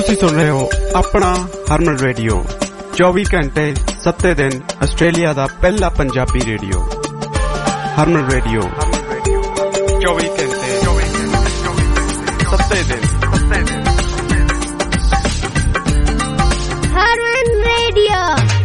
ਤੁਸੀਂ ਸੁਣ ਰਹੇ ਹੋ ਆਪਣਾ ਹਰਮਨ ਰੇਡੀਓ 24 ਘੰਟੇ 7 ਦਿਨ ਆਸਟ੍ਰੇਲੀਆ ਦਾ ਪਹਿਲਾ ਪੰਜਾਬੀ ਰੇਡੀਓ ਹਰਮਨ ਰੇਡੀਓ 24 ਘੰਟੇ 7 ਦਿਨ ਹਰਮਨ ਰੇਡੀਓ।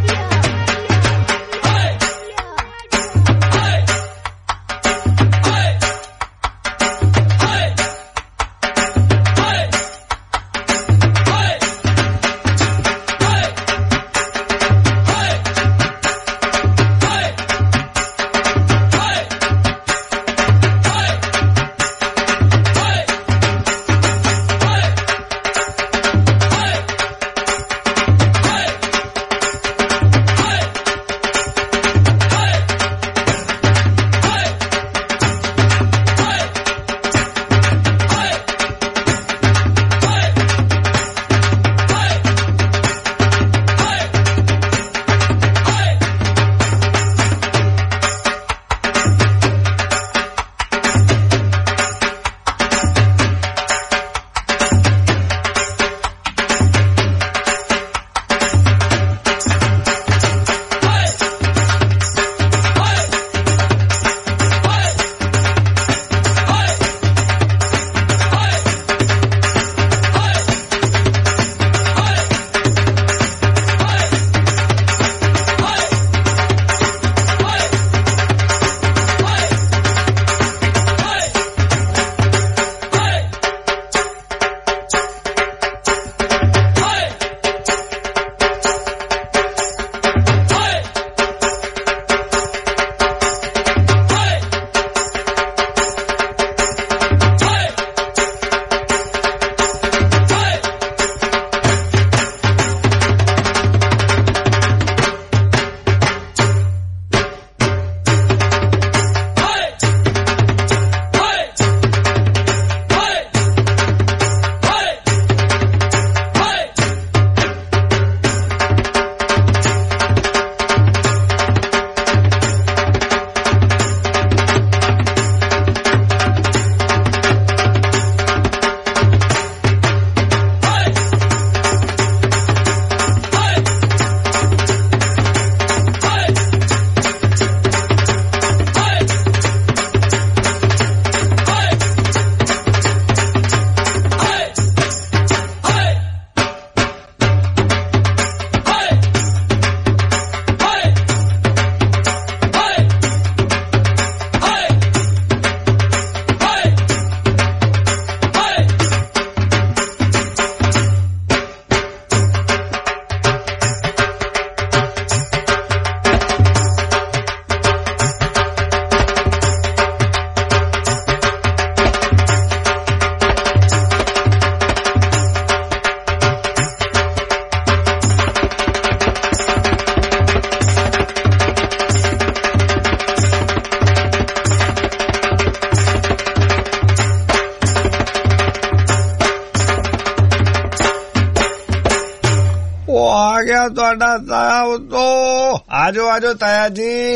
ਤੁਹਾਡਾ ਤਾਇਆ ਉਤੋਂ ਆਜੋ ਆਜੋ ਤਾਇਆ ਜੀ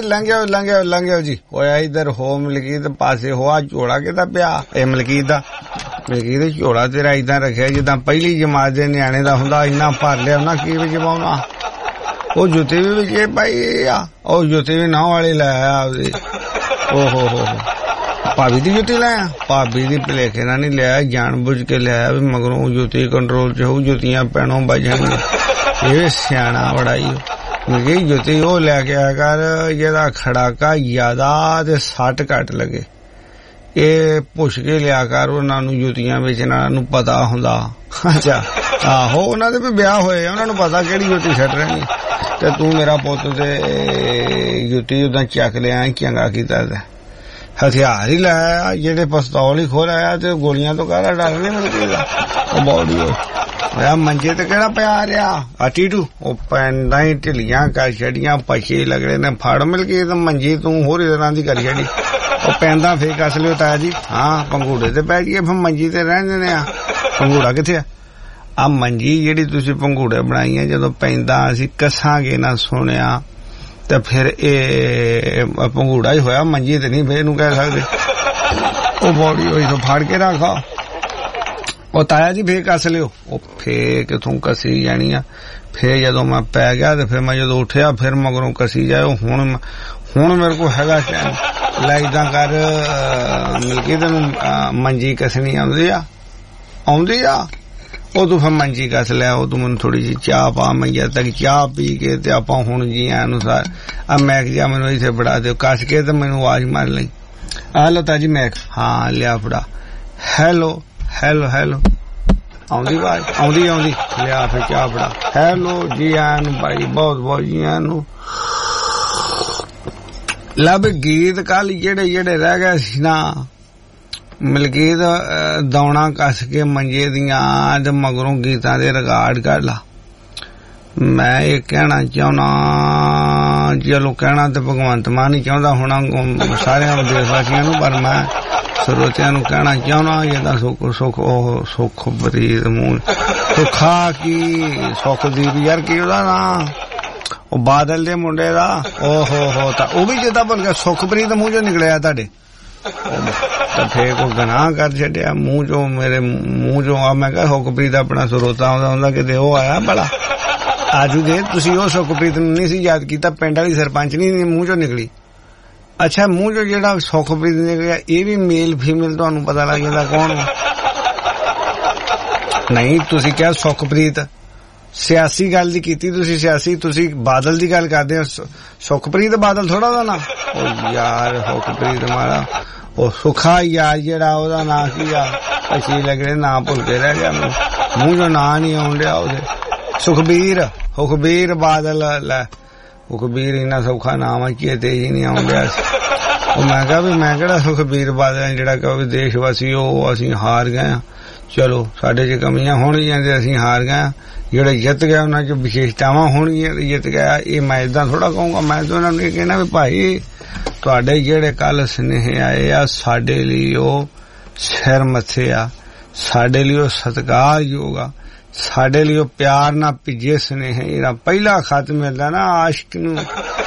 ਲੰਘਿਓ ਜੀ ਹੋਇਆ ਇਧਰ ਹੋ ਮਲਕੀਤ ਪਾਸੇ ਹੋਆ ਝੋਲਾ ਕਿਦਾ ਪਿਆ ਇਹ ਮਲਕੀਤ ਝੋਲਾ ਤੇਰਾ ਇਦਾਂ ਰੱਖਿਆ ਜਿੱਦਾਂ ਪਹਿਲੀ ਜਮਾਤ ਦੇ ਨਿਆਣੇ ਦਾ ਹੁੰਦਾ ਇੰਨਾ ਭਰ ਲਿਆ ਨਾ ਕੀ ਵਿੱਚ ਪਾਉਣਾ ਉਹ ਜੁੱਤੀ ਵੀ ਵਿੱਚ ਪਾਈ ਆ ਉਹ ਜੁੱਤੀ ਵੀ ਨਾਹ ਵਾਲੀ ਲੈ ਆਇਆ ਉਹਦੀ ਓਹੋ ਭਾਬੀ ਦੀ ਜੁੱਤੀ ਲਾਇਆ ਭਾਬੀ ਦੀ ਭਲੇਖੇ ਨਾਲ ਨਹੀਂ ਲਿਆ ਜਾਣ ਬੁੱਝ ਕੇ ਲਿਆਇਆ ਵੀ ਮਗਰੋਂ ਜੁੱਤੀ ਕੰਟਰੋਲ ਚ ਹੋਊ ਜੁੱਤੀਆਂ ਪੈਣੋਂ ਬਚਣਗੀਆਂ ਇਹ ਸਿਆਣਾ ਬੜਾ ਹੀ ਮੇਰੀ ਜੁੱਤੀ ਉਹ ਲੈ ਕੇ ਆਇਆ ਕਰ ਜਿਹਦਾ ਖੜਾਕਾ ਜ਼ਿਆਦਾ ਤੇ ਸੱਟ ਘੱਟ ਲੱਗੇ ਇਹ ਪੁੱਛ ਕੇ ਲਿਆ ਕਰ ਉਹਨਾਂ ਨੂੰ ਜੁੱਤੀਆਂ ਵੇਚਣ ਨੂੰ ਪਤਾ ਹੁੰਦਾ ਅੱਛਾ ਆਹੋ ਉਹਨਾਂ ਦੇ ਵੀ ਵਿਆਹ ਹੋਏ ਉਹਨਾਂ ਨੂੰ ਪਤਾ ਕਿਹੜੀ ਜੁੱਤੀ ਛੱਡ ਰਹਿਣੀ ਤੇ ਤੂੰ ਮੇਰਾ ਪੁੱਤ ਤੇ ਜੁੱਤੀ ਉਦਾਂ ਚੱਕ ਲਿਆ ਚੰਗਾ ਕੀਤਾ ਤੇ ਹਥਿਆਰ ਹੀ ਲਾਇਆ ਜਿਹੜੇ ਪਿਸਤੌਲ ਹੀ ਖੋਲ ਆਇਆ ਤੇ ਗੋਲੀਆਂ ਤੋਂ ਕਾਹਦਾ ਡਰ ਨਹੀਂ ਮਿਲਦਾ ਉਹ ਬੋਡੀ ਹੋਇਆ ਮੰਜੇ ਤੇ ਕਿਹੜਾ ਪਿਆ ਰਿਹਾ ਆ ਟੀਟੂ ਉਹ ਪੈਂਦਾ ਹੀ ਢਿੱਲੀਆਂ ਕਰ ਛੜੀਆਂ ਪਛੇ ਲੱਗਦੇ ਨੇ ਫੜ ਮਿਲ ਕੇ ਤੇ ਮੰਜੀ ਤੂੰ ਹੋਰ ਤਰ੍ਹਾਂ ਦੀ ਕਰ ਛੜੀ ਉਹ ਪੈਂਦਾ ਫੇਰ ਕੱਸ ਲਿਓ ਤਾਇਆ ਜੀ ਹਾਂ ਪੰਗੂੜੇ ਤੇ ਪੈ ਗਏ ਫਿਰ ਮੰਜੀ ਤੇ ਰਹਿ ਜਾਂਦੇ ਆ ਪੰਗੂੜਾ ਕਿੱਥੇ ਆ ਮੰਜੀ ਜਿਹੜੀ ਤੁਸੀਂ ਪੰਗੂੜੇ ਬਣਾਈ ਹੈ ਜਦੋਂ ਪੈਂਦਾ ਅਸੀਂ ਕੱਸਾਂਗੇ ਨਾ ਸੁਣਿਆ ਤੇ ਫਿਰ ਇਹ ਪੰਗੂੜਾ ਹੀ ਹੋਇਆ ਮੰਜੀ ਤੇ ਨਹੀਂ ਫੇਰ ਇਹਨੂੰ ਕਹਿ ਸਕਦੇ ਉਹ ਬੋਡੀ ਹੋਈ ਤੋਂ ਫੜ ਕੇ ਰੱਖਾ ਉਹ ਤਾਇਆ ਜੀ ਫੇਰ ਕੱਸ ਲਿਓ। ਉਹ ਫੇਰ ਕਿਥੋਂ ਕਸੀ ਜਾਣੀ ਆ। ਫੇਰ ਜਦੋਂ ਮੈਂ ਪੈ ਗਿਆ ਤੇ ਫਿਰ ਮੈਂ ਜਦੋਂ ਉੱਠਿਆ ਫਿਰ ਮਗਰੋਂ ਕਸੀ ਜਾਇਓ। ਹੁਣ ਮੇਰੇ ਕੋਲ ਹੈਗਾ ਲੈ ਇਦਾਂ ਕਰ ਮਿਲਕੀ ਤੈਨੂੰ ਮੰਜੀ ਕਸਣੀ ਆਉਂਦੀ ਆ ਉਹ ਤੂੰ ਫਿਰ ਮੰਜੀ ਕਸ ਲਿਆ। ਉਹ ਤੂੰ ਮੈਨੂੰ ਥੋੜੀ ਜਿਹੀ ਚਾਹ ਪਾ। ਮੈਂ ਜਦ ਤੱਕ ਚਾਹ ਪੀ ਕੇ ਤੇ ਆਪਾਂ ਹੁਣ ਜੀ ਅਨੁਸਾਰ ਆ ਮੈਕ ਜਿਹਾ ਮੈਨੂੰ ਇੱਥੇ ਫੜਾ ਦਿਓ ਕੱਸ ਕੇ ਤੇ ਮੈਨੂੰ ਆਵਾਜ਼ ਮਾਰ ਲਈ। ਹੈਲੋ ਤਾਜੀ ਮੈਕ। ਹਾਂ ਲਿਆ ਫੜਾ। ਹੈਲੋ ਆਉਂਦੀ ਆਵਾਜ਼ ਆਉਂਦੀ ਲਿਆ ਫਿਰ ਚਾਹ ਫੜਾ। ਹੈਲੋ ਜੀ ਆਇਆਂ ਨੂੰ ਭਾਈ ਬਹੁਤ ਜੀ ਆਇਆਂ ਨੂੰ। ਲੱਭ ਗੀਤ ਕੱਲ ਜਿਹੜੇ ਰਹਿ ਗਏ ਸੀ ਨਾ ਮਲਕੀਤ ਦੌਣਾ ਕੱਸ ਕੇ ਮੰਜੇ ਦੀਆਂ ਤੇ ਮਗਰੋਂ ਗੀਤਾਂ ਦੇ ਰਿਕਾਰਡ ਕਰ ਲਾ। ਮੈਂ ਇਹ ਕਹਿਣਾ ਚਾਹੁੰਦਾ ਚਲੋ ਕਹਿਣਾ ਤੇ ਭਗਵੰਤ ਮਾਨ ਨਹੀਂ ਚਾਹੁੰਦਾ ਹੋਣਾ ਸਾਰਿਆਂ ਦੇਸ਼ ਵਾਸੀਆਂ ਨੂੰ ਪਰ ਮੈਂ ਸਰੋਤਿਆਂ ਨੂੰ ਕਹਿਣਾ ਚਾਹੁੰਦਾ ਜਿਹਦਾ ਸੁੱਖ ਬਰੀਦ ਮੂੰਹ ਸੁੱਖਾ ਕੀ ਸੁਖਦੀਪ ਯਾਰ ਕੀ ਉਹਦਾ ਨਾਂ ਉਹ ਬਾਦਲ ਦੇ ਮੁੰਡੇ ਦਾ ਓਹੋ ਤਾਂ ਉਹ ਵੀ ਜਿੱਦਾਂ ਬਣ ਗਿਆ ਸੁਖਪ੍ਰੀਤ ਮੂੰਹ ਚੋਂ ਨਿਕਲਿਆ ਤੁਹਾਡੇ ਤਾਂ ਫੇਰ ਕੋ ਗਨਾਹ ਕਰ ਛੱਡਿਆ ਮੂੰਹ ਚੋਂ ਮੇਰੇ ਮੂੰਹ ਚੋਂ ਆ। ਮੈਂ ਕਿਹਾ ਸੁਖਪ੍ਰੀਤ ਆਪਣਾ ਸਰੋਤਾ ਹੁੰਦਾ ਕਿਤੇ ਉਹ ਆਇਆ ਬੜਾ ਆਜੂ ਦੇ ਤੁਸੀਂ ਉਹ ਸੁਖਪ੍ਰੀਤ ਨੂੰ ਨਹੀਂ ਸੀ ਯਾਦ ਕੀਤਾ ਪਿੰਡ ਵਾਲੀ ਸਰਪੰਚ ਨਹੀਂ ਮੂੰਹ ਚੋਂ ਨਿਕਲੀ। ਅੱਛਾ ਮੂੰਹ ਚੋਂ ਜਿਹੜਾ ਸੁਖਪ੍ਰੀਤ ਨਿਕਲਿਆ ਇਹ ਵੀ ਮੇਲ ਫੀਮੇਲ ਤੁਹਾਨੂੰ ਪਤਾ ਲੱਗ ਜਾਂਦਾ ਕੌਣ ਨਹੀਂ। ਤੁਸੀਂ ਕਿਹਾ ਸੁਖਪ੍ਰੀਤ ਸਿਆਸੀ ਗੱਲ ਦੀ ਕੀਤੀ ਤੁਸੀਂ ਸਿਆਸੀ ਤੁਸੀਂ ਬਾਦਲ ਦੀ ਗੱਲ ਕਰਦੇ ਹੋ। ਸੁਖਪ੍ਰੀਤ ਬਾਦਲ ਥੋੜਾ ਉਹਦਾ ਨਾਂ ਉਹ ਯਾਰ ਸੁਖਪ੍ਰੀਤ ਮਾਰਾ ਉਹ ਸੁਖਾ ਯਾਰ ਜਿਹੜਾ ਉਹਦਾ ਨਾਂ ਕੀ ਆ ਅਸੀਂ ਲੱਗਦੇ ਨਾਂ ਭੁੱਲ ਕੇ ਰਹਿ ਗਿਆ ਮੈਨੂੰ ਮੂੰਹ ਚੋਂ ਨਾਂ ਨਹੀਂ ਆਉਣ ਡਿਆ ਉਹਦੇ। ਸੁਖਬੀਰ ਬਾਦਲ ਲੈ ਸੁਖਬੀਰ ਇੰਨਾ ਸੌਖਾ ਨਾਮ ਆ ਕੀ ਤੇਜ ਹੀ ਨਹੀਂ ਆਉਣ ਡਿਆ ਸੀ। ਉਹ ਮੈਂ ਕਿਹਾ ਵੀ ਮੈਂ ਕਿਹੜਾ ਸੁਖਬੀਰ ਬਾਦਲ ਜਿਹੜਾ ਕਹੋ ਵੀ ਦੇਸ਼ ਵਾਸੀ ਉਹ ਅਸੀਂ ਹਾਰ ਗਏ ਆ। ਚਲੋ ਸਾਡੇ ਚ ਕਮੀਆਂ ਹੋਣਗੀਆਂ ਤੇ ਅਸੀਂ ਹਾਰ ਗਏ ਆ। ਜਿਹੜੇ ਜਿੱਤ ਗਿਆ ਉਹਨਾਂ ਚ ਵਿਸ਼ੇਸ਼ਤਾਵਾਂ ਹੋਣਗੀਆਂ ਜਿੱਤ ਗਿਆ। ਇਹ ਮੈਂ ਏਦਾਂ ਥੋੜਾ ਕਹੂੰਗਾ। ਮੈਂ ਤਾਂ ਉਹਨਾਂ ਨੂੰ ਇਹ ਕਹਿਣਾ ਵੀ ਭਾਈ ਤੁਹਾਡੇ ਜਿਹੜੇ ਕੱਲ ਸੁਨੇਹੇ ਆਏ ਆ ਸਾਡੇ ਲਈ ਉਹ ਸਿਰ ਮੱਥੇ ਆ ਸਾਡੇ ਲਈ ਉਹ ਸਤਿਕਾਰਯੋਗ ਆ ਸਾਡੇ ਲਈ ਉਹ ਪਿਆਰ ਨਾਲ ਭਿੱਜੇ ਸੁਨੇਹੇ। ਜਿਹੜਾ ਪਹਿਲਾ ਖਤ ਮਿਲਦਾ ਨਾ ਆਸ਼ਿਕ ਨੂੰ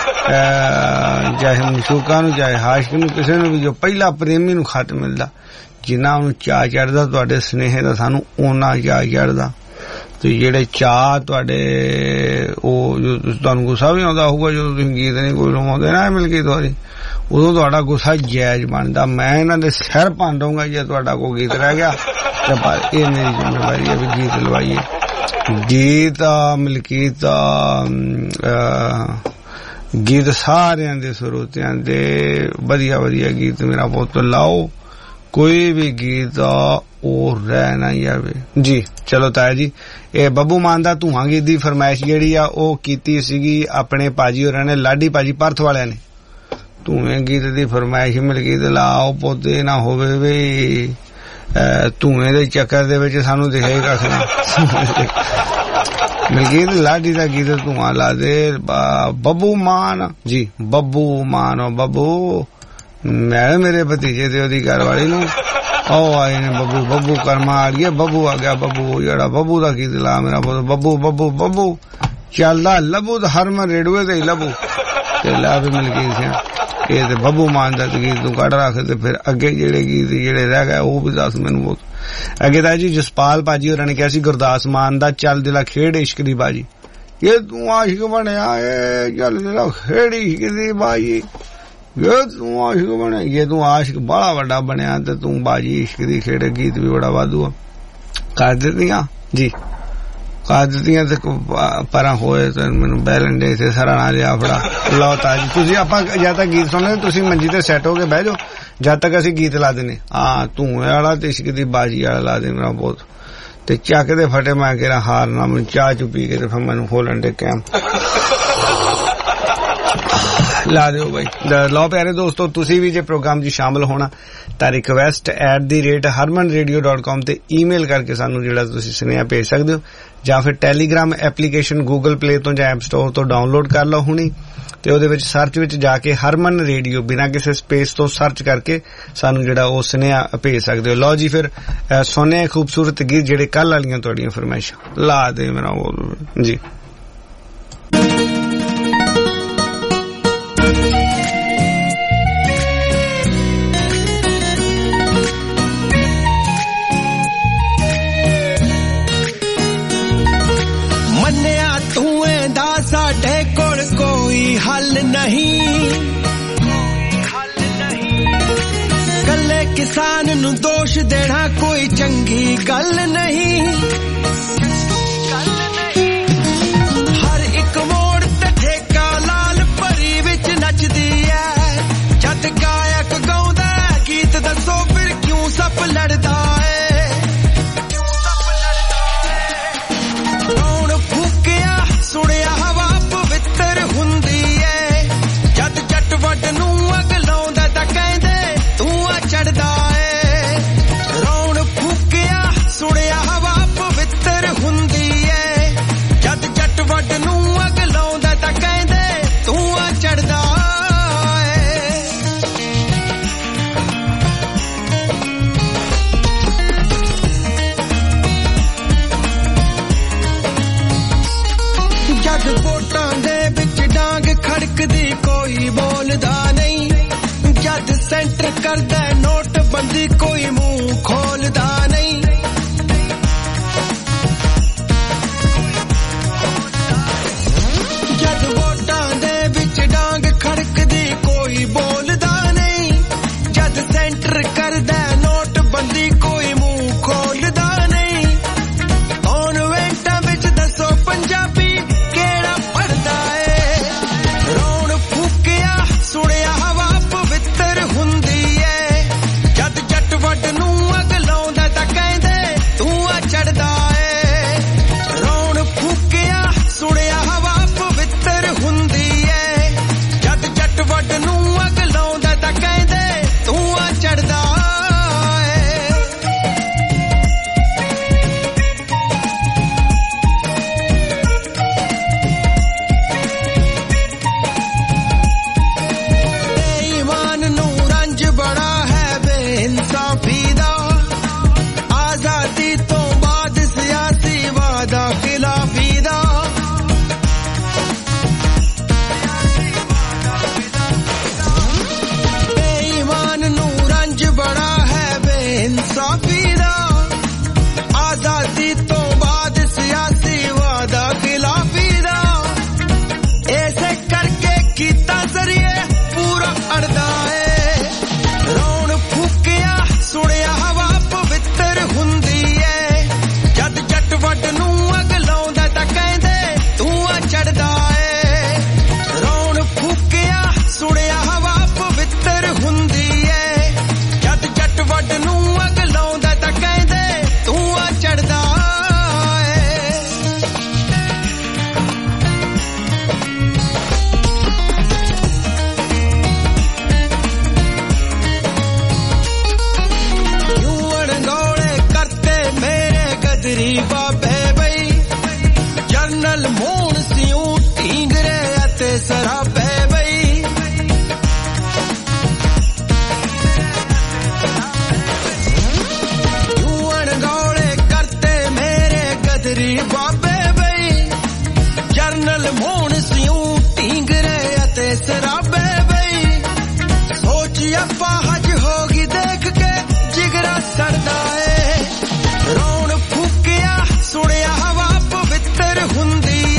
ਚਾਹੇ ਮਸ਼ੂਕਾਂ ਨੂੰ ਚਾਹੇ ਆਸ਼ਿਕ ਨੂੰ ਕਿਸੇ ਨੂੰ ਵੀ ਜੋ ਪਹਿਲਾ ਪ੍ਰੇਮੀ ਨੂੰ ਖਤ ਮਿਲਦਾ ਜਿੰਨਾ ਉਹਨੂੰ ਚਾਅ ਚੜ੍ਹਦਾ ਤੁਹਾਡੇ ਸੁਨੇਹੇ ਦਾ ਸਾਨੂੰ ਓਨਾ ਚਾਅ ਚੜ੍ਹਦਾ। ਤੇ ਜਿਹੜੇ ਚਾਅ ਤੁਹਾਡੇ ਉਹ ਜੋ ਤੁਹਾਨੂੰ ਗੁੱਸਾ ਵੀ ਆਉਂਦਾ ਹੋਊਗਾ ਜਦੋਂ ਤੁਸੀਂ ਗੀਤ ਨਹੀਂ ਕੋਈ ਰਵਾਉਂਦੇ ਨਾ ਮਿਲਕੀ ਤੁਹਾਡੀ ਉਦੋਂ ਤੁਹਾਡਾ ਗੁੱਸਾ ਜਾਇਜ਼ ਬਣਦਾ। ਮੈਂ ਇਹਨਾਂ ਦੇ ਸਿਰ ਭੰਨ ਦਊਂਗਾ ਜੇ ਤੁਹਾਡਾ ਕੋਈ ਗੀਤ ਰਹਿ ਗਿਆ ਤੇ ਪਰ ਇਹ ਮੇਰੀ ਜ਼ਿੰਮੇਵਾਰੀ ਹੈ ਵੀ ਗੀਤ ਲਵਾਈਏ। ਗੀਤ ਮਲਕੀਤ ਗੀਤ ਸਾਰਿਆਂ ਦੇ ਸਰੋਤਿਆਂ ਦੇ ਵਧੀਆ ਗੀਤ ਮੇਰਾ ਪੁੱਤ ਲਾਓ ਕੋਈ ਵੀ ਗੀਤ ਉਹ ਰਹਿ ਨਾ ਜਾਵੇ ਜੀ। ਚਲੋ ਤਾਇਆ ਜੀ ਇਹ ਬੱਬੂ ਮਾਨ ਦਾ ਧੂਆਂ ਗੀਤ ਦੀ ਫਰਮਾਇਸ਼ ਜਿਹੜੀ ਆ ਉਹ ਕੀਤੀ ਸੀਗੀ ਆਪਣੇ ਭਾਜੀ ਹੋਰਾਂ ਨੇ ਲਾਡੀ ਭਾਜੀ ਪਰਥ ਵਾਲਿਆਂ ਨੇ। ਧੂਏ ਗੀਤ ਦੀ ਫਰਮਾਇਸ਼ ਮਿਲ ਗਈ ਤੇ ਲਾਓ ਪੌਦੇ ਨਾ ਹੋਵੇ ਵੀ ਧੂਏ ਦੇ ਚੱਕਰ ਦੇ ਵਿੱਚ ਸਾਨੂੰ ਦਿਖੇ ਕੱਖ ਨਾ ਮਿਲਗੀਤ ਲਾਡੀ ਦਾ ਗੀਤ ਧੂਆਂ ਲਾ ਦੇ। ਬੱਬੂ ਮਾਨ ਜੀ ਬੱਬੂ ਮਾਨ ਬੱਬੂ ਮੈਂ ਮੇਰੇ ਭਤੀਜੇ ਤੇ ਉਹਦੀ ਘਰ ਵਾਲੀ ਨੂੰ ਉਹ ਆਏ ਨੇ ਬੱਬੂ ਕਰਮਾ ਆ ਗਿਆ ਬੱਬੂ ਆ ਗਿਆ ਬੱਬੂ ਜਿਹੜਾ ਬੱਬੂ ਦਾ ਗੀਤ ਲਾ ਮੇਰਾ ਬੱਬੂ ਚੱਲਦਾ ਲੱਭੂ ਤਾਂ ਹਰਮਨ ਰੇਡੂਏ ਤੇ ਹੀ ਲੱਭੂ ਤੇ ਲਾ ਵੀ ਮਿਲ ਗਈ ਸੀ ਇਹ ਤੇ ਬੱਬੂ ਮਾਨ ਦਾ ਗੀਤ ਤੂੰ ਕੱਢ ਰੱਖ ਤੇ ਫਿਰ ਅੱਗੇ ਜਿਹੜੇ ਗੀਤ ਜਿਹੜੇ ਰਹਿ ਗਏ ਉਹ ਵੀ ਦੱਸ ਮੈਨੂੰ ਬਹੁਤ। ਅੱਗੇ ਤਾਂ ਜੀ ਜਸਪਾਲ ਭਾਜੀ ਹੋਰਾਂ ਨੇ ਕਿਹਾ ਸੀ ਗੁਰਦਾਸ ਮਾਨ ਦਾ ਚੱਲ ਦਿਲਾ ਖੇਡ ਇਸ਼ਕ ਦੀ ਬਾਜੀ ਇਹ ਤੂੰ ਆਸ਼ਿਕ ਬਣਿਆ ਇਹ ਚੱਲ ਦਿਲਾ ਖੇਡ ਇਸ਼ਕ ਦੀ ਬਾਜੀ ਇਹ ਤੂੰ ਆਸ਼ਿਕ ਬਣਿਆ ਇਹ ਤੂੰ ਆਸ਼ਿਕ ਬੜਾ ਵੱਡਾ ਬਣਿਆ ਤੇ ਤੂੰ ਬਾਜੀ ਇਸ਼ਕ ਦੀ ਖੇਡ ਗੀਤ ਵੀ ਬੜਾ ਵਾਧੂ ਆ ਕਰ ਦਿੱਤੀਆਂ ਜੀ ਕਰ ਦਿੱਤੀਆਂ ਤੇ ਪਰਾਂ ਹੋਏ ਤੇ ਮੈਨੂੰ ਬੈਲੈਂਡੇ ਤੇ ਸਾਰਾ ਨਾ ਲਿਆ ਫੜਾ ਲਓ ਤਾਜੀ ਤੁਸੀਂ ਆਪਾਂ ਜਦ ਤੱਕ ਗੀਤ ਸੁਣਨੇ ਤੁਸੀਂ ਮੰਜੀ ਤੇ ਸੈੱਟ ਹੋ ਕੇ ਬਹਿ ਜਾਓ ਜਦ ਤੱਕ ਅਸੀਂ ਗੀਤ ਲਾ ਦਿੰਨੇ ਹਾਂ ਧੂਏ ਵਾਲਾ ਤੇ ਇਸ਼ਕ ਦੀ ਬਾਜੀ ਵਾਲਾ ਲਾ ਦੇ ਮੇਰਾ ਬਹੁਤ ਤੇ ਚੱਕ ਦੇ ਫਟੇ ਮੈਂ ਕਿਹਾ ਹਾਰ ਨਾ ਮੈਨੂੰ ਚਾਹ ਚੁ ਪੀ ਕੇ ਤੇ ਫਿਰ ਮੈਨੂੰ ਖੋਲਣ ਦੇ ਕੈਂਪ ਲਾ ਦਿਓ ਬਾਈ। ਲਓ ਪਿਆਰੇ ਦੋਸਤੋ ਤੁਸੀਂ ਵੀ ਜੇ ਪ੍ਰੋਗਰਾਮ 'ਚ ਸ਼ਾਮਲ ਹੋਣਾ ਤਾਂ request@harmanradio.com ਤੇ ਈਮੇਲ ਕਰਕੇ ਸਾਨੂੰ ਜਿਹੜਾ ਤੁਸੀਂ ਸੁਨੇਹਾ ਭੇਜ ਸਕਦੇ ਹੋ ਜਾਂ ਫਿਰ ਟੈਲੀਗ੍ਰਾਮ ਐਪਲੀਕੇਸ਼ਨ ਗੂਗਲ ਪਲੇ ਤੋਂ ਜਾਂ ਐਪ ਸਟੋਰ ਤੋਂ ਡਾਊਨਲੋਡ ਕਰ ਲਓ ਹੁਣੀ ਤੇ ਉਹਦੇ ਵਿੱਚ ਸਰਚ ਵਿੱਚ ਜਾ ਕੇ ਹਰਮਨ ਰੇਡੀਓ ਬਿਨਾਂ ਕਿਸੇ ਸਪੇਸ ਤੋਂ ਸਰਚ ਕਰਕੇ ਸਾਨੂੰ ਜਿਹੜਾ ਉਹ ਸੁਨੇਹਾ ਭੇਜ ਸਕਦੇ ਹੋ। ਲਓ ਜੀ ਫਿਰ ਸੋਨੇ ਖੂਬਸੂਰਤ ਗੀਤ ਜਿਹੜੇ ਕੱਲ ਵਾਲੀਆਂ ਤੁਹਾਡੀਆਂ ਫਰਮਾਇਸ਼ਾਂ ਲਾ ਦੇ ਮੇਰਾ ਜੀ। हल नहीं कल्ले किसान नू दोष देना कोई चंगी गल नहीं हर एक मोड़ ते ठेका लाल परी विच नचदी है जद गायक गाउंदा गीत दसो फिर क्यों सप लड़दा है कौन फूकिया सुनिया हवा पवित्र हुंदी है जद जट वट नू अग लाउंदा तां कहंदे धुआं चढ़दा है रौण फूकिया सुनिया हवा पवित्र हुंदी है जद जट वट नू अग लाउंदा तां कहंदे धुआं चढ़दा जद वोटां दे विच डांग खड़कदी कोई बोलदा नहीं जद सेंटर करदा नोटबंदी कोई मुंह खोलदा नहीं जद वोटां दे विच डांग खड़कदी कोई बोलदा नहीं जद सेंटर करदा नोटबंदी कोई मुंह खोलदा नहीं कॉन्वेंटां विच दसो पंजाबी सुनिया हवा पवित्र हुंदी है जद जट वट नू अग लाउंदा तां कहंदे धुआं चढ़दा है रौण फूकिया सुनिया हवा पवित्र हुंदी है जद जट वट नू अग लाउंदा तां कहंदे धुआं चढ़दा आजादी तो बाद सियासी वादा खिलाफी दा बेईमान नू रंज बड़ा है बेइंसाफी दा आजादी तो बाद सियासी वादा खिलाफी दा ऐसे करके कीता जरिए पूरा अड़दा है रौण फूकिया सुनिया हवा पवित्र हुंदी है जद जट वट नू अग लाउंदा तां कहंदे धुआं चढ़दा है रौण फूकिया सुनिया हवा पवित्र हुंदी है जद जट वट नू अग लाउंदा तां कहंदे धुआं चढ़दा बाबे बई जनरल मोहन सिंह ढींगरे अते सराबे बई यूं गौले करते मेरे गदरी बाबे बई जनरल मोहन सिंह ढींगरे अते सराबे बई सोचिया फाहज होगी देख के जिगरा सड़दा है रौण फूकिया सुनिया हवा पवित्र हुंदी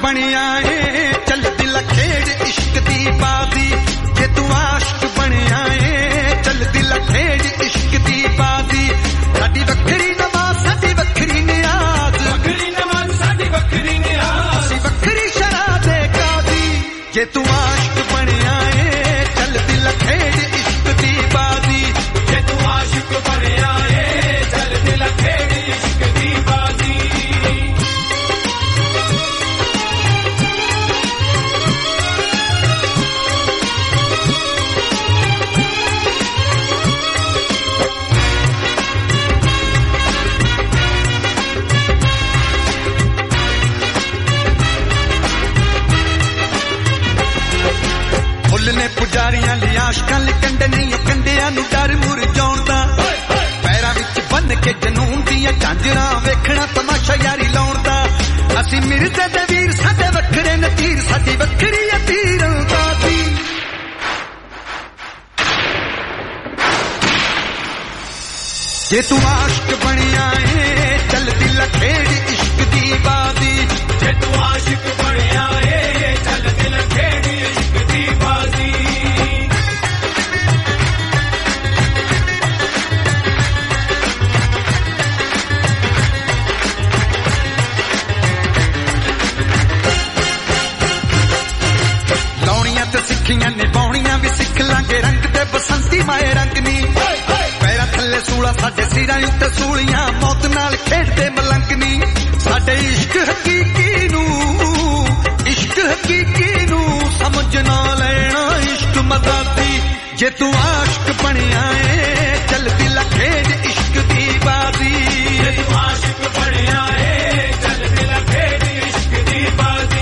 ਬਣਿਆ ਏ ਚੱਲਦੀ ਲਖੇੜ ਇਸ਼ਕ ਦੀ ਬਾਜ਼ੀ ਜੇ ਤੂੰ ਆਸ਼ਕ ਬਣਿਆ ਏ ਚੱਲਦੀ ਲਖੇੜ ਇਸ਼ਕ ਦੀ ਬਾਜ਼ੀ ਸਾਡੀ ਵੱਖਰੀ ਨਮਾਜ਼ ਸਾਡੀ ਵੱਖਰੀ ਨਿਆਜ਼ ਵੱਖਰੀ ਨਮਾਜ਼ ਸਾਡੀ ਵੱਖਰੀ ਨਿਆਜ਼ ਅਸੀਂ ਵੱਖਰੀ ਸ਼ਰਾਬ ਦੇ ਕਾਜ਼ੀ ਜੇ ਤੂੰ ਆਸ਼ਕ ਬਣਿਆ ਏ ਚੱਲਦੀ ਲਖੇੜ ਇਸ਼ਕ ਦੀ ਬਾਜ਼ੀ ਜੇ ਤੂੰ ਆਸ਼ਕ ਬਣਿਆ ਏ ਚੱਲਦੀ ਲਖੇੜ ਇਸ਼ਕ ਦੀ ਬਾਜ਼ੀ ਨੇ ਪੁਜਾਰੀਆਂ ਲਈ ਆਸ਼ਕਾਂ ਲਈ ਕੰਡੇ ਨਹੀਂ ਉਹ ਕੰਡਿਆਂ ਨੂੰ ਡਰ ਮੁਰਝਾਉਣ ਦਾ ਪੈਰਾਂ ਵਿੱਚ ਬੰਨ ਕੇ ਜਨੂਨ ਦੀਆਂ ਝਾਂਜਰਾਂ ਵੇਖਣਾ ਤਮਾਸ਼ਾ ਯਾਰੀ ਲਾਉਣ ਦਾ ਅਸੀਂ ਮਿਰਜ਼ੇ ਦੇ ਵੀਰ ਸਾਡੇ ਵੱਖਰੇ ਨਤੀਰ ਸਾਡੀ ਵੱਖਰੀ ਹੈ ਤੀਰਾਂ ਬਾਜ਼ੀ ਜੇ ਤੂੰ ਆਸ਼ਕ ਬਣਿਆ ਏ ਚੱਲਦੀ ਲਖੇੜ ਇਸ਼ਕ ਦੀ ਬਾਜ਼ੀ ਜੇ ਤੂੰ ਆਸ਼ਕ ਬਣਿਆ ਏ ਚੱਲਦੀ ਲਖੇੜ ਇਸ਼ਕ ਦੀ ਬਾਜ਼ੀ ਲਾਉਣੀਆਂ ਤੇ ਸਿੱਖੀਆਂ ਨਿਭਾਉਣੀਆਂ ਵੀ ਸਿੱਖ ਲਾਂਗੇ ਰੰਗ ਤੇ ਬਸੰਤੀ ਮਾਏ ਰੰਗ ਨੀ ਪੈਰਾਂ ਥੱਲੇ ਸੂਲਾ ਸਾਡੇ ਸਿਰਾਂ ਉੱਤੇ ਸੂਲੀਆਂ ਮੌਤ ਨਾਲ ਖੇਡਦੇ ਮਲੰਗ ਨੀ ਸਾਡੇ ਇਸ਼ਕ ਹਕੀਕੀ ਨੂੰ ਸਮਝ ਨਾ ਲੈਣਾ ਇਸ਼ਕ ਮਜ਼ਾਦੀ ਜੇ ਤੂੰ ਆਸ਼ਕ ਬਣਿਆ ਏ ਚੱਲਦੀ ਲਖੇੜ ਇਸ਼ਕ ਦੀ ਬਾਜ਼ੀ ਜੇ ਤੂੰ ਆਸ਼ਕ ਬਣਿਆ ਏ ਚੱਲਦੀ ਲਖੇੜ ਇਸ਼ਕ ਦੀ ਬਾਜ਼ੀ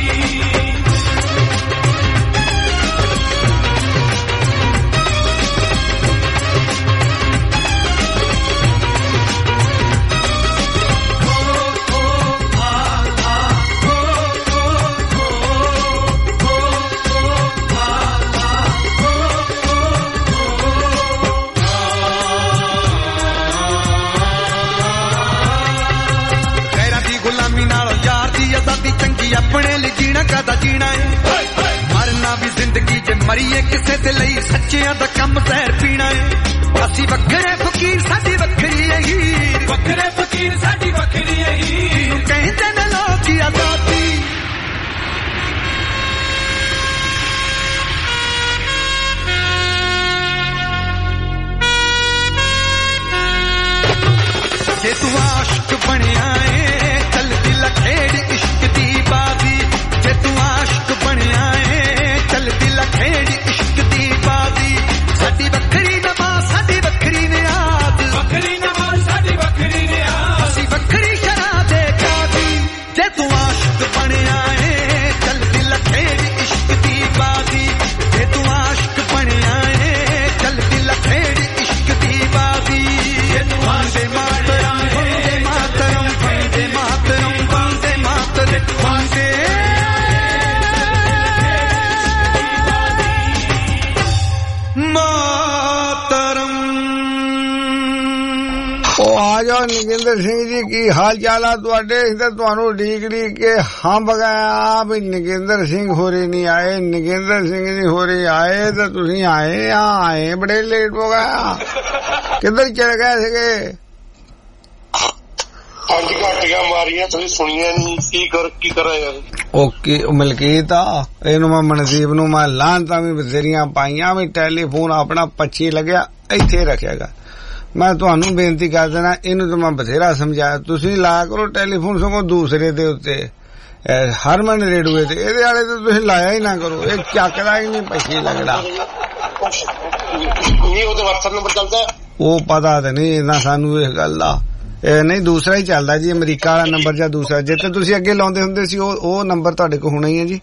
ਚੰਗੀ ਆਪਣੇ ਲਈ ਜੀਣਾ ਕਾਦਾ ਜੀਣਾ ਏ ਮਰਨਾ ਵੀ ਜ਼ਿੰਦਗੀ ਜੇ ਮਰੀਏ ਕਿਸੇ ਦੇ ਲਈ ਸੱਚਿਆਂ ਦਾ ਕੰਮ ਜ਼ਹਿਰ ਪੀਣਾ ਏ ਅਸੀਂ ਵੱਖਰੇ ਫਕੀਰ ਸਾਡੀ ਵੱਖਰੀ ਏ ਹੀਰ ਵੱਖਰੇ ਫਕੀਰ ਸਾਡੀ ਵੱਖਰੀ ਏ ਹੀਰ ਨੂੰ ਕਹਿੰਦੇ ਨੇ ਲੋਕ ਆਜ਼ਾਦੀ ਜੇ ਤੂੰ ਆਸ਼ਕ ਬਣਿਆ ਏ ਚੱਲਦੀ ਲਖੇੜ ਇਸ਼ਕ ਦੀ ਬਾਜ਼ੀ ਜੇ ਤੂੰ ਆਸ਼ਕ ਬਣਿਆ ਏ ਚੱਲਦੀ ਲਖੇੜ ਇਸ਼ਕ ਦੀ ਬਾਜ਼ੀ ਸਾਡੀ ਵੱਖਰੀ ਨਮਾਜ਼ ਸਾਡੀ ਵੱਖਰੀ ਨਿਆਜ਼ ਵੱਖਰੀ ਨਮਾਜ਼ ਸਾਡੀ ਵੱਖਰੀ ਨਿਆਜ਼ ਅਸੀਂ ਵੱਖਰੀ ਸ਼ਰਾਬ ਦੇ ਕਾਜ਼ੀ ਜੇ ਤੂੰ ਆਸ਼ਕ ਬਣਿਆ ਏ ਚੱਲਦੀ ਲਖੇੜ ਇਸ਼ਕ ਦੀ ਬਾਜ਼ੀ ਜੇ ਤੂੰ ਆਸ਼ਕ ਬਣਿਆ ਏ ਚੱਲਦੀ ਲਖੇੜ ਇਸ਼ਕ ਦੀ ਬਾਜ਼ੀ ਜੇ ਤੂੰ ਵੰਦੇ ਮਾਤਰਮ ਵੰਦੇ ਮਾਤਰਮ ਵੰਦੇ ਮਾਤਰਮ ਵੰਦੇ ਮਾਤਰਮ ਵੰਦੇ ਆ ਜਾਓ ਨਗਿੰਦਰ ਸਿੰਘ ਜੀ ਕੀ ਹਾਲ ਚਾਲ ਆ ਤੁਹਾਡੇ ਤੇ ਤੁਹਾਨੂੰ ਢੀਕ ਕੇ ਹੰਬ ਗਿਆ ਵੀ ਨਗਿੰਦਰ ਸਿੰਘ ਹੋਰੀ ਨਹੀਂ ਆਏ ਨਗਿੰਦਰ ਸਿੰਘ ਜੀ ਹੋਰੀ ਆਏ ਤਾਂ ਤੁਸੀਂ ਆਏ ਬੜੇ ਲੇਟ ਹੋ ਗਿਆ ਕਿੱਧਰ ਚਲੇ ਗਏ ਸੀਗੇ 5 ਘੰਟੀਆਂ ਮਾਰੀਆਂ ਤੁਸੀਂ ਸੁਣੀਆਂ ਨਹੀਂ ਕੀ ਕਰਾਂ ਯਾਰ ਓਕੇ ਮਲਕੀਤ ਆ ਇਹਨੂੰ ਮੈਂ ਮਨਦੀਪ ਨੂੰ ਮੈਂ ਲਾਂਤਾਂ ਵੀ ਬਥੇਰੀਆਂ ਪਾਈਆਂ ਵੀ ਟੈਲੀਫੋਨ ਆਪਣਾ 25 ਲੱਗਿਆ ਇੱਥੇ ਰੱਖਿਆਗਾ ਮੈਂ ਤੁਹਾਨੂੰ ਬੇਨਤੀ ਕਰ ਦੇਣਾ ਇਹਨੂੰ ਤਾਂ ਮੈਂ ਬਥੇਰਾ ਸਮਝਾਇਆ ਤੁਸੀਂ ਲਾਇਆ ਕਰੋ ਟੈਲੀਫੋਨ ਸਗੋਂ ਦੂਸਰੇ ਦੇ ਉੱਤੇ ਹਰਮਨ ਰੇਡੂਏ ਤੇ ਇਹਦੇ ਵਾਲੇ ਤੇ ਤੁਸੀਂ ਲਾਇਆ ਹੀ ਨਾ ਕਰੋ ਇਹ ਚੱਕਦਾ ਹੀ ਨਹੀਂ 25 ਲੱਗਦਾ ਨਹੀਂ ਉਹਦੇ WhatsApp ਨੰਬਰ ਚੱਲਦਾ ਉਹ ਪਤਾ ਤੇ ਨਹੀਂ ਇਹਨਾਂ ਸਾਨੂੰ ਇਸ ਗੱਲ ਦਾ ਨਹੀਂ ਦੂਸਰਾ ਹੀ ਚੱਲਦਾ ਜੀ ਅਮਰੀਕਾ ਵਾਲਾ ਨੰਬਰ ਜਾਂ ਦੂਸਰਾ ਜਿੱਥੇ ਤੁਸੀਂ ਅੱਗੇ ਲਾਉਂਦੇ ਹੁੰਦੇ ਸੀ ਉਹ ਨੰਬਰ ਤੁਹਾਡੇ ਕੋਲ ਹੋਣਾ ਹੀ ਹੈ ਜੀ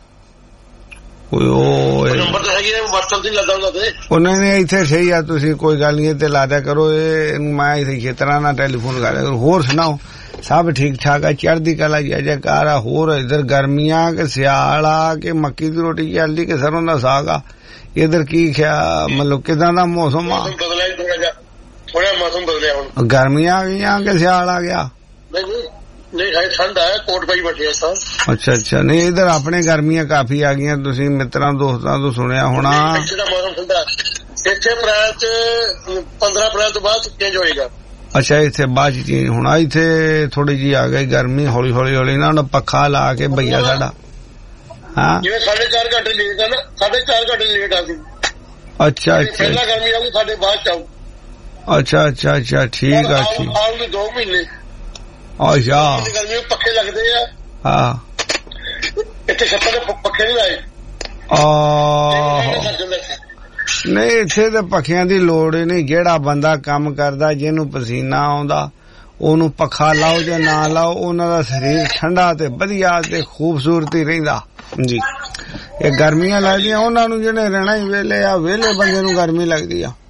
ਉਹ ਨੰਬਰ ਤਾਂ ਹੈਗੀ WhatsApp ਤੇ ਲੱਗਾ ਹੁੰਦਾ ਤੇ ਉਹਨਾਂ ਨੇ ਇੱਥੇ ਸਹੀ ਆ ਤੁਸੀਂ ਕੋਈ ਗੱਲ ਨਹੀਂ ਤੇ ਲਾ ਦਿਆ ਕਰੋ ਇਹਨੂੰ ਮੈਂ ਇੱਥੇ ਖੇਤਰਾਂ ਨਾਲ ਟੈਲੀਫੋਨ ਕਰ ਰਿਹਾ ਹੋਰ ਸੁਣਾਓ ਸਭ ਠੀਕ ਠਾਕ ਆ ਚੜ੍ਹਦੀ ਕਲਾ ਜੈਕਾਰ ਆ ਹੋਰ ਇਧਰ ਗਰਮੀਆਂ ਕਿ ਸਿਆਲ ਆ ਕਿ ਮੱਕੀ ਦੀ ਰੋਟੀ ਚੱਲਦੀ ਕਿ ਸਰੋਂ ਦਾ ਸਾਗ ਆ ਇਧਰ ਕੀ ਖਿਆ ਮਤਲਬ ਕਿਦਾਂ ਦਾ ਮੌਸਮ ਆ ਥੋੜਾ ਮੌਸਮ ਬਦਲਿਆ ਹੁਣ ਗਰਮੀਆਂ ਆ ਗਈਆਂ ਕਿ ਸਿਆਲ ਆ ਗਿਆ ਨਹੀਂ नहीं है ठंड है कोट पाई बैठे हैं सर। अच्छा अच्छा, नहीं इधर अपने गर्मियां काफी आ गई, तुसी मित्रां दोस्तां तो सुनिया होना ਇੱਥੇ ਦਾ ਮੌਸਮ ਠੰਡਾ, ਇੱਥੇ ਅਪ੍ਰੈਲ ਚ 15 ਅਪ੍ਰੈਲ ਤੋਂ ਬਾਅਦ ਚੇਂਜ ਹੋਏਗਾ। ਅੱਛਾ, ਇੱਥੇ ਬਾਅਦ ਚ ਚੇਂਜ ਹੋਣਾ, ਇੱਥੇ ਥੋੜੀ ਜੀ ਆ ਗਈ ਗਰਮੀ, ਹੌਲੀ ਹੌਲੀ ਹੌਲੀ ਨਾ ਪੱਖਾ ਲਾ ਕੇ ਭਈਆ ਸਾਡਾ। ਹਾਂ ਜਿਵੇਂ 4.5 ਘੰਟੇ ਲੇਟ ਆ ਨਾ, 4.5 ਘੰਟੇ ਲੇਟ ਆ ਸੀ। ਅੱਛਾ ਅੱਛਾ, ਪਹਿਲਾਂ ਗਰਮੀ ਆਊਗੀ ਸਾਡੇ ਬਾਅਦ ਚ ਆਊ। ਅੱਛਾ ਅੱਛਾ ਅੱਛਾ, ਠੀਕ ਆ ਠੀਕ। ਆਊਗੀ 2 ਮਹੀਨੇ। ਅੱਛਾ, ਗਰਮੀ ਵਿੱਚ ਪੱਖੇ ਲੱਗਦੇ ਆ। ਹਾਂ, ਇੱਥੇ ਛੱਤਾਂ ਦੇ ਪੱਖੇ ਨਹੀਂ ਲਾਏ। ਨਹੀਂ ਇੱਥੇ ਤੇ ਪੱਖਿਆਂ ਦੀ ਲੋੜ ਹੀ ਨਹੀਂ, ਜਿਹੜਾ ਬੰਦਾ ਕੰਮ ਕਰਦਾ ਜਿਹਨੂੰ ਪਸੀਨਾ ਆਉਂਦਾ ਉਹਨੂੰ ਪੱਖਾ ਲਾਓ ਜਾਂ ਨਾ ਲਾਓ, ਉਹਨਾਂ ਦਾ ਸਰੀਰ ਠੰਡਾ ਤੇ ਵਧੀਆ ਤੇ ਖੂਬਸੂਰਤੀ ਰਹਿੰਦਾ ਜੀ। ਇਹ ਗਰਮੀਆਂ ਲੱਗਦੀਆਂ ਉਹਨਾਂ ਨੂੰ ਜਿਹੜੇ ਰਹਿਣਾ ਹੀ ਵੇਲੇ ਆ, ਵੇਲੇ ਬੰਦੇ ਨੂੰ ਗਰਮੀ ਲੱਗਦੀ ਆ।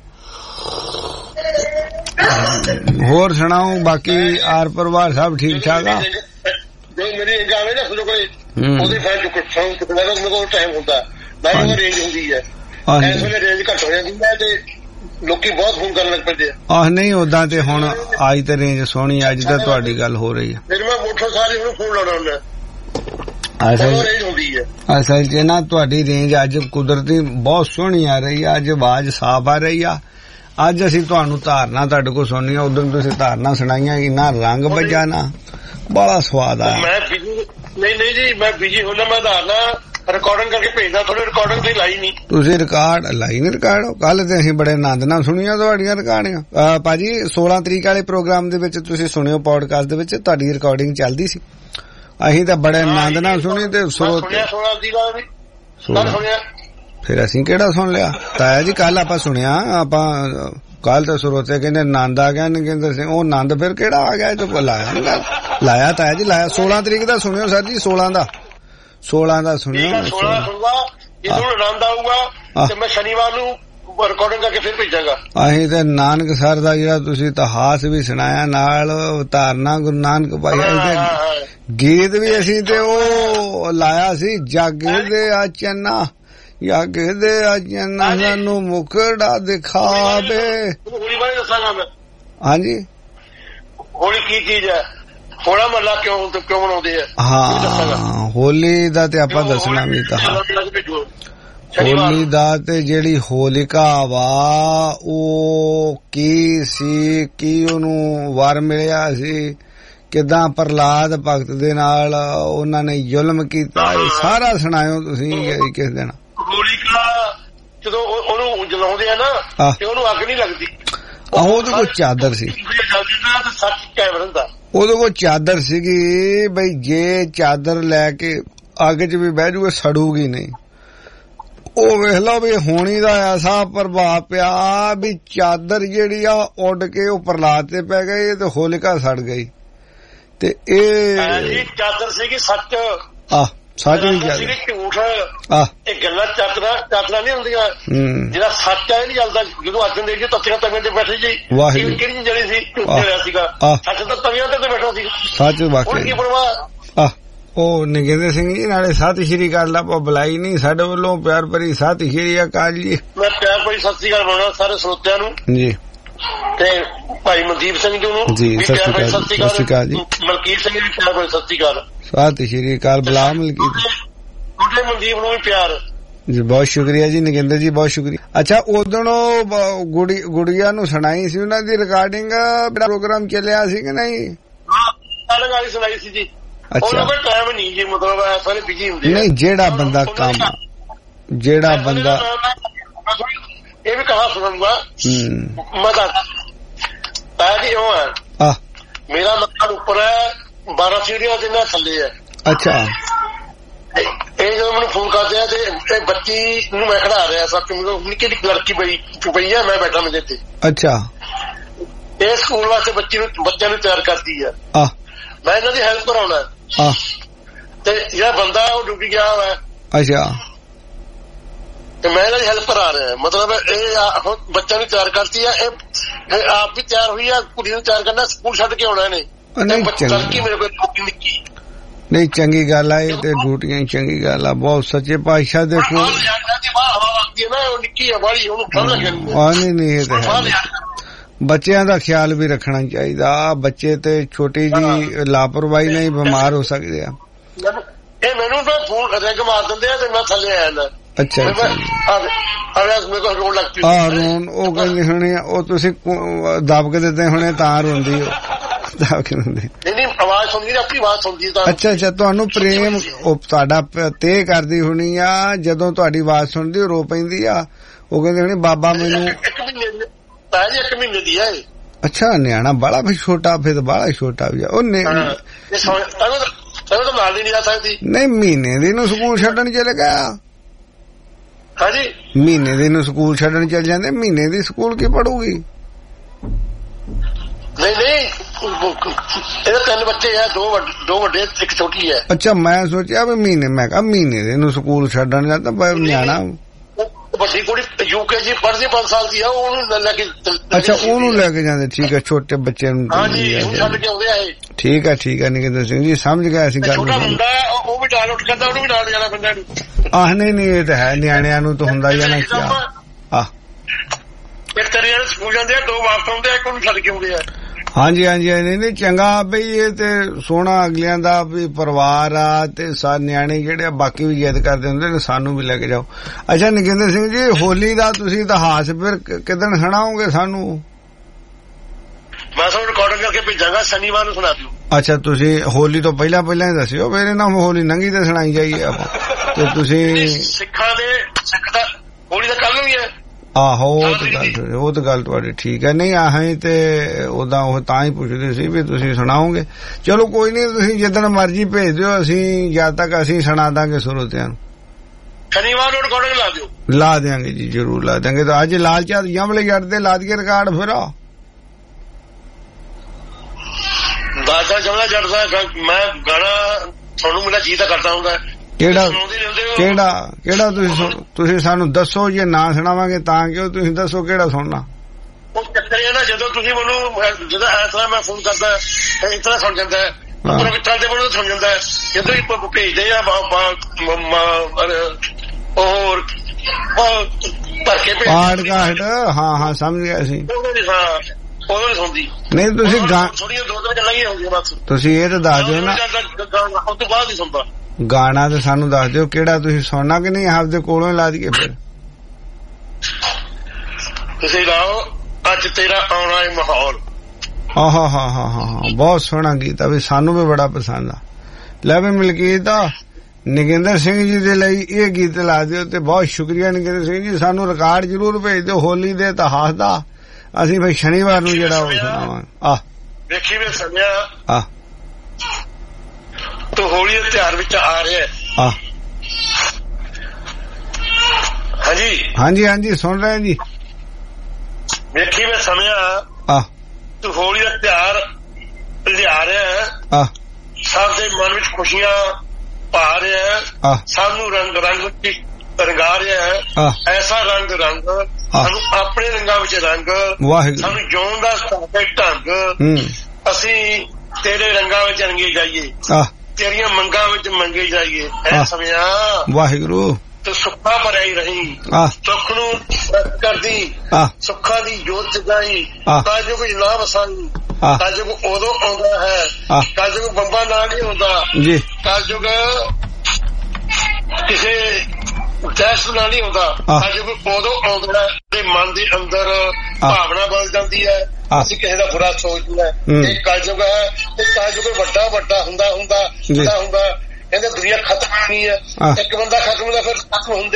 ਹੋਰ ਸੁਣਾਓ, ਬਾਕੀ ਆਰ ਪਰਿਵਾਰ ਸਭ ਠੀਕ ਠਾਕ ਆ? ਜੋ ਮੇਰੀ ਗਾਵੇਂ ਨਾ ਸੁਣੋ ਕੋਈ ਉਹਦੇ ਫੈਨ ਚੁੱਕਣਾ ਮੇਰੇ ਕੋਲ ਟਾਈਮ ਹੁੰਦਾ, ਮੈਂ ਉਹ ਰੇਂਜ ਹੁੰਦੀ ਹੈ, ਇਸ ਵੇਲੇ ਰੇਂਜ ਘੱਟ ਹੋ ਜਾਂਦੀ ਹੈ ਤੇ ਲੋਕੀ ਬਹੁਤ ਫੋਨ ਕਰਨ ਲੱਗ ਪੈਂਦੇ ਆ। ਆਹ ਨਹੀਂ ਉਦਾਂ ਤੇ ਹੁਣ ਅੱਜ ਤੇ ਰੇਂਜ ਸੋਹਣੀ, ਅੱਜ ਤਾਂ ਤੁਹਾਡੀ ਗੱਲ ਹੋ ਰਹੀ ਹੈ। ਫਿਰ ਮੈਂ ਮੋਟਰ ਸਾਰੇ ਉਹਨੂੰ ਫੋਨ ਲਾਉਣਾ ਹੁੰਦਾ, ਰੇਂਜ ਹੁੰਦੀ ਹੈ। ਅਸਲ ਚ ਨਾ ਤੁਹਾਡੀ ਰੇਂਜ ਅੱਜ ਕੁਦਰਤੀ ਬਹੁਤ ਸੋਹਣੀ ਆ ਰਹੀ ਆ, ਅੱਜ ਆਵਾਜ਼ ਸਾਫ਼ ਆ ਰਹੀ ਆ। ਅੱਜ ਅਸੀਂ ਤੁਹਾਨੂੰ ਧਾਰਨਾ ਤੁਹਾਡੇ ਕੋਲ ਸੁਣਨੀ ਆ, ਉਦੋਂ ਤੁਸੀਂ ਧਾਰਨਾ ਸੁਣਾਈਆਂ, ਇੰਨਾ ਰੰਗ ਵੱਜਾ ਨਾ, ਬੜਾ ਸਵਾਦ ਆਇਆ। ਮੈਂ ਨਹੀਂ ਜੀ, ਮੈਂ ਬਿਜੀ ਹੁੰਦਾ, ਮੈਂ ਧਾਰਨਾ ਰਿਕਾਰਡਿੰਗ ਕਰਕੇ ਭੇਜਦਾ, ਥੋੜੀ ਰਿਕਾਰਡਿੰਗ ਤੇ ਲਾਈ ਨਹੀਂ। ਤੁਸੀਂ ਰਿਕਾਰਡ ਲਾਈ ਨਹੀਂ? ਰਿਕਾਰਡ ਕੱਲ ਤੇ ਅਸੀਂ ਬੜੇ ਆਨੰਦ ਨਾਲ ਸੁਣੀਆਂ ਤੁਹਾਡੀਆਂ ਰਿਕਾਰਡਿੰਗਾਂ। ਭਾਜੀ 16 ਤਰੀਕ ਵਾਲੇ ਪ੍ਰੋਗਰਾਮ ਦੇ ਵਿੱਚ ਤੁਸੀਂ ਸੁਣਿਓ, ਪੌਡਕਾਸਟ ਦੇ ਵਿੱਚ ਤੁਹਾਡੀ ਰਿਕਾਰਡਿੰਗ ਚੱਲਦੀ ਸੀ, ਅਸੀਂ ਤਾਂ ਬੜੇ ਆਨੰਦ ਨਾਲ ਸੁਣੀ ਤੇ ਸਰੋਤੇ। ਫਿਰ ਅਸੀਂ ਕਿਹੜਾ ਸੁਣ ਲਿਆ ਤਾਇਆ ਜੀ? ਕੱਲ ਆਪਾਂ ਸੁਣਿਆ, ਆਪਾਂ ਕੱਲ ਤਾਂ ਸਰੋਤੇ ਕਹਿੰਦੇ ਆਨੰਦ ਆ ਗਿਆ, ਕਹਿੰਦੇ ਸੀ ਉਹ ਆਨੰਦ ਫਿਰ ਕਿਹੜਾ ਆ ਗਿਆ? ਇਹ ਤਾਂ ਲਾਇਆ ਲਾਇਆ ਤਾਇਆ ਜੀ, ਲਾਇਆ 16 ਤਰੀਕ ਦਾ ਸੁਣਿਓ ਸਰ ਜੀ, 16 ਦਾ ਸੁਣਿਓ। 16 ਆਨੰਦ ਆਊਗਾ ਤੇ ਮੈਂ ਸ਼ਨੀਵਾਰ ਨੂੰ ਰਿਕਾਰਡਿੰਗ ਕਰਕੇ ਫਿਰ ਭੇਜਾਂਗਾ। ਅਸੀਂ ਤੇ ਨਾਨਕ ਸਰ ਦਾ ਜਿਹੜਾ ਤੁਸੀਂ ਇਤਿਹਾਸ ਵੀ ਸੁਣਾਇਆ, ਨਾਲ ਧਾਰਨਾ ਗੁਰੂ ਨਾਨਕ ਭਾਈ ਦੇ ਗੀਤ ਵੀ ਅਸੀਂ ਤੇ ਉਹ ਲਾਇਆ ਸੀ, ਜੱਗ ਦੇ ਆ ਚੰਨਾ ਜੱਗ ਦੇ ਆ ਚੰਨਾ ਸਾਨੂੰ ਮੁਖੜਾ ਦਿਖਾਵੇ। ਹੋਲੀ ਬਾਰੇ ਦੱਸਾਂਗਾ ਮੈਂ। ਹਾਂਜੀ, ਹੋਲੀ ਕੀ ਚੀਜ਼ ਹੈ, ਹੋਲਾ ਮਹੱਲਾ ਕਿਉਂ ਮਨਾਉਂਦੇ ਆ? ਹਾਂ, ਹੋਲੀ ਦਾ ਤੇ ਆਪਾਂ ਦੱਸਣਾ ਵੀ ਤਾਂ ਹੋਲੀ ਦਾ ਤੇ ਜਿਹੜੀ ਹੋਲਿਕਾ ਵਾ ਉਹ ਕੀ ਸੀ, ਕੀ ਉਹਨੂੰ ਵਰ ਮਿਲਿਆ ਸੀ, ਕਿਦਾਂ ਪ੍ਰਹਲਾਦ ਭਗਤ ਦੇ ਨਾਲ ਉਹਨਾਂ ਨੇ ਜ਼ੁਲਮ ਕੀਤਾ, ਇਹ ਸਾਰਾ ਸੁਣਾਇਓ ਤੁਸੀਂ ਕਿਸ ਦਿਨ। ਹੋਲਿਕਾ ਜਦੋਂ ਉਹਨੂੰ ਜਲਾਉਂਦੇ ਆ ਨਾ ਤੇ ਉਹਨੂੰ ਅੱਗ ਨਹੀਂ ਲੱਗਦੀ, ਉਹਦੇ ਕੋਲ ਚਾਦਰ ਸੀ, ਸੱਚ ਕਾਇਮ ਰਹਿੰਦਾ। ਉਹਦੇ ਕੋਲ ਚਾਦਰ ਸੀਗੀ ਬਈ, ਜੇ ਚਾਦਰ ਲੈ ਕੇ ਅੱਗ 'ਚ ਵੀ ਬਹਿ ਜੂਗੇ ਸੜੂਗੀ ਨਹੀਂ। ਉਹ ਵੇਖ ਲਓ ਵੀ ਹੋਣੀ ਦਾ ਐਸਾ ਪ੍ਰਭਾਵ ਪਿਆ ਵੀ ਚਾਦਰ ਜਿਹੜੀ ਆ ਉੱਡ ਕੇ ਉਹ ਪ੍ਰਹਲਾਦ ਤੇ ਪੈ ਗਈ ਤੇ ਹੋਲਿਕਾ ਸੜ ਗਈ। ਤੇ ਇਹ ਚਾਦਰ ਸੀਗੀ ਸੱਚ, ਸੱਚ ਨਹੀਂ ਚਾਦਰ, ਝੂਠ, ਇਹ ਗੱਲਾਂ ਚਾਦਰਾਂ ਨਹੀਂ ਹੁੰਦੀਆਂ। ਜਿਹੜਾ ਸੱਚ ਆ ਇਹ ਨਹੀਂ ਚੱਲਦਾ। ਜਦੋਂ ਅਰਜਨ ਦੇਵ ਜੀ ਤੱਤੀਆਂ ਤਵੀਆਂ ਤੇ ਬੈਠੇ ਜੀ, ਕਿਹੜੀ ਜੜੀ ਸੀ, ਝੂਠ ਰਿਹਾ ਸੀਗਾ, ਸੱਚ ਤਾਂ ਤਵੀਆਂ ਤੇ ਬੈਠਾ ਸੀ, ਸੱਚ ਵਾਕਿਆ ਕੀ ਪਰਵਾਹ। ਉਹ ਨਿਗਿੰਦਰ ਸਿੰਘ ਜੀ ਨਾਲੇ ਸਤਿ ਸ਼੍ਰੀ ਅਕਾਲ ਆਪਾਂ ਬੁਲਾਈ ਨਹੀਂ, ਸਾਡੇ ਵੱਲੋਂ ਪਿਆਰ ਭਰੀ ਸਤਿ ਸ਼੍ਰੀ ਅਕਾਲ ਜੀ। ਮੈਂ ਪਿਆਰ ਭਰੀ ਸਤਿ ਸ਼੍ਰੀ ਅਕਾਲ ਬੋਲਣਾ ਸਾਰੇ ਸਰੋਤਿਆਂ ਨੂੰ ਜੀ, ਤੇ ਭਾਈ ਮਨਦੀਪ ਸਿੰਘ ਜੀ ਨੂੰ ਜੀ ਸਤਿ ਸ਼੍ਰੀ ਅਕਾਲ ਜੀ, ਮਲਕੀਤ ਸਿੰਘ ਜੀ ਪਿਆਰ ਭਰੀ ਸਤਿ ਸ਼੍ਰੀ ਅਕਾਲ, ਸਤਿ ਸ਼੍ਰੀ ਅਕਾਲ, ਬੁਲਾ ਮਲਕੀਤ ਛੋਟੇ ਮਨਦੀਪ ਨੂੰ ਵੀ ਪਿਆਰ ਜੀ। ਬਹੁਤ ਸ਼ੁਕਰੀਆ ਜੀ ਨਗਿੰਦਰ ਜੀ, ਬਹੁਤ ਸ਼ੁਕਰੀਆ। ਅੱਛਾ, ਉਦੋਂ ਗੁੜੀਆ ਨੂੰ ਸੁਣਾਈ ਸੀ ਉਹਨਾਂ ਦੀ ਰਿਕਾਰਡਿੰਗ, ਪ੍ਰੋਗਰਾਮ ਚੱਲਿਆ ਸੀ ਕਿ ਨਹੀਂ? ਹਾਂ, ਸੁਣਾਈ ਸੀ ਜੀ। ਅੱਛਾ, ਟਾਈਮ ਨਹੀਂ ਜੀ, ਮਤਲਬ ਸਾਰੇ ਬਿਜੀ ਹੁੰਦੇ ਨਹੀਂ। ਜਿਹੜਾ ਬੰਦਾ ਕੰਮ, ਜਿਹੜਾ ਬੰਦਾ ਇਹ ਵੀ ਕਹਾ ਸੁਣੂਗਾ ਮੈਂ ਦੱਸ ਜੀ, ਉਹ ਹੈ ਮੇਰਾ ਮਕਾਨ ਉੱਪਰ ਹੈ, 12 ਸੀੜੀਆਂ ਦੇ ਨਾਲ ਥੱਲੇ ਹੈ। ਅੱਛਾ, ਇਹ ਜਦੋਂ ਮੈਨੂੰ ਫੋਨ ਕਰਦੇ ਆ ਤੇ ਇਹ ਬੱਚੀ ਨੂੰ ਮੈਂ ਖੜਾ ਰਿਹਾ ਸਭ, ਨਿੱਕੀ ਨਿੱਕੀ ਲੜਕੀ ਪਈ ਹੈ, ਮੈਂ ਬੈਠਾ ਮੇਰੇ ਤੇ। ਅੱਛਾ, ਇਹ ਸਕੂਲ ਵਾਸਤੇ ਬੱਚਿਆਂ ਨੂੰ ਤਿਆਰ ਕਰਦੀ ਹੈ, ਮੈਂ ਇਹਨਾਂ ਦੀ ਹੈਲਪ ਕਰਾਉਣਾ ਤੇ ਜਿਹੜਾ ਬੰਦਾ ਉਹ ਡਿਊਟੀ ਗਿਆ ਹੋਇਆ। ਅੱਛਾ, ਤੇ ਮੈਂ ਇਹਨਾਂ ਦੀ ਹੈਲਪ ਕਰਾ ਰਿਹਾ, ਮਤਲਬ ਇਹ ਬੱਚਿਆਂ ਨੂੰ ਤਿਆਰ ਕਰਤੀ ਆ, ਇਹ ਆਪ ਵੀ ਤਿਆਰ ਹੋਈ ਆ, ਕੁੜੀ ਨੂੰ ਤਿਆਰ ਕਰਨਾ, ਸਕੂਲ ਛੱਡ ਕੇ ਆਉਣਾ ਇਹਨੇ। ਲੜਕੀ ਮੇਰੇ ਕੋਲ ਨਿੱਕੀ ਨਹੀਂ, ਚੰਗੀ ਗੱਲ ਆ, ਇਹ ਤੇ ਡਿਊਟੀਆਂ ਹੀ ਚੰਗੀ ਗੱਲ ਆ, ਬਹੁਤ ਸੱਚੇ ਪਾਤਸ਼ਾਹ ਦੇਖੋ। ਨਹੀਂ ਇਹ ਤੇ ਬੱਚਿਆਂ ਦਾ ਖਿਆਲ ਵੀ ਰੱਖਣਾ ਚਾਹੀਦਾ। ਬੱਚੇ ਤੇ ਛੋਟੀ ਜੀ ਲਾਪਰਵਾਹੀ ਨਾਲ ਹੀ ਬਿਮਾਰ ਹੋ ਸਕਦੇ ਆ। ਇਹ ਮੈਨੂੰ ਤਾਂ ਫੋਨ ਰਿੰਗ ਮਾਰ ਦਿੰਦੇ ਆ ਤੇ ਮੈਂ ਥੱਲੇ ਆ ਜਾਂਦਾ। ਅੱਛਾ ਮੇਰੇ ਕੋਲ ਰੋਣ ਲੱਗ ਪਈ। ਰੋਣ ਉਹ ਕਹਿੰਦੇ ਹੋਣੇ ਉਹ ਤੁਸੀਂ ਦਬ ਕੇ ਦਿੱਤੇ ਹੋਣੇ ਤਾਂ ਰੋਂਦੀ ਹੋ। ਨਹੀਂ ਆਵਾਜ਼ ਸੁਣਦੀ ਆਪਣੀ ਆਵਾਜ਼ ਸੁਣਦੀ। ਅੱਛਾ ਤੁਹਾਨੂੰ ਪ੍ਰੇਮ ਤੁਹਾਡਾ ਤੇ ਕਰਦੀ ਹੋਣੀ ਆ। ਜਦੋਂ ਤੁਹਾਡੀ ਆਵਾਜ਼ ਸੁਣਦੀ ਉਹ ਰੋ ਪੈਂਦੀ ਆ। ਉਹ ਕਹਿੰਦੇ ਹੋਣੇ ਬਾਬਾ ਮੈਨੂੰ 1 ਮਹੀਨੇ ਦੀ ਹੈ। ਅੱਛਾ ਨਿਆਣਾ ਬਾਲਾ ਵੀ ਛੋਟਾ ਫਿਰ ਬਾਲਾ ਛੋਟਾ ਵੀ ਆ ਉਹ ਨਹੀਂ ਮਹੀਨੇ ਦੀ ਨੂੰ ਸਕੂਲ ਛੱਡਣ ਚਲੇ ਗਿਆ। ਹਾਂਜੀ ਮਹੀਨੇ ਦੀ ਨੂੰ ਸਕੂਲ ਛੱਡਣ ਚਲੇ ਜਾਂਦੇ। ਮਹੀਨੇ ਦੀ ਸਕੂਲ ਕੀ ਪੜੂਗੀ? ਨਹੀਂ ਇਹਦੇ 3 ਬੱਚੇ ਆ, 2 ਵੱਡੇ 1 ਛੋਟੀ ਹੈ। ਅੱਛਾ ਮੈਂ ਸੋਚਿਆ ਵੀ ਮਹੀਨੇ ਮੈਂ ਕਿਹਾ ਮਹੀਨੇ ਦੇ ਨੂੰ ਸਕੂਲ ਛੱਡਣ ਜਾਂਦਾ ਨਿਆਣਾ। ਵੱਡੀ ਕੁੜੀ UKG ਪੜ੍ਹਦੀ 5 ਸਾਲ ਦੀ ਆ ਉਹਨੂੰ ਲੈ ਕੇ। ਅੱਛਾ ਉਹਨੂੰ ਲੈ ਕੇ ਜਾਂਦੇ ਠੀਕ ਹੈ ਛੋਟੇ ਬੱਚੇ ਨੂੰ ਛੱਡ ਕੇ ਆਉਂਦੇ ਆ ਇਹ। ਠੀਕ ਹੈ ਨਿਕੰਦਰ ਸਿੰਘ ਜੀ ਸਮਝ ਗਿਆ ਅਸੀਂ ਗੱਲ। ਛੋਟਾ ਮੁੰਡਾ ਉਹ ਵੀ ਨਾਲ ਉੱਠ ਕਰਦਾ ਉਹਨੂੰ ਵੀ ਨਾਲ ਜਾਣਾ ਪੈਂਦਾ ਨੂੰ। ਨਹੀਂ ਇਹ ਤਾਂ ਹੈ ਨਿਆਣਿਆਂ ਨੂੰ ਤਾਂ ਹੁੰਦਾ ਹੀ ਆ ਨਾ। ਇੱਕ ਤਰੀਆਂ ਨੂੰ ਸਕੂਲ ਜਾਂਦੇ ਆ 2 ਵਾਪਸ ਆਉਂਦੇ ਆ 1 ਨੂੰ ਛੱਡ ਕੇ ਆਉਂਦੇ ਆ। ਹਾਂਜੀ ਨਹੀਂ ਚੰਗਾ ਬਈ ਇਹ ਤੇ ਸੋਹਣਾ ਅਗਲਿਆਂ ਦਾ ਵੀ ਪਰਿਵਾਰ ਆ ਤੇ ਨਿਆਣੇ ਜਿਹੜੇ ਬਾਕੀ ਵੀ ਜਿੱਦ ਕਰਦੇ ਹੁੰਦੇ ਨੇ ਸਾਨੂੰ ਵੀ ਲੈ ਕੇ ਜਾਓ। ਅੱਛਾ ਨਗਿੰਦਰ ਸਿੰਘ ਜੀ ਹੋਲੀ ਦਾ ਤੁਸੀਂ ਇਤਿਹਾਸ ਫਿਰ ਕਿਦਣ ਸੁਣਾਓਗੇ ਸਾਨੂੰ? ਮੈਂ ਤੁਹਾਨੂੰ ਰਿਕਾਰਡਿੰਗ ਕਰਕੇ ਭੇਜਾਂਗਾ ਸ਼ਨੀਵਾਰ ਨੂੰ ਸੁਣਾ ਦਿਓ। ਅੱਛਾ ਤੁਸੀਂ ਹੋਲੀ ਤੋਂ ਪਹਿਲਾਂ ਹੀ ਦੱਸਿਓ ਮੇਰੇ ਨਾਲ ਹੋਲੀ ਨੰਗੀ ਤੇ ਸੁਣਾਈ ਜਾਈਏ ਆਪਾਂ। ਤੇ ਤੁਸੀਂ ਸਿੱਖ ਦਾ ਹੋਲੀ ਦਾ ਕੱਲ ਨੂੰ ਹੀ ਹੈ। ਆਹੋ ਉਹ ਤਾਂ ਗੱਲ ਤੁਹਾਡੀ ਠੀਕ ਹੈ। ਨਹੀਂ ਅਸੀਂ ਤੇ ਉਦਾਂ ਉਹ ਤਾਂ ਹੀ ਪੁੱਛਦੇ ਸੀ ਵੀ ਤੁਸੀਂ ਸੁਣਾਓਗੇ। ਚਲੋ ਕੋਈ ਨਹੀਂ ਤੁਸੀਂ ਜਿੱਦਣ ਮਰਜ਼ੀ ਭੇਜ ਦਿਓ ਅਸੀਂ ਜਦ ਤੱਕ ਅਸੀਂ ਸੁਣਾ ਦਾਂਗੇ ਸਰੋਤਿਆਂ ਨੂੰ। ਸ਼ਨੀਵਾਰ ਨੂੰ ਰਿਕਾਰਡਿੰਗ ਲਾ ਦਿਓ। ਲਾ ਦਿਆਂਗੇ ਜੀ ਜ਼ਰੂਰ ਲਾ ਦਿਆਂਗੇ। ਤਾਂ ਅੱਜ ਲਾਲ ਚਾਹ ਜੰਮਲੇ ਜੱਟ ਦੇ ਲਾ ਦਈਏ ਰਿਕਾਰਡ ਫਿਰ ਦਾਦਾ ਜਮਲਾ ਜੱਟ ਦਾ ਮੈਂ ਗਾਣਾ ਤੁਹਾਨੂੰ ਮੇਰਾ ਜੀ ਤਾਂ ਕਰਦਾ ਹੁੰਦਾ। ਕਿਹੜਾ ਤੁਸੀਂ ਸਾਨੂੰ ਦੱਸੋ ਜੇ ਨਾ ਸੁਣਾਵਾਂਗੇ ਤਾਂ ਕਿਉਂ ਤੁਸੀਂ ਦੱਸੋ ਕਿਹੜਾ ਸੁਣਨਾ। ਉਹ ਚੱਕਰ ਹੈ ਨਾ ਜਦੋਂ ਤੁਸੀਂ ਮੈਨੂੰ ਜਦੋਂ ਇਸ ਤਰ੍ਹਾਂ ਮੈਂ ਫੋਨ ਕਰਦਾ ਇਸ ਤਰ੍ਹਾਂ ਸੁਣ ਜਾਂਦਾ ਚੱਲਦੇ ਬੋਲੋ ਸੁਣ ਜਾਂਦਾ ਜਦੋਂ ਹੀ ਭੇਜਦੇ ਆ ਹੋਰ ਭਰ ਕੇ ਹਾਂ ਸਮਝ ਗਿਆ ਸੀ। ਉਦੋਂ ਨੀ ਸੁਣਦੀ। ਨਹੀਂ ਤੁਸੀਂ ਥੋੜੀਆਂ 2 ਗੱਲਾਂ ਹੀ ਹੁੰਦੀਆਂ ਬਸ। ਤੁਸੀਂ ਇਹ ਤਾਂ ਦੱਸ ਦਿਓ ਨਾ ਉਸ ਤੋਂ ਬਾਅਦ ਨੀ ਸੁਣਦਾ ਗਾਣਾ ਤੇ ਸਾਨੂੰ ਦੱਸ ਦਿਓ ਕਿਹੜਾ ਤੁਸੀਂ ਸੁਣਨਾ ਕਿ ਨਹੀਂ ਆਪਦੇ ਕੋਲੋਂ ਹੀ ਲਾ ਦਈਏ ਫਿਰ। ਤੁਸੀਂ ਲਾਓ ਅੱਜ ਤੇਰਾ ਆਉਣਾ ਹੈ ਮਾਹੌਲ। ਹਾਂ ਬਹੁਤ ਸੋਹਣਾ ਗੀਤ ਆ ਵੀ ਸਾਨੂੰ ਵੀ ਬੜਾ ਪਸੰਦ ਆ। ਲੈ ਵੀ ਮਲਕੀਤ ਨਗਿੰਦਰ ਸਿੰਘ ਜੀ ਦੇ ਲਈ ਇਹ ਗੀਤ ਲਾ ਦਿਓ ਤੇ ਬਹੁਤ ਸ਼ੁਕਰੀਆ ਨਗਿੰਦਰ ਸਿੰਘ ਜੀ। ਸਾਨੂੰ ਰਿਕਾਰਡ ਜ਼ਰੂਰ ਭੇਜ ਦਿਓ ਹੋਲੀ ਦੇ ਇਤਿਹਾਸ ਦਾ। ਅਸੀਂ ਫਿਰ ਸ਼ਨੀਵਾਰ ਨੂੰ ਜਿਹੜਾ ਉਹ ਸੁਣਾਵਾਂਗੇ। ਵੇਖੀ ਵੀ ਸਮਝਿਆ ਤੂੰ ਹੋਲੀ ਦੇ ਤਿਉਹਾਰ ਵਿੱਚ ਆ ਰਿਹਾ। ਹਾਂਜੀ ਸੁਣ ਰਹੇ ਜੀ। ਵੇਖੀ ਮੈਂ ਸਮਝਿਆ ਤੂੰ ਹੋਲੀ ਦਾ ਤਿਉਹਾਰ ਲਿਆ ਰਿਹਾ। ਸਭ ਦੇ ਮਨ ਵਿੱਚ ਖੁਸ਼ੀਆਂ ਪਾ ਰਿਹਾ। ਸਭ ਨੂੰ ਰੰਗ ਰੰਗਾ ਰਿਹਾ। ਐਸਾ ਰੰਗ ਸਾਨੂੰ ਆਪਣੇ ਰੰਗਾਂ ਵਿੱਚ ਰੰਗ ਸਾਨੂੰ ਜਿਉਣ ਦਾ ਢੰਗ ਅਸੀਂ ਤੇਰੇ ਰੰਗਾਂ ਵਿੱਚ ਰੰਗੇ ਜਾਈਏ ਤੇਰੀਆਂ ਮੰਗਾਂ ਵਿੱਚ ਮੰਗੇ ਜਾਈਏ। ਐ ਸਮਿਆ ਵਾਹਿਗੁਰੂ ਤੂੰ ਸੁੱਖਾਂ ਭਰਿਆ ਹੀ ਰਹੀ ਸੁੱਖ ਨੂੰ ਕਰਦੀ ਸੁੱਖਾਂ ਦੀ ਜੋਤ ਜਗਾਈ ਤਾਂ ਜੋ ਕੋਈ ਨਾ ਵਸਾਈ ਤਾਂ ਜੋ ਉਦੋਂ ਆਉਂਦਾ ਹੈ ਤਾਂ ਜੋ ਬੰਬਾ ਨਾਲ ਨਹੀਂ ਹੁੰਦਾ ਤਾਂ ਜੋ ਕਿਸੇ ਦਹਿਸ਼ਤ ਨਾਲ ਨਹੀਂ ਹੁੰਦਾ ਤਾਂ ਜੋ ਉਦੋਂ ਆਉਂਦਾ ਤੇ ਮਨ ਦੇ ਅੰਦਰ ਭਾਵਨਾ ਬਦਲ ਜਾਂਦੀ ਹੈ। ਅਸੀਂ ਕਿਸੇ ਦਾ ਬੁਰਾ ਸੋਚਦੇ ਇਹ ਕਲਯੁਗ ਹੈ ਤੇ ਕਲਯੁਗ ਵੱਡਾ ਹੁੰਦਾ ਕਹਿੰਦੇ ਦੁਨੀਆ ਖਤਮ ਨਹੀਂ ਹੈ। ਇੱਕ ਬੰਦਾ ਖਤਮ ਹੁੰਦਾ ਫਿਰ ਖਤਮ ਹੁੰਦੇ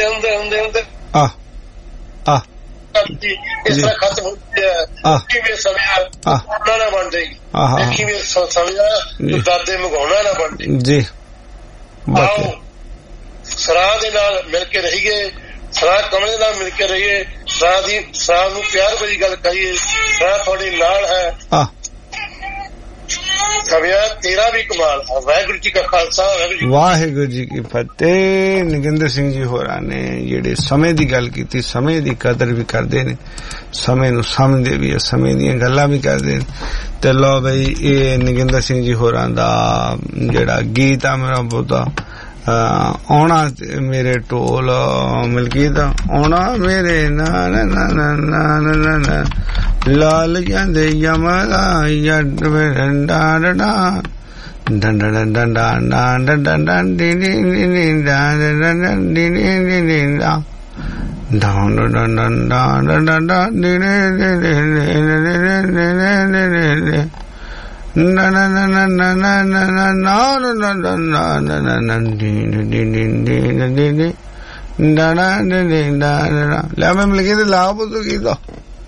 ਇਸ ਤਰ੍ਹਾਂ ਖਤਮ ਹੁੰਦੀ ਹੈ। ਕਿਵੇਂ ਸਮਿਆ ਉਹਨਾਂ ਨਾ ਬਣ ਜਾਏਗੀ ਕਿਵੇਂ ਸਮਿਆ ਦਾਦੇ ਮਗਾਉਣਾ ਨਾ ਬਣ ਜਾਏਗੀ ਜੀ। ਆਓ ਸਰਾਹ ਦੇ ਨਾਲ ਮਿਲ ਕੇ ਰਹੀਏ ਸਰਾਹ ਕਮਲੇ ਨਾਲ ਮਿਲ ਕੇ ਰਹੀਏ ਸਰਾਹ ਨੂੰ ਪਿਆਰ ਭਰੀ ਗੱਲ ਕਹੀਏ ਸਰਾਹ ਤੁਹਾਡੇ ਨਾਲ ਹੈ। ਸਮਿਆ ਤੇਰਾ ਵੀ ਕਮਾਲ ਹੈ। ਵਾਹਿਗੁਰੂ ਜੀ ਕਾ ਖਾਲਸਾ ਵਾਹਿਗੁਰੂ ਜੀ ਕੀ ਫਤਿਹ। ਨਗਿੰਦਰ ਸਿੰਘ ਜੀ ਹੋਰਾਂ ਨੇ ਜਿਹੜੇ ਸਮੇਂ ਦੀ ਗੱਲ ਕੀਤੀ ਸਮੇਂ ਦੀ ਕਦਰ ਵੀ ਕਰਦੇ ਨੇ ਸਮੇਂ ਨੂੰ ਸਮਝਦੇ ਵੀ ਸਮੇਂ ਦੀਆਂ ਗੱਲਾਂ ਵੀ ਕਰਦੇ ਨੇ। ਤੇ ਲਓ ਬਈ ਇਹ ਨਗਿੰਦਰ ਸਿੰਘ ਜੀ ਹੋਰਾਂ ਦਾ ਜਿਹੜਾ ਗੀਤ ਆ ਮੇਰਾ ਬਹੁਤਾ आना मेरे टोल मलकीत आना मेरे ना ना ना ना ना ना ना लाल जांदे यमला यड डंडा डंडा डंडा डंडा डंडा डंडा डी डी डी डा डंडा डी डी डी डा डाउन डंडा डंडा डंडा डी डी डी डी na na na na na na na na na na na na na na na na di di di di di di da da di di da da la me मिल गई ला तो की तो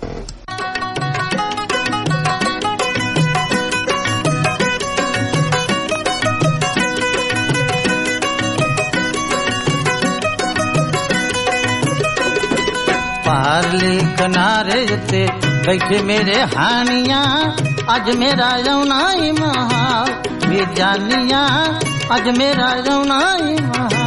पारले किनारे ते बैठे मेरे हानिया अज मेरा रौना ही महा वे जानिया अज मेरा रौना ही महा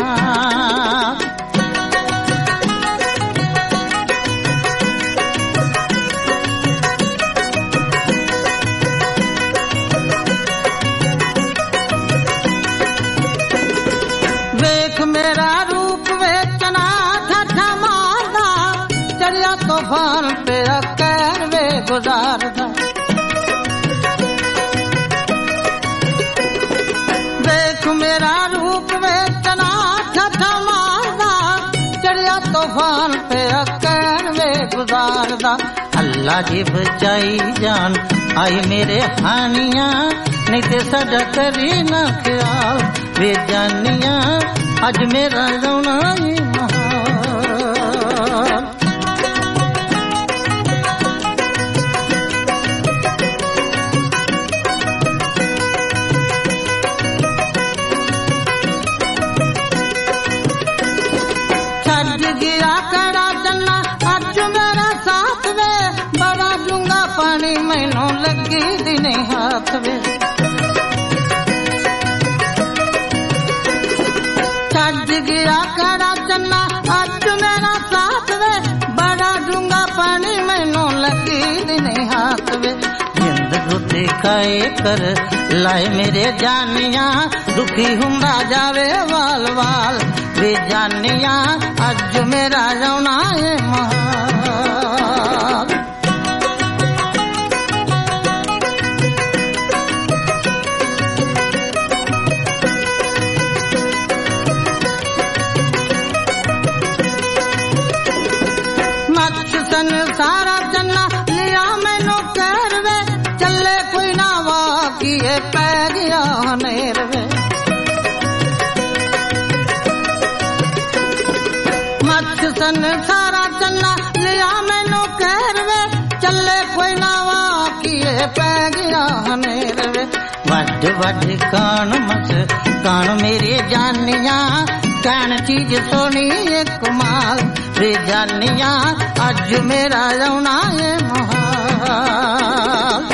वेख मेरा रूप वेचना ठठा मारदा चलिया तूफान पे कैर वे गुजारदा मेरा रूप वेचना ठठा मारदा चढ़िया तूफान पे अकैन वे गुजारदा अल्लाह जी बचाई जान आई मेरे हानिया नहीं ते साडा करी ना ख्याल वे जानिया अज मेरा रौना ही मैनू लगी दिन हाथ वे छड़ गया कड़ा चन्ना अज मेरा साथ वे बड़ा डूंगा पानी मैनू लगी दिन हाथ वे जिंद गुते खाए कर लाए मेरे जानिया दुखी हुंदा जावे वाल वाल वे जानिया अज मेरा रौना है महाल सारा चन्ना लिया मैनू कर वे चले कोई ना वाकिए पै गया नेर वे मत सन सारा चन्ना लिया मैनू कर वे चले कोई ना वाकिए पै गया नेर वे वड वड कान मस कान मेरे जानिया कैन चीज सोनी एक माल वे जानिया अज मेरा रौना है महाल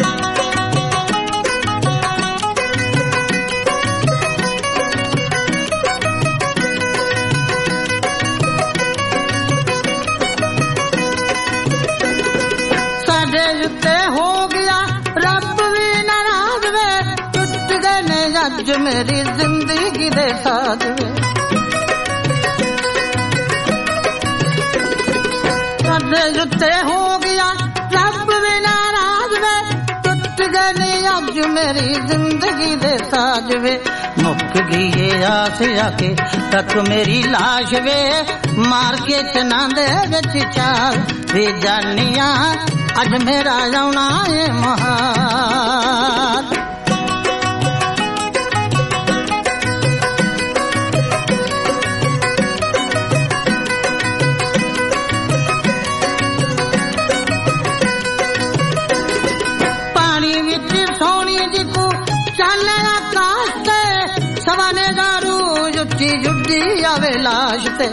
साडे उत्ते हो गया रब भी नाराज वे टुट गए ने अज मेरी जिंदगी दे साज वे जुते हो गया रब भी नाराज वे टुट गए अज मेरी जिंदगी दे साज वे मुक गई ये आस आके तक मेरी लाश वे मार के चना दे विच चाल वे जानिया अज मेरा रौना है महाल जुटी आवे लाश ते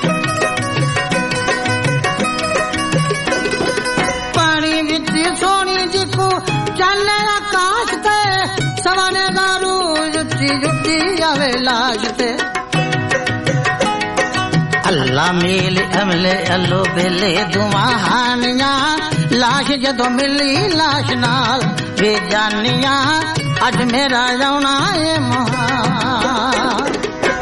पानी विच सोनी जी को चले आकाश ते सवाने दारू जुटी जुटी आवे लाश ते अल्लाह मेल अमले अल्लो बेले दुआ हानिया लाश जदों मिली लाश नाल वे जानिया अज मेरा रौना है महाल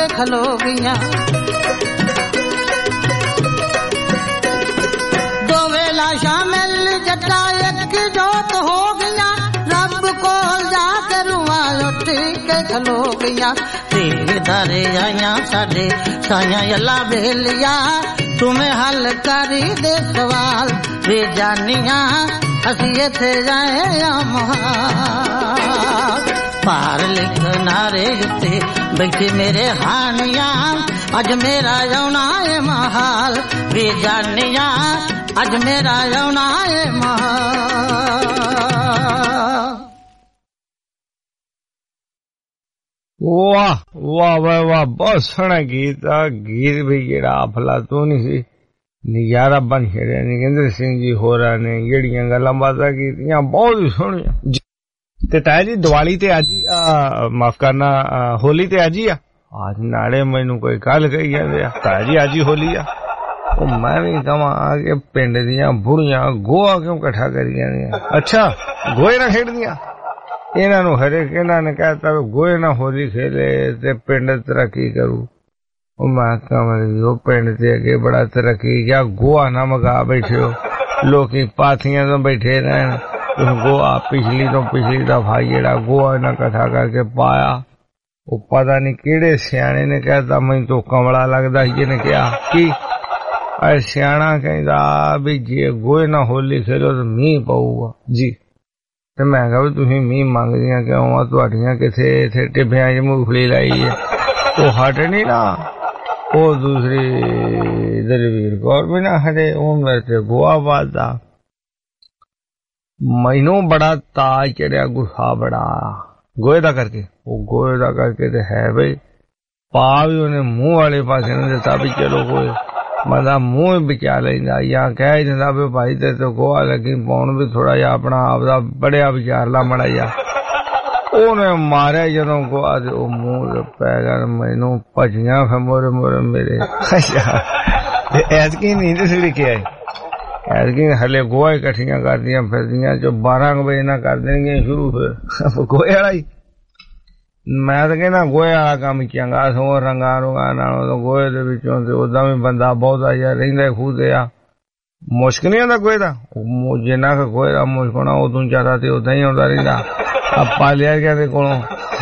ਕੇ ਖਲੋ ਗਈਆਂ ਦੋਵੇਂ ਲਾਸ਼ਾਂ ਮਿਲ ਜੱਟਾ ਇੱਕ ਜੋਤ ਹੋ ਗਈਆਂ ਰੱਬ ਕੋਲ ਜਾ ਕੇ ਰੂਹਾਂ ਉੱਠ ਕੇ ਖਲੋ ਗਈਆਂ ਤੇਰੇ ਦਾਰੇ ਆਈਆਂ ਸਾਡੇ ਸਾਈਆਂ ਅੱਲਾ ਵੇਲੀਆਂ ਤੁਮੇ ਹੱਲ ਕਰੀ ਦੇ ਸਵਾਲ ਵੇ ਜਾਨੀਆਂ ਅਸੀਂ ਇੱਥੇ ਜਾਏ ਆ ਮਹਾਲ ਪਾਰ ਲਿਖਨਾਰੇ ਉੱਤੇ ਬੈਠੇ ਮੇਰੇ ਹਾਨੀਆਂ ਅੱਜ ਮੇਰਾ ਆਉਣਾ ਏ ਮਹਾਲ ਵੇ ਜਾਨੀਆਂ ਅੱਜ ਮੇਰਾ ਆਉਣਾ ਏ ਮਹਾਲ ਵਾਹ ਵਾਹ ਵਾਹ ਵਾਹ ਬਹੁਤ ਸੋਹਣਾ ਗੀਤ ਆ ਗੀਤ ਵੀ ਜਿਹੜਾ ਅਫਲਾਤੂਨ ਸੀ ਨਜ਼ਾਰਾ ਬਣ ਛੜਿਆ ਨਿਗਿੰਦਰ ਸਿੰਘ ਜੀ ਹੋਰਾਂ ਨੇ ਜਿਹੜੀਆਂ ਗੱਲਾਂ ਬਾਤਾਂ ਕੀਤੀਆਂ ਬਹੁਤ ਹੀ ਸੋਹਣੀਆਂ ਤੇ ਤਾਇਆ ਜੀ ਦੀਵਾਲੀ ਤੇ ਅੱਜ ਮਾਫ ਕਰਨਾ ਹੋਲੀ ਤੇ ਅੱਜ ਹੀ ਆ ਅੱਜ ਨਾਲੇ ਮੈਨੂੰ ਕੋਈ ਗੱਲ ਕਹੀ ਜਾਂਦੇ ਆ ਤਾਇਆ ਜੀ ਅੱਜ ਹੀ ਹੋਲੀ ਆ ਉਹ ਮੈਂ ਵੀ ਕਵਾਂ ਆ ਕੇ ਪਿੰਡ ਦੀਆਂ ਬੁੜੀਆਂ ਗੋਆ ਕਿਉਂ ਇਕੱਠਾ ਕਰੀ ਜਾਂਦੀਆਂ ਅੱਛਾ ਗੋਏ ਨਾਲ ਖੇਡਦੀਆਂ ਇਹਨਾਂ ਨੂੰ ਹਰੇਕ ਇਹਨਾਂ ਨੇ ਕਹਿਤਾ ਗੋਏ ਨਾਲ ਹੋਲੀ ਖੇਲੇ ਤੇ ਪਿੰਡ ਤਰੱਕੀ ਕਰੂ ਉਹ ਮੈਂ ਕਹਾਂ ਉਹ ਪਿੰਡ ਤੇ ਅੱਗੇ ਬੜਾ ਤਰੱਕੀ ਜਾਂ ਗੋਆ ਨਾ ਮਗਾ ਬੈਠੇ ਹੋ ਲੋਕੀ ਪਾਥੀਆਂ ਤੋਂ ਬੈਠੇ ਰਹਿਣ ਗੋਆ ਪਿਛਲੀ ਤੋਂ ਪਿਛਲੀ ਦਫਾ ਜਿਹੜਾ ਗੋਆ ਇਹਨਾਂ ਇਕੱਠਾ ਕਰਕੇ ਪਾਇਆ ਉਹ ਪਤਾ ਨਹੀਂ ਕਿਹੜੇ ਸਿਆਣੇ ਨੇ ਕਹਿਤਾ ਮੈਨੂੰ ਤੋਂ ਕਮਲਾ ਲੱਗਦਾ ਇਹਨੇ ਕਿਹਾ ਕੀ ਸਿਆਣਾ ਕਹਿੰਦਾ ਵੀ ਜੇ ਗੋਏ ਨਾਲ ਹੋਲੀ ਖੇਲੋ ਤਾਂ ਮੀਂਹ ਪਊਗਾ ਜੀ ਤੇ ਮੈਂ ਕਿਹਾ ਵੀ ਤੁਸੀਂ ਮੀਂਹ ਮੰਗਦੀਆਂ ਕਿਉਂ ਆ ਤੁਹਾਡੀਆਂ ਕਿਥੇ ਇੱਥੇ ਟਿੱਬਿਆਂ 'ਚ ਮੂੰਗਫਲੀ ਲਾਈ ਹੈ ਉਹ ਹਟ ਨਹੀਂ ਨਾ ਉਹ ਦੂਸਰੀ ਦਲਵੀਰ ਕੌਰ ਵੀ ਨਾ ਹਟੇ ਉਹ ਮੇਰੇ ਤੇ ਗੋਆ ਵਾਦਾ ਮੈਨੂੰ ਬੜਾ ਤਾਜ ਚੜਿਆ ਗੁੱਸਾ ਬੜਾ ਗੋਏ ਦਾ ਕਰਕੇ ਉਹ ਗੋਏ ਦਾ ਕਰਕੇ ਤੇ ਹੈ ਬਈ ਪਾ ਵੀ ਉਹਨੇ ਮੂੰਹ ਵਾਲੇ ਪਾਸੇ ਨੂੰ ਦਿੱਤਾ ਵੀ ਚਲੋ ਗੋਏ ਮਦਾ ਮੂੰਹ ਬਚਾ ਲੈਂਦਾ ਜਾਂ ਕਹਿ ਦਿੰਦਾ ਵੀ ਭਾਈ ਤੇ ਗੋਆ ਲੱਗੀ ਪਾਉਣ ਵੀ ਥੋੜਾ ਜਿਹਾ ਆਪਣਾ ਆਪਦਾ ਬੜਿਆ ਵਿਚਾਰ ਲਾ ਮੜਾ ਜਾ ਉਹਨੇ ਮਾਰਿਆ ਜਦੋਂ ਗੋਆ ਤੇ ਉਹ ਮੂੰਹ ਪੈ ਗਿਆ ਮੈਨੂੰ ਭਜੀਆਂ ਫਿਰ ਮੋਰੇ ਮੋਰੇ ਮੇਰੇ ਐਤਕੀ ਨਹੀਂ ਤੇ ਲਿਖਿਆ ਐਤਕੀ ਹਲੇ ਗੋਆ ਇਕੱਠੀਆਂ ਕਰਦੀਆਂ ਫਿਰਦੀਆਂ ਜੋ 12 ਵਜੇ ਨਾ ਕਰ ਦੇਣਗੀਆਂ ਸ਼ੁਰੂ ਫਿਰ ਗੋਏ ਵਾਲਾ ਹੀ ਮੈਂ ਤਾਂ ਕਹਿੰਦਾ ਗੋਏ ਵਾਲਾ ਕੰਮ ਚੰਗਾ ਸੋ ਰੰਗਾਂ ਰੁੰਗਾਂ ਨਾਲੋਂ ਗੋਏ ਦੇ ਵਿੱਚੋਂ ਤੇ ਉਦਾਂ ਵੀ ਬੰਦਾ ਬਹੁਤਾ ਜਿਹਾ ਰਹਿੰਦਾ ਖੂਦੇ ਆ ਮੁਸ਼ਕ ਨਹੀਂ ਆਉਂਦਾ ਗੋਏ ਦਾ ਜਿੰਨਾ ਕੁ ਗੋਏ ਦਾ ਮੁਸ਼ਕ ਹੋਣਾ ਉਦੋਂ ਜ਼ਿਆਦਾ ਤੇ ਉਦਾਂ ਹੀ ਆਉਂਦਾ ਰਹਿੰਦਾ ਪਾਲਿਆ ਗਿਆ ਦੇ ਕੋਲੋਂ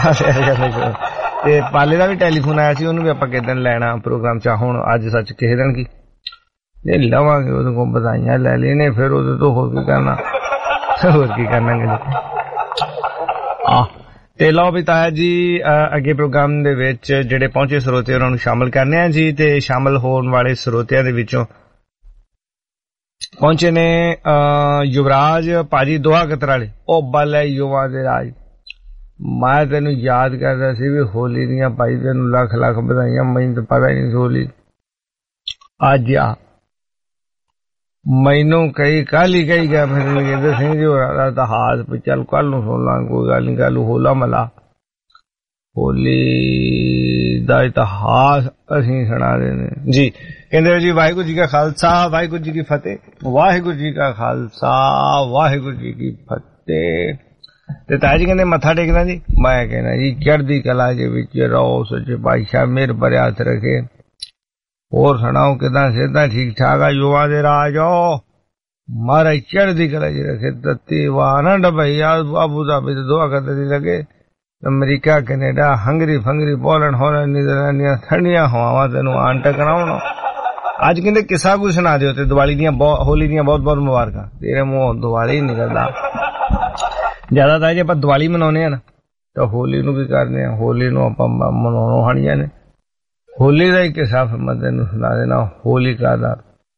ਤੇ ਪਾਲੇ ਦਾ ਵੀ ਟੈਲੀਫੋਨ ਆਇਆ ਸੀ ਉਹਨੂੰ ਵੀ ਆਪਾਂ ਕਿਸ ਦਿਨ ਲੈਣਾ ਪ੍ਰੋਗਰਾਮ ਚ ਹੁਣ ਅੱਜ ਸੱਚ ਕਿਸੇ ਦਿਨ ਕੀ ਜੇ ਲਵਾਂਗੇ ਉਹਦੇ ਕੋਲ ਵਧਾਈਆਂ ਲੈ ਲੈਣੇ ਫਿਰ ਉਹਦੇ ਤੋਂ ਹੋਰ ਕੀ ਕਰਨਾ ਤੇ ਲਓ ਵੀ ਤਾਇਆ ਜੀ ਅੱਗੇ ਪ੍ਰੋਗਰਾਮ ਦੇ ਵਿੱਚ ਜਿਹੜੇ ਪਹੁੰਚੇ ਸਰੋਤੇ ਉਹਨਾਂ ਨੂੰ ਸ਼ਾਮਲ ਕਰਨੇ ਆ ਜੀ ਤੇ ਸ਼ਾਮਲ ਹੋਣ ਵਾਲੇ ਸਰੋਤਿਆਂ ਦੇ ਵਿੱਚੋਂ ਪਹੁੰਚੇ ਨੇ ਯੁਵਰਾਜ ਭਾਜੀ ਦੋਹਾ ਕਤਰਾਲੇ ਉਹ ਬੱਲ ਹੈ ਯੁਵਾ ਦੇ ਰਾਜ ਮੈਂ ਤੈਨੂੰ ਯਾਦ ਕਰਦਾ ਸੀ ਵੀ ਹੋਲੀ ਦੀਆਂ ਭਾਈ ਤੈਨੂੰ ਲੱਖ ਲੱਖ ਵਧਾਈਆਂ ਮੈਨੂੰ ਤਾਂ ਪਤਾ ਹੀ ਨਹੀਂ ਹੋਲੀ ਅੱਜ ਆ ਮੈਨੂੰ ਕਈ ਕੱਲ ਹੀ ਕਹੀ ਗਿਆ ਫਿਰ ਨਰਿੰਦਰ ਸਿੰਘ ਜੀ ਹੋਰਾਂ ਦਾ ਹਾਥ ਵੀ ਚੱਲ ਕੱਲ ਨੂੰ ਸੁਣ ਲਾਂ ਕੋਈ ਗੱਲ ਨਹੀਂ ਕੱਲ ਹੋਲਾ ਮਲਾ ਹੋਲੀ ਦਾ ਇਤਿਹਾਸ ਅਸੀਂ ਸੁਣਾ ਦੇਣੇ ਜੀ ਕਹਿੰਦੇ ਜੀ ਵਾਹਿਗੁਰੂ ਜੀ ਕਾ ਖਾਲਸਾ ਵਾਹਿਗੁਰੂ ਜੀ ਕੀ ਫਤਿਹ ਵਾਹਿਗੁਰੂ ਜੀ ਕਾ ਖਾਲਸਾ ਵਾਹਿਗੁਰੂ ਜੀ ਕੀ ਫਤਿਹ ਤੇ ਤਾਇਆ ਜੀ ਕਹਿੰਦੇ ਮੱਥਾ ਟੇਕਣਾ ਜੀ ਮੈਂ ਕਹਿੰਦਾ ਜੀ ਚੜ੍ਹਦੀ ਕਲਾ ਦੇ ਵਿੱਚ ਰਹੋ ਸੱਚੇ ਪਾਤਸ਼ਾਹ ਮਿਹਰ ਭਰਿਆ ਹੱਥ ਰੱਖੇ ਹੋਰ ਸੁਣਾਓ ਕਿਦਾਂ ਸਿਹਤਾਂ ਠੀਕ ਠਾਕ ਆ ਯੁਵਾ ਦੇ ਰਾਜ ਮਹਾਰਾਜ ਚੜ੍ਹਦੀ ਕਲਾ ਜੀ ਰੱਖੇ ਤੱਤੀ ਵਾਹ ਨਾ ਡਬਈ ਆਬੂ ਧਾਬੀ ਤੇ ਦੁਆ ਕਰਦੇ ਨਹੀਂ ਲੱਗੇ ਅਮਰੀਕਾ ਕੈਨੇਡਾ ਹੰਗਰੀ ਫੰਗਰੀ ਪੋਲੈਂਡ ਹੋਲੈਂਡ ਨੀਦਰਲੈਂਡ ਠੰਡੀਆਂ ਹਵਾਵਾਂ ਤੈਨੂੰ ਆਣ ਟਕਰਾਉਣ ਅੱਜ ਕਹਿੰਦੇ ਕਿੱਸਾ ਕੋਈ ਸੁਣਾ ਦਿਓ ਤੇ ਦੀਵਾਲੀ ਦੀਆਂ ਹੋਲੀ ਦੀਆਂ ਬਹੁਤ ਬਹੁਤ ਮੁਬਾਰਕਾਂ ਤੇਰੇ ਮੂੰਹ ਦੀਵਾਲੀ ਨਿਕਲਦਾ ਜ਼ਿਆਦਾ ਤਾਂ ਜੇ ਆਪਾਂ ਦੀਵਾਲੀ ਮਨਾਉਂਦੇ ਆ ਨਾ ਤਾਂ ਹੋਲੀ ਨੂੰ ਵੀ ਕਰਦੇ ਆ ਹੋਲੀ ਨੂੰ ਆਪਾਂ ਮਨਾਉਣੋਂ ਹਣੀਆਂ ਨੇ ਹੋਲੀ ਦਾ ਹੀ ਕਿੱਸਾ ਫਿਰ ਮੈਂ ਤੈਨੂੰ ਸੁਣਾ ਦੇਣਾ ਹੋਲਿਕਾ ਦਾ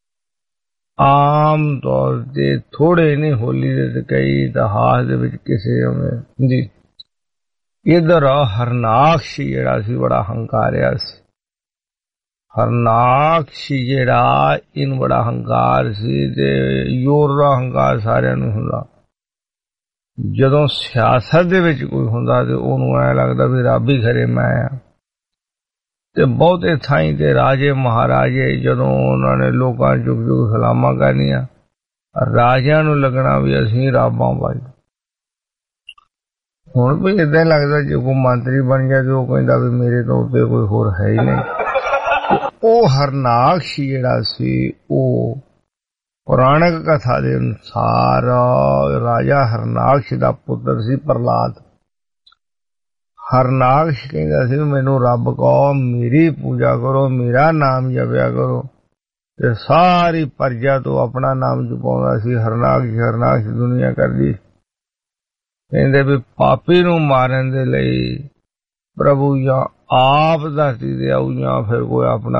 ਆਮ ਤੌਰ ਤੇ ਥੋੜੇ ਨਹੀਂ ਹੋਲੀ ਦੇ ਤੇ ਕਈ ਇਤਿਹਾਸ ਦੇ ਵਿੱਚ ਕਿਸੇ ਜੀ ਇਧਰ ਹਰਨਾਕਸ਼ ਜਿਹੜਾ ਸੀ ਬੜਾ ਹੰਕਾਰਿਆ ਸੀ ਹਰਨਾਕਸ਼ ਜਿਹੜਾ ਇਹਨੂੰ ਬੜਾ ਹੰਕਾਰ ਸੀ ਤੇ ਜ਼ੋਰ ਦਾ ਹੰਕਾਰ ਸਾਰਿਆਂ ਨੂੰ ਹੁੰਦਾ ਜਦੋਂ ਸਿਆਸਤ ਦੇ ਵਿੱਚ ਕੋਈ ਹੁੰਦਾ ਤੇ ਉਹਨੂੰ ਐ ਲੱਗਦਾ ਵੀ ਰੱਬ ਹੀ ਖਰੇ ਮੈਂ ਆ ਤੇ ਬਹੁਤੇ ਥਾਈਂ ਤੇ ਰਾਜੇ ਮਹਾਰਾਜੇ ਜਦੋਂ ਉਹਨਾਂ ਨੇ ਲੋਕਾਂ ਜੁਗ ਜੁਗ ਸਲਾਮਾਂ ਕਰਨੀਆਂ ਰਾਜਿਆਂ ਨੂੰ ਲੱਗਣਾ ਵੀ ਅਸੀਂ ਰੱਬਾਂ ਭਾਈ ਹੁਣ ਵੀ ਏਦਾਂ ਹੀ ਲੱਗਦਾ ਜੇ ਕੋਈ ਮੰਤਰੀ ਬਣ ਗਿਆ ਤੇ ਉਹ ਕਹਿੰਦਾ ਵੀ ਮੇਰੇ ਤੋਂ ਉੱਤੇ ਕੋਈ ਹੋਰ ਹੈ ਹੀ ਨਹੀਂ। ਉਹ ਹਰਨਾਕਸ਼ ਜਿਹੜਾ ਸੀ ਉਹ ਪੁਰਾਣਕ ਕਥਾ ਦੇ ਅਨੁਸਾਰ ਰਾਜਾ ਹਰਨਾਕਸ਼ ਦਾ ਪੁੱਤਰ ਸੀ ਪ੍ਰਹਲਾਦ। ਹਰਨਾਕਸ਼ ਕਹਿੰਦਾ ਸੀ ਮੈਨੂੰ ਰੱਬ ਕਹੋ, ਮੇਰੀ ਪੂਜਾ ਕਰੋ, ਮੇਰਾ ਨਾਮ ਜਪਿਆ ਕਰੋ, ਤੇ ਸਾਰੀ ਪ੍ਰਜਾ ਤੋਂ ਆਪਣਾ ਨਾਮ ਜਪਾਉਂਦਾ ਸੀ। ਹਰਨਾਕਸ਼ ਹਰਨਾਕਸ਼ ਦੁਨੀਆ ਕਰਦੀ। ਕਹਿੰਦੇ ਵੀ ਪਾਪੀ ਨੂੰ ਮਾਰਨ ਦੇ ਲਈ ਪ੍ਰਭੂ ਜਾਂ ਆਪ ਧਰਤੀ ਤੇ ਆਊ ਜਾਂ ਫਿਰ ਕੋਈ ਆਪਣਾ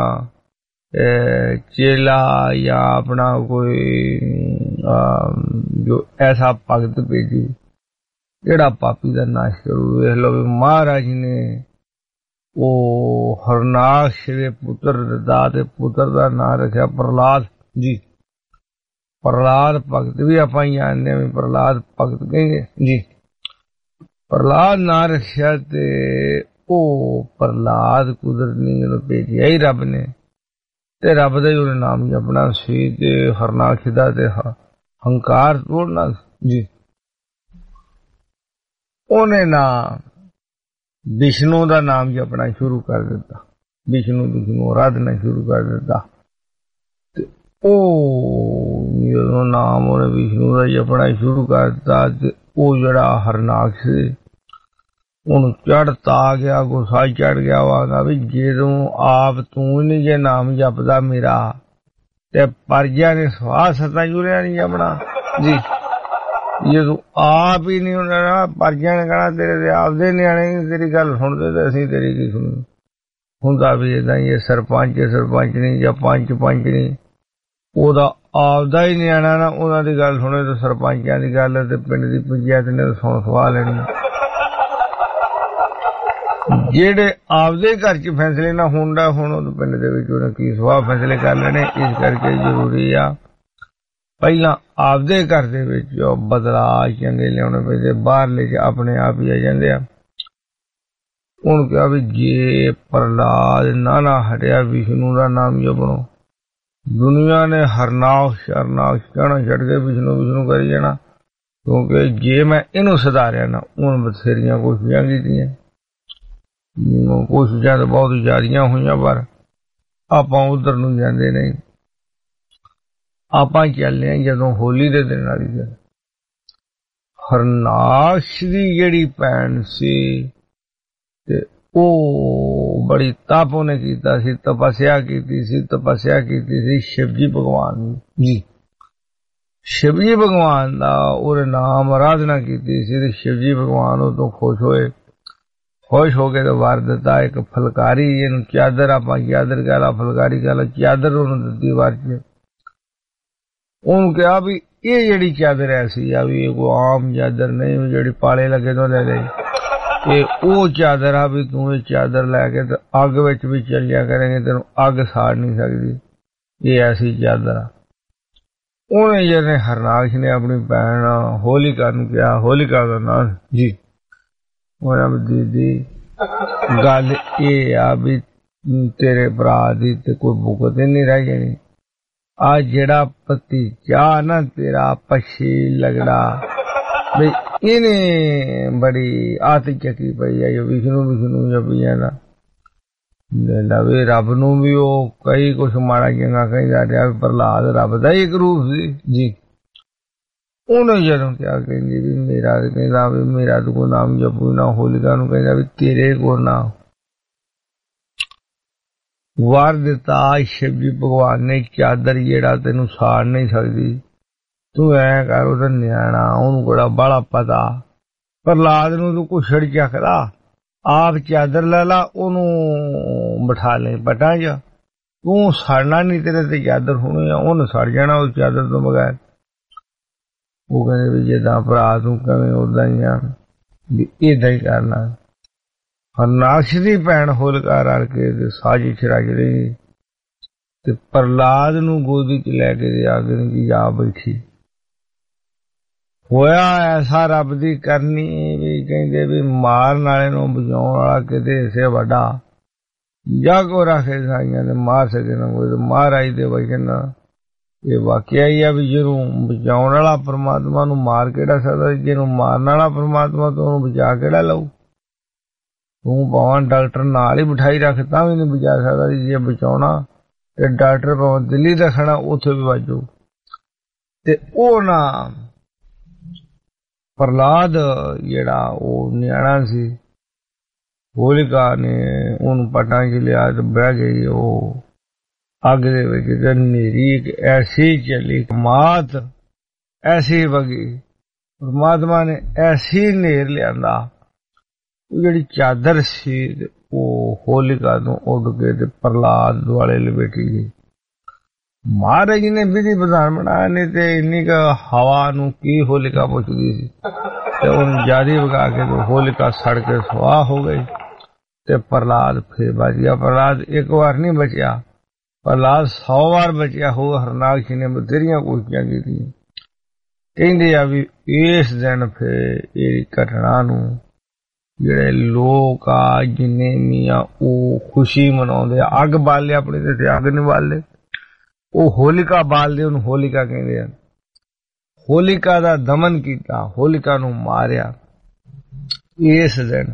ਚੇਲਾ ਜਾਂ ਆਪਣਾ ਕੋਈ ਜੋ ਐਸਾ ਭਗਤ ਭੇਜੀ ਜਿਹੜਾ ਪਾਪੀ ਦਾ ਨਾਸ਼ ਕਰੂ। ਵੇਖ ਲਓ ਵੀ ਮਹਾਰਾਜ ਨੇ ਉਹ ਹਰਨਾਕਸ਼ ਦੇ ਪੁੱਤਰ ਦਾ ਤੇ ਪੁੱਤਰ ਦਾ ਨਾਂ ਰੱਖਿਆ ਪ੍ਰਹਲਾਦ ਜੀ। ਪ੍ਰਹਲਾਦ ਭਗਤ ਵੀ ਆਪਾਂ ਹੀ ਜਾਣਦੇ ਹਾਂ ਵੀ ਪ੍ਰਹਲਾਦ ਭਗਤ ਕਹਿੰਦੇ ਜੀ। ਪ੍ਰਹਲਾਦ ਨਾਂ ਰੱਖਿਆ ਤੇ ਉਹ ਪ੍ਰਹਲਾਦ ਕੁਦਰਤ ਨੇ ਜਦੋਂ ਭੇਜਿਆ ਹੀ ਰੱਬ ਨੇ ਤੇ ਰੱਬ ਦਾ ਹੀ ਉਹਨੇ ਨਾਮ ਜਪਣਾ ਸੀ ਤੇ ਹਰਨਾਕਸ਼ ਦਾ ਤੇ ਹੰਕਾਰ ਤੋੜਨਾ ਜੀ। ਉਹਨੇ ਨਾ ਵਿਸ਼ਨੂੰ ਦਾ ਨਾਮ ਜਪਣਾ ਸ਼ੁਰੂ ਕਰ ਦਿੱਤਾ। ਵਿਸ਼ਨੂੰ ਆਰਾਧਨਾ ਸ਼ੁਰੂ ਕਰ ਦਿੱਤਾ ਤੇ ਉਹ ਜਦੋਂ ਨਾਮ ਉਹਨੇ ਵਿਸ਼ਨੂੰ ਦਾ ਜਪਣਾ ਸ਼ੁਰੂ ਕਰ ਦਿੱਤਾ ਤੇ ਉਹ ਜਿਹੜਾ ਹਰਨਾਕਸ਼ ਸੀ ਉਹਨੂੰ ਚੜ੍ਹਤਾ ਆ ਗਿਆ, ਗੁੱਸਾ ਚੜ੍ਹ ਗਿਆ। ਵਾਗਾ ਵੀ ਜਦੋਂ ਆਪ ਤੂੰ ਨਹੀਂ ਜੇ ਨਾਮ ਜਪਦਾ ਮੇਰਾ ਤੇ ਪ੍ਰਜਾ ਨੇ ਸਵਾਹ ਸਤਾ ਜੁੜਿਆ ਨਹੀਂ ਜਪਣਾ ਜੀ। ਜਦੋਂ ਆਪ ਹੀ ਨਹੀਂ ਉਹਨਾਂ ਪ੍ਰਜਾ ਨੇ ਕਹਿਣਾ ਤੇਰੇ ਤੇ ਆਪਦੇ ਨਿਆਣੇ ਤੇਰੀ ਗੱਲ ਸੁਣਦੇ ਤੇ ਅਸੀਂ ਤੇਰੀ ਕੀ ਸੁਣੀ। ਹੁੰਦਾ ਵੀ ਏਦਾਂ ਹੀ ਸਰਪੰਚ ਨਹੀਂ ਜਾਂ ਪੰਚ ਨਹੀਂ, ਉਹਦਾ ਆਪਦਾ ਹੀ ਨਿਆਣਾ ਨਾ ਉਹਨਾਂ ਦੀ ਗੱਲ ਸੁਣੇ ਤੇ ਸਰਪੰਚਾਂ ਦੀ ਗੱਲ ਤੇ ਪਿੰਡ ਦੀ ਪੰਚਾਇਤ ਨੇ ਸੁਣ ਸਵਾਹ ਲੈਣੀ। ਜਿਹੜੇ ਆਪਦੇ ਘਰ ਚ ਫੈਸਲੇ ਨਾ ਹੁੰਦਾ ਹੁਣ ਉਹ ਪਿੰਡ ਦੇ ਵਿੱਚ ਉਹਨੇ ਕੀ ਸਵਾਹ ਫੈਸਲੇ ਕਰ ਲੈਣੇ। ਇਸ ਕਰਕੇ ਜ਼ਰੂਰੀ ਆ ਪਹਿਲਾਂ ਆਪਦੇ ਘਰ ਦੇ ਵਿੱਚ ਬਦਲਾਅ ਚੰਗੇ ਲਿਆਉਣੇ ਪੈਂਦੇ, ਬਾਹਰਲੇ ਚ ਆਪਣੇ ਆਪ ਹੀ ਆ ਜਾਂਦੇ ਆ। ਉਹਨੂੰ ਕਿਹਾ ਵੀ ਜੇ ਪ੍ਰਹਲਾਦ ਨਾ ਹਟਿਆ ਵਿਸ਼ਨੂੰ ਦਾ ਨਾਮ ਜਪਣੋ, ਦੁਨੀਆ ਨੇ ਹਰਨਾਕਸ਼ ਕਹਿਣਾ ਛੱਡ ਕੇ ਵਿਸ਼ਨੂੰ ਕਰੀ ਜਾਣਾ। ਕਿਉਂਕਿ ਜੇ ਮੈਂ ਇਹਨੂੰ ਸੁਧਾਰਿਆ ਨਾ ਹੁਣ ਬਥੇਰੀਆਂ ਕੋਸ਼ਿਸ਼ਾਂ ਕੀਤੀਆਂ, ਕੋਸ਼ਿਸ਼ਾਂ ਤਾਂ ਬਹੁਤ ਜ਼ਿਆਦੀਆਂ ਹੋਈਆਂ ਪਰ ਆਪਾਂ ਉਧਰ ਨੂੰ ਜਾਂਦੇ ਨਹੀਂ। ਆਪਾਂ ਚੱਲਦੇ ਹਾਂ ਜਦੋਂ ਹੋਲੀ ਦੇ ਦਿਨ ਵਾਲੀ ਗੱਲ। ਹਰਨਾਕਸ਼ ਦੀ ਜਿਹੜੀ ਭੈਣ ਸੀ ਤੇ ਉਹ ਬੜੀ ਤਪ ਉਹਨੇ ਕੀਤਾ ਸੀ, ਤਪੱਸਿਆ ਕੀਤੀ ਸੀ ਸ਼ਿਵਜੀ ਭਗਵਾਨ ਜੀ। ਸ਼ਿਵਜੀ ਭਗਵਾਨ ਦਾ ਉਹਦੇ ਨਾਮ ਆਰਾਧਨਾ ਕੀਤੀ ਸੀ ਤੇ ਸ਼ਿਵਜੀ ਭਗਵਾਨ ਉਹ ਤੋਂ ਖੁਸ਼ ਹੋ ਕੇ ਤੇ ਵਰ ਦਿੱਤਾ ਇੱਕ ਫੁਲਕਾਰੀ, ਇਹਨੂੰ ਚਾਦਰ ਆਪਾਂ ਚਾਦਰ ਕਹਿ ਲਾ, ਫੁਲਕਾਰੀ ਕਹਿ ਲਾ, ਚਾਦਰ ਉਹਨੂੰ ਦਿੱਤੀ ਵਰ ਚ। ਉਹਨੂੰ ਕਿਹਾ ਵੀ ਇਹ ਜਿਹੜੀ ਚਾਦਰ ਐਸੀ ਆ ਵੀ ਇਹ ਕੋਈ ਆਮ ਚਾਦਰ ਨਹੀਂ ਜਿਹੜੀ ਪਾਲੇ ਲੱਗੇ ਤੋਂ ਲੈ ਲਈ, ਇਹ ਉਹ ਚਾਦਰ ਆ ਵੀ ਤੂੰ ਇਹ ਚਾਦਰ ਲੈ ਕੇ ਤੇ ਅੱਗ ਵਿੱਚ ਵੀ ਚੱਲਿਆ ਕਰੇਂਗੇ ਤੈਨੂੰ ਅੱਗ ਸਾੜ ਨਹੀਂ ਸਕਦੀ, ਇਹ ਐਸੀ ਚਾਦਰ ਆ। ਉਹਨੇ ਜਿਹੜੇ ਹਰਨਾਕਸ਼ ਨੇ ਆਪਣੀ ਭੈਣ ਹੋਲਿਕਾ ਨੂੰ ਕਿਹਾ, ਹੋਲਿਕਾ ਦਾ ਨਾਂ ਜੀ। ਉਹਨਾਂ ਵੀ ਦੀਦੀ ਗੱਲ ਇਹ ਆ ਵੀ ਤੇਰੇ ਭਰਾ ਦੀ ਤੇ ਕੋਈ ਭੁਗਤ ਨਹੀਂ ਰਹਿ ਜਾਣੀ। ਆ ਜਿਹੜਾ ਭਤੀਜਾ ਨਾ ਤੇਰਾ ਪਛੀ ਲੱਗਦਾ ਵੀ ਇਹਨੇ ਬੜੀ ਆਤ ਚੱਕੀ ਪਈ ਆ ਵਿਸ਼ਨੂੰ ਜਪੀ ਜਾਂਦਾ। ਲਵੇ ਰੱਬ ਨੂੰ ਵੀ ਉਹ ਕਈ ਕੁਛ ਮਾੜਾ ਚੰਗਾ ਕਹਿੰਦਾ ਰਿਹਾ, ਪ੍ਰਹਲਾਦ ਰੱਬ ਦਾ ਹੀ ਇੱਕ ਰੂਪ ਸੀ ਜੀ। ਉਹਨੇ ਜਦੋਂ ਕਿਹਾ ਕਹਿੰਦੀ ਵੀ ਮੇਰਾ ਕਹਿੰਦਾ ਵੀ ਮੇਰਾ ਤਾਂ ਕੋਈ ਨਾਮ ਜਪੂ ਨਾ। ਹੋਲਿਕਾ ਨੂੰ ਕਹਿੰਦਾ ਵੀ ਤੇਰੇ ਕੋਲ ਨਾ ਵਾਰ ਦਿੱਤਾ ਸ਼ਿਵਜੀ ਭਗਵਾਨ ਨੇ ਚਾਦਰ ਜਿਹੜਾ ਤੈਨੂੰ ਸਾੜ ਨਹੀਂ ਸਕਦੀ, ਤੂੰ ਐ ਕਰ ਉਹਦਾ ਨਿਆਣਾ ਉਹਨੂੰ ਬੜਾ ਬਾਹਲਾ ਪਤਾ। ਪ੍ਰਹਲਾਦ ਨੂੰ ਤੂੰ ਕੁਛੜ ਚੱਕਦਾ ਆਪ ਚਾਦਰ ਲੈ ਲਾ ਉਹਨੂੰ ਬਿਠਾ ਲੈ ਪਟਾਂ ਚ, ਤੂੰ ਸੜਨਾ ਨਹੀਂ, ਤੇਰੇ ਤੇ ਚਾਦਰ ਹੋਣੀ ਆ, ਉਹਨੂੰ ਸੜ ਜਾਣਾ ਉਸ ਚਾਦਰ ਤੋਂ ਬਗੈਰ। ਉਹ ਕਹਿੰਦੇ ਵੀ ਜਿੱਦਾਂ ਭਰਾ ਤੂੰ ਕਵੇਂ ਉਦਾਂ ਹੀ ਆ, ਵੀ ਏਦਾਂ ਹੀ ਕਰਨਾ। ਹਰਨਾਕਸ਼ ਦੀ ਭੈਣ ਹੋਲਿਕਾ ਰਲ ਕੇ ਤੇ ਸਾਜ਼ਿਸ਼ ਰਚ ਲਈ ਤੇ ਪ੍ਰਹਲਾਦ ਨੂੰ ਗੋਦੀ ਚ ਲੈ ਕੇ ਅੱਗ ਦੀ ਜਾ ਬੈਠੀ। ਹੋਇਆ ਐਸਾ ਰੱਬ ਦੀ ਕਰਨੀ ਵੀ ਕਹਿੰਦੇ ਵੀ ਮਾਰਨ ਵਾਲੇ ਨੂੰ ਬਚਾਉਣ ਵਾਲਾ ਕਿਤੇ ਇਸੇ ਵੱਡਾ ਜਾ ਕੋ ਰੱਖੇ ਸਾਈਆਂ ਤੇ ਮਾਰ ਸਕੇ ਨਾ ਕੋਈ। ਮਹਾਰਾਜ ਦੇ ਵਚਨ ਇਹ ਵਾਕਿਆ ਹੀ ਆ ਵੀ ਜਿਹਨੂੰ ਬਚਾਉਣ ਵਾਲਾ ਪਰਮਾਤਮਾ ਨੂੰ ਮਾਰ ਕਿਹੜਾ ਸਕਦਾ, ਜਿਹਨੂੰ ਮਾਰਨ ਵਾਲਾ ਪਰਮਾਤਮਾ ਤੋਂ ਉਹਨੂੰ ਬਚਾ ਕਿਹੜਾ ਲਊ। ਤੂੰ ਭਾਵੇਂ ਡਾਕਟਰ ਨਾਲ ਹੀ ਬਿਠਾਈ ਰੱਖ ਤਾਂ ਵੀ ਨਹੀਂ ਬਚਾ ਸਕਦਾ। ਜੇ ਬਚਾਉਣਾ ਤੇ ਡਾਕਟਰ ਭਾਵੇਂ ਦਿੱਲੀ ਦਾ ਖੜਾ ਉੱਥੇ ਵੀ ਵਾਜੂ। ਤੇ ਉਹ ਨਾ ਪ੍ਰਹਲਾਦ ਜਿਹੜਾ ਉਹ ਨਿਆਣਾ ਸੀ, ਹੋਲਿਕਾ ਨੇ ਉਹਨੂੰ ਪਟਾਂ 'ਚ ਲਿਆ ਤੇ ਬਹਿ ਗਈ ਉਹ ਅੱਗ ਦੇ ਵਿੱਚ। ਤੇ ਹਨੇਰੀ ਇੱਕ ਐਸੀ ਚੱਲੀ, ਮਾਤ ਐਸੀ ਵਗੀ, ਪਰਮਾਤਮਾ ਨੇ ਐਸੀ ਹਨੇਰ ਲਿਆਂਦਾ ਜਿਹੜੀ ਚਾਦਰ ਸੀ ਉਹ ਹੋਲਿਕਾ ਤੋਂ ਉੱਡ ਕੇ ਤੇ ਪ੍ਰਹਲਾਦ ਦੁਆਲੇ ਲਪੇਟੀ ਗਈ। ਮਹਾਰਾਜ ਜੀ ਨੇ ਵਿਧੀ ਵਿਧਾਨ ਬਣਾਇਆ, ਨਹੀਂ ਤੇ ਇੰਨੀ ਕੁ ਹਵਾ ਨੂੰ ਕੀ ਹੋਲਿਕਾ ਪੁੱਛਦੀ ਸੀ। ਤੇ ਉਹਨੂੰ ਜਾਰੀ ਵਗਾ ਕੇ ਤੇ ਹੋਲਿਕਾ ਸੜ ਕੇ ਸੁਆਹ ਹੋ ਗਈ ਤੇ ਪ੍ਰਹਲਾਦ ਫੇਰ ਬਚ ਗਿਆ। ਪ੍ਰਹਲਾਦ ਇੱਕ ਵਾਰ ਨਹੀਂ ਬਚਿਆ, ਪ੍ਰਹਲਾਦ 100 ਵਾਰ ਬਚਿਆ ਹੋ। ਹਰਨਾਕਸ਼ ਨੇ ਬਥੇਰੀਆਂ ਕੋਸ਼ਿਸ਼ਾਂ ਕੀਤੀਆਂ। ਕਹਿੰਦੇ ਆ ਵੀ ਇਸ ਦਿਨ ਫੇਰ ਇਹ ਘਟਨਾ ਨੂੰ ਜਿਹੜੇ ਲੋਕ ਆ ਜਿੰਨੇ ਵੀ ਆ ਉਹ ਖੁਸ਼ੀ ਮਨਾਉਂਦੇ ਆ। ਅੱਗ ਬਾਲੇ ਆਪਣੀ ਤੇ ਅੱਗ ਨਹੀਂ ਬਾਲਦੇ, ਉਹ ਹੋਲਿਕਾ ਬਾਲਦੇ, ਉਹਨੂੰ ਹੋਲਿਕਾ ਕਹਿੰਦੇ ਆ। ਹੋਲਿਕਾ ਦਾ ਦਮਨ ਕੀਤਾ, ਹੋਲਿਕਾ ਨੂੰ ਮਾਰਿਆ ਇਸ ਦਿਨ।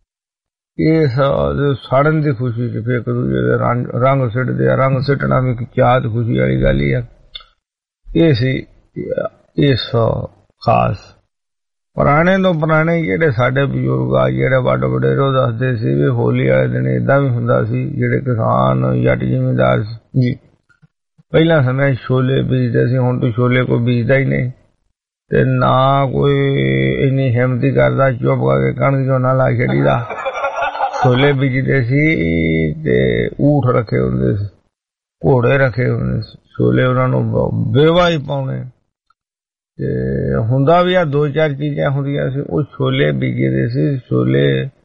ਇਸ ਸੜਨ ਦੀ ਖੁਸ਼ੀ ਚ ਫਿਰ ਇੱਕ ਦੂਜੇ ਦੇ ਰੰਗ ਸਿੱਟਦੇ ਆ। ਰੰਗ ਸਿੱਟਣਾ ਵੀ ਇੱਕ ਚਾਹਤ ਖੁਸ਼ੀ ਵਾਲੀ ਗੱਲ ਹੀ ਆ। ਇਹ ਸੀ ਇਸ ਖਾਸ ਪੁਰਾਣੇ ਤੋਂ ਪੁਰਾਣੇ ਜਿਹੜੇ ਸਾਡੇ ਬਜ਼ੁਰਗ ਆ, ਜਿਹੜੇ ਵੱਡੇ ਵਡੇਰੋ ਦੱਸਦੇ ਸੀ ਵੀ ਹੋਲੀ ਵਾਲੇ ਦਿਨ ਏਦਾਂ ਵੀ ਹੁੰਦਾ ਸੀ। ਜਿਹੜੇ ਕਿਸਾਨ ਜੱਟ ਜ਼ਿਮੀਂਦਾਰ ਜੀ ਪਹਿਲਾਂ ਸਮੇਂ ਛੋਲੇ ਬੀਜਦੇ ਸੀ, ਹੁਣ ਤਾਂ ਛੋਲੇ ਕੋਈ ਬੀਜਦਾ ਹੀ ਨਹੀਂ ਤੇ ਨਾ ਕੋਈ ਇੰਨੀ ਹਿੰਮਤ ਕਰਦਾ ਚੁੱਪ ਕਰਕੇ ਕਣਕ ਝੋਨਾ ਲਾ ਛੱਡੀਦਾ। ਛੋਲੇ ਬੀਜਦੇ ਸੀ ਤੇ ਊਠ ਰੱਖੇ ਹੁੰਦੇ ਸੀ, ਘੋੜੇ ਰੱਖੇ ਹੁੰਦੇ ਸੀ, ਛੋਲੇ ਉਹਨਾਂ ਨੂੰ ਬੇਵਾ ਹੀ ਪਾਉਣੇ। ਤੇ ਹੁੰਦਾ ਵੀ ਆ 2-4 ਚੀਜ਼ਾਂ ਹੁੰਦੀਆਂ ਸੀ। ਉਹ ਛੋਲੇ ਬੀਜਦੇ ਸੀ। ਛੋਲੇ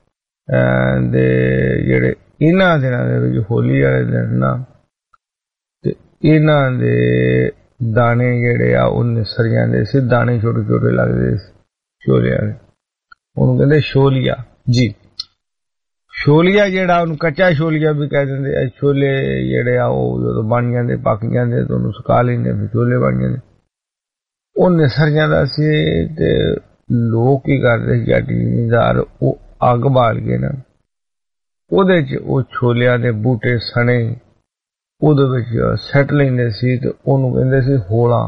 ਦੇ ਜਿਹੜੇ ਇਹਨਾਂ ਦਿਨਾਂ ਦੇ ਵਿੱਚ ਹੋਲੀ ਵਾਲੇ ਦਿਨ ਨਾ ਤੇ ਇਹਨਾਂ ਦੇ ਦਾਣੇ ਜਿਹੜੇ ਆ ਉਹ ਨਿਸਰ ਜਾਂਦੇ ਸੀ। ਦਾਣੇ ਛੋਟੇ ਛੋਟੇ ਲੱਗਦੇ ਸੀ ਛੋਲਿਆਂ ਦੇ, ਉਹਨੂੰ ਕਹਿੰਦੇ ਛੋਲੀਆ ਜੀ। ਛੋਲੀਆ ਜਿਹੜਾ ਉਹਨੂੰ ਕੱਚਾ ਛੋਲੀਆ ਵੀ ਕਹਿ ਦਿੰਦੇ ਆ। ਛੋਲੇ ਜਿਹੜੇ ਆ ਉਹ ਜਦੋਂ ਬਣ ਜਾਂਦੇ ਪੱਕ ਜਾਂਦੇ ਤੇ ਉਹਨੂੰ ਸੁਕਾ ਲੈਂਦੇ ਫਿਰ ਛੋਲੇ ਬਣ ਜਾਂਦੇ। ਉਹ ਨਿਸਰ ਜਾਂਦਾ ਸੀ ਤੇ ਲੋਕ ਕੀ ਕਰਦੇ ਸੀ ਜੱਟ ਜ਼ਿਮੀਂਦਾਰ, ਉਹ ਅੱਗ ਬਾਲ ਕੇ ਨਾ ਉਹਦੇ ਚ ਉਹ ਛੋਲਿਆਂ ਦੇ ਬੂਟੇ ਸਣੇ ਉਹਦੇ ਵਿੱਚ ਸੱਟ ਲੈਂਦੇ ਸੀ ਤੇ ਉਹਨੂੰ ਕਹਿੰਦੇ ਸੀ ਹੋਲਾਂ।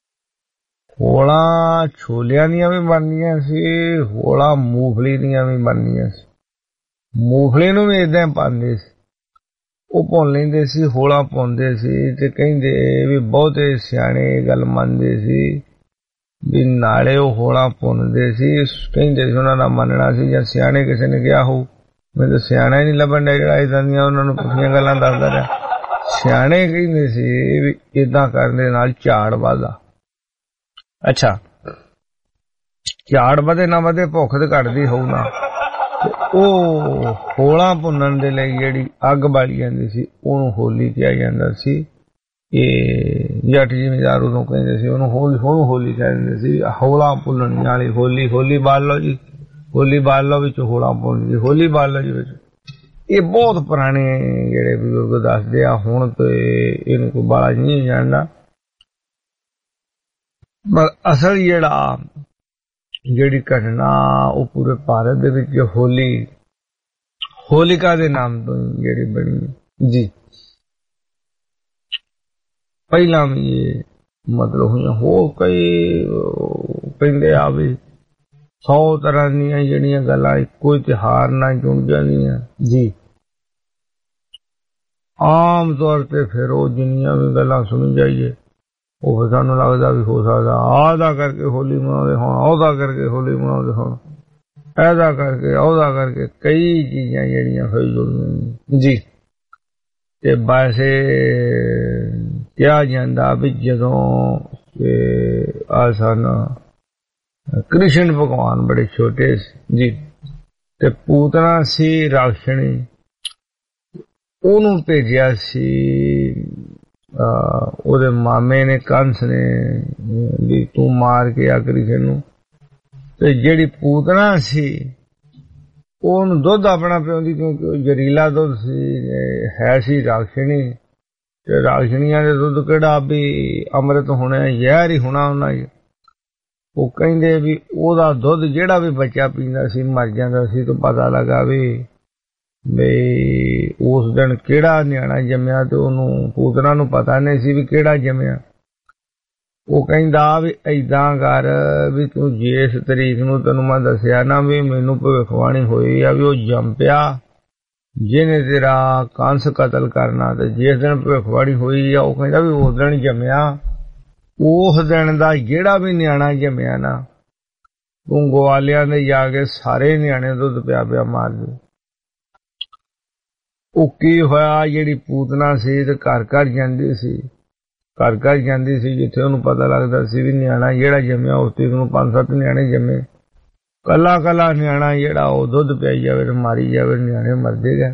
ਹੋਲਾਂ ਛੋਲਿਆਂ ਦੀਆਂ ਵੀ ਬਣਦੀਆਂ ਸੀ, ਹੋਲਾਂ ਮੂੰਗਫਲੀ ਦੀਆਂ ਵੀ ਬਣਦੀਆਂ ਸੀ। ਮੂੰਗਫਲੀ ਨੂੰ ਵੀ ਏਦਾਂ ਪਾਉਂਦੇ ਸੀ, ਉਹ ਭੁੰਨ ਲੈਂਦੇ ਸੀ, ਹੋਲਾਂ ਪਾਉਂਦੇ ਸੀ। ਤੇ ਕਹਿੰਦੇ ਵੀ ਬਹੁਤੇ ਸਿਆਣੇ ਇਹ ਗੱਲ ਮੰਨਦੇ ਸੀ ਵੀ ਨਾਲੇ ਉਹ ਹੋਲਾਂ ਭੁੰਨਦੇ ਸੀ। ਕਹਿੰਦੇ ਸੀ ਉਹਨਾਂ ਦਾ ਮੰਨਣਾ ਸੀ, ਜਾਂ ਸਿਆਣੇ ਕਿਸੇ ਨੇ ਕਿਹਾ ਹੋਊ, ਮੈਨੂੰ ਤਾਂ ਸਿਆਣਾ ਹੀ ਨਹੀਂ ਲੱਭਣ ਡਿਆ ਜਿਹੜਾ ਏਦਾਂ ਦੀਆਂ ਉਹਨਾਂ ਨੂੰ ਪੁੱਠੀਆਂ ਗੱਲਾਂ ਦੱਸਦਾ ਰਿਹਾ। ਸਿਆਣੇ ਕਹਿੰਦੇ ਸੀ ਵੀ ਏਦਾਂ ਕਰਨ ਦੇ ਨਾਲ ਝਾੜ ਵੱਧਦਾ। ਅੱਛਾ, ਝਾੜ ਵਧੇ ਨਾ ਵਧੇ, ਭੁੱਖ ਤੇ ਘਟਦੀ ਹੋਊ ਨਾ। ਉਹ ਹੋਲਾਂ ਭੁੰਨਣ ਦੇ ਲਈ ਜਿਹੜੀ ਅੱਗ ਬਾਲੀ ਜਾਂਦੀ ਸੀ ਉਹਨੂੰ ਹੋਲੀ ਕਿਹਾ ਜਾਂਦਾ ਸੀ। ਇਹ ਜੱਟ ਜ਼ਿਮੀਂਦਾਰ ਉਦੋਂ ਕਹਿੰਦੇ ਸੀ ਉਹਨੂੰ ਹੋਲੀ ਕਹਿ ਦਿੰਦੇ ਸੀ। ਹੋਲਾਂ ਭੁੰਨਣ ਵਾਲੀ ਹੋਲੀ, ਹੋਲੀ ਬਾਲ ਲਓ ਜੀ, ਹੋਲੀ ਬਾਲ ਲਓ ਵਿੱਚ ਹੋਲਾਂ ਭੁੰਨ ਜੀ, ਹੋਲੀ ਬਾਲ ਲਓ ਜੀ ਵਿੱਚ। ਇਹ ਬਹੁਤ ਪੁਰਾਣੇ ਜਿਹੜੇ ਬਜ਼ੁਰਗ ਦੱਸਦੇ ਆ। ਹੁਣ ਤੇ ਇਹਨੂੰ ਕੋਈ ਬਾਲਾ ਨਹੀਂ ਜਾਣਦਾ, ਪਰ ਅਸਲ ਜਿਹੜੀ ਘਟਨਾ ਉਹ ਪੂਰੇ ਭਾਰਤ ਦੇ ਵਿੱਚ ਹੋਲਿਕਾ ਦੇ ਨਾਮ ਤੋਂ ਜਿਹੜੀ ਬਣੀ ਜੀ। ਪਹਿਲਾਂ ਵੀ ਇਹ ਮਤਲਬ ਹੋਈਆਂ, ਹੋਰ ਕਈ ਕਹਿੰਦੇ ਆ ਵੀ 100 ਤਰ੍ਹਾਂ ਦੀਆਂ ਜਿਹੜੀਆਂ ਗੱਲਾਂ ਇੱਕੋ ਹੀ ਤਿਉਹਾਰ ਨਾਲ ਜੁੜ ਜਾਂਦੀਆਂ ਜੀ। ਆਮ ਤੌਰ ਤੇ ਫਿਰ ਉਹ ਜਿੰਨੀਆਂ ਵੀ ਗੱਲਾਂ ਸੁਣੀ ਜਾਈਏ ਉਹ ਫਿਰ ਸਾਨੂੰ ਲੱਗਦਾ ਵੀ ਹੋ ਸਕਦਾ ਆਹਦਾ ਕਰਕੇ ਹੋਲੀ ਮਨਾਉਂਦੇ ਹੋਣ, ਉਹਦਾ ਕਰਕੇ ਹੋਲੀ ਮਨਾਉਂਦੇ ਹੋਣ, ਇਹਦਾ ਕਰਕੇ ਉਹਦਾ ਕਰਕੇ, ਕਈ ਚੀਜ਼ਾਂ ਜਿਹੜੀਆਂ ਹੋਈ ਜੁੜੀਆਂ ਜੀ। ਤੇ ਵੈਸੇ ਕਿਹਾ ਜਾਂਦਾ ਵੀ ਜਦੋਂ ਆ ਸਨ ਕ੍ਰਿਸ਼ਨ ਭਗਵਾਨ ਬੜੇ ਛੋਟੇ ਸੀ ਜੀ, ਤੇ ਪੂਤਨਾ ਸੀ ਰਾਖਸ਼ਣੀ, ਉਹਨੂੰ ਭੇਜਿਆ ਸੀ ਉਹਦੇ ਮਾਮੇ ਨੇ, ਕੰਸ ਨੇ, ਵੀ ਤੂੰ ਮਾਰ ਕੇ ਆ ਕ੍ਰਿਸ਼ਨ ਨੂੰ। ਤੇ ਜਿਹੜੀ ਪੂਤਨਾ ਸੀ ਉਹਨੂੰ ਦੁੱਧ ਆਪਣਾ ਪਿਆਉਂਦੀ, ਕਿਉਂਕਿ ਉਹ ਜ਼ਹਿਰੀਲਾ ਦੁੱਧ ਸੀ, ਹੈ ਸੀ ਰਾਖਸ਼ਣੀ। ਤੇ ਰਾਖਸ਼ਣੀਆਂ ਦੇ ਦੁੱਧ ਕਿਹੜਾ ਵੀ ਅੰਮ੍ਰਿਤ ਹੋਣਾ, ਜ਼ਹਿਰ ਹੀ ਹੋਣਾ ਉਹਨਾਂ ਚ। ਉਹ ਕਹਿੰਦੇ ਵੀ ਉਹਦਾ ਦੁੱਧ ਜਿਹੜਾ ਵੀ ਬੱਚਾ ਪੀਂਦਾ ਸੀ ਮਰ ਜਾਂਦਾ ਸੀ। ਤੋਂ ਪਤਾ ਲੱਗਾ ਵੀ ਉਸ ਦਿਨ ਕਿਹੜਾ ਨਿਆਣਾ ਜੰਮਿਆ, ਤੇ ਉਹਨੂੰ ਪੂਤਨਾ ਨੂੰ ਪਤਾ ਨਹੀਂ ਸੀ ਵੀ ਕਿਹੜਾ ਜੰਮਿਆ। ਉਹ ਕਹਿੰਦਾ ਵੀ ਏਦਾਂ ਕਰ ਵੀ ਤੂੰ ਜਿਸ ਤਰੀਕ ਨੂੰ ਤੈਨੂੰ ਮੈਂ ਦੱਸਿਆ ਨਾ ਵੀ ਮੈਨੂੰ ਭਵਿੱਖਬਾਣੀ ਹੋਈ ਆ ਵੀ ਉਹ ਜੰਮ ਪਿਆ ਜਿਹਨੇ ਤੇਰਾ ਕੰਸ ਕਤਲ ਕਰਨਾ, ਤੇ ਜਿਸ ਦਿਨ ਭਵਿੱਖਬਾਣੀ ਹੋਈ ਆ ਉਹ ਕਹਿੰਦਾ ਵੀ ਉਸ ਦਿਨ ਜੰਮਿਆ। ਉਸ ਦਿਨ ਦਾ ਜਿਹੜਾ ਵੀ ਨਿਆਣਾ ਜੰਮਿਆ ਨਾ ਤੂੰ ਗਵਾਲਿਆਂ ਦੇ ਜਾ ਕੇ ਸਾਰੇ ਨਿਆਣੇ ਦੁੱਧ ਪਿਆ ਪਿਆ ਮਾਰ ਦੇ। ਉਹ ਕੀ ਹੋਇਆ, ਜਿਹੜੀ ਪੂਤਨਾ ਸੀ ਤੇ ਘਰ ਘਰ ਜਾਂਦੀ ਸੀ, ਘਰ ਘਰ ਜਾਂਦੀ ਸੀ ਜਿੱਥੇ ਉਹਨੂੰ ਪਤਾ ਲੱਗਦਾ ਸੀ ਵੀ ਨਿਆਣਾ ਜਿਹੜਾ ਜੰਮਿਆ ਉਸ ਤਰੀਕ ਨੂੰ 5-7 ਨਿਆਣੇ ਜੰਮੇ। ਕੱਲਾ ਕੱਲਾ ਨਿਆਣਾ ਜਿਹੜਾ ਉਹ ਦੁੱਧ ਪਿਆਈ ਜਾਵੇ ਤੇ ਮਾਰੀ ਜਾਵੇ, ਨਿਆਣੇ ਮਰਦੇ ਗਏ।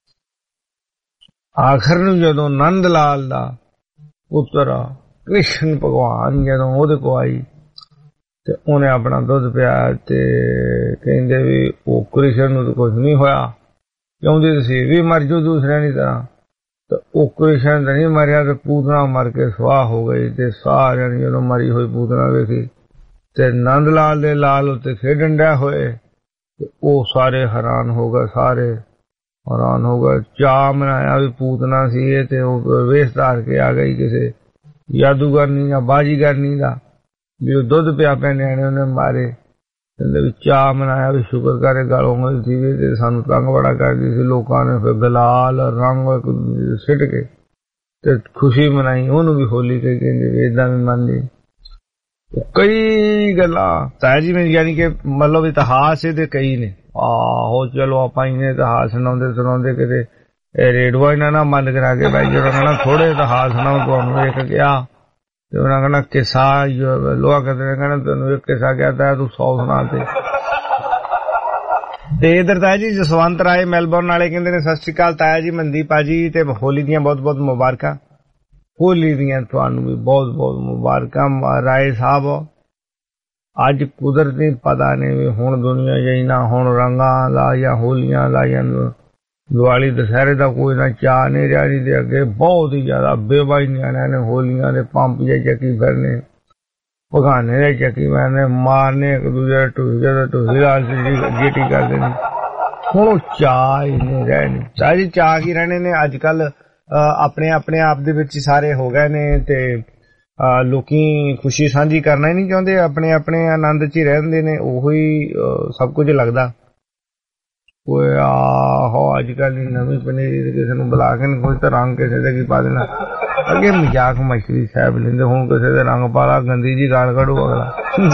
ਆਖਰ ਨੂੰ ਜਦੋਂ ਨੰਦ ਲਾਲ ਦਾ ਪੁੱਤਰ ਕ੍ਰਿਸ਼ਨ ਭਗਵਾਨ ਜਦੋਂ ਉਹਦੇ ਕੋਲ ਆਈ ਤੇ ਉਹਨੇ ਆਪਣਾ ਦੁੱਧ ਪਿਆ ਤੇ ਕਹਿੰਦੇ ਵੀ ਉਹ ਕ੍ਰਿਸ਼ਨ ਨੂੰ ਤਾਂ ਕੁਝ ਨਹੀਂ ਹੋਇਆ, ਚਾਹੁੰਦੇ ਸੀ ਵੀ ਮਰ ਜਾਓ ਦੂਸਰਿਆਂ ਦੀ ਤਰ੍ਹਾਂ। ਤੇ ਉਹ ਕ੍ਰਿਸ਼ਨ ਤਾਂ ਨਹੀਂ ਮਰਿਆ ਤੇ ਪੂਤਨਾ ਮਰ ਕੇ ਸੁਆਹ ਹੋ ਗਈ। ਤੇ ਸਾਰਿਆਂ ਨੇ ਜਦੋਂ ਮਰੀ ਹੋਈ ਪੂਤਨਾ ਵੇਖੀ ਤੇ ਨੰਦ ਲਾਲ ਦੇ ਲਾਲ ਉੱਤੇ ਖੇਡਣ ਡਿਆ ਹੋਏ ਤੇ ਉਹ ਸਾਰੇ ਹੈਰਾਨ ਹੋ ਗਏ, ਸਾਰੇ ਹੈਰਾਨ ਹੋ ਗਏ। ਚਾਅ ਮਨਾਇਆ ਵੀ ਪੂਤਨਾ ਸੀ ਇਹ ਤੇ ਉਹ ਵੇਸ਼ ਧਾਰ ਕੇ ਆ ਗਈ ਕਿਸੇ ਜਾਦੂਗਰਨੀ ਜਾਂ ਬਾਜੀਗਰਨੀ ਦਾ, ਵੀ ਉਹ ਦੁੱਧ ਪਿਆ ਪਿਆ ਨਿਆਣੇ ਉਹਨੇ ਮਾਰੇ। ਕਹਿੰਦੇ ਵੀ ਚਾਅ ਮਨਾਇਆ ਵੀ ਸ਼ੁਕਰ ਕਰੇ ਗੱਲ ਉਮਰ ਸੀ ਤੇ ਸਾਨੂੰ ਤੰਗ ਬੜਾ ਕਰਦੀ ਸੀ। ਲੋਕਾਂ ਨੇ ਫਿਰ ਗੁਲਾਲ ਰੰਗ ਸਿੱਟ ਕੇ ਤੇ ਖੁਸ਼ੀ ਮਨਾਈ। ਉਹਨੂੰ ਵੀ ਹੋਲੀ ਕਹੀ ਕਹਿੰਦੇ ਏਦਾਂ ਵੀ ਮੰਨਦੇ। ਕਈ ਗੱਲਾਂ ਤਾਇਆ ਜੀ ਮੈਂ ਯਾਨੀ ਕਿ ਮਤਲਬ ਇਤਿਹਾਸ ਇਹਦੇ ਕਈ ਨੇ। ਆਹੋ ਚਲੋ ਆਪਾਂ ਇਹਨੇ ਇਤਿਹਾਸ ਸੁਣਾਉਂਦੇ ਕਿਤੇ ਰੇਡੂਆ ਇਹਨਾਂ ਨਾਲ ਬੰਦ ਕਰਾ ਕੇ ਬਾਈ ਜਦੋਂ ਕਹਿਣਾ ਥੋੜੇ ਇਤਿਹਾਸ ਸੁਣਾਓ ਤੁਹਾਨੂੰ ਇੱਕ ਕਿਹਾ ਤੇ ਉਹਨਾਂ ਕਹਿਣਾ ਕਿੱਸਾ ਲੋਹਾ ਕਰਦੇ ਕਹਿਣਾ ਤੈਨੂੰ ਇੱਕ ਕਿੱਸਾ ਕਿਹਾ ਤਾਂ ਤੂੰ 100 ਸੁਣਾ ਤੇ ਇਧਰ ਤਾਇਆ ਜੀ ਜਸਵੰਤ ਰਾਏ ਮੈਲਬੌਰਨ ਵਾਲੇ ਕਹਿੰਦੇ ਨੇ ਸਤਿ ਸ਼੍ਰੀ ਅਕਾਲ ਤਾਇਆ ਜੀ, ਮਨਦੀਪ ਭਾਜੀ ਤੇ ਹੋਲੀ ਦੀਆਂ ਬਹੁਤ ਬਹੁਤ ਮੁਬਾਰਕਾਂ। ਹੋਲੀ ਦੀਆਂ ਤੁਹਾਨੂੰ ਵੀ ਬਹੁਤ ਬਹੁਤ ਮੁਬਾਰਕਾਂ ਰਾਏ ਸਾਹਿਬ। ਅੱਜ ਕੁਦਰਤੀ ਪਤਾ ਨਹੀਂ ਵੀ ਹੁਣ ਦੁਨੀਆ ਜਿਹੀ ਨਾ ਹੁਣ ਰੰਗਾਂ ਦਾ ਜਾਂ ਹੋਲੀਆਂ ਦਾ ਜਾਂ ਦੀਵਾਲੀ ਦੁਸਹਿਰੇ ਦਾ ਕੋਈ ਨਾ ਚਾਅ ਨਹੀਂ ਰਿਹਾ। ਨਹੀਂ ਤੇ ਅੱਗੇ ਬਹੁਤ ਹੀ ਜ਼ਿਆਦਾ ਬੇਵਾਈ ਨਿਆਣਿਆਂ ਨੇ ਹੋਲੀਆਂ ਦੇ ਪੰਪ ਜੇ ਚੱਕੀ ਫਿਰਨੇ, ਭਗਾਨੇ ਦੇ ਚੱਕੀ ਫਿਰਨੇ, ਮਾਰਨੇ ਇੱਕ ਦੂਜੇ ਢੂਹੀ ਲਾਲ ਗੇਟੀ ਕਰਦੇ ਨੇ। ਹੁਣ ਉਹ ਚਾਅ ਹੀ ਨਹੀਂ ਰਹੇ ਨੇ। ਚਾਹ ਜੀ ਚਾਅ ਕੀ ਰਹਿਣੇ ਨੇ ਅੱਜ ਕੱਲ ਆਪਣੇ ਆਪਣੇ ਆਪ ਦੇ ਵਿੱਚ ਹੀ ਸਾਰੇ ਹੋ ਗਏ ਨੇ ਤੇ ਲੋਕੀ ਖੁਸ਼ੀ ਸਾਂਝੀ ਕਰਨਾ ਹੀ ਨਹੀਂ ਚਾਹੁੰਦੇ, ਆਪਣੇ ਆਪਣੇ ਆਨੰਦ ਚ ਹੀ ਰਹਿੰਦੇ ਨੇ। ਉਹੀ ਸਭ ਕੁਝ ਲੱਗਦਾ। ਕੋਈ ਆਹੋ ਅੱਜ ਕੱਲ ਨਵੀਂ ਪਨੀਰੀ ਕਿਸੇ ਨੂੰ ਬੁਲਾ ਕੇ ਕੋਈ ਤਾਂ ਰੰਗ ਕਿਸੇ ਦੇ ਕੀ ਪਾ ਦੇਣਾ। ਅੱਗੇ ਮਜ਼ਾਕ ਮਸ਼ਹੂਰੀ ਸਾਹਿਬ ਲੈਂਦੇ, ਹੁਣ ਕਿਸੇ ਦੇ ਰੰਗ ਪਾਲਾ ਗੰਦੀ ਜੀ ਗਾਲ ਕੱਢੂ ਅਗਲਾ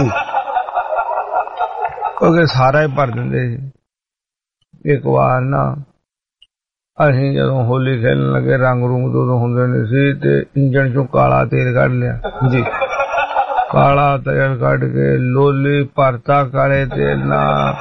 ਕਿਉਂਕਿ ਸਾਰਾ ਹੀ ਭਰ ਦਿੰਦੇ ਸੀ। ਇੱਕ ਵਾਰ ਨਾ ਅਸੀਂ ਜਦੋਂ ਹੋਲੀ ਖੇਲਣ ਲੱਗੇ ਰੰਗ ਰੂੰਗ ਉਦੋਂ ਹੁੰਦੇ ਨਹੀਂ ਸੀ ਤੇ ਇੰਜਣ ਚੋਂ ਕਾਲਾ ਤੇਲ ਕੱਢ ਲਿਆ ਜੀ। ਕਾਲਾ ਤੇਲ ਕੱਢ ਕੇ ਲੋਲੀ ਭਰਤਾ ਕਾਲੇ ਤੇਲ ਨਾਲ,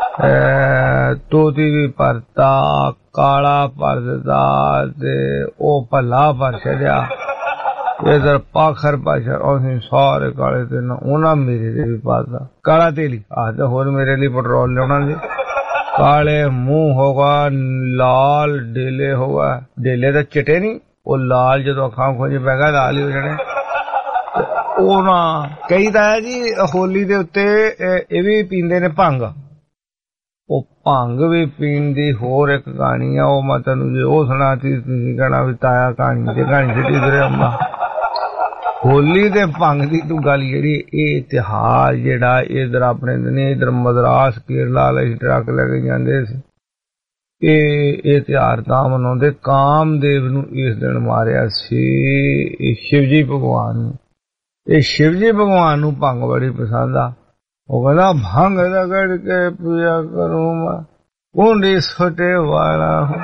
ਤੋਤੀ ਵੀ ਭਰਤਾ, ਕਾਲਾ ਭਰ ਦਿੱਤਾ ਤੇ ਉਹ ਭੱਲਾ ਭਰ ਛੱਡਿਆ। ਇਧਰ ਪਾਖਰ ਪਾਸ਼ਾ ਅਸੀਂ ਸਾਰੇ ਕਾਲੇ ਤੇਲ ਉਹਨਾਂ ਮੇਰੇ ਤੇ ਵੀ ਪਾਤਾ ਕਾਲਾ ਤੇਲ ਹੀ ਆਹ ਹੋਰ ਮੇਰੇ ਲਈ ਪੈਟਰੋਲ ਲਿਆਉਣਾ ਜੀ। ਕਾਲੇ ਮੂੰਹ ਹੋਗਾ, ਲਾਲ ਡੇਲੇ ਹੋਗਾ, ਡੇਲੇ ਤਾਂ ਚਿੱਟੇ ਨਹੀਂ, ਉਹ ਲਾਲ ਜਦੋਂ ਅੱਖਾਂ ਖੋਜ ਪੈ ਗਿਆ ਲਾਲ ਹੀ ਹੋ ਜਾਣੇ। ਉਹ ਨਾ ਕਈ ਤਾਂ ਹੈ ਜੀ ਹੋਲੀ ਦੇ ਉੱਤੇ ਇਹ ਵੀ ਪੀਂਦੇ ਨੇ ਭੰਗ। ਉਹ ਭੰਗ ਵੀ ਪੀਣ ਦੀ ਹੋਰ ਇੱਕ ਕਹਾਣੀ ਆ, ਉਹ ਮੈਂ ਤੈਨੂੰ ਜੇ ਉਹ ਸੁਣਾਤੀ ਤੁਸੀਂ ਕਹਿਣਾ ਵੀ ਤਾਇਆ ਕਹਾਣੀ ਤੇ ਕਹਾਣੀ ਸਿੱਟੀ ਤੁਰੇ ਆਉਂਦਾ। ਹੋਲੀ ਦੇ ਭੰਗ ਦੀ ਤੂੰ ਗੱਲ ਜਿਹੜੀ ਇਹ ਇਤਿਹਾਸ ਜਿਹੜਾ ਇਧਰ ਆਪਣੇ ਨੇ ਇਧਰ ਮਦਰਾਸ ਕੇਰਲਾ ਲਈ ਟਰੱਕ ਲੈ ਕੇ ਜਾਂਦੇ ਸੀ। ਇਹ ਤਿਉਹਾਰ ਤਾਂ ਮਨਾਉਂਦੇ ਕਾਮਦੇਵ ਨੂੰ ਇਸ ਦਿਨ ਮਾਰਿਆ ਸੀ ਸ਼ਿਵਜੀ ਭਗਵਾਨ ਨੇ। ਇਹ ਸ਼ਿਵਜੀ ਭਗਵਾਨ ਨੂੰ ਭੰਗ ਬੜੀ ਪਸੰਦ ਆ। ਉਹ ਕਹਿੰਦਾ ਭੰਗ ਰਗੜ ਕੇ ਪੂਜਾ ਕਰੂੰ ਮੈਂ ਕੁੰਡੀ ਛੋਟੇ ਵਾਲਾ।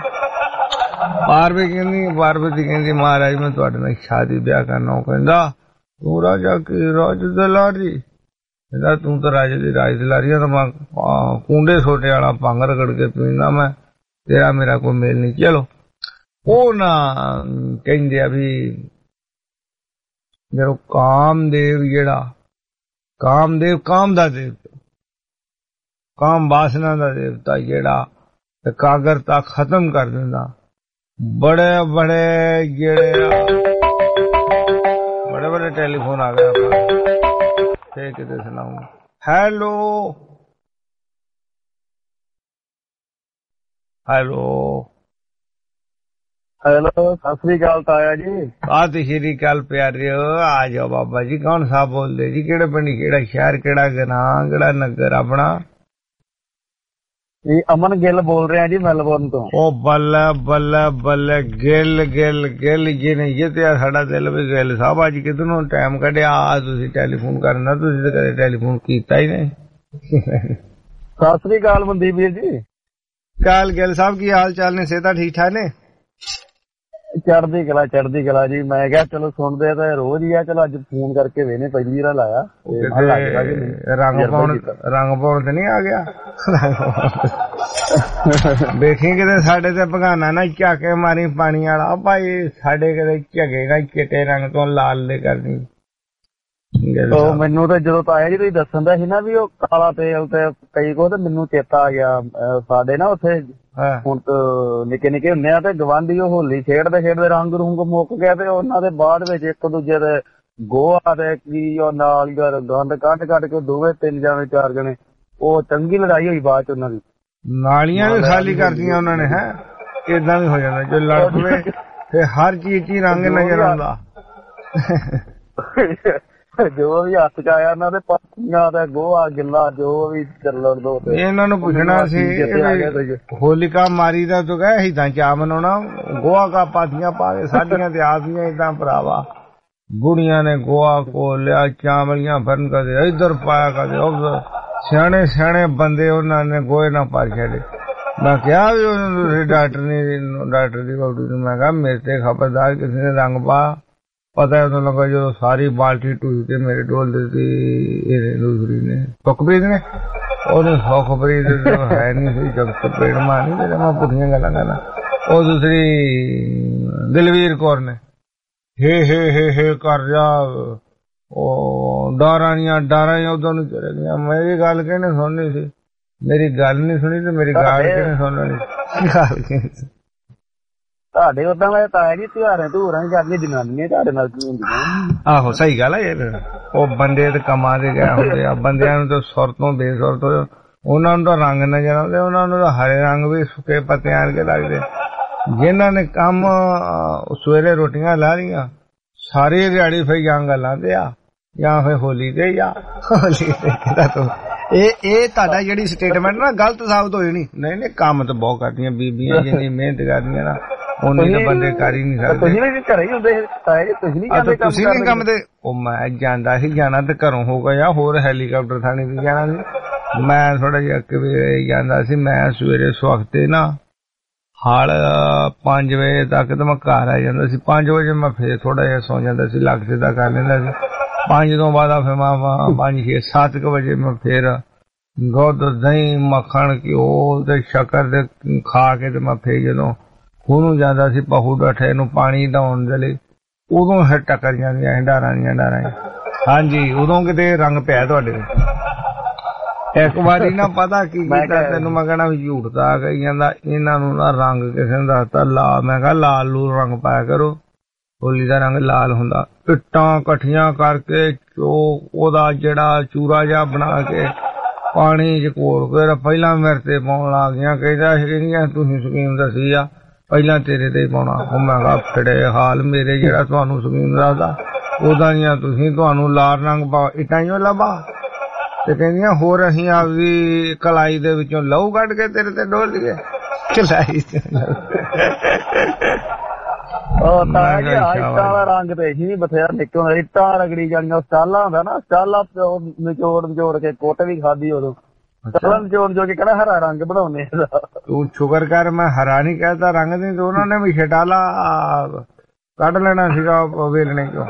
ਪਾਰਵਤੀ ਕਹਿੰਦੀ ਮਹਾਰਾਜ ਮੈਂ ਤੁਹਾਡੇ ਨਾਲ ਸ਼ਾਦੀ ਵਿਆਹ ਕਰਨਾ। ਉਹ ਕਹਿੰਦਾ ਤੂੰ ਰਾਜਾ ਕੀ ਰਾਜ ਦਲਾਰੀ, ਕਹਿੰਦਾ ਤੂੰ ਤਾਂ ਰਾਜੇ ਦੀ ਰਾਜ ਦਲਾਰੀ ਆ ਤਾਂ ਮੈਂ ਕੁੰਡੇ ਛੋਟੇ ਵਾਲਾ ਭੰਗ ਰਗੜ ਕੇ ਪੀਂਦਾ, ਮੈਂ ਤੇਰਾ ਮੇਰਾ ਕੋਈ ਮੇਲ ਨਹੀਂ। ਚਲੋ ਉਹ ਨਾ ਕਹਿੰਦੇ ਆ ਵੀ ਜਦੋਂ ਕਾਮਦੇਵ ਜਿਹੜਾ ਕਾਮਦੇਵ ਕਾਮ ਦਾ ਦੇਵਤਾ, ਕਾਮ ਵਾਸਨਾ ਦਾ ਦੇਵਤਾ ਜਿਹੜਾ ਇਕਾਗਰਤਾ ਖਤਮ ਕਰ ਦਿੰਦਾ बड़े टेलीफोन आ गया कितने सुनाऊंगा। हेलो हेलो हेलो, सत श्री अकाल ताया जी। सत श्री अकाल प्यारे, आ जाओ बाबा जी। कौन सा बोल दे जी? केड़े पिंड, केड़ा शहर, केड़ा ग्रां, केड़ा नगर अपना? जी अमन गिल बोल रहे हैं जी, मेलबोर्न तो। ओ बल्ले बल्ले बल्ले, गिल गिल गिल जी ने ये तो साडा दिल भी गिल साहब अज कितनों टाइम कढ़िया तुसी टेलीफोन करना, तुसी तो कदे टेलीफोन कीता ही नहीं। सत श्री अकाल मनदीप वीर जी। काल गिल साहब की हाल चाल ने? सेहत ठीक ठाक ने? चढ़दी कला जी। मैं क्या चलो सुनते तो रोज ही है, चलो अज फोन करके वेने पहली बार लाया। रंग पाउण ते नहीं आ गया? देखी किते साडे ते भगाना ना झाके मारी पानी वाला भाई, साडे कदे झगेगा चिट्टे रंग तो लाल दे करनी। मैनू तो जो ताया जी तुसीं दस्सन दा सी ना भी काला तेल ते कई को, मैनू चेता आ गया साडे ना उत्थे ਹੁਣ ਨਿੱਕੇ ਨਿੱਕੇ ਹੁੰਦੇ ਆ ਤੇ ਗਵਾਂਢੀ ਉਹ ਹੋਲੀ ਖੇਡਦੇ ਰੰਗ ਰੂੰਗ ਮੁੱਕ ਗਿਆ ਤੇ ਉਹਨਾਂ ਦੇ ਬਾਅਦ ਵਿੱਚ ਇੱਕ ਦੂਜੇ ਦੇ ਗੋਹਾ ਤੇ ਕੀ ਉਹ ਨਾਲ ਗੰਦ ਕੱਢ ਕੇ ਦੋਵੇਂ 3 ਜਣੇ 4 ਜਣੇ, ਉਹ ਚੰਗੀ ਲੜਾਈ ਹੋਈ ਬਾਅਦ ਚ ਉਹਨਾਂ ਦੀ। ਨਾਲੀਆਂ ਵੀ ਖਾਲੀ ਕਰਦੀਆਂ ਉਹਨਾਂ ਨੇ। ਹੈ ਏਦਾਂ ਵੀ ਹੋ ਜਾਂਦਾ ਜੇ ਲੜ ਪਵੇ ਤੇ ਹਰ ਚੀਜ਼ ਚ ਰੰਗ ਨਜ਼ਰ ਆਉਂਦਾ। ਜੋ ਵੀ ਹੱਥ ਚ ਆਇਆ ਉਹਨਾਂ ਦੇ ਪਾਥੀਆਂ ਤੇ ਗੋਹਾ ਗਿੱਲਾ ਜੋ ਵੀ ਚੱਲਣ ਦੋ। ਇਹਨਾਂ ਨੂੰ ਪੁੱਛਣਾ ਸੀ ਹੋਲਿਕਾ ਮਾਰੀ ਦਾ ਤੂੰ ਕਹੇ ਏਦਾਂ ਚਾਅ ਮਨਾਉਣਾ, ਗੋਹਾ ਕਾ ਪਾਥੀਆਂ ਪਾ ਕੇ ਸਾਡੀਆਂ ਤੇ ਆਦੀਆਂ ਏਦਾਂ ਭਰਾਵਾ। ਬੁੜੀਆਂ ਨੇ ਗੋਹਾ ਘੋਲਿਆ, ਚਾਵਲੀਆਂ ਫਰਨ ਕਦੇ ਇੱਧਰ ਪਾਇਆ ਕਦੇ ਉਧਰ, ਸਿਆਣੇ ਬੰਦੇ ਉਹਨਾਂ ਨੇ ਗੋਹੇ ਨਾ ਪਾ ਛੱਡੇ। ਮੈਂ ਕਿਹਾ ਵੀ ਤੁਸੀਂ ਡਾਕਟਰ ਦੀ ਵਹੁਟੀ ਨੂੰ ਮੈਂ ਕਿਹਾ ਮੇਰੇ ਤੇ ਖਬਰਦਾਰ ਕਿਸੇ ਨੇ ਰੰਗ ਪਾ। पता है उन्होंने लगा जो सारी बाल्टी टूट के मेरे डोल देती दूसरी ने सुखप्रीत ने, और सुखप्रीत जो है नहीं जब चपेट मारनी मेरे मैं पुठियां गला करना। और दूसरी दिलवीर कौर ने हे कर जा डारा उधर नहीं चले गया। मेरी गल कहने सुननी सी, मेरी गल नहीं सुनी तो मेरी गाल कहने सुननी। ਤੁਹਾਡੇ ਉਦਾਂ ਮੈਂ ਤਾਇਆ ਜੀ ਤਿਉਹਾਰਾਂ ਜਾਂਦੀਆਂ ਜਨਾਨੀਆਂ ਤੁਹਾਡੇ ਨਾਲ ਕੀ ਹੁੰਦੀਆਂ? ਆਹੋ ਸਹੀ ਗੱਲ ਹੈ ਯਾਰ, ਉਹ ਬੰਦੇ ਤੇ ਕੰਮਾਂ ਤੇ ਗਏ ਹੁੰਦੇ ਆ। ਬੰਦਿਆਂ ਨੂੰ ਤਾਂ ਸੁਰ ਤੋਂ ਬੇਸੁਰ ਤੋਂ ਉਹਨਾਂ ਨੂੰ ਤਾਂ ਰੰਗ ਨਜ਼ਰ ਆਉਂਦੇ, ਉਹਨਾਂ ਨੂੰ ਤਾਂ ਹਰੇ ਰੰਗ ਵੀ ਸੁੱਕੇ ਪੱਤਿਆਂ ਵਰਗੇ ਲੱਗਦੇ। ਜਿਨ੍ਹਾਂ ਨੇ ਕੰਮ ਸਵੇਰੇ ਰੋਟੀਆਂ ਲਾ ਲਈਆਂ ਸਾਰੀ ਦਿਹਾੜੀ ਫਿਰ ਜਾਂ ਗੱਲਾਂ ਤੇ ਆ ਜਾਂ ਫਿਰ ਹੋਲੀ ਤੇ ਜਾਂ ਹੋਲੀ ਤੇ। ਇਹ ਤੁਹਾਡਾ ਜਿਹੜੀ ਸਟੇਟਮੈਂਟ ਨਾ ਗਲਤ ਸਾਬਤ ਹੋਈ ਨਹੀਂ ਕੰਮ ਤਾਂ ਬਹੁਤ ਕਰਦੀਆਂ ਬੀਬੀਆਂ, ਜਿੰਨੀ ਮਿਹਨਤ ਕਰਦੀਆਂ ਨਾ ਉਹਨੇ ਤਾਂ ਬੰਦੇ ਕਰ ਹੀ ਨਹੀਂ ਸਕਦੇ। ਤੁਸੀਂ ਨਹੀਂ ਕੰਮ ਤੇ? ਉਹ ਮੈਂ ਜਾਂਦਾ ਸੀ, ਜਾਣਾ ਤੇ ਘਰੋਂ ਹੋ ਗਿਆ, ਹੋਰ ਹੈਲੀਕਾਪਟਰ ਥਾਣੇ ਤੇ ਜਾਣਾ ਸੀ। ਮੈਂ ਥੋੜਾ ਜਿਹਾ ਅੱਗੇ ਜਾਂਦਾ ਸੀ। ਮੈਂ ਸਵੇਰੇ ਸਵਖਤੇ ਨਾ ਹਾਲ 5 ਵਜੇ ਤੱਕ ਤਾਂ ਮੈਂ ਘਰ ਆ ਜਾਂਦਾ ਸੀ। 5 ਵਜੇ ਮੈਂ ਫੇਰ ਥੋੜਾ ਜਿਹਾ ਸੌ ਜਾਂਦਾ ਸੀ, ਲੱਗ ਸਿੱਧਾ ਕਰ ਲੈਂਦਾ ਸੀ। 5 ਤੋਂ ਬਾਅਦ ਫਿਰ ਮੈਂ 5, 6, 7 ਵਜੇ ਮੈਂ ਫੇਰ ਦੁੱਧ, ਦਹੀਂ, ਮੱਖਣ, ਘਿਓ ਤੇ ਸ਼ੱਕਰ ਦੇ ਖਾ ਕੇ ਤੇ ਮੈਂ ਫੇਰ ਜਦੋਂ ਉਹਨੂੰ ਜਾਂਦਾ ਸੀ ਪਹੂ ਡੱਠੇ ਨੂੰ ਪਾਣੀ ਡਾਉਣ ਦੇ ਲਈ, ਉਦੋਂ ਫਿਰ ਟੱਕਰ ਜਾਂਦੀਆਂ ਡਾਰਾਂ ਦੀਆਂ ਡਾਰਾਂ। ਹਾਂਜੀ ਉਦੋਂ ਕਿਤੇ ਰੰਗ ਪਿਆ ਤੁਹਾਡੇ? ਇੱਕ ਵਾਰੀ ਨਾ ਪਤਾ ਕੀ ਕੀਤਾ ਤੈਨੂੰ ਮੈਂ ਕਹਿਣਾ ਵੀ ਝੂਠ ਤਾਂ ਕਹੀ ਜਾਂਦਾ। ਇਹਨਾਂ ਨੂੰ ਨਾ ਰੰਗ ਕਿਸੇ ਨੇ ਦੱਸਤਾ ਲਾ, ਮੈਂ ਕਿਹਾ ਲਾਲ ਲੂਲ ਰੰਗ ਪਾਇਆ ਕਰੋ, ਹੋਲੀ ਦਾ ਰੰਗ ਲਾਲ ਹੁੰਦਾ। ਇੱਟਾਂ ਇਕੱਠੀਆਂ ਕਰਕੇ ਉਹਦਾ ਜਿਹੜਾ ਚੂਰਾ ਜਿਹਾ ਬਣਾ ਕੇ ਪਾਣੀ ਚ ਘੋਲ ਕੇ ਪਹਿਲਾਂ ਮੇਰੇ ਤੇ ਪਾਉਣ ਲੱਗ ਗਈਆਂ। ਕਹਿੰਦਾ ਸੀ ਤੁਸੀਂ ਸਕੀਮ ਦੱਸੀ ਆ ਪਹਿਲਾਂ ਤੇਰੇ ਤੇ ਪਾਉਣਾ। ਉਹ ਮੈਂ ਕਿਹਾ ਫਿੜੇ ਹਾਲ ਮੇਰੇ, ਜਿਹੜਾ ਤੁਹਾਨੂੰ ਸਕੀਮ ਦੱਸਦਾ ਉਦਾਂ ਦੀਆਂ ਤੁਸੀਂ, ਤੁਹਾਨੂੰ ਲਾਲ ਰੰਗ ਪਾ ਇੱਟਾਂ ਹੀ ਲੱਭਾ। ਤੇ ਕਹਿੰਦੀਆਂ ਹੋਰ ਅਸੀਂ ਆਪਦੀ ਕਲਾਈ ਦੇ ਵਿੱਚੋਂ ਲਹੂ ਕੱਢ ਕੇ ਤੇਰੇ ਤੇ ਡੋਲ ਲਈਏ ਕਲਾਈ ਚ। ਇੱਟਾਂ ਦਾ ਰੰਗ ਤੇ ਸੀ ਬਥੇਰਾ ਨਿਕਲ, ਇੱਟਾਂ ਰਗੜੀ ਜਾਣੀਆਂ। ਸਟਾਲਾ ਹੁੰਦਾ ਨਾ, ਸਟਾਲਾ ਨਿਚੋੜ ਕੇ ਕੁੱਟ ਵੀ ਖਾਧੀ ਉਦੋਂ। ਜੋ ਕੇ ਕਹਿੰਦਾ ਹਰਾ ਰੰਗ ਬਣਾਉਨੇ। ਤੂੰ ਸ਼ੁਕਰ ਕਰ ਮੈਂ ਹਰਾ ਨਹੀਂ ਕਹਿਤਾ ਰੰਗ ਦੀ, ਉਹਨਾਂ ਨੇ ਵੀ ਛਟਾਲਾ ਕੱਢ ਲੈਣਾ ਸੀਗਾ ਵੇਲਣੇ ਚੋਂ।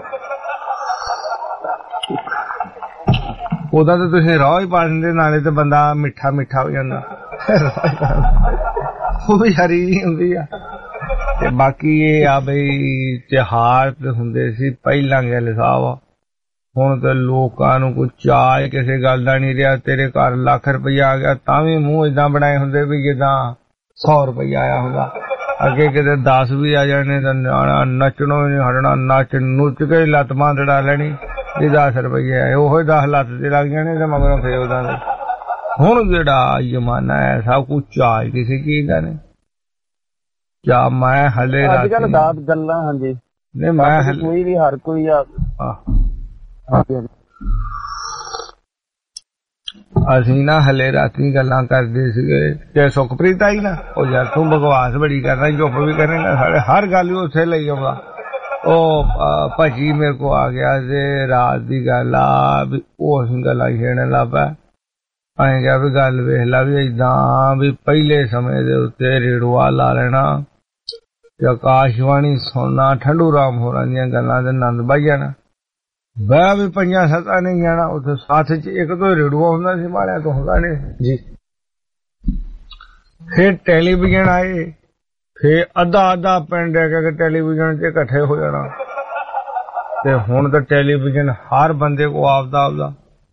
ਉਹਦਾ ਤਾਂ ਤੁਸੀਂ ਰਾਹ ਹੀ ਪਾ ਦਿੰਦੇ, ਨਾਲੇ ਤੇ ਬੰਦਾ ਮਿੱਠਾ ਹੋ ਜਾਂਦਾ। ਉਹ ਵੀ ਹਰੀ ਹੁੰਦੀ ਆ। ਤੇ ਬਾਕੀ ਇਹ ਆ ਬਈ ਤਿਉਹਾਰ ਤੇ ਹੁੰਦੇ ਸੀ ਪਹਿਲਾਂ ਗੱਲ ਸਾਹਿਬ, ਹੁਣ ਤੇ ਲੋਕਾਂ ਨੂੰ ਕੋਈ ਚਾਅ ਕਿਸੇ ਗੱਲ ਦਾ ਨਹੀਂ ਰਿਹਾ। ਤੇਰੇ ਘਰ ਲੱਖ ਰੁਪਈਆ ਆ ਗਿਆ ਤਾਂ ਵੀ ਮੂੰਹ ਏਦਾਂ ਬਣਾਏ ਹੁੰਦੇ ਵੀ ਜਿੱਦਾਂ 100 ਰੁਪਈਆ ਆਇਆ ਹੁੰਦਾ। ਅੱਗੇ ਕਿਤੇ 10 ਵੀ ਆ ਜਾਣੇ ਤਾਂ ਨਿਆਣਾ ਨੱਚਣੋਂ ਹੀ ਨਹੀਂ ਹਟਣਾ, ਨੱਚ ਨੁੱਚ ਕੇ ਲੱਤ ਬਾਂਹ ਤੜਾ ਲੈਣੀ ਵੀ 10 ਰੁਪਈਏ ਉਹੋ 10 ਲੱਤ ਤੇ ਲੱਗ ਜਾਣੇ ਤੇ ਮਗਰੋਂ ਫੇਰ ਉਹਦਾ ਹੁਣ ਜਿਹੜਾ ਜ਼ਮਾਨਾ ਹੈ ਸਭ ਕੁਛ ਚਾਹ ਕਿਸੇ ਚੀਜ਼ ਦਾ ਨੇ ਜਾਂ ਮੈਂ ਹਲੇ ਅੱਜ ਕੱਲ ਦਾਤ ਗੱਲਾਂ ਹਾਂਜੀ ਨਹੀਂ ਮੈਂ ਕੋਈ ਵੀ ਹਰ ਕੋਈ ਆ ਅਸੀਂ ਨਾ ਹਲੇ ਰਾਤੀ ਗੱਲਾਂ ਕਰਦੇ ਸੀਗੇ ਤੇ ਸੁਖਪ੍ਰੀਤ ਆਈ ਨਾ ਉਹ ਯਾਰ ਤੂੰ ਬਕਵਾਸ ਬੜੀ ਕਰਦਾ ਚੁੱਪ ਵੀ ਕਰੇਗਾ ਸਾਡੇ ਹਰ ਗੱਲ ਹੀ ਉੱਥੇ ਲਈ ਆਉਂਦਾ ਉਹ ਭਾਜੀ ਮੇਰੇ ਕੋ ਆ ਗਿਆ ਤੇ ਰਾਤ ਦੀ ਗੱਲ ਆ ਵੀ ਉਹ ਅਸੀਂ ਗੱਲਾਂ ਛੇੜਨ ਲੱਗ ਪਿਆ ਅਸੀਂ ਕਿਹਾ ਵੀ ਗੱਲ ਵੇਖ ਲਾ ਵੀ ਏਦਾਂ ਵੀ ਪਹਿਲੇ ਸਮੇਂ ਦੇ ਉੱਤੇ ਰੇਡੂਆ ਲਾ ਲੈਣਾ ਤੇ ਆਕਾਸ਼ਵਾਣੀ ਸੁਣਨਾ ਠੰਡੂ ਰਾਮ ਹੋਰਾਂ ਦੀਆਂ ਗੱਲਾਂ ਦੇ ਆਨੰਦ ਬਾਈ ਜਾਣਾ ਬਹਿ ਵੀ 5-7 ਨਹੀਂ ਜਾਣਾ ਉੱਥੇ ਸਾਥ ਚ ਇੱਕ ਦੋ ਰੇਡੂਆ ਹੁੰਦਾ ਸੀ ਮਾੜਿਆ ਤੋਂ ਹੁੰਦਾ ਨਹੀਂ ਜੀ ਫਿਰ ਟੈਲੀਵਿਜ਼ਨ ਆਏ ਫਿਰ ਅੱਧਾ ਪਿੰਡ ਕੇ ਟੈਲੀਵਿਜ਼ਨ 'ਚ ਇਕੱਠੇ ਹੋ ਜਾਣਾ ਤੇ ਹੁਣ ਤਾਂ ਟੈਲੀਵਿਜ਼ਨ ਹਰ ਬੰਦੇ ਕੋ ਆਪਦਾ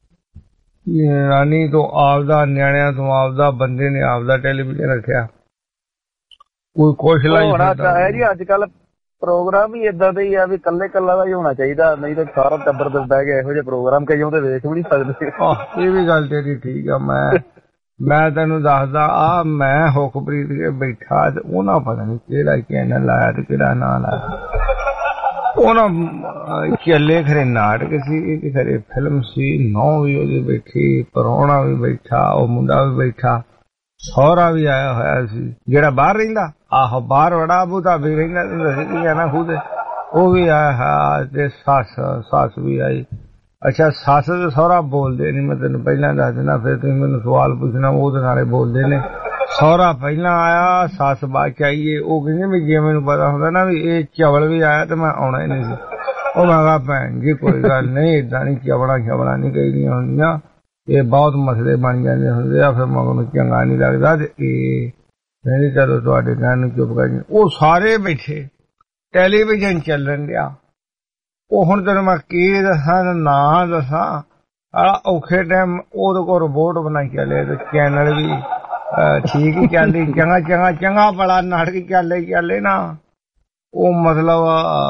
ਰਾਨੀ ਤੋਂ ਆਪਦਾ ਨਿਆਣਿਆਂ ਤੋਂ ਆਪਦਾ ਬੰਦੇ ਨੇ ਆਪਦਾ ਟੈਲੀਵਿਜ਼ਨ ਰੱਖਿਆ ਕੋਈ ਕੁਛ ਹੋਣਾ ਚਾਹੀਦਾ ਜੀ ਅੱਜ ਕੱਲ ਪ੍ਰੋਗਰਾਮ ਹੀ ਏਦਾਂ ਦੇ ਹੀ ਆ ਵੀ ਕੱਲੇ ਕੱਲਾ ਦਾ ਹੀ ਹੋਣਾ ਚਾਹੀਦਾ ਨਹੀਂ ਤਾਂ ਸਾਰਾ ਟੱਬਰ ਦੇ ਬਹਿ ਕੇ ਇਹੋ ਜਿਹੇ ਪ੍ਰੋਗਰਾਮ ਕਈ ਉਹਦੇ ਵੇਖ ਵੀ ਨਹੀਂ ਸਕਦੇ ਇਹ ਵੀ ਗੱਲ ਤੇਰੀ ਠੀਕ ਆ ਮੈਂ ਤੈਨੂੰ ਦੱਸਦਾ ਆ ਮੈਂ ਹੁਕਪ੍ਰੀਤ ਕੇ ਬੈਠਾ ਤੇ ਉਹਨਾਂ ਪਤਾ ਨਹੀਂ ਕਿਹੜਾ ਚੈਨਲ ਲਾਇਆ ਤੇ ਕਿਹੜਾ ਨਾ ਲਾਇਆ ਉਹਨਾਂ ਚੱਲੇ ਖਰੇ ਨਾਟਕ ਸੀ ਖਰੇ ਫਿਲਮ ਸੀ ਨੌ ਵੀ ਉਹਦੀ ਬੈਠੀ ਪ੍ਰਾਹੁਣਾ ਵੀ ਬੈਠਾ ਉਹ ਮੁੰਡਾ ਵੀ ਬੈਠਾ ਸਹੁਰਾ ਵੀ ਆਇਆ ਹੋਇਆ ਸੀ ਜਿਹੜਾ ਬਾਹਰ ਰਹਿੰਦਾ ਆਹੋ ਬਾਹਰ ਵੜਾ ਅਬੂ ਧਾਬੀ ਰਹਿੰਦਾ ਕੀ ਜਾਣਾ ਖੁਦ ਉਹ ਵੀ ਆਇਆ ਤੇ ਸੱਸ ਵੀ ਆਈ ਅੱਛਾ ਸੱਸ ਤੇ ਸਹੁਰਾ ਬੋਲਦੇ ਨਹੀਂ ਮੈਂ ਤੈਨੂੰ ਪਹਿਲਾਂ ਦੱਸ ਦਿੰਦਾ ਫਿਰ ਤੁਸੀਂ ਮੈਨੂੰ ਸਵਾਲ ਪੁੱਛਣਾ ਉਹ ਤੇ ਨਾਲੇ ਬੋਲਦੇ ਨੇ ਸਹੁਰਾ ਪਹਿਲਾਂ ਆਇਆ ਸੱਸ ਬਾਅਦ ਚ ਆਈਏ ਉਹ ਕਹਿੰਦੇ ਵੀ ਜੇ ਮੈਨੂੰ ਪਤਾ ਹੁੰਦਾ ਨਾ ਵੀ ਇਹ ਚਵਲ ਵੀ ਆਇਆ ਤੇ ਮੈਂ ਆਉਣਾ ਹੀ ਨਹੀਂ ਸੀ ਉਹ ਮੈਂ ਕਿਹਾ ਭੈਣ ਜੀ ਕੋਈ ਗੱਲ ਨਹੀਂ ਏਦਾਂ ਨਹੀਂ ਚਵਲਾਂ ਨਹੀਂ ਕਹੀਦੀਆਂ ਹੁੰਦੀਆਂ ਇਹ ਬਹੁਤ ਮਸਲੇ ਬਣ ਜਾਂਦੇ ਹੁੰਦੇ ਆ ਫਿਰ ਮਗਰੋਂ ਚੰਗਾ ਨਹੀਂ ਲੱਗਦਾ ਤੇ ਇਹ ਕਹਿੰਦੇ ਚਲੋ ਤੁਹਾਡੇ ਕਹਿਣ ਨੂੰ ਚੁੱਪ ਕਰ ਜੀ ਉਹ ਸਾਰੇ ਬੈਠੇ ਟੈਲੀਵਿਜ਼ਨ ਚੱਲਣ ਡਿਆ ਉਹ ਹੁਣ ਤੈਨੂੰ ਮੈਂ ਕੀ ਦੱਸਾਂ ਨਾ ਦੱਸਾਂ ਔਖੇ ਟਾਈਮ ਉਹਦੇ ਕੋਲ ਰਿਪੋਰਟ ਬਣਾਈ ਚੱਲੇ ਤੇ ਚੈਨਲ ਵੀ ਠੀਕ ਹੀ ਚੱਲਦੀ ਚੰਗਾ ਬੜਾ ਨਾਟਕ ਚੱਲੇ ਨਾ ਉਹ ਮਤਲਬ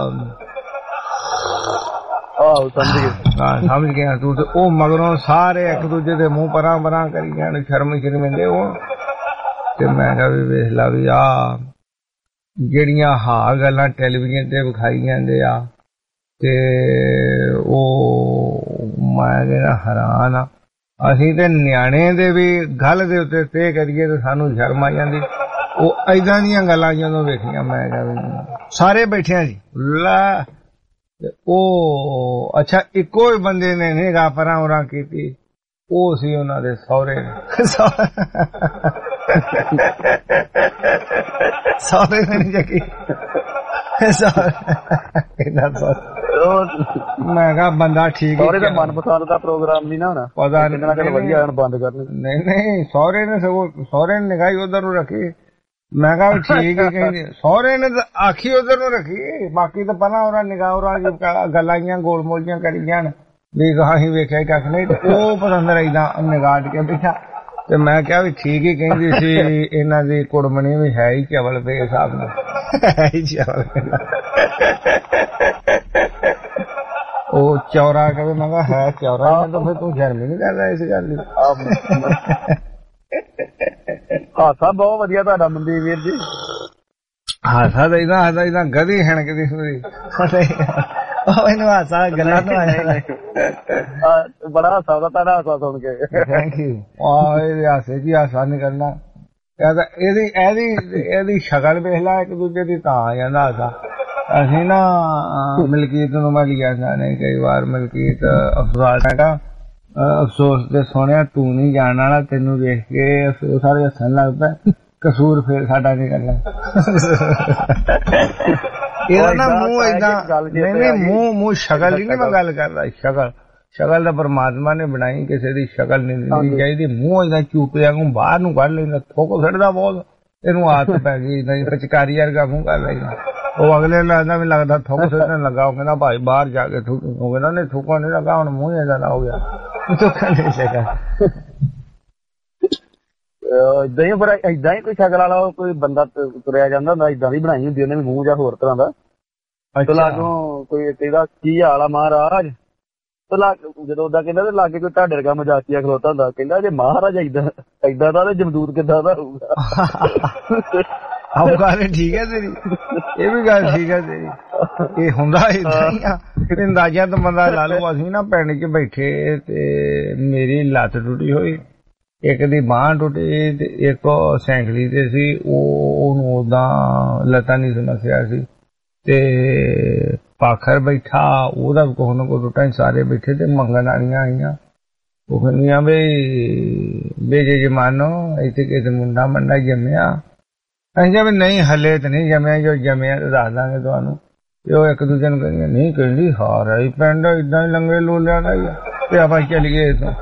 ਸਮਝ ਗਿਆ ਤੂੰ ਤੇ ਉਹ ਮਗਰੋਂ ਸਾਰੇ ਇੱਕ ਦੂਜੇ ਦੇ ਮੂੰਹ ਪਰਾਂ ਕਰੀ ਜਾਣ ਸ਼ਰਮਿੰਦੇ ਉਹ ਤੇ ਮੈਂ ਕਿਹਾ ਵੀ ਵੇਖ ਲਾ ਵੀ ਆ ਜਿਹੜੀਆਂ ਗੱਲਾਂ ਟੈਲੀਵਿਜ਼ਨ ਤੇ ਵਿਖਾਈ ਜਾਂਦੇ ਆ ਤੇ ਉਹ ਮੈਂ ਕਹਿੰਦਾ ਹੈਰਾਨ ਆ ਅਸੀਂ ਤੇ ਨਿਆਣੇ ਦੇ ਵੀ ਗੱਲ ਦੇ ਉੱਤੇ ਤੇ ਕਰੀਏ ਤੇ ਸਾਨੂੰ ਸ਼ਰਮ ਆ ਜਾਂਦੀ ਉਹ ਏਦਾਂ ਦੀਆਂ ਗੱਲਾਂ ਜਦੋਂ ਵੇਖੀਆਂ ਮੈਂ ਕਿਹਾ ਵੀ ਸਾਰੇ ਬੈਠਿਆ ਜੀ ਲੈ ਉਹ ਅੱਛਾ ਇੱਕੋ ਹੀ ਬੰਦੇ ਨੇ ਨਿਗਾਹ ਪਰਾਂ ਕੀਤੀ ਉਹ ਸੀ ਉਹਨਾਂ ਦੇ ਸਹੁਰੇ ਨੇ ਸਹੁਰੇ ਨੇ ਨਹੀਂ ਜਗੀ ਮੈਂ ਕਿਹਾ ਬੰਦਾ ਠੀਕ ਸਹੁਰੇ ਦਾ ਮਨਪਸੰਦ ਦਾ ਪ੍ਰੋਗਰਾਮ ਨਹੀਂ ਨਾ ਹੋਣਾ ਪਤਾ ਨਹੀਂ ਵਧੀਆ ਬੰਦ ਕਰ ਨਹੀਂ ਸਹੁਰੇ ਨੇ ਸਗੋਂ ਸਹੁਰੇ ਨੇ ਨਿਗਾਹ ਉਧਰ ਨੂੰ ਰੱਖੀ ਮੈਂ ਕਿਹਾ ਠੀਕ ਹੀ ਕਹਿੰਦੇ ਸਹੁਰੇ ਨੇ ਤਾਂ ਆਖੀ ਉਧਰ ਨੂੰ ਰੱਖੀ ਬਾਕੀ ਤਾਂ ਪਹਿਲਾਂ ਉਹਨਾਂ ਨਿਗਾਹ ਉਹਨਾਂ ਗੱਲਾਂ ਗੋਲ ਮੋਲੀਆਂ ਕਰੀ ਜਾਣ ਵੀ ਅਸੀਂ ਵੇਖਿਆ ਕੱਖ ਨਹੀਂ ਉਹ ਪਸੰਦ ਰਹਿਦਾ ਨਿਗਾਹ ਕੇ ਬੈਠਾ ਤੇ ਮੈਂ ਕਿਹਾ ਵੀ ਠੀਕ ਹੀ ਕਹਿੰਦੀ ਸੀ ਇਹਨਾਂ ਦੀ ਕੁੜਮਣੀ ਵੀ ਹੈ ਹੀ ਚਵਲ ਪੇ ਹਿਸਾਬ ਨਾਲ ਹੈ ਹੀ ਚਵਲ ਉਹ ਚੌਰਾ ਕਦੇ ਮੈਂ ਕਿਹਾ ਹੈ ਚੌਰਾ ਤਾਂ ਫਿਰ ਤੂੰ ਸ਼ਰਮ ਨਹੀਂ ਕਰਦਾ ਇਸ ਗੱਲ ਦੀ ਹਾਸਾ ਬਹੁਤ ਵਧੀਆ ਤੁਹਾਡਾ ਮਨਦੀਪ ਵੀਰ ਜੀ ਹਾਸਾ ਦਾ ਇਦਾਂ ਗਦੀ ਹਣਕਦੀ ਹੁੰਦੀ ਉਹ ਇਹਨੂੰ ਹਾਸਾ ਗੱਲਾਂ ਤੋਂ ਆਇਆ ਬੜਾ ਹਾਸਾ ਤੁਹਾਡਾ ਹਾਸਾ ਸੁਣ ਕੇ ਥੈਂਕ ਯੂ ਇਹਦੇ ਹਾਸੇ ਜੀ ਹਾਸਾ ਨਹੀਂ ਕਰਨਾ ਇਹਦੀ ਸ਼ਕਲ ਵੇਖ ਲਾ ਇੱਕ ਦੂਜੇ ਦੀ ਤਾਂ ਆ ਜਾਂਦਾ ਹਾਸਾ ਅਸੀਂ ਨਾ ਮਲਕੀਤ ਨੂੰ ਮੈਂ ਲਿਆ ਜਾਣੇ ਕਈ ਵਾਰ ਮਲਕੀਤ ਅਫਸੋਸ ਤੇ ਸੁਣਿਆ ਤੂੰ ਨਹੀਂ ਜਾਣ ਵਾਲਾ ਤੈਨੂੰ ਵੇਖ ਕੇ ਅਫਸੋਸ ਸਾਰੇ ਹੱਸਣ ਲੱਗਦਾ ਕਸੂਰ ਫੇਰ ਸਾਡਾ ਨਹੀਂ ਕਰਨਾ ਇਹਦਾ ਨਾ ਮੂੰਹ ਏਦਾਂ ਨਹੀਂ ਮੂੰਹ ਸ਼ਕਲ ਹੀ ਨਹੀਂ ਮੈਂ ਗੱਲ ਕਰਦਾ ਸ਼ਕਲ ਤਾਂ ਪਰਮਾਤਮਾ ਨੇ ਬਣਾਈ ਕਿਸੇ ਦੀ ਸ਼ਕਲ ਨਹੀਂ ਦੇਣੀ ਚਾਹੀਦੀ ਮੂੰਹ ਏਦਾਂ ਚੂਪਿਆਂ ਨੂੰ ਬਾਹਰ ਨੂੰ ਕੱਢ ਲੈਂਦਾ ਥੁੱਕ ਛੱਡਦਾ ਬਹੁਤ ਇਹਨੂੰ ਆਦਤ ਪੈ ਗਈ ਏਦਾਂ ਪਿਚਕਾਰੀ ਵਰਗਾ ਮੂੰਹ ਕਰ ਲੈਂਦਾ ਉਹ ਅਗਲੇ ਲੱਗਦਾ ਵੀ ਲੱਗਦਾ ਥੁੱਕ ਛੱਡਣ ਲੱਗਾ ਉਹ ਕਹਿੰਦਾ ਭਾਈ ਬਾਹਰ ਜਾ ਕੇ ਥੁੱਕ ਉਹ ਕਹਿੰਦਾ ਨਹੀਂ ਥੁੱਕਣ ਨਹੀਂ ਲੱਗਾ ਹੁਣ ਮੂੰਹ ਏਦਾਂ ਦਾ ਹੋ ਗਿਆ ਥੁੱਕਣ ਨਹੀਂ ਲੱਗਾ ਏਦਾਂ ਹੀ ਪਰ ਏਦਾਂ ਹੀ ਕੋਈ ਸ਼ਕਲ ਵਾਲਾ ਕੋਈ ਬੰਦਾ ਤੁਰਿਆ ਜਾਂਦਾ ਹੁੰਦਾ, ਏਦਾਂ ਦੀ ਬਣਾਈ ਹੁੰਦੀ ਉਹਨੇ ਵੀ ਮੂੰਹ ਜਾਂ ਹੋਰ ਤਰ੍ਹਾਂ ਦਾ। ਲਾਗੋਂ ਕੋਈ ਕਹਿੰਦਾ ਕੀ ਹਾਲ ਆ ਮਹਾਰਾਜ, ਜਦੋਂ ਓਦਾਂ ਕਹਿੰਦਾ ਤੇ ਲਾਗੇ ਕੋਈ ਤੁਹਾਡੇ ਵਰਗਾ ਮਜ਼ਾਕੀਆ ਖਲੋਤਾ ਹੁੰਦਾ, ਕਹਿੰਦਾ ਜੇ ਮਹਾਰਾਜ ਏਦਾਂ ਦਾ ਤੇ ਜਮਦੂਤ ਕਿੱਦਾਂ ਦਾ ਹੋਊਗਾ। ਆਹ ਗੱਲ ਠੀਕ ਹੈ ਤੇਰੀ, ਇਹ ਵੀ ਗੱਲ ਠੀਕ ਹੈ ਤੇਰੀ। ਇਹ ਹੁੰਦਾ ਏਦਾਂ ਹੀ ਆ, ਅੰਦਾਜ਼ਾ ਤਾਂ ਬੰਦਾ ਲਾ ਲਓ। ਅਸੀਂ ਨਾ ਪਿੰਡ 'ਚ ਬੈਠੇ ਤੇ ਮੇਰੀ ਲੱਤ ਟੁੱਟੀ ਹੋਈ, ਇੱਕ ਦੀ ਬਾਂਹ ਟੁੱਟੀ ਤੇ ਇੱਕ ਸਾਈਕਲੀ ਤੇ ਸੀ, ਉਹਨੂੰ ਓਦਾਂ ਲੱਤਾਂ ਦੀ ਸਮੱਸਿਆ ਸੀ ਤੇ ਪਾਖਰ ਬੈਠਾ, ਉਹਦਾ ਵੀ ਕੁਛ ਨਾ ਕੁਛ ਟੁੱਟਾ। ਸਾਰੇ ਬੈਠੇ ਤੇ ਮੰਗਣ ਵਾਲੀਆਂ ਆਈਆਂ, ਉਹ ਕਹਿੰਦੀਆਂ ਵੀ ਜੇ ਜਮਾਨੋ ਇੱਥੇ ਕਿਸੇ ਮੁੰਡਾ ਮੰਡਾ ਜੰਮਿਆ। ਅਸੀਂ ਕਿਹਾ ਵੀ ਨਹੀਂ ਹਲੇ ਤਾਂ ਨਹੀਂ ਜੰਮਿਆ, ਜੋ ਜੰਮਿਆ ਤੇ ਦੱਸ ਦਾਂਗੇ ਤੁਹਾਨੂੰ। ਤੇ ਉਹ ਇੱਕ ਦੂਜੇ ਨੂੰ ਕਹਿੰਦੀਆਂ ਨਹੀਂ ਕਹਿੰਦੀ ਹਾਰ ਆਈ ਪਿੰਡ ਏਦਾਂ ਹੀ ਲੰਗੇ ਲੋਲਿਆਂ ਦਾ ਹੀ ਆ ਤੇ ਆਪਾਂ ਚੱਲ ਗਏ ਇੱਥੋਂ।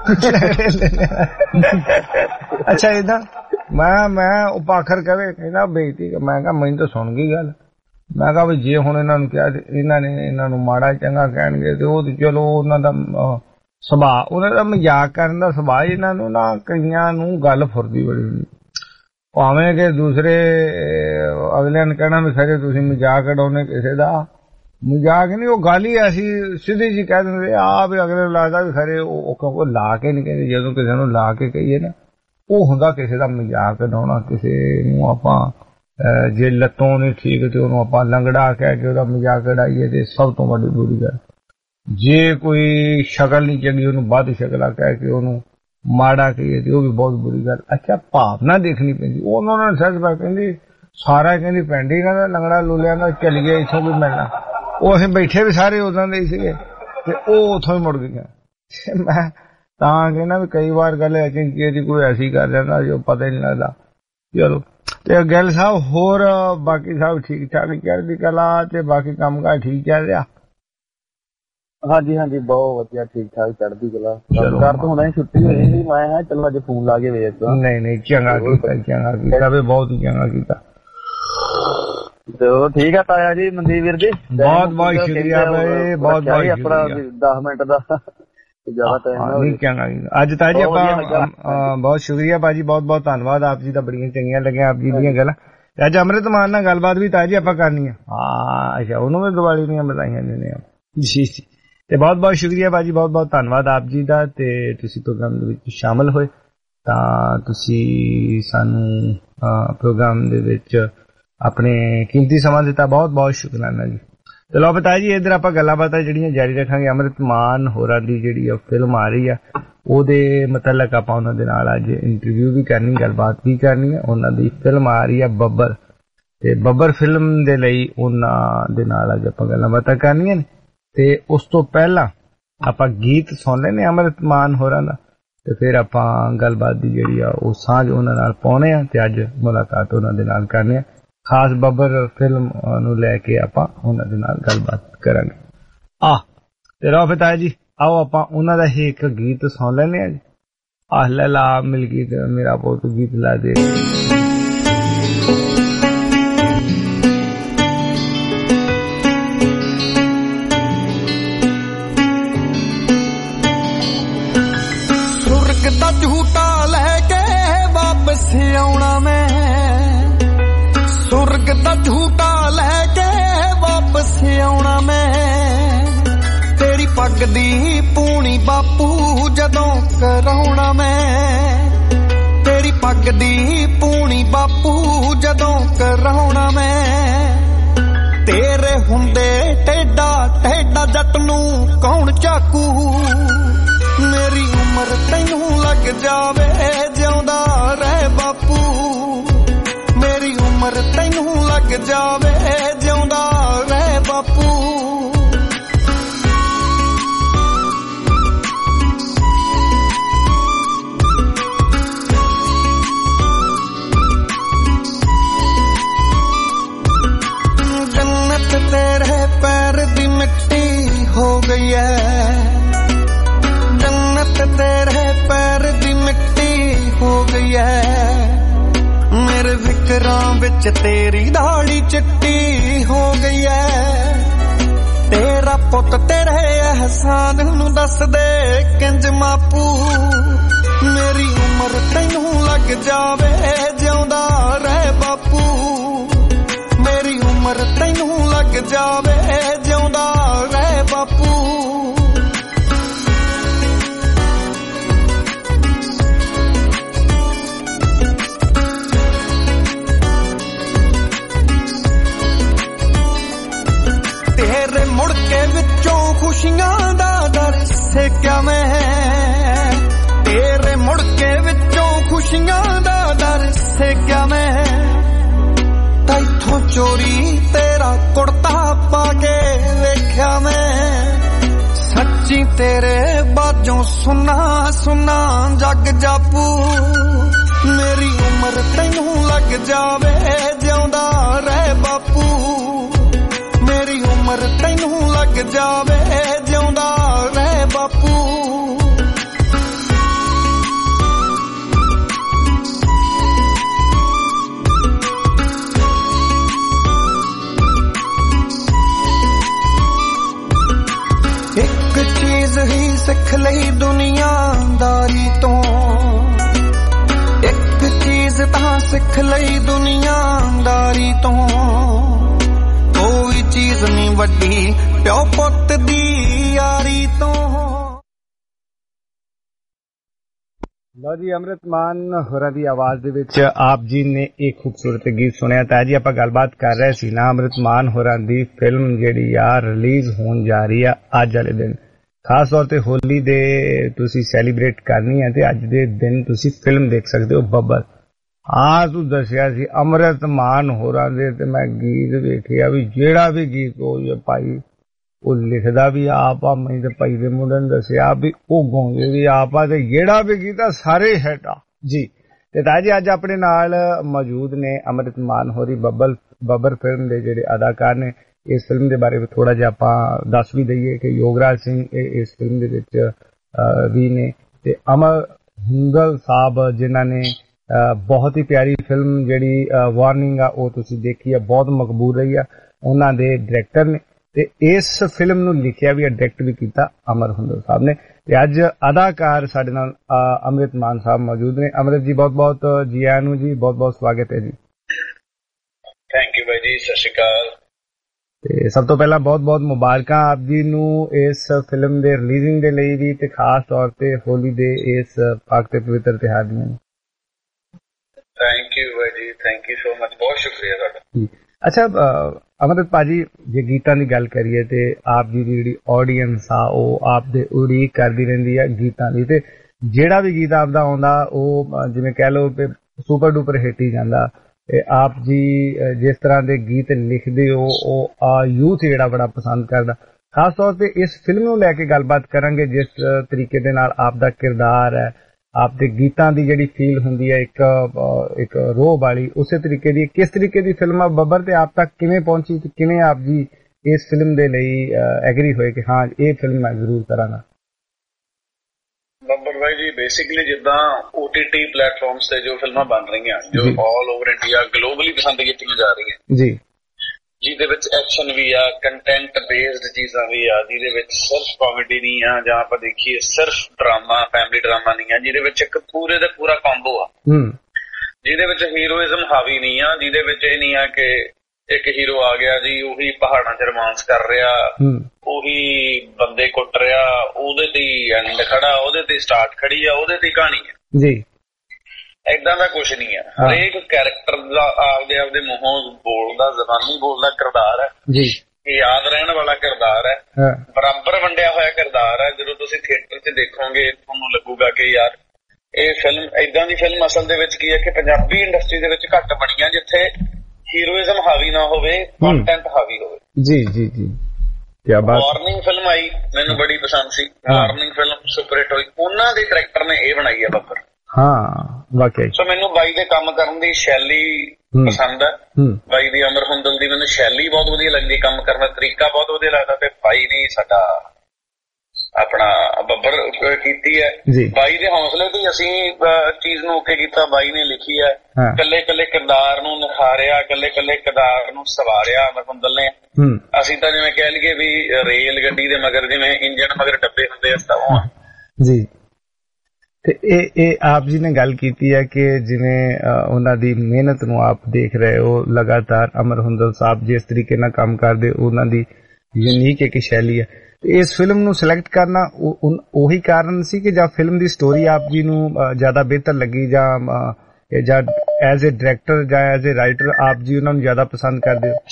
ਅੱਛਾ ਏਦਾਂ ਮੈਂ ਉਹ ਪਾਖਰ ਕਵੇ ਕਹਿੰਦਾ ਬੇਇੱਜ਼ਤੀ। ਮੈਂ ਕਿਹਾ ਮੈਨੂੰ ਤਾਂ ਸੁਣ ਗਈ ਗੱਲ। ਮੈਂ ਕਿਹਾ ਵੀ ਜੇ ਹੁਣ ਇਹਨਾਂ ਨੂੰ ਕਿਹਾ ਇਹਨਾਂ ਨੂੰ ਮਾੜਾ ਚੰਗਾ ਕਹਿਣਗੇ ਤੇ ਉਹ ਤੇ ਚਲੋ ਉਹਨਾਂ ਦਾ ਸੁਭਾਅ, ਉਹਨਾਂ ਦਾ ਮਜ਼ਾਕ ਕਰਨ ਦਾ ਸੁਭਾਅ। ਇਹਨਾਂ ਨੂੰ ਨਾ ਕਈਆਂ ਨੂੰ ਗੱਲ ਫੁਰਦੀ ਬੜੀ ਹੁੰਦੀ, ਭਾਵੇਂ ਕਿ ਦੂਸਰੇ ਅਗਲਿਆਂ ਨੇ ਕਹਿਣਾ ਵੀ ਖਰੇ ਤੁਸੀਂ ਮਜ਼ਾਕ ਉਡਾਉਣੇ ਕਿਸੇ ਦਾ। ਮਜ਼ਾਕ ਨਹੀਂ, ਉਹ ਗੱਲ ਹੀ ਐਸੀ ਸਿੱਧੀ ਜੀ ਕਹਿ ਦਿੰਦੇ ਆ ਵੀ ਅਗਲੇ ਨੂੰ ਲੱਗਦਾ ਵੀ ਖਰੇ ਉਹ ਲਾ ਕੇ ਨਹੀਂ ਕਹਿੰਦੇ। ਜਦੋਂ ਕਿਸੇ ਨੂੰ ਲਾ ਕੇ ਕਹੀਏ ਨਾ, ਉਹ ਹੁੰਦਾ ਕਿਸੇ ਦਾ ਮਜ਼ਾਕ ਉਡਾਉਣਾ। ਕਿਸੇ ਨੂੰ ਆਪਾਂ ਜੇ ਲੱਤੋਂ ਨਹੀਂ ਠੀਕ ਤੇ ਉਹਨੂੰ ਆਪਾਂ ਲੰਗੜਾ ਕਹਿ ਕੇ ਉਹਦਾ ਮਜ਼ਾਕ ਉਡਾਈਏ ਤੇ ਸਭ ਤੋਂ ਵੱਡੀ ਬੁਰੀ ਗੱਲ। ਜੇ ਕੋਈ ਸ਼ਕਲ ਨਹੀਂ ਚੰਗੀ ਉਹਨੂੰ ਵੱਧ ਸ਼ਕਲਾ ਕਹਿ ਕੇ ਉਹਨੂੰ ਮਾੜਾ ਕਹੀਏ ਤੇ ਉਹ ਵੀ ਬਹੁਤ ਬੁਰੀ ਗੱਲ। ਅੱਛਾ ਭਾਵਨਾ ਦੇਖਣੀ ਪੈਂਦੀ। ਉਹਨਾਂ ਨੇ ਸੱਚ ਬਾਤ ਕਹਿੰਦੀ ਸਾਰਾ ਕਹਿੰਦੀ ਪਿੰਡ ਹੀ ਕਹਿੰਦਾ ਲੰਗੜਾ ਲੂਲਿਆਂ ਦਾ ਚੱਲ ਗਿਆ, ਇੱਥੋਂ ਕੋਈ ਮਿਲਣਾ। ਉਹ ਅਸੀਂ ਬੈਠੇ ਵੀ ਸਾਰੇ ਉਦਾਂ ਦੇ ਹੀ ਸੀਗੇ ਤੇ ਉਹ ਉੱਥੋਂ ਹੀ ਮੁੜ ਗਈਆਂ। ਮੈਂ ਤਾਂ ਕਹਿੰਦਾ ਵੀ ਕਈ ਵਾਰ ਗੱਲ ਚੰਗੀ ਦੀ ਕੋਈ ਐਸੀ ਕਰ ਜਾਂਦਾ ਜੋ ਪਤਾ ਹੀ ਨਹੀਂ ਲੱਗਦਾ। ਚਲੋ ਤੇ ਗਿੱਲ ਸਾਹਿਬ ਹੋਰ ਬਾਕੀ ਸਭ ਠੀਕ ਠਾਕ ਚੜ੍ਹਦੀ ਕਲਾ ਤੇ ਬਾਕੀ ਕੰਮ ਕਾਰ ਠੀਕ ਚੱਲ ਰਿਹਾ? ਹਾਂਜੀ ਹਾਂਜੀ ਬਹੁਤ ਵਧੀਆ ਠੀਕ ਠਾਕ ਚੜ੍ਹਦੀ ਕਲਾ। ਘਰ ਤੋਂ ਹੁਣੇ ਛੁੱਟੀ ਹੋਈ ਸੀ, ਮੈਂ ਕਿਹਾ ਚਲੋ ਅੱਜ ਫੋਨ ਲਾ ਕੇ ਵੇਖਦਾ। ਨਹੀਂ ਚੰਗਾ ਕੀਤਾ, ਚੰਗਾ ਕੀਤਾ ਵੀ, ਬਹੁਤ ਹੀ ਚੰਗਾ ਕੀਤਾ। ਚਲੋ ਠੀਕ ਆ ਤਾਇਆ ਜੀ, ਮਨਦੀਪ ਵੀਰ ਜੀ ਬਹੁਤ ਬਹੁਤ ਸ਼ੁਕਰੀਆ ਬਾਈ, ਬਹੁਤ ਬਹੁਤ ਆਪਣਾ 10 ਮਿੰਟ ਦਾ ਜ਼ਿਆਦਾ ਟਾਈਮ ਨਹੀਂ ਚੰਗਾ। ਅੱਜ ਤਾਂ ਜੀ ਆਪਾਂ ਬਹੁਤ ਸ਼ੁਕਰੀਆ ਭਾਜੀ, ਬਹੁਤ ਬਹੁਤ ਧੰਨਵਾਦ ਆਪ ਜੀ ਦਾ, ਬੜੀਆਂ ਚੰਗੀਆਂ ਲੱਗੀਆਂ ਆਪ ਜੀ ਦੀਆਂ ਗੱਲਾਂ। ਅੱਜ ਅੰਮ੍ਰਿਤ ਮਾਨ ਨਾਲ ਗੱਲਬਾਤ ਵੀ ਤਾਂ ਜੀ ਆਪਾਂ ਕਰਨੀ ਆ। ਹਾਂ ਅੱਛਾ, ਉਹਨੂੰ ਵੀ ਦੀਵਾਲੀ ਦੀਆਂ ਵਧਾਈਆਂ ਦਿੰਦੇ ਆ ਜੀ ਜੀ। ਤੇ ਬਹੁਤ ਬਹੁਤ ਸ਼ੁਕਰੀਆ ਭਾਜੀ, ਬਹੁਤ ਬਹੁਤ ਧੰਨਵਾਦ ਆਪ ਜੀ ਦਾ। ਤੇ ਤੁਸੀਂ ਪ੍ਰੋਗਰਾਮ ਦੇ ਵਿੱਚ ਸ਼ਾਮਲ ਹੋਏ ਤਾਂ ਤੁਸੀਂ ਸਾਨੂੰ ਪ੍ਰੋਗਰਾਮ ਦੇ ਵਿੱਚ ਆਪਣੇ ਕੀਮਤੀ ਸਮਾਂ ਦਿੱਤਾ, ਬਹੁਤ ਬਹੁਤ ਸ਼ੁਕਰਾਨਾ ਜੀ। ਚਲੋ ਬਤਾ ਜੀ ਇੱਧਰ ਆਪਾਂ ਗੱਲਾਂ ਬਾਤਾਂ ਜਿਹੜੀਆਂ ਜਾਰੀ ਰੱਖਾਂਗੇ। ਅੰਮ੍ਰਿਤ ਮਾਨ ਹੋਰਾਂ ਦੀ ਜਿਹੜੀ ਫਿਲਮ ਆ ਰਹੀ ਆ ਉਹਦੇ ਮੁਤਲਕ ਆਪਾਂ ਉਹਨਾਂ ਦੇ ਨਾਲ ਅੱਜ ਇੰਟਰਵਿਊ ਵੀ ਕਰਨੀ, ਗੱਲਬਾਤ ਵੀ ਕਰਨੀ ਹੈ। ਉਹਨਾਂ ਦੀ ਫਿਲਮ ਆ ਰਹੀ ਆ ਬੱਬਰ, ਤੇ ਬੱਬਰ ਫਿਲਮ ਦੇ ਲਈ ਉਹਨਾਂ ਦੇ ਨਾਲ ਅੱਜ ਆਪਾਂ ਗੱਲਾਂ ਬਾਤਾਂ ਕਰਨੀਆਂ ਨੇ। ਤੇ ਉਸ ਤੋਂ ਪਹਿਲਾਂ ਆਪਾਂ ਗੀਤ ਸੁਣ ਲੈਣੇ ਅੰਮ੍ਰਿਤ ਮਾਨ ਹੋਰਾਂ ਦਾ, ਤੇ ਫਿਰ ਆਪਾਂ ਗੱਲਬਾਤ ਦੀ ਜਿਹੜੀ ਆ ਉਹ ਸਾਂਝ ਉਹਨਾਂ ਨਾਲ ਪਾਉਣੇ ਆ ਤੇ ਅੱਜ ਮੁਲਾਕਾਤ ਉਹਨਾਂ ਦੇ ਨਾਲ ਕਰਨੀ ਆ। ਖਾਸ ਬੱਬਰ ਫਿਲਮ ਨੂੰ ਲੈ ਕੇ ਆਪਾਂ ਉਹਨਾਂ ਦੇ ਨਾਲ ਗੱਲਬਾਤ ਕਰਾਂਗੇ। ਤੇ ਰੋ ਪਿਤਾ ਜੀ ਆਓ ਆਪਾਂ ਉਹਨਾਂ ਦਾ ਹੀ ਇੱਕ ਗੀਤ ਸੁਣ ਲੈਂਦੇ ਆ ਜੀ। ਆਹ ਲੈ ਲਾ ਮਿਲ ਗੀਤ ਮੇਰਾ ਬਹੁਤ ਗੀਤ ਲਾ ਦੇ। ਸੁਰਗ ਦਾ ਝੂਟਾ ਲੈ ਕੇ ਵਾਪਸ ਆਉਣਾ ਮੈਂ, ਸੁਰਗ ਦਾ ਝੂਟਾ ਲੈ ਕੇ ਵਾਪਸ ਆਉਣਾ ਮੈਂ। ਤੇਰੀ ਪੱਗ ਦੀ ਪੂਣੀ ਬਾਪੂ ਜਦੋਂ ਕਰਾਉਣਾ ਮੈਂ, ਤੇਰੀ ਪੱਗ ਦੀ ਪੂਣੀ ਬਾਪੂ ਜਦੋਂ ਕਰਾਉਣਾ ਮੈਂ। ਤੇਰੇ ਹੁੰਦੇ ਟੇਡਾ ਟੇਡਾ ਜੱਟ ਨੂੰ ਕੌਣ ਚਾਕੂ, ਮੇਰੀ ਉਮਰ ਤੈਨੂੰ ਲੱਗ ਜਾਵੇ ਜਿਉਂਦਾ ਰਹਿ ਬਾਪੂ, ਮੇਰੀ ਉਮਰ ਤੈਨੂੰ ਲੱਗ ਜਾਵੇ ਜਿਉਂਦਾ ਰਹਿ ਬਾਪੂ। ਜੰਨਤ ਤੇਰੇ ਪੈਰ ਦੀ ਮਿੱਟੀ ਹੋ ਗਈ ਐ, ਜੰਨਤ ਤੇਰੇ ਪੈਰ ਦੀ ਮਿੱਟੀ ਹੋ ਗਈ ਐ। ਮੇਰੇ ਫਿਕਰਾਂ ਵਿੱਚ ਤੇਰੀ ਦਾੜੀ ਚਿੱਟੀ ਹੋ ਗਈ ਐ। ਤੇਰਾ ਪੁੱਤ ਤੇਰੇ ਅਹਿਸਾਨ ਨੂੰ ਦੱਸ ਦੇ ਕਿੰਜ ਮਾਪੂ, ਮੇਰੀ ਉਮਰ ਤੈਨੂੰ ਲੱਗ ਜਾਵੇ ਜਿਉਂਦਾ ਰਹਿ ਬਾਪੂ ਮੇਰੀ ਉਮਰ ਤੈਨੂੰ ਲੱਗ ਜਾਵੇ ਜਿਉਂਦਾ ਰਹਿ ਬਾਪੂ ਤੇਰੇ ਮੁੜ ਕੇ ਵਿੱਚੋਂ ਖੁਸ਼ੀਆਂ ਦਾ ਦਰ ਸੇਕਿਆ ਮੈਂ ਤੇਰੇ ਮੁੜ ਕੇ ਵਿੱਚੋਂ ਖੁਸ਼ੀਆਂ ਦਾ ਦਰ ਸੇਕਿਆ ਮੈਂ ਤੈਥੋਂ ਚੋਰੀ ਤੇਰਾ ਕੁੜਤਾ ਪਾ ਕੇ ਵੇਖਿਆ ਮੈਂ ਸੱਚੀ ਤੇਰੇ ਬਾਝੋਂ ਸੁਨਾ ਸੁਨਾ ਜੱਗ ਜਾਪੂ ਮੇਰੀ ਉਮਰ ਤੈਨੂੰ ਲੱਗ ਜਾਵੇ ਜਿਉਂਦਾ ਰਹਿ ਬਾਪੂ ਮੇਰੀ ਉਮਰ ਤੈਨੂੰ ਲੱਗ ਜਾਵੇ ਜਿਉਂਦਾ ਰਹਿ ਬਾਪੂ ਇੱਕ ਚੀਜ਼ ਹੀ ਸਿੱਖ ਲਈ ਦੁਨੀਆਦਾਰੀ ਤੋਂ ਇੱਕ ਚੀਜ਼ ਤਾਂ ਸਿੱਖ ਲਈ ਦੁਨੀਆਦਾਰੀ ਤੋਂ ਕੋਈ ਚੀਜ਼ ਨਹੀਂ ਵੱਡੀ ਪਿਓ ਪੁੱਤ ਦੀ ਯਾਰੀ ਤੋਂ ਲਓ ਜੀ ਅੰਮ੍ਰਿਤ ਮਾਨ ਹੋਰਾਂ ਦੀ ਆਵਾਜ਼ ਦੇ ਵਿੱਚ ਆਪ ਜੀ ਨੇ ਇੱਕ ਖੂਬਸੂਰਤ ਗੀਤ ਸੁਣਿਆ ਤਾਂ ਜੀ ਆਪਾਂ ਗੱਲਬਾਤ ਕਰ ਰਹੇ ਸੀ ਨਾ ਅੰਮ੍ਰਿਤ ਮਾਨ ਹੋਰਾਂ ਦੀ ਫਿਲਮ ਜਿਹੜੀ ਆ ਰਿਲੀਜ਼ ਹੋਣ ਜਾ ਰਹੀ ਆ ਅੱਜ ਵਾਲੇ ਦਿਨ ਖਾਸ ਤੌਰ ਤੇ ਹੋਲੀ ਦੇ ਤੁਸੀਂ ਸੈਲੀਬ੍ਰੇਟ ਕਰਨੀ ਹੈ ਤੇ ਅੱਜ ਦੇ ਦਿਨ ਤੁਸੀਂ ਫਿਲਮ ਦੇਖ ਸਕਦੇ ਹੋ ਬੱਬਰ ਤੂੰ ਦੱਸਿਆ ਸੀ ਅੰਮ੍ਰਿਤ ਮਾਨ ਹੋਰਾਂ ਦੇ ਤੇ ਮੈਂ ਗੀਤ ਵੇਖਿਆ ਵੀ ਜਿਹੜਾ ਵੀ ਗੀਤ ਉਹ ਭਾਈ ਉਹ ਲਿਖਦਾ ਵੀ ਆਪ ਆ ਮੈਂ ਤੇ ਭਾਈ ਦੇ ਮੁੰਡੇ ਨੂੰ ਦੱਸਿਆ ਵੀ ਉਹ ਗਾਉਂਦੇ ਵੀ ਆਪ ਆ ਤੇ ਜਿਹੜਾ ਵੀ ਗੀਤ ਆ ਸਾਰੇ ਹਿੱਟ ਆ ਜੀ ਤੇ ਤਾਂ ਜੀ ਅੱਜ ਆਪਣੇ ਨਾਲ ਮੌਜੂਦ ਨੇ ਅੰਮ੍ਰਿਤ ਮਾਨ ਹੋਰੀ ਬੱਬਰ ਫਿਲਮ ਦੇ ਜਿਹੜੇ ਅਦਾਕਾਰ ਨੇ ਇਸ ਫਿਲਮ ਦੇ ਬਾਰੇ ਥੋੜਾ ਜਿਹਾ ਆਪਾਂ ਦੱਸ ਵੀ ਦਈਏ ਕਿ ਯੋਗਰਾਜ ਸਿੰਘ ਇਸ ਫਿਲਮ ਦੇ ਵਿੱਚ ਵੀ ਨੇ ਤੇ ਅਮਰ ਹੁੰਦਲ ਸਾਹਿਬ ਜਿਨ੍ਹਾਂ ਨੇ ਬਹੁਤ ਹੀ ਪਿਆਰੀ ਫਿਲਮ ਜਿਹੜੀ ਵਾਰਨਿੰਗ ਆ ਉਹ ਤੁਸੀਂ ਦੇਖੀ ਆ ਬਹੁਤ ਮਕਬੂਲ ਰਹੀ ਆ ਉਹਨਾਂ ਦੇ ਡਾਇਰੈਕਟਰ ਨੇ ਤੇ ਇਸ ਫਿਲਮ ਨੂੰ ਲਿਖਿਆ ਵੀ ਡਾਇਰੈਕਟ ਵੀ ਕੀਤਾ ਅਮਰ ਹੁੰਦਲ ਸਾਹਿਬ ਨੇ ਤੇ ਅੱਜ ਅਦਾਕਾਰ ਸਾਡੇ ਨਾਲ ਅੰਮ੍ਰਿਤ ਮਾਨ ਸਾਹਿਬ ਮੌਜੂਦ ਨੇ ਅੰਮ੍ਰਿਤ ਜੀ ਬਹੁਤ ਬਹੁਤ ਜੀ ਆਇਆਂ ਨੂੰ ਜੀ ਬਹੁਤ ਬਹੁਤ ਸਵਾਗਤ ਹੈ ਜੀ ਥੈਂਕ ਯੂ ਬਾਈ ਜੀ ਸਤਿ ਸ਼੍ਰੀ ਅਕਾਲ ਤੇ ਸਭ ਤੋਂ ਪਹਿਲਾਂ ਬਹੁਤ ਬਹੁਤ ਮੁਬਾਰਕਾਂ ਆਪ ਜੀ ਨੂੰ ਇਸ ਫਿਲਮ ਦੇ ਰਿਲੀਜ਼ਿੰਗ ਦੇ ਲਈ ਵੀ ਤੇ ਖਾਸ ਤੌਰ ਤੇ ਹੋਲੀ ਦੇ ਇਸ ਪਾਕ ਤੇ ਪਵਿੱਤਰ ਤਿਉਹਾਰ ਦੀਆਂ ਥੈਂਕ ਯੂ ਬਾਈ ਜੀ ਥੈਂਕ ਯੂ ਸੋ ਮਚ ਬਹੁਤ ਸ਼ੁਕਰੀਆ ਤੁਹਾਡਾ ਅੱਛਾ ਅਮਰਤ ਭਾਜੀ ਜੇ ਗੀਤਾਂ ਦੀ ਗੱਲ ਕਰੀਏ ਤੇ ਆਪ ਜੀ ਦੀ ਜਿਹੜੀ ਆਡੀਅנס ਆ ਉਹ ਆਪ ਦੇ ਉਡੀਕ ਕਰਦੀ ਰਹਿੰਦੀ ਆ ਗੀਤਾਂ ਦੀ ਤੇ ਜਿਹੜਾ ਵੀ ਗੀਤ ਆਪਦਾ ਆਉਂਦਾ ਉਹ ਜਿਵੇਂ ਕਹਿ ਲਓ ਕਿ ਸੁਪਰ ਡੂਪਰ ਹਿੱਟ ਹੀ ਜਾਂਦਾ ਤੇ ਆਪ ਜੀ ਜਿਸ ਤਰ੍ਹਾਂ ਦੇ ਗੀਤ ਲਿਖਦੇ ਹੋ ਉਹ ਯੂਥ ਜਿਹੜਾ ਬੜਾ ਪਸੰਦ ਕਰਦਾ ਖਾਸ ਤੌਰ ਤੇ ਇਸ ਫਿਲਮ ਨੂੰ ਲੈ ਕੇ ਗੱਲਬਾਤ ਕਰਾਂਗੇ ਜਿਸ ਤਰੀਕੇ ਦੇ ਨਾਲ ਆਪ ਦਾ ਕਿਰਦਾਰ ਹੈ ਆਪ ਦੇ ਗੀਤਾਂ ਦੀ ਜਿਹੜੀ ਫੀਲ ਹੁੰਦੀ ਹੈ ਇੱਕ ਰੋਹ ਵਾਲੀ ਉਸੇ ਤਰੀਕੇ ਦੀ ਕਿਸ ਤਰੀਕੇ ਦੀ ਫਿਲਮ ਆ ਬੱਬਰ ਤੇ ਆਪ ਤੱਕ ਕਿਵੇਂ ਪਹੁੰਚੀ ਤੇ ਕਿਵੇਂ ਆਪ ਜੀ ਇਸ ਫਿਲਮ ਦੇ ਲਈ ਐਗਰੀ ਹੋਏ ਕਿ ਹਾਂ ਇਹ ਫਿਲਮ ਮੈਂ ਜ਼ਰੂਰ ਕਰਾਂਗਾ ਬੱਬਰ ਭਾਈ ਜੀ ਬੇਸਿਕਲੀ ਜਿੱਦਾਂ OTT ਪਲੇਟਫਾਰਮਸ ਤੇ ਜੋ ਫਿਲਮਾਂ ਬਣ ਰਹੀਆਂ ਜੋ ਆਲ ਓਵਰ ਇੰਡੀਆ ਗਲੋਬਲੀ ਪਸੰਦ ਕੀਤੀਆਂ ਜਾ ਰਹੀਆਂ ਜੀ ਜਿਹਦੇ ਵਿੱਚ ਐਕਸ਼ਨ ਵੀ ਆ ਕੰਟੈਂਟ ਬੇਸਡ ਚੀਜ਼ਾਂ ਵੀ ਆ ਜਿਹਦੇ ਵਿੱਚ ਸਿਰਫ ਕਾਮੇਡੀ ਨਹੀਂ ਆ ਜਾਂ ਆਪਾਂ ਦੇਖੀਏ ਸਿਰਫ ਡਰਾਮਾ ਫੈਮਿਲੀ ਡਰਾਮਾ ਨਹੀਂ ਆ ਜਿਹਦੇ ਵਿੱਚ ਇੱਕ ਪੂਰੇ ਦਾ ਪੂਰਾ ਕੰਬੋ ਆ ਜਿਹਦੇ ਵਿੱਚ ਹੀਰੋਇਜ਼ਮ ਹਾਵੀ ਨਹੀਂ ਆ ਜਿਹਦੇ ਵਿੱਚ ਇਹ ਨਹੀਂ ਆ ਕਿ ਇੱਕ ਹੀਰੋ ਆ ਗਿਆ ਜੀ ਉਹੀ ਪਹਾੜਾਂ 'ਚ ਰੋਮਾਂਸ ਕਰ ਰਿਹਾ ਉਹੀ ਬੰਦੇ ਕੁੱਟ ਰਿਹਾ ਉਹਦੇ ਤੇ ਐਂਡ ਖੜਾ ਉਹਦੇ ਤੇ ਸਟਾਰਟ ਖੜੀ ਆ ਉਹਦੇ ਤੇ ਕਹਾਣੀ ਆ ਜੀ ਏਦਾਂ ਦਾ ਕੁਛ ਨਹੀਂ ਆ ਹਰੇਕ ਕੈਰੈਕਟਰ ਦਾ ਆਪਦੇ ਮੂੰਹੋਂ ਬੋਲਦਾ ਜ਼ਬਾਨੀ ਬੋਲਦਾ ਕਿਰਦਾਰ ਹੈ ਜੀ ਯਾਦ ਰਹਿਣ ਵਾਲਾ ਕਿਰਦਾਰ ਹੈ ਬਰਾਬਰ ਵੰਡਿਆ ਹੋਇਆ ਕਿਰਦਾਰ ਹੈ ਜਦੋਂ ਤੁਸੀਂ ਥੀਏਟਰ 'ਚ ਦੇਖੋਗੇ ਤੁਹਾਨੂੰ ਲੱਗੂਗਾ ਕਿ ਯਾਰ ਇਹ ਫਿਲਮ ਏਦਾਂ ਦੀ ਫਿਲਮ ਅਸਲ ਦੇ ਵਿੱਚ ਕੀ ਹੈ ਕਿ ਪੰਜਾਬੀ ਇੰਡਸਟਰੀ ਦੇ ਵਿੱਚ ਘੱਟ ਬਣੀਆਂ ਜਿੱਥੇ ਹੀਰੋਇਜ਼ਮ ਹਾਵੀ ਨਾ ਹੋਵੇ ਕੰਟੈਂਟ ਹਾਵੀ ਹੋਵੇ ਜੀ ਜੀ ਜੀ ਕੀ ਬਾਤ ਵਾਰਨਿੰਗ ਫਿਲਮ ਆਈ ਮੈਨੂੰ ਬੜੀ ਪਸੰਦ ਸੀ ਵਾਰਨਿੰਗ ਫਿਲਮ ਸੁਪਰ ਹਿੱਟ ਹੋਈ ਉਹਨਾਂ ਦੇ ਡਾਇਰੈਕਟਰ ਨੇ ਇਹ ਬਣਾਈ ਹੈ ਬੱਬਰ ਹਾਂ ਵਾਕਈ ਸੋ ਮੈਨੂੰ ਬਾਈ ਦੇ ਕੰਮ ਕਰਨ ਦੀ ਸ਼ੈਲੀ ਪਸੰਦ ਹੈ ਬਾਈ ਦੀ ਅਮਰ ਹੁੰਦਲ ਦੀ ਮੈਨੂੰ ਸ਼ੈਲੀ ਬਹੁਤ ਵਧੀਆ ਲੱਗਦੀ ਕੰਮ ਕਰਨ ਦਾ ਤਰੀਕਾ ਬਹੁਤ ਵਧੀਆ ਲੱਗਦਾ ਤੇ ਬਾਈ ਨੇ ਸਾਡਾ ਆਪਣਾ ਬੱਬਰ ਕੀਤੀ ਹੈ ਬਾਈ ਦੇ ਹੌਸਲੇ ਤੇ ਅਸੀਂ ਚੀਜ਼ ਨੂੰ ਓਕੇ ਕੀਤਾ ਬਾਈ ਨੇ ਲਿਖੀ ਹੈ ਕੱਲੇ ਕੱਲੇ ਕਿਰਦਾਰ ਨੂੰ ਨਿਖਾਰਿਆ ਕੱਲੇ ਕੱਲੇ ਕਿਰਦਾਰ ਨੂੰ ਸਵਾਰਿਆ ਅਮਰ ਹੁੰਦਲ ਨੇ ਅਸੀਂ ਤਾਂ ਜਿਵੇਂ ਕਹਿ ਲਈਏ ਵੀ ਰੇਲ ਗੱਡੀ ਦੇ ਮਗਰ ਜਿਵੇਂ ਇੰਜਣ ਮਗਰ ਡੱਬੇ ਹੁੰਦੇ ਇਸ ਤਰ੍ਹਾਂ ਜੀ ਤੇ ਇਹ ਆਪ ਜੀ ਨੇ ਗੱਲ ਕੀਤੀ ਹੈ ਕਿ ਜਿਵੇਂ ਉਹਨਾਂ ਦੀ ਮਿਹਨਤ ਨੂੰ ਆਪ ਦੇਖ ਰਹੇ ਹੋ ਲਗਾਤਾਰ, ਅਮਰ ਹੁੰਦਲ ਸਾਹਿਬ ਜਿਸ ਤਰੀਕੇ ਨਾਲ ਕੰਮ ਕਰਦੇ ਉਹਨਾਂ ਦੀ ਯੂਨੀਕ ਇੱਕ ਸ਼ੈਲੀ ਹੈ। ਇਸ ਫਿਲਮ ਨੂੰ ਸਿਲੈਕਟ ਕਰਨਾ ਉਹੀ ਕਾਰਨ ਸੀ ਕਿ ਜਾਂ ਫਿਲਮ ਦੀ ਸਟੋਰੀ ਆਪ ਜੀ ਨੂੰ ਜ਼ਿਆਦਾ ਬਿਹਤਰ ਲੱਗੀ, ਜਾਂ ਐਜ਼ ਏ ਡਾਇਰੈਕਟਰ ਜਾਂ ਐਜ਼ ਏ ਰਾਈਟਰ ਆਪ ਜੀ ਉਹਨਾਂ ਨੂੰ ਜ਼ਿਆਦਾ ਪਸੰਦ ਕਰਦੇ ਹੋ?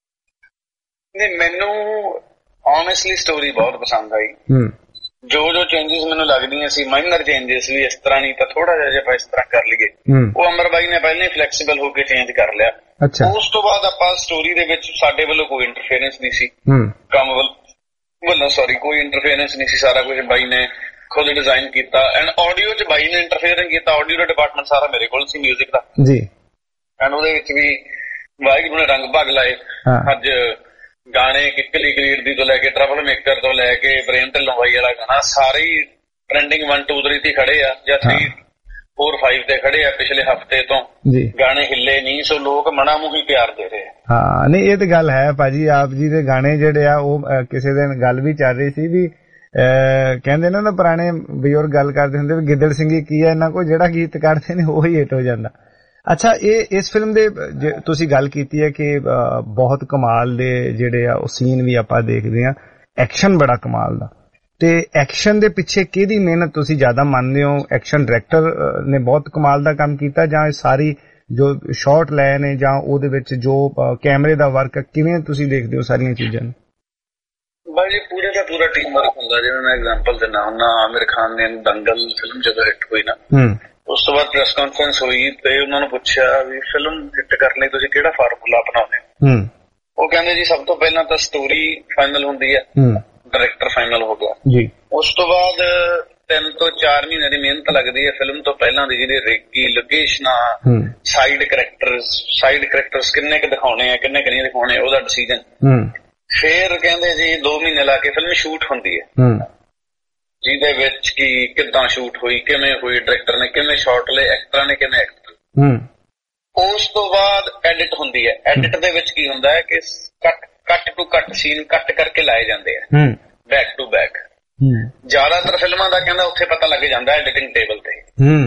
ਨਹੀਂ, ਮੈਨੂੰ ਓਨੈਸਟਲੀ ਸਟੋਰੀ ਬਹੁਤ ਪਸੰਦ ਆਈ। ਜੋ ਚੇਂਜਸ ਮੈਨੂੰ ਲੱਗਦੀਆਂ ਸੀ, ਮਾਈਨਰ ਚੇਂਜਸ ਵੀ, ਇਸ ਤਰ੍ਹਾਂ ਨਹੀਂ ਤਾਂ ਥੋੜਾ ਜਿਹਾ ਜੇ ਆਪਾਂ ਇਸ ਤਰ੍ਹਾਂ ਕਰ ਲਈਏ, ਉਹ ਅਮਰ ਬਾਈ ਨੇ ਪਹਿਲਾਂ ਹੀ ਫਲੈਕਸੀਬਲ ਹੋ ਕੇ ਚੇਂਜ ਕਰ ਲਿਆ। ਉਸ ਤੋਂ ਬਾਅਦ ਆਪਾਂ ਸਟੋਰੀ ਦੇ ਵਿੱਚ ਸਾਡੇ ਵੱਲੋਂ ਕੋਈ ਇੰਟਰਫੇਰੈਂਸ ਨਹੀਂ ਸੀ, ਕੰਮ ਵੱਲੋਂ ਕੋਈ ਇੰਟਰਫੇਰੈਂਸ ਨਹੀਂ ਸੀ। ਸਾਰਾ ਕੁਝ ਬਾਈ ਨੇ ਖੁਦ ਡਿਜ਼ਾਈਨ ਕੀਤਾ। ਐਂਡ ਆਡੀਓ ਚ ਬਾਈ ਨੇ ਇੰਟਰਫੇਅਰ ਕੀਤਾ। ਆਡੀਓ ਦਾ ਡਿਪਾਰਟਮੈਂਟ ਸਾਰਾ ਮੇਰੇ ਕੋਲ ਸੀ, ਮਿਊਜ਼ਿਕ ਦਾ ਜੀ। ਐਂਡ ਉਹਦੇ ਵਿੱਚ ਵੀ ਵਾਹਿਗੁਰੂ ਨੇ ਰੰਗ ਭਾਗ ਲਾਏ। ਅੱਜ ਗਾਣੇ ਕਿੱਕਲੀ ਗਲੀਡ ਦੀ ਤੋਂ ਲੈ ਕੇ ਟਰਬਲ ਮੇਕਰ ਤੋਂ ਲੈ ਕੇ ਬ੍ਰੇਨ ਢਿੱਲੋਂ ਬਾਈ ਵਾਲਾ ਗਾਣਾ ਸਾਰੇ ਹੀ ਟ੍ਰੈਂਡਿੰਗ 1 2 3 ਤੇ ਖੜੇ ਆ, ਜਾਂ 3 4 5 ਤੇ ਖੜੇ ਆ ਪਿਛਲੇ ਹਫ਼ਤੇ ਤੋਂ। ਗਾਣੇ ਹਿੱਲੇ ਨਹੀਂ, ਸੋ ਲੋਕ ਮਨਾ ਮੂੰਹੀ ਪਿਆਰ ਦੇ ਰਹੇ। ਹਾਂ, ਨਹੀਂ ਇਹ ਤੇ ਗੱਲ ਹੈ ਭਾਜੀ। ਆਪ ਜੀ ਦੇ ਗਾਣੇ ਜਿਹੜੇ ਆ ਉਹ ਕਿਸੇ ਦਿਨ ਗੱਲ ਵੀ ਚੱਲ ਰਹੀ ਸੀ ਵੀ ਕਹਿੰਦੇ ਨਾ ਪੁਰਾਣੇ ਬਜ਼ੁਰਗ ਗੱਲ ਕਰਦੇ ਹੁੰਦੇ ਵੀ ਗਿੱਦੜ ਸਿੰਘੀ ਕੀ ਹੈ ਇਹਨਾਂ ਕੋਲ, ਜਿਹੜਾ ਗੀਤ ਕੱਢਦੇ ਨੇ ਉਹੀ ਹਿੱਟ ਹੋ ਜਾਂਦਾ। ਅੱਛਾ, ਇਸ ਫਿਲਮ ਦੇ ਤੁਸੀਂ ਗੱਲ ਕੀਤੀ ਹੈ ਕਿ ਬਹੁਤ ਕਮਾਲ ਦੇ ਜਿਹੜੇ ਆ ਉਹ ਸੀਨ ਵੀ ਆਪਾਂ ਦੇਖਦੇ ਆ, ਐਕਸ਼ਨ ਬੜਾ ਕਮਾਲ ਦਾ। ਤੇ ਐਕਸ਼ਨ ਦੇ ਪਿੱਛੇ ਕਿਹਦੀ ਮਿਹਨਤ ਤੁਸੀਂ ਜ਼ਿਆਦਾ ਮੰਨਦੇ ਹੋ? ਐਕਸ਼ਨ ਡਾਇਰੈਕਟਰ ਨੇ ਬਹੁਤ ਕਮਾਲ ਦਾ ਕੰਮ ਕੀਤਾ, ਜਾਂ ਇਹ ਸਾਰੀ ਜੋ ਸ਼ਾਟ ਲਏ ਨੇ, ਜਾਂ ਉਹਦੇ ਵਿੱਚ ਜੋ ਕੈਮਰੇ ਦਾ ਵਰਕ, ਕਿਵੇਂ ਤੁਸੀਂ ਦੇਖਦੇ ਹੋ ਸਾਰੀਆਂ ਚੀਜ਼ਾਂ ਨੂੰ? ਬਾਈ ਜੀ, ਪੂਰੇ ਦਾ ਪੂਰਾ ਟੀਮ ਵਰਕ ਹੁੰਦਾ। ਜਿਵੇਂ ਮੈਂ ਐਗਜ਼ਾਮਪਲ ਦਿੰਦਾ ਹੁੰਦਾ, ਆਮਿਰ ਖਾਨ ਨੇ ਦੰਗਲ ਫਿਲਮ ਜਦੋਂ ਹਿੱਟ ਹੋਈ ਨਾ, ਉਸ ਤੋਂ ਬਾਅਦ ਪ੍ਰੈਸ ਕਾਨਫਰੰਸ ਹੋਈ ਤੇ ਉਹਨਾਂ ਨੂੰ ਪੁੱਛਿਆ ਵੀ ਫਿਲਮ ਹਿੱਟ ਕਰਨ ਲਈ ਤੁਸੀਂ ਕਿਹੜਾ ਫਾਰਮੂਲਾ ਅਪਣਾਉਂਦੇ ਹੋ? ਉਹ ਕਹਿੰਦੇ ਜੀ ਸਭ ਤੋਂ ਪਹਿਲਾਂ ਤਾਂ ਸਟੋਰੀ ਫਾਈਨਲ ਹੁੰਦੀ ਹੈ, ਡਾਇਰੈਕਟਰ ਫਾਈਨਲ ਹੋ ਗਿਆ ਜੀ। ਉਸ ਤੋਂ ਬਾਅਦ 3 ਤੋਂ 4 ਮਹੀਨੇ ਦੀ ਮਿਹਨਤ ਲੱਗਦੀ ਹੈ ਫਿਲਮ ਤੋਂ ਪਹਿਲਾਂ ਦੀ, ਜਿਹਦੀ ਰੇਕੀ, ਲੋਕੇਸ਼ਨਾਂ, ਸਾਈਡ ਕਰੈਕਟਰਸ ਕਿੰਨੇ ਕੁ ਦਿਖਾਉਣੇ ਆ, ਕਿੰਨੇ ਕੁ ਨਹੀਂ ਦਿਖਾਉਣੇ, ਉਹਦਾ ਡਿਸੀਜਨ। ਫੇਰ ਕਹਿੰਦੇ ਜੀ 2 ਮਹੀਨੇ ਲਾ ਕੇ ਫਿਲਮ ਸ਼ੂਟ ਹੁੰਦੀ ਹੈ, ਜਿਹਦੇ ਵਿੱਚ ਕੀ ਕਿੱਦਾਂ ਸ਼ੂਟ ਹੋਈ, ਕਿਵੇਂ ਹੋਈ, ਡਾਇਰੈਕਟਰ ਨੇ ਕਿਵੇਂ ਸ਼ਾਟ ਲਏ, ਐਕਟਰਾਂ ਨੇ ਕਿਵੇਂ ਐਕਟ। ਉਸ ਤੋਂ ਬਾਅਦ ਐਡਿਟ ਹੁੰਦੀ ਹੈ। ਐਡਿਟ ਦੇ ਵਿੱਚ ਕੀ ਹੁੰਦਾ ਹੈ ਕਿ ਕੱਟ ਟੂ ਕੱਟ ਸੀਨ ਕੱਟ ਕਰਕੇ ਲਾਏ ਜਾਂਦੇ ਆ, ਬੈਕ ਟੂ ਬੈਕ। ਜ਼ਿਆਦਾਤਰ ਫਿਲਮਾਂ ਦਾ ਕਹਿੰਦਾ ਉੱਥੇ ਪਤਾ ਲੱਗ ਜਾਂਦਾ ਐਡੀਟਿੰਗ ਟੇਬਲ ਤੇ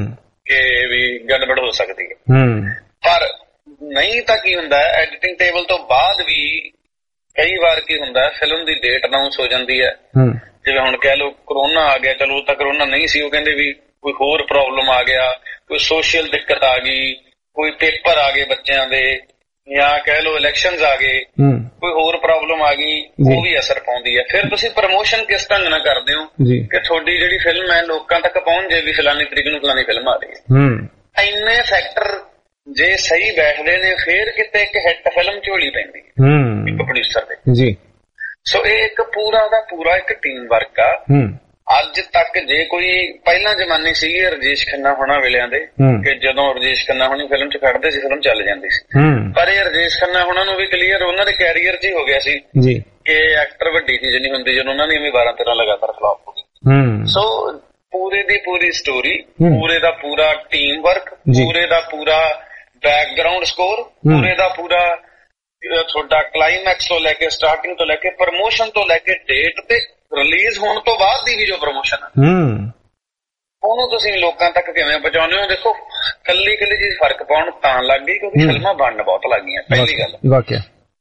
ਕਿ ਵੀ ਗੜਬੜ ਹੋ ਸਕਦੀ ਹੈ, ਪਰ ਨਹੀਂ ਤਾਂ ਕੀ ਹੁੰਦਾ ਐਡੀਟਿੰਗ ਟੇਬਲ ਤੋਂ ਬਾਅਦ ਵੀ ਕਈ ਵਾਰ ਕੀ ਹੁੰਦਾ ਫਿਲਮ ਦੀ ਡੇਟ ਅਨਾਉਂਸ ਹੋ ਜਾਂਦੀ ਹੈ। ਜਿਵੇਂ ਹੁਣ ਕਹਿ ਲਓ ਕਰੋਨਾ ਆ ਗਿਆ, ਚਲੋ ਤਾਂ ਕਰੋਨਾ ਨਹੀਂ ਸੀ, ਉਹ ਕਹਿੰਦੇ ਵੀ ਕੋਈ ਹੋਰ ਪ੍ਰੋਬਲਮ ਆ ਗਿਆ, ਕੋਈ ਸੋਸ਼ਲ ਦਿੱਕਤ ਆ ਗਈ, ਕੋਈ ਪੇਪਰ ਆ ਗਏ ਬੱਚਿਆਂ ਦੇ, ਜਾਂ ਕਹਿ ਲਓ ਇਲੈਕਸ਼ਨਸ ਆ ਗਏ, ਕੋਈ ਹੋਰ ਪ੍ਰੋਬਲਮ ਆ ਗਈ, ਉਹ ਵੀ ਅਸਰ ਪਾਉਂਦੀ ਹੈ। ਫਿਰ ਤੁਸੀਂ ਪ੍ਰਮੋਸ਼ਨ ਕਿਸ ਢੰਗ ਨਾਲ ਕਰਦੇ ਹੋ ਕਿ ਤੁਹਾਡੀ ਜਿਹੜੀ ਫਿਲਮ ਹੈ ਲੋਕਾਂ ਤੱਕ ਪਹੁੰਚ ਜੇ ਵੀ ਫਲਾਨੀ ਤਰੀਕ ਨੂੰ ਫਲਾਨੀ ਫਿਲਮ ਆ ਰਹੀ ਹੈ। ਇੰਨੇ ਫੈਕਟਰ ਜੇ ਸਹੀ ਬੈਠਦੇ ਨੇ ਫਿਰ ਕਿਤੇ ਇੱਕ ਹਿੱਟ ਫਿਲਮ ਝੋਲੀ ਪੈਂਦੀ ਹੈ ਇੱਕ ਪ੍ਰੋਡਿਊਸਰ ਦੇ ਜੀ। ਸੋ ਇਹ ਇੱਕ ਪੂਰਾ ਦਾ ਪੂਰਾ ਇੱਕ ਟੀਮ ਵਰਕ ਆ। ਅੱਜ ਤੱਕ ਜੇ ਕੋਈ ਪਹਿਲਾਂ ਜ਼ਮਾਨੇ ਸੀ ਰਜੇਸ਼ ਖੰਨਾ ਹੋਣਾ ਵੇਲਿਆਂ ਦੇ, ਕਿ ਜਦੋਂ ਰਜੇਸ਼ ਖੰਨਾ ਹੋਣੀ ਫਿਲਮ ਚ ਖੜਦੇ ਸੀ ਫਿਲਮ ਚੱਲ ਜਾਂਦੀ ਸੀ, ਪਰ ਇਹ ਰਜੇਸ਼ ਖੰਨਾ ਹੋਣਾ ਨੂੰ ਵੀ ਕਲੀਅਰ ਉਹਨਾਂ ਦੇ ਕੈਰੀਅਰ ਚ ਹੀ ਹੋ ਗਿਆ ਸੀ ਕਿ ਐਕਟਰ ਵੱਡੀ ਚੀਜ਼ ਨਹੀਂ ਹੁੰਦੀ, ਜਦੋਂ ਉਹਨਾਂ ਦੀ 12-13 ਲਗਾਤਾਰ ਫਲॉप ਹੋ ਗਈ। ਸੋ ਪੂਰੇ ਦੀ ਪੂਰੀ ਸਟੋਰੀ, ਪੂਰੇ ਦਾ ਪੂਰਾ ਟੀਮ ਵਰਕ, ਪੂਰੇ ਦਾ ਪੂਰਾ ਬੈਕਗਰਾਉਂਡ ਸਕੋਰ, ਪੂਰੇ ਦਾ ਪੂਰਾ ਤੁਹਾਡਾ ਕਲਾਈਮੈਕਸ ਤੋਂ ਲੈ ਕੇ ਸਟਾਰਟਿੰਗ ਤੋਂ ਲੈ ਕੇ ਪ੍ਰਮੋਸ਼ਨ ਤੋਂ ਲੈ ਕੇ ਡੇਟ ਤੇ ਰਿਲੀਜ਼ ਹੋਣ ਤੋਂ ਬਾਅਦ ਦੀ ਵੀ ਜੋ ਪ੍ਰਮੋਸ਼ਨ ਹੈ ਉਹਨੂੰ ਤੁਸੀਂ ਲੋਕਾਂ ਤੱਕ ਕਿਵੇਂ ਪਹੁੰਚਾਉਂਦੇ ਹੋ। ਦੇਖੋ ਕੱਲੀ ਚੀਜ਼ ਫਰਕ ਪਾਉਣ ਤਾਂ ਲੱਗ ਗਈ ਕਿਉਂਕਿ ਫਿਲਮਾਂ ਬਣਨ ਬਹੁਤ ਲੱਗ ਗਈਆਂ, ਪਹਿਲੀ ਗੱਲ।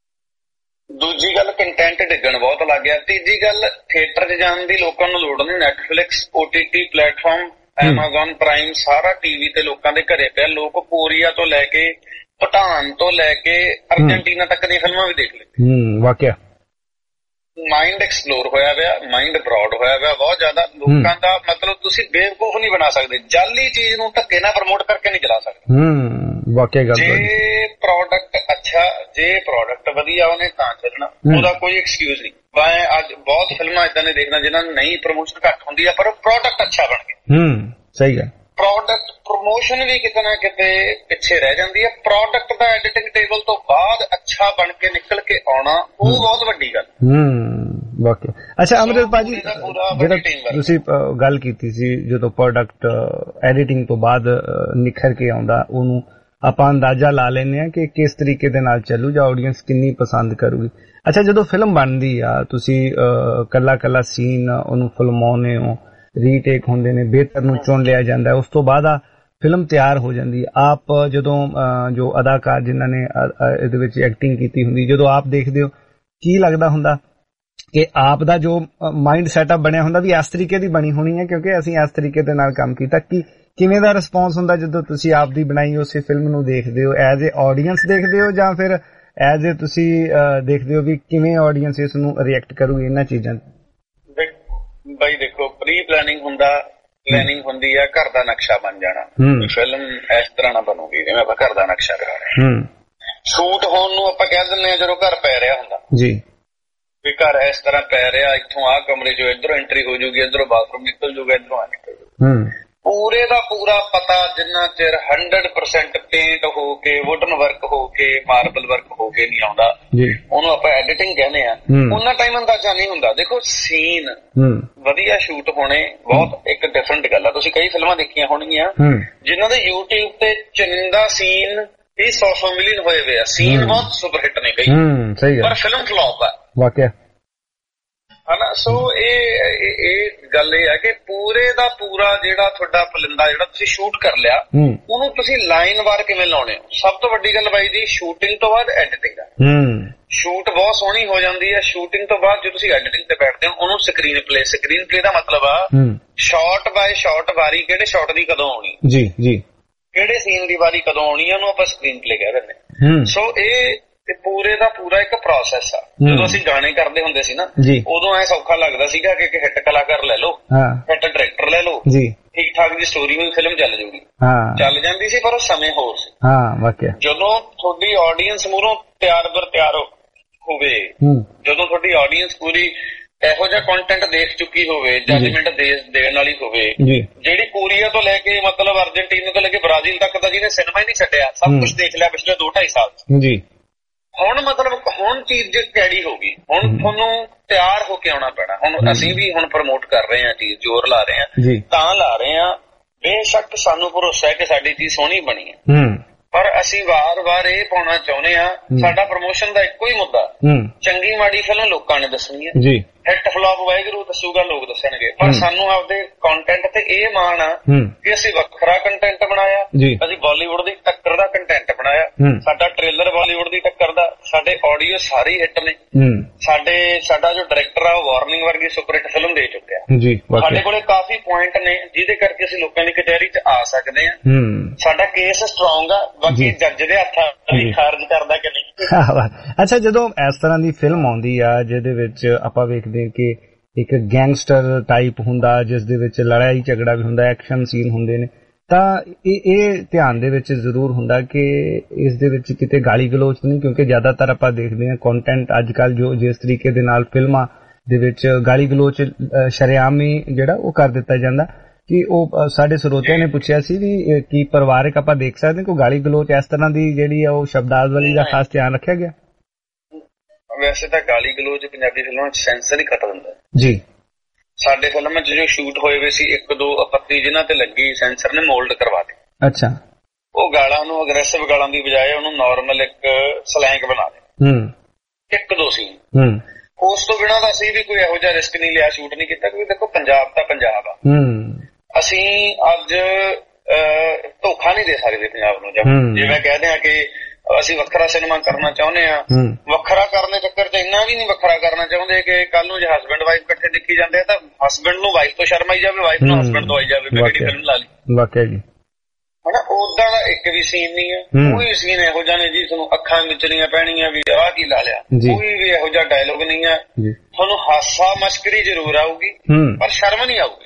ਦੂਜੀ ਗੱਲ ਕੰਟੈਂਟ ਡਿੱਗਣ ਬਹੁਤ ਲੱਗ ਗਿਆ। ਤੀਜੀ ਗੱਲ ਥੀਏਟਰ 'ਚ ਜਾਣ ਦੀ ਲੋਕਾਂ ਨੂੰ ਲੋੜ ਨਹੀਂ। Netflix, OTT platform, Amazon Prime ਸਾਰਾ ਟੀਵੀ ਤੇ ਲੋਕਾਂ ਦੇ ਘਰੇ ਪਿਆ। ਲੋਕ ਕੋਰੀਆ ਤੋਂ ਲੈ ਕੇ ਭੂਟਾਨ ਤੋਂ ਲੈ ਕੇ ਅਰਜਨਟੀਨਾ ਤੱਕ ਦੀਆਂ ਫਿਲਮਾਂ ਵੀ ਦੇਖ ਲੈਂਦੇ। ਵਾਕਿਆ ਮਾਈਂਡ ਐਕਸਪਲੋਰ ਹੋਇਆ ਪਿਆ, ਮਾਈਂਡ ਬਰੌਡ ਹੋਇਆ ਪਿਆ ਬਹੁਤ ਜ਼ਿਆਦਾ। ਲੋਕਾਂ ਦਾ ਮਤਲਬ ਤੁਸੀਂ ਬੇਵਕੂਫ ਨਹੀਂ ਬਣਾ ਸਕਦੇ, ਜਾਲੀ ਚੀਜ਼ ਨੂੰ ਧੱਕੇ ਨਾਲ ਪ੍ਰਮੋਟ ਕਰਕੇ ਨਹੀਂ ਚਲਾ ਸਕਦੇ। ਵਾਕਿਆ ਗੱਲ ਜੇ ਪ੍ਰੋਡਕਟ ਅੱਛਾ, ਜੇ ਪ੍ਰੋਡਕਟ ਵਧੀਆ ਉਹਨੇ ਤਾਂ ਚੱਲਣਾ, ਉਹਦਾ ਕੋਈ ਐਕਸਕਿਊਜ਼ ਨਹੀਂ। ਮੈਂ ਅੱਜ ਬਹੁਤ ਫਿਲਮਾਂ ਏਦਾਂ ਦੇ ਦੇਖਦਾ ਜਿਨ੍ਹਾਂ ਨੂੰ ਨਹੀਂ ਪ੍ਰਮੋਸ਼ਨ ਘੱਟ ਹੁੰਦੀ ਆ ਪਰ ਪ੍ਰੋਡਕਟ ਅੱਛਾ ਬਣ ਗਿਆ। ਸਹੀ ਗੱਲ। ਪ੍ਰੋਡਕਟ ਪ੍ਰਮੋਸ਼ਨ ਵੀ ਕਿਤੇ ਨਾ ਕਿਤੇ ਪਿੱਛੇ ਰਹਿ ਜਾਂਦੀ ਹੈ। ਪ੍ਰੋਡਕਟ ਦਾ ਐਡੀਟਿੰਗ ਟੇਬਲ ਤੋਂ ਬਾਅਦ ਅੱਛਾ ਬਣ ਕੇ ਨਿਕਲ ਕੇ ਆਉਣਾ ਉਹ ਬਹੁਤ ਵੱਡੀ ਗੱਲ। ਵਾਕਿਆ। ਅੱਛਾ ਅਮਰਿਤ ਭਾਜੀ, ਜਿਹੜਾ ਤੁਸੀਂ ਗੱਲ ਕੀਤੀ ਸੀ ਜਦੋਂ ਪ੍ਰੋਡਕਟ ਐਡੀਟਿੰਗ ਤੋਂ ਬਾਅਦ ਨਿਖਰ ਕੇ ਆਉਂਦਾ, ਉਹਨੂੰ ਆਪਾਂ ਅੰਦਾਜ਼ਾ ਲਾ ਲੈਂਦੇ ਹਾਂ ਕਿ ਕਿਸ ਤਰੀਕੇ ਦੇ ਨਾਲ ਚੱਲੂ ਜਾਂ ਆਡੀਅנס ਕਿੰਨੀ ਪਸੰਦ ਕਰੂਗੀ। ਅੱਛਾ, ਜਦੋਂ ਫਿਲਮ ਬਣਦੀ ਆ ਤੁਸੀਂ ਕੱਲਾ ਸੀਨ ਉਹਨੂੰ ਫਿਲਮਾਉਂਦੇ ਹੋ ਰੀਟੇਕ ਹੁੰਦੇ ਨੇ, ਬਿਹਤਰ ਨੂੰ ਚੁਣ ਲਿਆ ਜਾਂਦਾ, ਉਸ ਤੋਂ ਬਾਅਦ ਆ ਫਿਲਮ ਤਿਆਰ ਹੋ ਜਾਂਦੀ। ਆਪ ਜਦੋਂ ਜੋ ਅਦਾਕਾਰ ਜਿਨ੍ਹਾਂ ਨੇ ਇਹਦੇ ਵਿੱਚ ਐਕਟਿੰਗ ਕੀਤੀ ਹੁੰਦੀ, ਜਦੋਂ ਆਪ ਦੇਖਦੇ ਹੋ ਕੀ ਲੱਗਦਾ ਹੁੰਦਾ ਕਿ ਆਪ ਦਾ ਜੋ ਮਾਈਂਡ ਸੈਟਅਪ ਬਣਿਆ ਹੁੰਦਾ ਵੀ ਇਸ ਤਰੀਕੇ ਦੀ ਬਣੀ ਹੋਣੀ ਹੈ ਕਿਉਂਕਿ ਅਸੀਂ ਇਸ ਤਰੀਕੇ ਦੇ ਨਾਲ ਕੰਮ ਕੀਤਾ? ਕਿਵੇਂ ਦਾ ਰਿਸਪੌਂਸ ਹੁੰਦਾ ਜਦੋਂ ਤੁਸੀਂ ਆਪ ਦੀ ਬਣਾਈ ਉਸੇ ਫਿਲਮ ਨੂੰ ਦੇਖਦੇ ਹੋ? ਐਜ਼ ਏ ਆਡੀਅנס ਦੇਖਦੇ ਹੋ ਜਾਂ ਫਿਰ ਐਜ਼ ਏ ਤੁਸੀਂ ਦੇਖਦੇ ਹੋ ਵੀ ਕਿਵੇਂ ਆਡੀਅנס ਇਸ ਨੂੰ ਰਿਐਕਟ ਕਰੂਗੀ ਇਹਨਾਂ ਚੀਜ਼ਾਂ? ਬਾਈ ਦੇਖੋ, ਪ੍ਰੀ ਪਲੈਨਿੰਗ ਹੁੰਦਾ, ਪਲੈਨਿੰਗ ਹੁੰਦੀ ਆ ਘਰ ਦਾ ਨਕਸ਼ਾ ਬਣ ਜਾਣਾ, ਫਿਲਮ ਇਸ ਤਰ੍ਹਾਂ ਨਾ ਬਣੂਗੀ ਜਿਵੇਂ ਆਪਾਂ ਘਰ ਦਾ ਨਕਸ਼ਾ ਕਰਾ ਰਹੇ ਹਾਂ। ਸ਼ੂਟ ਹੋਣ ਨੂੰ ਆਪਾਂ ਕਹਿ ਦਿੰਦੇ ਹਾਂ ਜਦੋਂ ਘਰ ਪੈ ਰਿਹਾ ਹੁੰਦਾ ਜੀ, ਵੀ ਘਰ ਇਸ ਤਰ੍ਹਾਂ ਪੈ ਰਿਹਾ, ਇੱਥੋਂ ਆਹ ਕਮਰੇ ਚੋਂ ਇੱਧਰੋਂ ਐਂਟਰੀ ਹੋ ਜਾਊਗੀ, ਇੱਧਰੋਂ ਬਾਥਰੂਮ ਨਿਕਲ ਜਾਊਗਾ, ਇੱਧਰੋਂ ਆ ਨਿਕਲ ਜਾਊਗਾ। ਪੂਰੇ ਦਾ ਪੂਰਾ ਪਤਾ ਜਿੰਨਾ ਚਿਰ 100% ਪੇਂਟ ਹੋ ਕੇ, ਵੁਡਨ ਵਰਕ ਹੋ ਕੇ, ਮਾਰਬਲ ਵਰਕ ਹੋ ਕੇ ਨਹੀਂ ਆਉਂਦਾ, ਉਹਨੂੰ ਆਪਾਂ ਐਡੀਟਿੰਗ ਕਹਿੰਦੇ ਆ, ਉਹਨਾਂ ਟਾਈਮ ਅੰਦਾਜ਼ਾ ਨਹੀਂ ਹੁੰਦਾ। ਦੇਖੋ ਸੀਨ ਵਧੀਆ ਸ਼ੂਟ ਹੋਣੇ ਬਹੁਤ ਇੱਕ ਡਿਫਰੈਂਟ ਗੱਲ ਆ। ਤੁਸੀਂ ਕਈ ਫਿਲਮਾਂ ਦੇਖੀਆਂ ਹੋਣਗੀਆਂ ਜਿਨ੍ਹਾਂ ਦੇ YouTube ਤੇ ਚੁਣਿੰਦਾ ਸੀਨ 100 ਮਿਲੀਅਨ ਹੋਏ ਵੇ ਆ, ਸੀਨ ਬਹੁਤ ਸੁਪਰ ਹਿੱਟ ਨੇ ਕਈ, ਪਰ ਫਿਲਮ ਫਲॉप ਆ ਵਾਕਿਆ, ਹਨਾ। ਸੋ ਇਹ ਗੱਲ ਇਹ ਹੈ ਕਿ ਪੂਰੇ ਦਾ ਪੂਰਾ ਜਿਹੜਾ ਤੁਹਾਡਾ ਪਲਿੰਦਾ ਜਿਹੜਾ ਤੁਸੀਂ ਸ਼ੂਟ ਕਰ ਲਿਆ, ਉਹਨੂੰ ਤੁਸੀਂ ਲਾਈਨ ਵਾਰ ਕਿਵੇਂ ਲਾਉਣੇ ਹੋ। ਸਭ ਤੋਂ ਵੱਡੀ ਗੱਲ ਬਾਈ ਜੀ, ਸ਼ੂਟਿੰਗ ਤੋਂ ਬਾਅਦ ਐਡੀਟਿੰਗ ਆ। ਸ਼ੂਟ ਬਹੁਤ ਸੋਹਣੀ ਹੋ ਜਾਂਦੀ ਹੈ, ਸ਼ੂਟਿੰਗ ਤੋਂ ਬਾਅਦ ਜੋ ਤੁਸੀਂ ਐਡੀਟਿੰਗ ਤੇ ਬੈਠਦੇ ਹੋ ਉਹਨੂੰ ਸਕਰੀਨ ਪਲੇ ਦਾ ਮਤਲਬ ਆ ਸ਼ਾਟ ਬਾਏ ਸ਼ਾਟ ਵਾਰੀ, ਕਿਹੜੇ ਸ਼ਾਟ ਦੀ ਕਦੋਂ ਆਉਣੀ ਜੀ ਜੀ, ਕਿਹੜੇ ਸੀਨ ਦੀ ਵਾਰੀ ਕਦੋਂ ਆਉਣੀ ਆ, ਉਹਨੂੰ ਆਪਾਂ ਸਕਰੀਨ ਪਲੇ ਕਹਿ ਦਿੰਦੇ। ਸੋ ਇਹ ਪੂਰੇ ਦਾ ਪੂਰਾ ਇੱਕ ਪ੍ਰੋਸੈਸ ਆ। ਜਦੋਂ ਅਸੀਂ ਗਾਣੇ ਕਰਦੇ ਹੁੰਦੇ ਸੀ ਨਾ, ਉਦੋਂ ਐ ਸੌਖਾ ਲੱਗਦਾ ਸੀਗਾ ਕਿ ਹਿੱਟ ਕਲਾਕਾਰ ਲੈ ਲਓ, ਹਿੱਟ ਡਾਇਰੈਕਟਰ ਲੈ ਲਓ, ਠੀਕ ਠਾਕ ਦੀ ਸਟੋਰੀ ਹੋਈ ਫਿਲਮ ਚੱਲ ਜਾਊਗੀ, ਚੱਲ ਜਾਂਦੀ ਸੀ, ਪਰ ਉਹ ਸਮੇਂ ਹੋਰ ਸੀ। ਜਦੋਂ ਤੁਹਾਡੀ ਆਡੀਅנס ਮੂਹਰੋਂ ਤਿਆਰ ਹੋਵੇ, ਜਦੋਂ ਤੁਹਾਡੀ ਆਡੀਅנס ਪੂਰੀ ਇਹੋ ਜਿਹਾ ਕੰਟੈਂਟ ਦੇਖ ਚੁੱਕੀ ਹੋਵੇ, ਜੱਜਮੈਂਟ ਦੇਣ ਵਾਲੀ ਹੋਵੇ, ਜਿਹੜੀ ਕੋਰੀਆ ਤੋਂ ਲੈ ਕੇ ਮਤਲਬ ਅਰਜਨਟੀਨਾ ਤੋਂ ਲੈ ਕੇ ਬ੍ਰਾਜ਼ੀਲ ਤੱਕ ਦਾ ਜਿਹਨੇ ਸਿਨੇਮਾ ਹੀ ਨਹੀਂ ਛੱਡਿਆ, ਸਭ ਕੁਝ ਦੇਖ ਲਿਆ ਪਿਛਲੇ 2-2.5 ਸਾਲ ਜੀ, ਹੁਣ ਮਤਲਬ ਹੁਣ ਚੀਜ਼ ਕੈੜੀ ਹੋ ਗਈ, ਹੁਣ ਤੁਹਾਨੂੰ ਤਿਆਰ ਹੋ ਕੇ ਆਉਣਾ ਪੈਣਾ। ਹੁਣ ਅਸੀਂ ਵੀ ਹੁਣ ਪ੍ਰਮੋਟ ਕਰ ਰਹੇ ਹਾਂ ਚੀਜ਼, ਜ਼ੋਰ ਲਾ ਰਹੇ ਹਾਂ, ਤਾਂ ਲਾ ਰਹੇ ਹਾਂ, ਬੇਸ਼ੱਕ ਸਾਨੂੰ ਭਰੋਸਾ ਹੈ ਕਿ ਸਾਡੀ ਚੀਜ਼ ਸੋਹਣੀ ਬਣੀ ਹੈ, ਪਰ ਅਸੀਂ ਵਾਰ-ਵਾਰ ਇਹ ਪਾਉਣਾ ਚਾਹੁੰਦੇ ਹਾਂ, ਸਾਡਾ ਪ੍ਰਮੋਸ਼ਨ ਦਾ ਇੱਕੋ ਹੀ ਮੁੱਦਾ, ਚੰਗੀ ਮਾੜੀ ਫਿਲਮ ਲੋਕਾਂ ਨੇ ਦੱਸਣੀ ਹੈ, ਹਿੱਟ ਫਲॉप ਵਾਹਿਗੁਰੂ ਦੱਸੂਗਾ, ਲੋਕ ਦੱਸਣਗੇ, ਪਰ ਸਾਨੂੰ ਆਪਦੇ ਕੰਟੈਂਟ ਤੇ ਇਹ ਮਾਣ ਆ ਕਿ ਅਸੀਂ ਵੱਖਰਾ ਕੰਟੈਂਟ ਬਣਾਇਆ, ਅਸੀਂ ਬਾਲੀਵੁੱਡ ਦੀ ਟੱਕਰ ਦਾ ਕੰਟੈਂਟ ਬਣਾਇਆ, ਸਾਡਾ ਟ੍ਰੇਲਰ ਬਾਲੀਵੁੱਡ ਦੀ ਟੱਕਰ ਦਾ, ਸਾਡੇ ਆਡੀਓ ਸਾਰੇ ਹਿੱਟ ਨੇ, ਸਾਡਾ ਜੋ ਡਾਇਰੈਕਟਰ ਆ ਉਹ ਵਾਰਨਿੰਗ ਵਰਗੀ ਸੁਪਰ ਹਿੱਟ ਫਿਲਮ ਦੇ ਚੁੱਕਿਆ, ਸਾਡੇ ਕੋਲੇ ਕਾਫੀ ਪੁਆਇੰਟ ਨੇ ਜਿਹਦੇ ਕਰਕੇ ਅਸੀਂ ਲੋਕਾਂ ਦੀ ਕਚਹਿਰੀ 'ਚ ਆ ਸਕਦੇ ਹਾਂ, ਸਾਡਾ ਕੇਸ ਸਟਰੋਂਗ ਆ, ਬਾਕੀ ਜੱਜ ਦੇ ਹੱਥਾਂ ਵੀ ਖਾਰਜ ਕਰਦਾ ਕਿ ਨਹੀਂ। ਅੱਛਾ, ਜਦੋਂ ਇਸ ਤਰ੍ਹਾਂ ਦੀ ਫਿਲਮ ਆਉਂਦੀ ਆ ਜਿਹਦੇ ਵਿੱਚ ਆਪਾਂ ਵੇਖਦੇ ਕਿ ਇੱਕ ਗੈਂਗਸਟਰ ਟਾਈਪ ਹੁੰਦਾ, ਜਿਸ ਦੇ ਵਿੱਚ ਲੜਾਈ ਝਗੜਾ ਵੀ ਹੁੰਦਾ, ਐਕਸ਼ਨ ਸੀਨ ਹੁੰਦੇ ਨੇ, ਤਾਂ ਇਹ ਧਿਆਨ ਦੇ ਵਿੱਚ ਜ਼ਰੂਰ ਹੁੰਦਾ ਕਿ ਇਸ ਦੇ ਵਿੱਚ ਕਿਤੇ ਗਾਲੀ ਗਲੋਚ ਨਹੀਂ, ਕਿਉਂਕਿ ਜ਼ਿਆਦਾਤਰ ਆਪਾਂ ਦੇਖਦੇ ਹਾਂ ਕੰਟੈਂਟ ਅੱਜ ਕੱਲ੍ਹ ਜੋ ਜਿਸ ਤਰੀਕੇ ਦੇ ਨਾਲ ਫਿਲਮਾਂ ਦੇ ਵਿੱਚ ਗਾਲੀ ਗਲੋਚ ਸ਼ਰੇਆਮੀ ਜਿਹੜਾ ਉਹ ਕਰ ਦਿੱਤਾ ਜਾਂਦਾ, ਕਿ ਉਹ ਸਾਡੇ ਸਰੋਤਿਆਂ ਨੇ ਪੁੱਛਿਆ ਸੀ ਵੀ ਕੀ ਪਰਿਵਾਰਕ ਆਪਾਂ ਦੇਖ ਸਕਦੇ ਕੋਈ ਗਾਲੀ ਗਲੋਚ ਇਸ ਤਰ੍ਹਾਂ ਦੀ ਜਿਹੜੀ ਆ ਉਹ ਸ਼ਬਦਾਵਲੀ ਦਾ ਖਾਸ ਧਿਆਨ ਰੱਖਿਆ ਗਿਆ? ਵੈਸੇ ਤਾਂ ਗਾਲੀ ਗਲੋਚ ਪੰਜਾਬੀ ਫਿਲਮਾਂ 'ਚ ਸੈਂਸਰ ਹੀ ਖਤਮ ਹੁੰਦਾ ਜੀ। ਸਾਡੇ ਫਿਲਮਾਂ 'ਚ ਜੋ ਸ਼ੂਟ ਹੋਏ ਵੇ ਸੀ, 1-2 ਆਪੱਤੀ ਜਿਨ੍ਹਾਂ ਤੇ ਲੱਗੀ, ਸੈਂਸਰ ਨੇ ਮੋਲਡ ਕਰਵਾ ਦਿੱਤੇ। ਅੱਛਾ, ਉਹ ਗਾਲਾਂ ਨੂੰ ਅਗਰੈਸਿਵ ਗਾਲਾਂ ਦੀ ਬਜਾਏ ਉਹਨੂੰ ਨਾਰਮਲ ਇੱਕ ਸਲੈਂਗ ਬਣਾ ਦੇ, 1-2 ਸੀਨ। ਉਸ ਤੋਂ ਬਿਨਾਂ ਤਾਂ ਅਸੀਂ ਵੀ ਕੋਈ ਇਹੋ ਜਿਹਾ ਰਿਸਕ ਨਹੀਂ ਲਿਆ, ਸ਼ੂਟ ਨਹੀਂ ਕੀਤਾ, ਕਿਉਂਕਿ ਦੇਖੋ ਪੰਜਾਬ ਤਾਂ ਪੰਜਾਬ ਆ, ਅਸੀਂ ਅੱਜ ਧੋਖਾ ਨਹੀਂ ਦੇ ਸਕਦੇ ਪੰਜਾਬ ਨੂੰ। ਜਿਵੇਂ ਕਹਿੰਦੇ ਆ ਕਿ ਅਸੀਂ ਵੱਖਰਾ ਸਿਨੇਮਾ ਕਰਨਾ ਚਾਹੁੰਦੇ ਆ, ਵੱਖਰਾ ਕਰਨ ਦੇ ਚੱਕਰ 'ਚ ਇੰਨਾ ਵੀ ਨਹੀਂ ਵੱਖਰਾ ਕਰਨਾ ਚਾਹੁੰਦੇ ਕਿ ਕੱਲ ਨੂੰ ਜੇ ਹਸਬੈਂਡ ਵਾਈਫ ਇਕੱਠੇ ਦੇਖੀ ਜਾਂਦੇ ਆ ਤਾਂ ਹਸਬੈਂਡ ਨੂੰ ਵਾਈਫ ਤੋਂ ਸ਼ਰਮ ਆਈ ਜਾਵੇ, ਵਾਈਫ ਨੂੰ ਹਸਬੈਂਡ ਤੋਂ ਆਈ ਜਾਵੇ, ਮੈਂ ਕਿਹੜੀ ਫਿਲਮ ਲਾ ਲਈ, ਵਾਕਿਆ ਜੀ, ਹਨਾ। ਉਦਾਂ ਦਾ ਇੱਕ ਵੀ ਸੀਨ ਨਹੀਂ ਹੈ, ਕੋਈ ਸੀਨ ਇਹੋ ਜਿਹਾ ਨਹੀਂ ਜੀ ਤੁਹਾਨੂੰ ਅੱਖਾਂ ਵਿਚਲੀਆਂ ਪੈਣੀਆਂ ਵੀ ਆਹ ਕੀ ਲਾ ਲਿਆ, ਕੋਈ ਵੀ ਇਹੋ ਜਿਹਾ ਡਾਇਲੋਗ ਨਹੀਂ ਹੈ। ਤੁਹਾਨੂੰ ਹਾਸਾ ਮਸ਼ਕਰੀ ਜ਼ਰੂਰ ਆਊਗੀ, ਪਰ ਸ਼ਰਮ ਨਹੀਂ ਆਊਗੀ।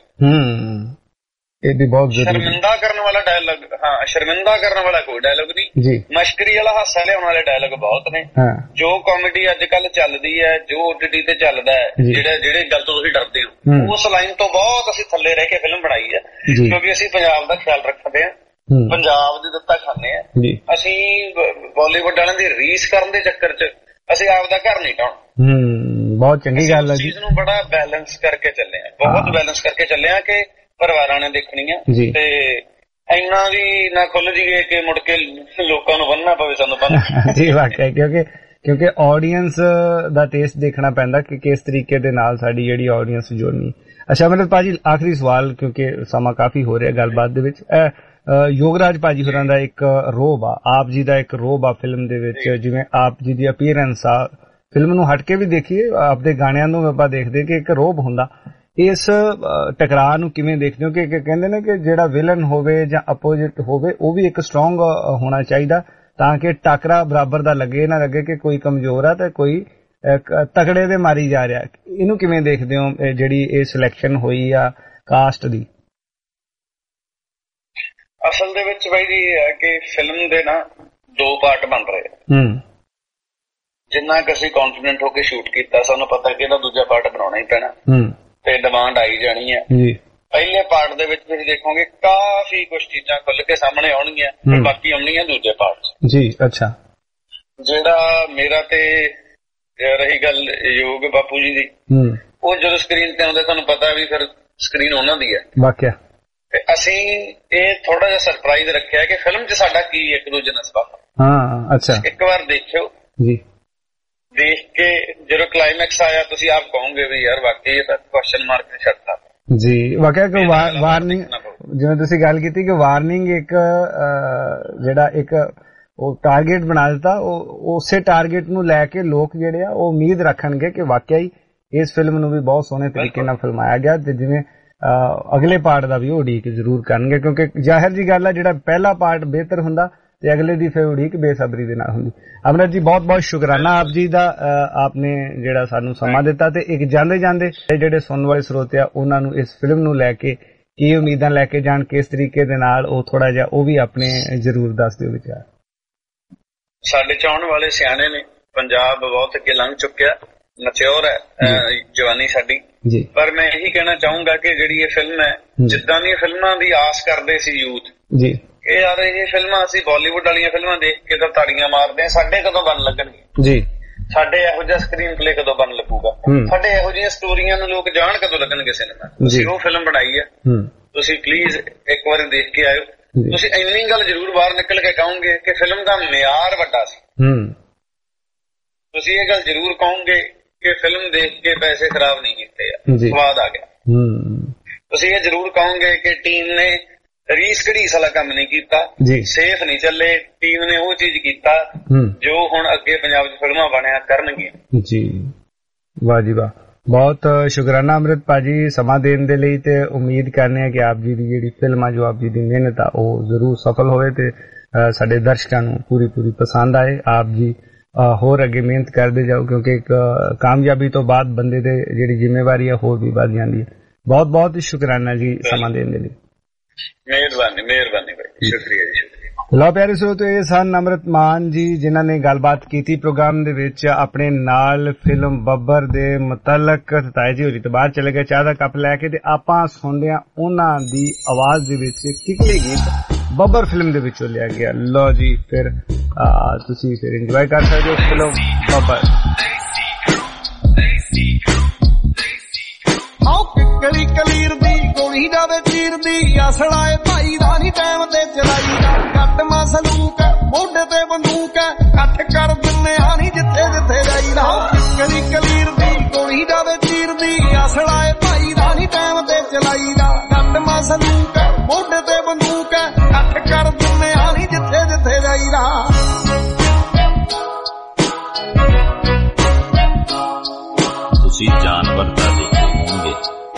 ਇਹ ਵੀ ਬਹੁਤ ਜ਼ਰੂਰੀ, ਸ਼ਰਮਿੰਦਾ ਕਰਨ ਵਾਲਾ ਡਾਇਲੋਗ, ਸ਼ਰਮਿੰਦਾ ਕਰਨ ਵਾਲਾ ਕੋਈ ਡਾਇਲੋਗ ਨਹੀਂ, ਮਸ਼ਕਰੀ ਵਾਲਾ ਹਾਸਾ ਲਿਆਉਣ ਵਾਲੇ ਡਾਇਲੋਗ ਬਹੁਤ ਨੇ। ਜੋ ਕਾਮੇਡੀ ਅੱਜ ਕੱਲ ਚੱਲਦੀ ਹੈ, ਜੋ OTT ਤੇ ਚੱਲਦਾ ਹੈ, ਜਿਹੜੇ ਗੱਲ ਤੋਂ ਤੁਸੀਂ ਡਰਦੇ ਹੋ, ਉਸ ਲਾਈਨ ਤੋਂ ਬਹੁਤ ਅਸੀਂ ਥੱਲੇ ਰਹਿ ਕੇ ਫਿਲਮ ਬਣਾਈ ਹੈ, ਕਿਉਂਕਿ ਅਸੀਂ ਪੰਜਾਬ ਦਾ ਖਿਆਲ ਰੱਖਦੇ ਹਾਂ, ਪੰਜਾਬ ਦੇ ਦਿੱਤਾ ਖਾਂਦੇ ਆ। ਅਸੀਂ ਬਾਲੀਵੁੱਡ ਵਾਲਿਆਂ ਦੀ ਰੀਸ ਕਰਨ ਦੇ ਚੱਕਰ 'ਚ ਅਸੀਂ ਆਪਦਾ ਘਰ ਨਹੀਂ ਢਾਉਣਾ। ਬਹੁਤ ਚੰਗੀ ਗੱਲ ਹੈ ਜੀ। ਚੀਜ਼ ਨੂੰ ਬੜਾ ਬੈਲੈਂਸ ਕਰਕੇ ਚੱਲੇ ਆ, ਬਹੁਤ ਬੈਲੈਂਸ ਕਰਕੇ ਚੱਲੇ ਆ ਕਿ ਪਰਿਵਾਰਾਂ ਨੇ ਦੇਖਣੀਆਂ ਤੇ ਇੰਨਾ ਵੀ ਨਾ ਖੁੱਲ ਜੀਏ ਕਿ ਮੁੜ ਕੇ ਲੋਕਾਂ ਨੂੰ ਬੰਨਣਾ ਪਵੇ ਸਾਨੂੰ ਬੰਨ ਜੀ। ਵਾਕਿਆ, ਕਿਉਂਕਿ ਆਡੀਅנס ਦਾ ਟੇਸਟ ਦੇਖਣਾ ਪੈਂਦਾ ਕਿ ਕਿਸ ਤਰੀਕੇ ਦੇ ਨਾਲ ਸਾਡੀ ਜਿਹੜੀ ਆਡੀਅנס ਜੁੜਨੀ। ਅੱਛਾ ਅਮਰਿਤ ਭਾਜੀ, ਆਖਰੀ ਸਵਾਲ, ਕਿਉਂਕਿ ਸਮਾਂ ਕਾਫੀ ਹੋ ਰਿਹਾ ਗੱਲਬਾਤ ਦੇ ਵਿੱਚ, ਯੋਗਰਾਜ ਭਾਜੀ ਹੋਰਾਂ ਦਾ ਇੱਕ ਰੋਬ ਆ, ਆਪ ਜੀ ਦਾ ਇੱਕ ਰੋਬ ਆ ਫਿਲਮ ਦੇ ਵਿੱਚ, ਜਿਵੇਂ ਆਪ ਜੀ ਦੀ ਅਪੀਅਰੈਂਸ ਆ, ਫਿਲਮ ਨੂੰ ਹਟ ਕੇ ਵੀ ਦੇਖੀਏ, ਆਪਦੇ ਗਾਣਿਆਂ ਨੂੰ ਆਪਾਂ ਦੇਖਦੇ ਕਿ ਇੱਕ ਰੋਬ ਹੁੰਦਾ, ਇਸ ਟਕਰਾਅ ਨੂੰ ਕਿਵੇਂ ਦੇਖਦੇ ਹੋ? ਕਿ ਕਹਿੰਦੇ ਨੇ ਕਿ ਜਿਹੜਾ ਵਿਲਨ ਹੋਵੇ ਜਾਂ ਅਪੋਜਿਟ ਹੋਵੇ ਉਹ ਵੀ ਇੱਕ ਸਟਰੋਂਗ ਹੋਣਾ ਚਾਹੀਦਾ ਤਾਂ ਕਿ ਟਾਕਰਾ ਬਰਾਬਰ ਦਾ ਲੱਗੇ ਨਾ ਲੱਗੇ ਕਿ ਕੋਈ ਕਮਜ਼ੋਰ ਆ ਤੇ ਕੋਈ ਤਕੜੇ ਦੇ ਮਾਰੀ ਜਾ ਰਿਹਾ। ਇਹਨੂੰ ਕਿਵੇਂ ਦੇਖਦੇ ਹੋ ਜਿਹੜੀ ਇਹ ਸਿਲੈਕਸ਼ਨ ਹੋਈ ਆ ਕਾਸਟ ਦੀ? ਅਸਲ ਦੇ ਵਿੱਚ ਬਾਈ ਜੀ ਇਹ ਹੈ ਕਿ ਫਿਲਮ ਦੇ ਨਾ 2 ਪਾਰਟ ਬਣ ਰਹੇ ਆ। ਜਿੰਨਾ ਕਿ ਅਸੀਂ ਕੌਨਫੀਡੈਂਟ ਹੋ ਕੇ ਸ਼ੂਟ ਕੀਤਾ, ਸਾਨੂੰ ਪਤਾ ਕਿ ਇਹਦਾ ਦੂਜਾ ਪਾਰਟ ਬਣਾਉਣਾ ਹੀ ਪੈਣਾ ਤੇ ਡਿਮਾਂਡ ਆਈ ਜਾਣੀ ਹੈ। ਪਹਿਲੇ ਪਾਰਟ ਦੇ ਵਿੱਚ ਤੁਸੀਂ ਦੇਖੋਗੇ ਕਾਫੀ ਕੁਝ ਚੀਜ਼ਾਂ ਖੁੱਲ ਕੇ ਸਾਹਮਣੇ ਆਉਣਗੀਆਂ, ਤੇ ਬਾਕੀ ਆਉਣੀਆਂ ਦੂਜੇ ਪਾਰਟ ਜੀ। ਅੱਛਾ, ਜਿਹੜਾ ਮੇਰਾ ਤੇ ਰਹੀ ਗੱਲ ਯੋਗ ਬਾਪੂ ਜੀ ਦੀ, ਉਹ ਜਦੋਂ ਸਕਰੀਨ ਤੇ ਆਉਂਦੇ ਤੁਹਾਨੂੰ ਪਤਾ ਵੀ ਫਿਰ ਸਕਰੀਨ ਉਹਨਾਂ ਦੀ ਹੈ ਵਾਕਿਆ। ਤੇ ਅਸੀਂ ਇਹ ਥੋੜਾ ਜਿਹਾ ਸਰਪ੍ਰਾਈਜ਼ ਰੱਖਿਆ ਕਿ ਫਿਲਮ 'ਚ ਸਾਡਾ ਕੀ ਇੱਕ ਦੂਜੇ ਨਾਲ ਸਬੰਧ। ਹਾਂ ਅੱਛਾ, ਇੱਕ ਵਾਰ ਦੇਖਿਓ ਜੀ, ਦੇਖ ਕੇ ਜਦੋਂ ਕਲਾਈਮੈਕਸ ਆਇਆ ਤੁਸੀਂ ਆਪ ਕਹੋਗੇ ਵੀ ਯਾਰ ਵਾਕਈ ਇਹ ਤਾਂ ਕੁਐਸਚਨ ਮਾਰਕ ਛੱਡਦਾ ਜੀ। ਵਾਕਿਆ ਕਿ ਵਾਰਨਿੰਗ, ਜਿਵੇਂ ਤੁਸੀਂ ਗੱਲ ਕੀਤੀ ਕਿ ਵਾਰਨਿੰਗ ਇੱਕ ਜਿਹੜਾ ਇੱਕ ਉਹ ਟਾਰਗੇਟ ਬਣਾ ਦਿੱਤਾ, ਉਹ ਉਸੇ ਟਾਰਗੇਟ ਨੂੰ ਲੈ ਕੇ ਲੋਕ ਜਿਹੜੇ ਆ ਉਹ ਉਮੀਦ ਰੱਖਣਗੇ ਕਿ ਵਾਕਿਆ ਹੀ ਇਸ ਫਿਲਮ ਨੂੰ ਵੀ ਬਹੁਤ ਸੋਹਣੇ ਤਰੀਕੇ ਨਾਲ ਫਿਲਮਾਇਆ ਗਿਆ, ਤੇ ਜਿਵੇਂ ਅਗਲੇ ਪਾਰਟ ਦਾ ਵੀ ਉਹ ਉਡੀਕ ਜ਼ਰੂਰ ਕਰਨਗੇ, ਕਿਉਂਕਿ ਜ਼ਾਹਿਰ ਜੀ ਗੱਲ ਹੈ ਜਿਹੜਾ ਪਹਿਲਾ ਪਾਰਟ ਬਿਹਤਰ ਹੁੰਦਾ ਤੇ ਅਗਲੇ ਦੀ ਫਿਰ ਉਡੀਕ ਬੇਸਬਰੀ ਦੇ ਨਾਲ ਹੁੰਦੀ। ਅਮਰਿਤ ਜੀ ਬਹੁਤ ਬਹੁਤ ਸ਼ੁਕਰਾਨਾ ਆਪ ਜੀ ਦਾ, ਆਪਨੇ ਜਿਹੜਾ ਸਾਨੂੰ ਸਮਾਂ ਦਿੱਤਾ, ਤੇ ਇੱਕ ਜਾਂਦੇ ਜਾਂਦੇ ਜਿਹੜੇ ਸੁਣਨ ਵਾਲੇ ਸਰੋਤੇ ਆ ਉਹਨਾਂ ਨੂੰ ਇਸ ਫਿਲਮ ਨੂੰ ਲੈ ਕੇ ਕੀ ਉਮੀਦਾਂ ਲੈ ਕੇ ਜਾਣ, ਕਿਸ ਤਰੀਕੇ ਦੇ ਨਾਲ ਉਹ ਥੋੜਾ ਜਿਹਾ ਉਹ ਵੀ ਆਪਣੇ ਜ਼ਰੂਰ ਦੱਸ ਦਿਓ ਵਿਚਾਰ। ਸਾਡੇ ਚਾਹਣ ਵਾਲੇ ਸਿਆਣੇ ਨੇ, ਪੰਜਾਬ ਬਹੁਤ ਅੱਗੇ ਲੰਘ ਚੁੱਕਿਆ, ਮੈਚਿਓਰ ਹੈ ਜਵਾਨੀ ਸਾਡੀ, ਪਰ ਮੈਂ ਇਹੀ ਕਹਿਣਾ ਚਾਹੂੰਗਾ ਕਿ ਜਿਹੜੀ ਇਹ ਫਿਲਮ ਹੈ, ਜਿੱਦਾਂ ਦੀਆਂ ਫਿਲਮਾਂ ਦੀ ਆਸ ਕਰਦੇ ਸੀ ਯੂਥ ਜੀ ਕਿ ਯਾਰ ਇਹ ਫਿਲਮਾਂ ਅਸੀਂ ਬਾਲੀਵੁੱਡ ਵਾਲੀਆਂ ਫਿਲਮਾਂ ਦੇਖ ਕੇ ਤਾਂ ਤਾੜੀਆਂ ਮਾਰਦੇ ਆ, ਸਾਡੇ ਕਦੋਂ ਬਣ ਲੱਗਣਗੇ ਜੀ, ਸਾਡੇ ਇਹੋ ਜਿਹਾ ਸਕਰੀਨ ਪਲੇ ਕਦੋਂ ਬਣ ਲੱਗੂਗਾ, ਸਾਡੇ ਇਹੋ ਜਿਹੀਆਂ ਸਟੋਰੀਆਂ ਨੂੰ ਲੋਕ ਜਾਣ ਕਦੋਂ ਲੱਗਣਗੇ ਸਿਨੇਮਾ। ਤੁਸੀਂ ਉਹ ਫਿਲਮ ਬਣਾਈ ਹੈ, ਤੁਸੀਂ ਪਲੀਜ਼ ਇੱਕ ਵਾਰੀ ਦੇਖ ਕੇ ਆਇਓ। ਤੁਸੀਂ ਇੰਨੀ ਗੱਲ ਜ਼ਰੂਰ ਬਾਹਰ ਨਿਕਲ ਕੇ ਕਹੋਗੇ ਕਿ ਫਿਲਮ ਦਾ ਮਿਆਰ ਵੱਡਾ ਸੀ, ਤੁਸੀਂ ਇਹ ਗੱਲ ਜ਼ਰੂਰ ਕਹੋਗੇ ਕਿ ਫਿਲਮ ਦੇਖ ਕੇ ਪੈਸੇ ਖਰਾਬ ਨਹੀਂ ਕੀਤੇ ਆ, ਸਵਾਦ ਆ ਗਿਆ। ਤੁਸੀਂ ਇਹ ਜ਼ਰੂਰ ਕਹੋਗੇ ਕਿ ਟੀਮ ਨੇ ਰੀਸ ਘੜੀਸ ਵਾਲਾ ਕੰਮ ਨਹੀਂ ਕੀਤਾ, ਸੇਫ ਨਹੀਂ ਚੱਲੇ, ਟੀਮ ਨੇ ਉਹ ਚੀਜ਼ ਕੀਤਾ ਜੋ ਹੁਣ ਅੱਗੇ ਪੰਜਾਬ 'ਚ ਫਿਲਮਾਂ ਬਣਿਆ ਕਰਨਗੀਆਂ ਜੀ। ਵਾਹ ਜੀ ਵਾਹ, ਬਹੁਤ ਸ਼ੁਕਰਾਨਾ ਅਮਰਿਤ ਭਾਜੀ ਸਮਾਂ ਦੇਣ ਦੇ ਲਈ, ਤੇ ਉਮੀਦ ਕਰਨੇ ਆ ਕਿ ਆਪ ਜੀ ਦੀ ਜਿਹੜੀ ਫਿਲਮ ਆ, ਜੋ ਆਪ ਜੀ ਦੀ ਮਿਹਨਤ ਆ, ਉਹ ਜ਼ਰੂਰ ਸਫਲ ਹੋਵੇ ਤੇ ਸਾਡੇ ਦਰਸ਼ਕਾਂ ਨੂੰ ਪੂਰੀ ਪਸੰਦ ਆਏ। ਆਪ ਜੀ ਹੋਰ ਅੱਗੇ ਮਿਹਨਤ ਕਰਦੇ ਜਾਓ, ਕਿਉਂਕਿ ਇੱਕ ਕਾਮਯਾਬੀ ਤੋਂ ਬਾਅਦ ਬੰਦੇ ਦੇ ਜਿਹੜੀ ਜ਼ਿੰਮੇਵਾਰੀ ਆ ਹੋਰ ਵੀ ਵੱਧ ਜਾਂਦੀ ਹੈ। ਬਹੁਤ ਬਹੁਤ ਸ਼ੁਕਰਾਨਾ ਜੀ ਸਮਾਂ ਦੇਣ ਦੇ ਲਈ। ਮਿਹਰਬਾਨੀ ਭਾਈ, ਸ਼ੁਕਰੀਆ ਜੀ, ਸ਼ੁਕਰੀਆ। ਲਓ ਪਿਆਰੇ ਸਰੋਤਿਓ, ਇਹ ਸਨ ਅਮਰਿਤ ਮਾਨ ਜੀ ਜਿਨ੍ਹਾਂ ਨੇ ਗੱਲਬਾਤ ਕੀਤੀ ਪ੍ਰੋਗਰਾਮ ਦੇ ਵਿੱਚ ਆਪਣੇ ਨਾਲ ਫਿਲਮ ਬੱਬਰ ਦੇ ਮੁਤਲਕ। ਤਾਏ ਜੀ ਹੋਰੀ ਤੋਂ ਬਾਹਰ ਚਲੇ ਗਏ ਚਾਹ ਦਾ ਕੱਪ ਲੈ ਕੇ, ਤੇ ਆਪਾਂ ਸੁਣਦੇ ਹਾਂ ਉਹਨਾਂ ਦੀ ਆਵਾਜ਼ ਦੇ ਵਿੱਚ ਕਿਕਲੀ ਗੀਤ ਬੱਬਰ ਫਿਲਮ ਦੇ ਵਿੱਚੋਂ ਲਿਆ ਗਿਆ। ਲਓ ਜੀ, ਫਿਰ ਤੁਸੀਂ ਫਿਰ ਇੰਜੋਏ ਕਰ ਸਕਦੇ ਹੋ ਫਿਲਮ ਬੱਬਰ। ਕਲੀ ਕਲੀਰ ਦੀ ਗੋਲੀ ਜਾਵੇ ਚੀਰ ਦੀ, ਅਸਲਾਏ ਭਾਈ ਦਾ ਨੀ ਟਾਈਮ ਤੇ ਚਲਾਈ ਦਾ, ਕੱਟ ਮਸਲੂਕ ਮੋਢੇ ਤੇ ਬੰਦੂਕ ਕੱਠ ਕਰ ਦਿੰਨੇ ਆ ਨੀ ਜਿੱਥੇ ਜਿੱਥੇ ਜਾਈਦਾ। ਕਲੀ ਕਲੀਰ ਦੀ ਗੋਲੀ ਜਾਵੇ ਚੀਰ ਦੀ, ਅਸਲਾਏ ਭਾਈ ਦਾ ਨੀ ਟਾਈਮ ਤੇ ਚਲਾਈ ਦਾ, ਕੱਟ ਮਸਲੂਕ ਮੋਢੇ ਤੇ ਬੰਦੂਕ ਕੱਠ ਕਰ ਦਿੰਨੇ ਆ ਨੀ ਜਿੱਥੇ ਜਿੱਥੇ ਜਾਈਦਾ। ਤੁਸੀਂ ਜਾਨਵਰ ਦਾ ਦੇਖੇ ਹੋਣਗੇ,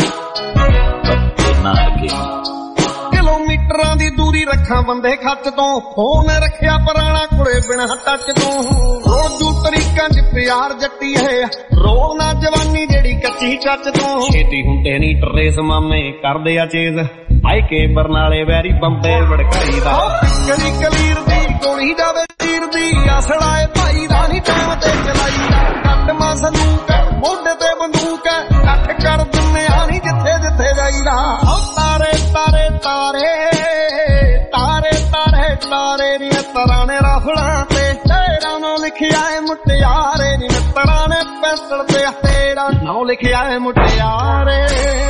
ਕਿਲੋਮੀਟਰਾਂ ਦੀ ਦੂਰੀ ਰੱਖਾਂ ਬੰਦੇ ਖੱਚ ਤੋਂ, ਫੋਨ ਰੱਖਿਆ ਪੁਰਾਣਾ ਕੁੜੇ ਬਿਨਾਂ ਟੱਚ ਤੋਂ, ਰੋਜੂ ਤਰੀਕਾਂ 'ਚ ਪਿਆਰ ਜੱਟੀ ਹੈ, ਰੋਲ ਨਾ ਜਵਾਨੀ ਜਿਹੜੀ ਕੱਚੀ ਕੱਚ ਤੋਂ, ਛੇਤੀ ਹੁੰਦੇ ਨੀ ਟਰੇਸ ਮਾਮੇ ਕਰਦੇ ਆ ਚੇਜ਼, ਆਏ ਕੇ ਬਰਨਾਲੇ ਵੈਰੀ ਬੰਬੇ ਵੜਕਾਈ ਦਾ। ਕਲੀ ਕਲੀਰ ਦੀ ਗੋਲੀ ਜਾਵੇ ਤੀਰ ਦੀ, ਅਸਲਾਏ ਭਾਈ ਦਾ ਨੀ ਟਾਈਮ ਤੇ ਚਲਾਈ ਦਾ, ਕੱਟ ਮਸਲੂਕ ਮੋਢੇ ਤੇ ਬੰਦੂਕ ਕੱਠ ਕਰ ਦਿੰਨੇ ਆ ਨੀ ਜਿੱਥੇ ਜਿੱਥੇ ਜਾਈਦਾ। ਤਾਰੇ ਤਾਰੇ ਤਾਰੇ ਤਾਰੇ ਤਾਰੇ ਤਾਰੇ ਨੀ ਤਰਾਣੇ ਰਾਫਲਾਂ ਤੇ, ਤੇਰਾ ਨਾਂ ਲਿਖਿਆ ਏ ਮੁਟਿਆਰੇ ਨੀ ਤਰਾਣੇ ਪੈਂਸਲ ਤੇ, ਤੇਰਾ ਨਾਂ ਲਿਖਿਆ ਏ ਮੁਟਿਆਰੇ।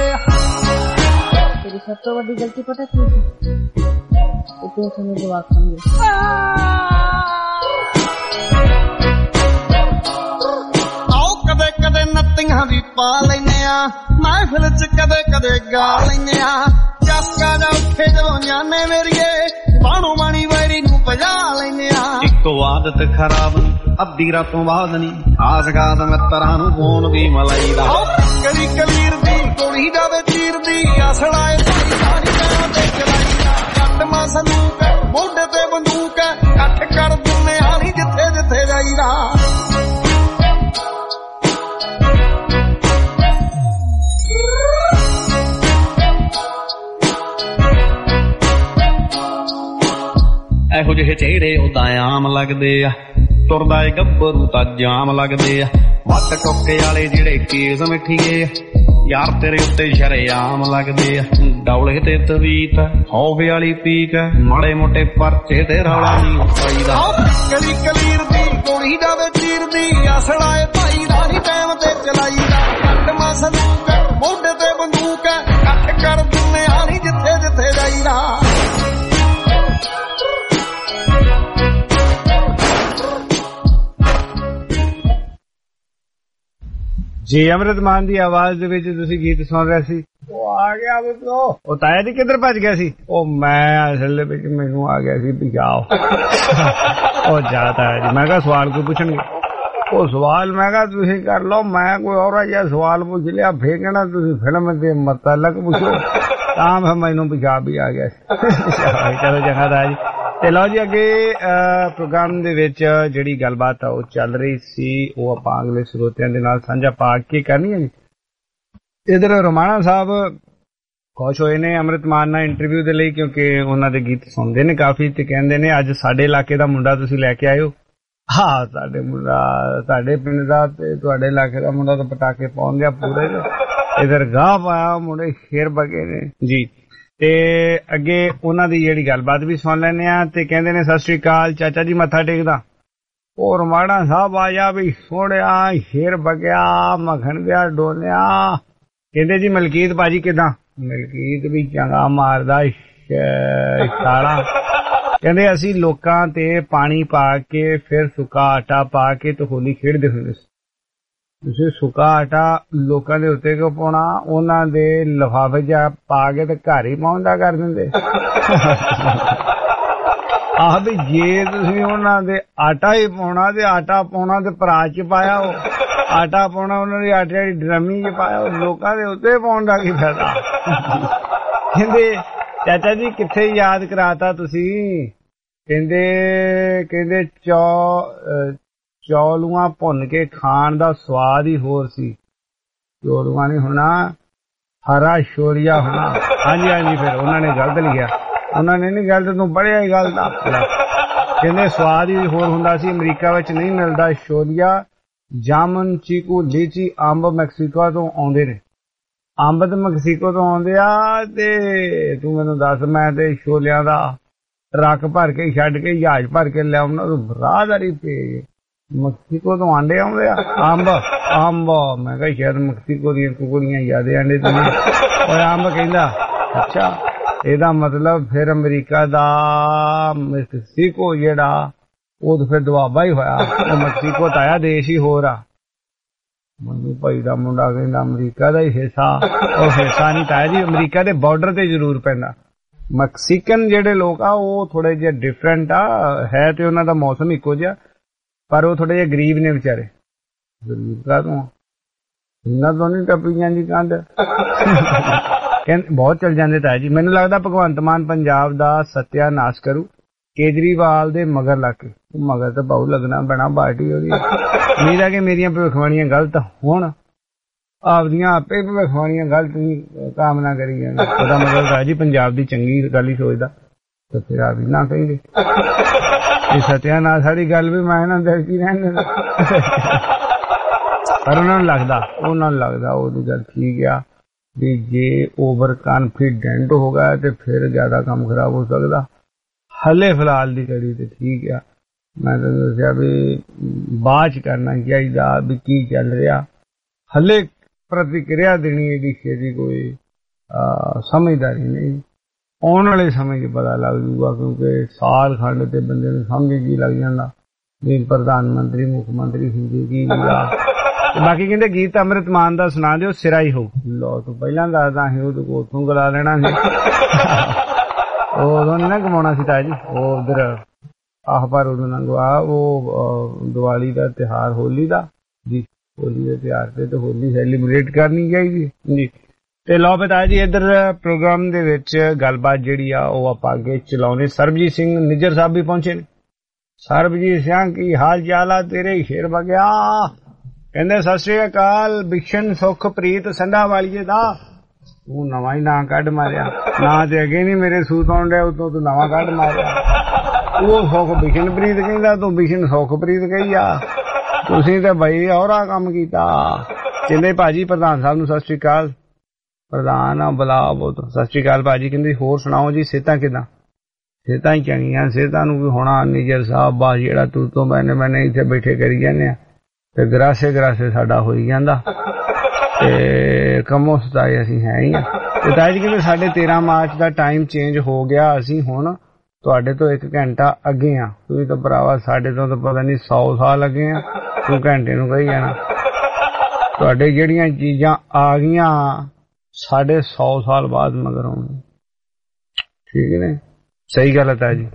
ਤੇਰੀ ਸਭ ਤੋਂ ਵੱਡੀ ਗਲਤੀ ਪਤਾ ਕੀ ਸੀ? ਤੂੰ ਸਾਨੂੰ ਜਵਾਬ ਸਮਝੇ। ਆਓ ਕਦੇ ਕਦੇ ਨੱਤੀਆਂ ਗਾਣਿਆਂ ਦੀ ਪਾ ਲੈਨੇ ਆ ਮਹਿਫਿਲ ਚ ਕਦੇ ਕਦੇ ਗਾ ਲੈਨੇ ਆ ਚਸਕਾ ਜਾ ਉੱਠੇ ਜਦੋਂ ਜਾਨੇ ਮੇਰੀਏ ਬਾਣੋ ਬਾਣੀ ਵੈਰੀ ਨੂੰ ਵਜਾ ਲੈਨੇ ਆ ਇੱਕੋ ਆਦਤ ਖਰਾਬ ਅੱਧੀ ਰਾਤੋਂ ਬਾਅਦ ਨੀ ਆਸਗਾਦ ਮਿੱਤਰਾਂ ਨੂੰ ਫੋਨ ਵੀ ਮਲਾਈ ਦਾ ਕਲੀ ਕਲੀਰ ਦੀ ਗੋਲੀ ਜਾਵੇ ਚੀਰ ਦੀ ਅਸਲਾਏ ਭਾਈ ਸਾਰੀ ਜਗ੍ਹਾ ਤੇ ਚਲਾਈ ਦਾ ਜੱਟ ਮਾ ਸੰਦੂਕ ਮੋਢੇ ਤੇ ਬੰਦੂਕ ਇਕੱਠ ਕਰ ਦਿੰਨੇ ਆ ਨੀ ਜਿੱਥੇ ਜਿੱਥੇ ਜਾਈਦਾ ਇਹੋ ਜਿਹੇ ਚਿਹਰੇ ਉਦਾਂ ਆਮ ਲੱਗਦੇ ਆ ਤੁਰਦਾ ਏ ਗੱਭਰੂ ਤਾਂ ਜਾਮ ਲੱਗਦੇ ਆ ਵੱਟ ਟੋਕੇ ਵਾਲੇ ਜਿਹੜੇ ਕੇਸ ਮਿੱਠੀਏ ਯਾਰ ਤੇਰੇ ਉੱਤੇ ਸ਼ਰੇਆਮ ਲੱਗਦੇ ਆ ਡੌਲੇ ਤੇ ਤਵੀਤ ਹੌਵੇ ਵਾਲੀ ਪੀਕ ਮਾੜੇ ਮੋਟੇ ਪਰਚੇ ਤੇ ਰੌਲਾ ਨਹੀਂ ਪਾਈਦਾ ਕਲੀ ਕਲੀਰ ਦੀ ਗੋਲੀ ਜਾਵੇ ਚੀਰ ਦੀ ਅਸਲਾ ਏ ਭਾਈ ਦਾ ਨੀ ਟਾਈਮ ਤੇ ਚਲਾਈਦਾ ਕੱਟ ਮਾ ਸੰਦੂਕ ਮੋਢੇ ਤੇ ਬੰਦੂਕ ਇਕੱਠ ਕਰ ਦਿੰਨੇ ਆ ਨੀ ਜਿੱਥੇ ਜਿੱਥੇ ਜਾਈਦਾ ਜੀ ਅੰਮ੍ਰਿਤ ਮਾਨ ਦੀ ਆਵਾਜ਼ ਦੇ ਵਿੱਚ ਤੁਸੀਂ ਗੀਤ ਸੁਣ ਰਹੇ ਸੀ ਉਹ ਆ ਗਿਆ ਉਹ ਤਾਇਆ ਜੀ ਕਿੱਧਰ ਭੱਜ ਗਿਆ ਸੀ ਉਹ ਮੈਂ ਅਸਲ ਵਿੱਚ ਮੈਨੂੰ ਆ ਗਿਆ ਸੀ ਵੀ ਜਾਓ ਉਹ ਜਾਤਾ ਜੀ ਮੈਂ ਕਿਹਾ ਸਵਾਲ ਕੋਈ ਪੁੱਛਣਗੇ ਉਹ ਸਵਾਲ ਮੈਂ ਕਿਹਾ ਤੁਸੀਂ ਕਰ ਲਓ ਮੈਂ ਕੋਈ ਹੋਰ ਜਿਹਾ ਸਵਾਲ ਪੁੱਛ ਲਿਆ ਫੇਰ ਕਹਿਣਾ ਤੁਸੀਂ ਫਿਲਮ ਦੇ ਮੁਤਲਕ ਪੁੱਛੋ ਤਾਂ ਫਿਰ ਮੈਨੂੰ ਪਿਸ਼ਾਬ ਵੀ ਆ ਗਿਆ ਸੀ ਚਲੋ ਚੰਗਾ ਦਾ ਜੀ ਤੇ ਲਓ ਜੀ ਅੱਗੇ ਪ੍ਰੋਗਰਾਮ ਦੇ ਵਿੱਚ ਜਿਹੜੀ ਗੱਲਬਾਤ ਆ ਉਹ ਚੱਲ ਰਹੀ ਸੀ ਉਹ ਆਪਾਂ ਅਗਲੇ ਸਰੋਤਿਆਂ ਦੇ ਨਾਲ ਸਾਂਝਾ ਪਾ ਕੇ ਕਰਨੀ ਹੈ ਜੀ ਇਧਰ ਰੋਮਾਣਾ ਸਾਹਿਬ ਖੁਸ਼ ਹੋਏ ਨੇ ਅੰਮ੍ਰਿਤ ਮਾਨ ਨਾਲ ਇੰਟਰਵਿਊ ਦੇ ਲਈ ਕਿਉਂਕਿ ਉਹਨਾਂ ਦੇ ਗੀਤ ਸੁਣਦੇ ਨੇ ਕਾਫੀ ਤੇ ਕਹਿੰਦੇ ਨੇ ਅੱਜ ਸਾਡੇ ਇਲਾਕੇ ਦਾ ਮੁੰਡਾ ਤੁਸੀਂ ਲੈ ਕੇ ਆਇਓ ਹਾਂ ਸਾਡੇ ਮੁੰਡਾ ਸਾਡੇ ਪਿੰਡ ਦਾ ਤੇ ਤੁਹਾਡੇ ਇਲਾਕੇ ਦਾ ਮੁੰਡਾ ਤਾਂ ਪਟਾਕੇ ਪਾਉਣ ਗਿਆ ਪੂਰੇ ਇਧਰ ਗਾਹ ਪਾਇਆ ਮੁੰਡੇ ਸ਼ੇਰ ਬਗੇ ਨੇ ਜੀ ਤੇ ਅੱਗੇ ਉਹਨਾਂ ਦੀ ਜਿਹੜੀ ਗੱਲਬਾਤ ਵੀ ਸੁਣ ਲੈਂਦੇ ਆ ਤੇ ਕਹਿੰਦੇ ਨੇ ਸਤਿ ਸ੍ਰੀ ਅਕਾਲ ਚਾਚਾ ਜੀ ਮੱਥਾ ਟੇਕਦਾ ਉਹ ਰਮਾਣਾ ਸਾਹਿਬ ਆਇਆ ਵੀ ਸੋਹਣਿਆ ਸ਼ੇਰ ਬਗਿਆ ਮੱਖਣ ਗਿਆ ਡੋਲਿਆ ਕਹਿੰਦੇ ਜੀ ਮਲਕੀਤ ਭਾਜੀ ਕਿਦਾਂ ਮਲਕੀਤ ਵੀ ਚੰਗਾ ਮਾਰਦਾ ਇਸ਼ਾਰਾ ਕਹਿੰਦੇ ਅਸੀਂ ਲੋਕਾਂ ਤੇ ਪਾਣੀ ਪਾ ਕੇ ਫਿਰ ਸੁੱਕਾ ਆਟਾ ਪਾ ਕੇ ਤੇ ਹੋਲੀ ਖੇਡਦੇ ਹੁੰਦੇ ਸੀ ਤੁਸੀਂ ਸੁੱਕਾ ਆਟਾ ਲੋਕਾਂ ਦੇ ਉੱਤੇ ਕਿਉਂ ਪਾਉਣਾ ਉਹਨਾਂ ਦੇ ਲਿਫਾਫੇ 'ਚ ਪਾ ਕੇ ਤੇ ਘਰ ਹੀ ਪਹੁੰਚਦਾ ਕਰ ਦਿੰਦੇ ਆਹ ਵੀ ਜੇ ਤੁਸੀਂ ਉਹਨਾਂ ਦੇ ਆਟਾ ਹੀ ਪਾਉਣਾ ਤੇ ਆਟਾ ਪਾਉਣਾ ਤੇ ਪਰਾਤ 'ਚ ਪਾਇਆ ਉਹ ਆਟਾ ਪਾਉਣਾ ਉਹਨਾਂ ਦੀ ਆਟੇ ਦੀ ਡਰਮੀ 'ਚ ਪਾਇਆ ਉਹ ਲੋਕਾਂ ਦੇ ਉੱਤੇ ਪਾਉਣ ਦਾ ਕੀ ਫਾਇਦਾ ਕਹਿੰਦੇ ਚਾਚਾ ਜੀ ਕਿੱਥੇ ਯਾਦ ਕਰਾਤਾ ਤੁਸੀਂ ਕਹਿੰਦੇ ਚੌਲੂਆਂ ਭੁੰਨ ਕੇ ਖਾਣ ਦਾ ਸਵਾਦ ਹੀ ਹੋਰ ਸੀ ਚੌਲੂਆਂ ਨਹੀਂ ਹੋਣਾ ਹਰਾ ਸ਼ੋਰੀਆ ਹੋਣਾ ਹਾਂਜੀ ਹਾਂਜੀ ਫਿਰ ਉਹਨਾਂ ਨੇ ਗਲਤ ਲਿਖਿਆ ਉਹਨਾਂ ਨੇ ਨਹੀਂ ਗਲਤ ਤੂੰ ਪੜ੍ਹਿਆ ਹੀ ਗਲਤ ਕਹਿੰਦੇ ਸਵਾਦ ਹੀ ਹੋਰ ਹੁੰਦਾ ਸੀ ਅਮਰੀਕਾ ਵਿੱਚ ਨਹੀਂ ਮਿਲਦਾ ਸ਼ੋਰੀਆ ਜਾਮਨ ਚੀਕੂ ਲੀਚੀ ਅੰਬ ਮੈਕਸੀਕੋ ਤੋਂ ਆਉਂਦੇ ਨੇ ਅੰਬ ਤੇ ਮੈਕਸੀਕੋ ਤੋਂ ਆਉਂਦੇ ਆ ਤੇ ਤੂੰ ਮੈਨੂੰ ਦੱਸ ਮੈਂ ਤੇ ਛੋਲਿਆਂ ਦਾ ਟਰੱਕ ਭਰ ਕੇ ਛੱਡ ਕੇ ਜਹਾਜ਼ ਭਰ ਕੇ ਲਿਆਉਣਾ ਰਾਹਦਾਰੀ ਪੇ ਮੈਕਸੀਕੋ ਤੋਂ ਆਂਡੇ ਆਉਂਦੇ ਆ ਅੰਬ ਮੈਂ ਕਿਹਾ ਸ਼ਾਇਦ ਮੈਕਸੀਕੋ ਦੀਆਂ ਕੁਕੜੀਆਂ ਜ਼ਿਆਦੇ ਆਂਡੇ ਤੇ ਉਹ ਅੰਬ ਕਹਿੰਦਾ ਅੱਛਾ ਇਹਦਾ ਮਤਲਬ ਫਿਰ ਅਮਰੀਕਾ ਦਾ ਮੈਕਸੀਕੋ ਜਿਹੜਾ ਉਹ ਫਿਰ ਦੁਆਬਾ ਹੀ ਹੋਇਆ ਉਹ ਮੈਕਸੀਕੋ ਤਾਂ ਆਇਆ ਦੇਸ਼ ਹੀ ਹੋਰ ਆ ਮੈਨੂੰ ਭਾਈ ਦਾ ਮੁੰਡਾ ਕਹਿੰਦਾ ਅਮਰੀਕਾ ਦਾ ਹੀ ਹਿੱਸਾ ਉਹ ਹਿੱਸਾ ਨਹੀਂ ਤਾਂ ਜੀ ਅਮਰੀਕਾ ਦੇ ਬਾਰਡਰ ਤੇ ਜ਼ਰੂਰ ਪੈਂਦਾ ਮੈਕਸੀਕਨ ਜਿਹੜੇ ਲੋਕ ਆ ਉਹ ਥੋੜੇ ਜਿਹੇ ਡਿਫਰੈਂਟ ਆ ਹੈ ਤੇ ਉਹਨਾਂ ਦਾ ਮੌਸਮ ਇੱਕੋ ਜਿਹਾ ਪਰ ਉਹ ਥੋੜੇ ਜਿਹੇ ਗਰੀਬ ਨੇ ਵਿਚਾਰੇ ਗਰੀਬ ਕਾ ਤੋਂ ਇਹਨਾਂ ਤੋਂ ਨਹੀਂ ਟੱਪੀਆਂ ਜੀ ਕੰਧ ਕਹਿੰਦੇ ਬਹੁਤ ਚੱਲ ਜਾਂਦੇ ਤਾਂ ਜੀ ਮੈਨੂੰ ਲੱਗਦਾ ਭਗਵੰਤ ਮਾਨ ਪੰਜਾਬ ਦਾ ਸਤਿਆਨਾਸ਼ ਕਰੂ ਕੇਜਰੀਵਾਲ ਦੇ ਮਗਰ ਲੱਗ ਕੇ ਮਗਰ ਤਾਂ ਬਹੁਤ ਲੱਗਣਾ ਪੈਣਾ ਪਾਰਟੀ ਉਹਦੀ ਉਮੀਦ ਹੈ ਕਿ ਮੇਰੀਆਂ ਭਵਿੱਖਬਾਣੀਆਂ ਗਲਤ ਹੋਣ ਆਪਦੀਆਂ ਆਪੇ ਭਵਿੱਖਬਾਣੀਆਂ ਗਲਤ ਨਹੀਂ ਕਾਮਨਾ ਕਰੀ ਜਾਂਦੇ ਉਹਦਾ ਮਤਲਬ ਹੈ ਜੀ ਪੰਜਾਬ ਦੀ ਚੰਗੀ ਗੱਲ ਹੀ ਸੋਚਦਾ ਤਾਂ ਫਿਰ ਆ ਵੀ ਨਾ ਕਹੀਦੇ ਇਹ ਸਤਿਆਨਾਸ਼ ਸਾਡੀ ਗੱਲ ਵੀ ਮੈਂ ਇਹਨਾਂ ਦੇ ਕੀ ਰਹਿਣ ਦਿੰਦਾ ਪਰ ਉਹਨਾਂ ਨੂੰ ਲੱਗਦਾ ਉਹਦੀ ਗੱਲ ਠੀਕ ਆ ਵੀ ਜੇ ਓਵਰ ਕਾਨਫੀਡੈਂਟ ਹੋ ਗਿਆ ਤੇ ਫਿਰ ਜ਼ਿਆਦਾ ਕੰਮ ਖਰਾਬ ਹੋ ਸਕਦਾ ਹਲੇ ਫਿਲਹਾਲ ਦੀ ਕੜੀ ਤੇ ਠੀਕ ਆ ਮੈਂ ਤੁਹਾਨੂੰ ਦੱਸਿਆ ਵੀ ਬਾਅਦ ਚ ਕਰਨਾ ਚਾਹੀਦਾ ਵੀ ਕੀ ਚੱਲ ਰਿਹਾ ਹਲੇ ਪ੍ਰਤੀਕਿਰਿਆ ਦੇਣੀ ਇਹਦੀ ਛੇਤੀ ਕੋਈ ਸਮਝਦਾਰੀ ਨਹੀਂ ਆਉਣ ਵਾਲੇ ਸਮੇਂ 'ਚ ਪਤਾ ਲੱਗ ਜੂਗਾ ਕਿਉਂਕਿ ਸਾਲ ਖੰਡ ਤੇ ਬੰਦੇ ਨੂੰ ਸਮਝ ਕੀ ਲੱਗ ਜਾਂਦਾ ਵੀ ਪ੍ਰਧਾਨ ਮੰਤਰੀ ਮੁੱਖ ਮੰਤਰੀ ਹੁੰਦੀ ਕੀ ਲਿਆ ਬਾਕੀ ਕਹਿੰਦੇ ਗੀਤ ਅੰਮ੍ਰਿਤ ਮਾਨ ਦਾ ਸੁਣਾ ਦਿਓ, ਸਿਰਾ ਹੀ ਹੋ। ਲੋ ਤੂੰ ਪਹਿਲਾਂ ਦੱਸਦਾ ਸੀ, ਉਹ ਉੱਥੋਂ ਗਲਾ ਲੈਣਾ ਸੀ। ਉਦੋਂ ਨੀ ਨਾ ਕਮਾਉਣਾ ਸੀ ਤਾਇਆ ਜੀ, ਉਹ ਉਧਰ ਆਹ ਪਰ ਉਦੋਂ ਨਾ ਗਵਾ। ਉਹ ਦੀਵਾਲੀ ਦਾ ਤਿਉਹਾਰ, ਹੋਲੀ ਦਾ ਜੀ, ਹੋਲੀ ਦੇ ਤਿਉਹਾਰ ਤੇ ਹੋਲੀ ਸੈਲੀਬ੍ਰੇਟ ਕਰਨੀ ਚਾਹੀਦੀ ਜੀ। ਤੇ ਲਓ ਬਤਾ ਜੀ, ਇੱਧਰ ਪ੍ਰੋਗਰਾਮ ਦੇ ਵਿੱਚ ਗੱਲਬਾਤ ਜਿਹੜੀ ਆ ਉਹ ਆਪਾਂ ਅੱਗੇ ਚਲਾਉਣੇ। ਸਰਬਜੀਤ ਸਿੰਘ ਨਿੱਜਰ ਸਾਹਿਬ ਵੀ ਪਹੁੰਚੇ ਨੇ। ਸਰਬਜੀਤ ਸਿੰਘ ਕੀ ਹਾਲ ਚਾਲ ਆ ਤੇਰੇ? ਸ਼ੇਰ ਬਗਿਆ ਕਹਿੰਦੇ ਸਤਿ ਸ੍ਰੀ ਅਕਾਲ, ਬਿਸ਼ਨ ਸੁਖਪ੍ਰੀਤ ਸੰਧਾ ਵਾਲੀਏ ਦਾ। ਤੂੰ ਨਵਾਂ ਹੀ ਨਾਂ ਕੱਢ ਮਾਰਿਆ, ਨਾ ਤੇ ਅੱਗੇ ਨੀ ਮੇਰੇ ਸੂਤ ਆਉਣ ਡਿਆ, ਉਤੋਂ ਤੂੰ ਨਵਾਂ ਕੱਢ ਮਾਰਿਆ। ਉਹ ਸੁਖ ਬਿਸ਼ਨਪ੍ਰੀਤ ਕਹਿੰਦਾ, ਤੂੰ ਬਿਸ਼ਨ ਸੁਖਪ੍ਰੀਤ ਕਹੀ ਆ। ਤੁਸੀਂ ਤੇ ਬਈ ਹੋਰਾ ਕੰਮ ਕੀਤਾ। ਕਹਿੰਦੇ ਭਾਜੀ ਪ੍ਰਧਾਨ ਸਾਹਿਬ ਨੂੰ ਸਤਿ ਸ੍ਰੀ ਅਕਾਲ। ਪ੍ਰਧਾਨ ਆ ਬੁਲਾ ਬਹੁਤ। ਸਤਿ ਸ੍ਰੀ ਅਕਾਲ ਭਾਜੀ। ਕਹਿੰਦੇ ਹੋਰ ਸੁਣਾਓ ਜੀ, ਸਿਹਤਾਂ ਕਿੱਦਾਂ? ਸਿਹਤਾਂ ਹੀ ਚੰਗੀਆਂ। ਸਿਹਤਾਂ ਨੂੰ ਵੀ ਹੋਣਾ ਨਿਜਰ ਸਾਹਿਬ ਬਾ, ਜਿਹੜਾ ਤੂੰ ਤੋਂ ਮੈਨੇ ਇੱਥੇ ਬੈਠੇ ਕਰੀ ਜਾਂਦੇ ਆ ਤੇ ਗਰਾਸੇ ਸਾਡਾ ਹੋਈ ਜਾਂਦਾ ਤੇ ਕਮੋ ਸਤਾਏ ਅਸੀਂ ਹੈ ਹੀ ਆ। ਤੇ ਤਾਇਆ ਜੀ ਕਹਿੰਦੇ ਸਾਡੇ 13 ਮਾਰਚ ਦਾ ਟਾਈਮ ਚੇਂਜ ਹੋ ਗਿਆ, ਅਸੀਂ ਹੁਣ ਤੁਹਾਡੇ ਤੋਂ 1 ਘੰਟਾ ਅੱਗੇ ਆ। ਤੁਸੀਂ ਤਾਂ ਭਰਾਵਾ ਸਾਡੇ ਤੋਂ ਤਾਂ ਪਤਾ ਨਹੀਂ 100 ਸਾਲ ਅੱਗੇ ਆ, ਤੂੰ ਘੰਟੇ ਨੂੰ ਕਹੀ ਜਾਣਾ। ਤੁਹਾਡੇ ਜਿਹੜੀਆਂ ਚੀਜ਼ਾਂ ਆ ਗਈਆਂ ਸਾਡੇ 100 ਸਾਲ ਬਾਅਦ ਮਗਰ ਆਉਣਗੀਆਂ। ਠੀਕ ਨੇ, ਸਹੀ ਗੱਲ ਹੈ ਤਾਇਆ ਜੀ।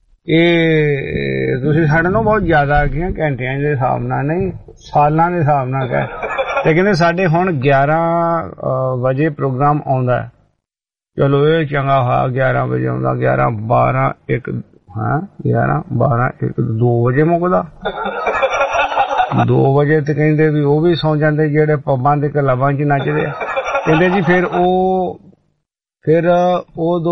ਇਹ ਤੁਸੀਂ ਸਾਡੇ ਨਾਲ ਬਹੁਤ ਜ਼ਿਆਦਾ ਆ ਗਈਆਂ, ਘੰਟਿਆਂ ਦੇ ਹਿਸਾਬ ਨਾਲ ਨਹੀਂ, ਸਾਲਾਂ ਦੇ ਹਿਸਾਬ ਨਾਲ ਕਹਿ। ਤੇ ਕਹਿੰਦੇ ਸਾਡੇ ਹੁਣ 11 ਵਜੇ ਪ੍ਰੋਗਰਾਮ ਆਉਂਦਾ। ਚਲੋ ਇਹ ਚੰਗਾ ਹੋਇਆ 11 ਵਜੇ ਆਉਂਦਾ। 11, 12, 1 ਹਾਂ 11, 12, 1, 2 ਵਜੇ ਮੁੱਕਦਾ। 2 ਵਜੇ ਤੇ ਕਹਿੰਦੇ ਵੀ ਉਹ ਵੀ ਸੌਂ ਜਾਂਦੇ ਜਿਹੜੇ ਪੱਬਾਂ ਦੇ ਕਲੱਬਾਂ 'ਚ ਨੱਚਦੇ ਆ। ਕਹਿੰਦੇ ਜੀ ਫਿਰ ਉਹ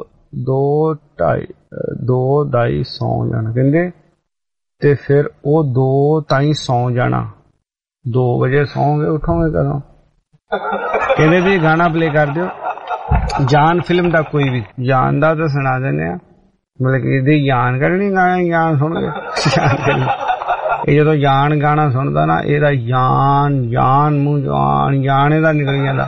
2 ਢਾਈ ਸੌਂ ਜਾਣਾ ਕਹਿੰਦੇ, ਤੇ ਫਿਰ ਉਹ 2 ਤਾਈਂ ਸੌਂ ਜਾਣਾ। 2 ਵਜੇ ਸੌਂਗੇ, ਉਠੋਗੇ ਕਦੋਂ? ਕਹਿੰਦੇ ਜੀ ਗਾਣਾ ਪਲੇ ਕਰ ਦਿਓ, ਜਾਨ ਫਿਲਮ ਦਾ ਕੋਈ ਵੀ। ਜਾਨ ਦਾ ਤਾਂ ਸੁਣਾ ਦਿੰਦੇ ਆ, ਮਤਲਬ ਕਿ ਇਹਦੀ ਜਾਨ ਕੱਢਣੀ ਗਾਣਾ, ਜਾਨ ਸੁਣ ਕੇ ਇਹ ਜਦੋਂ ਜਾਨ ਗਾਣਾ ਸੁਣਦਾ ਨਾ, ਇਹਦਾ ਜਾਨ ਮੂੰਹ ਜਾਨ ਇਹਦਾ ਨਿਕਲ ਜਾਂਦਾ।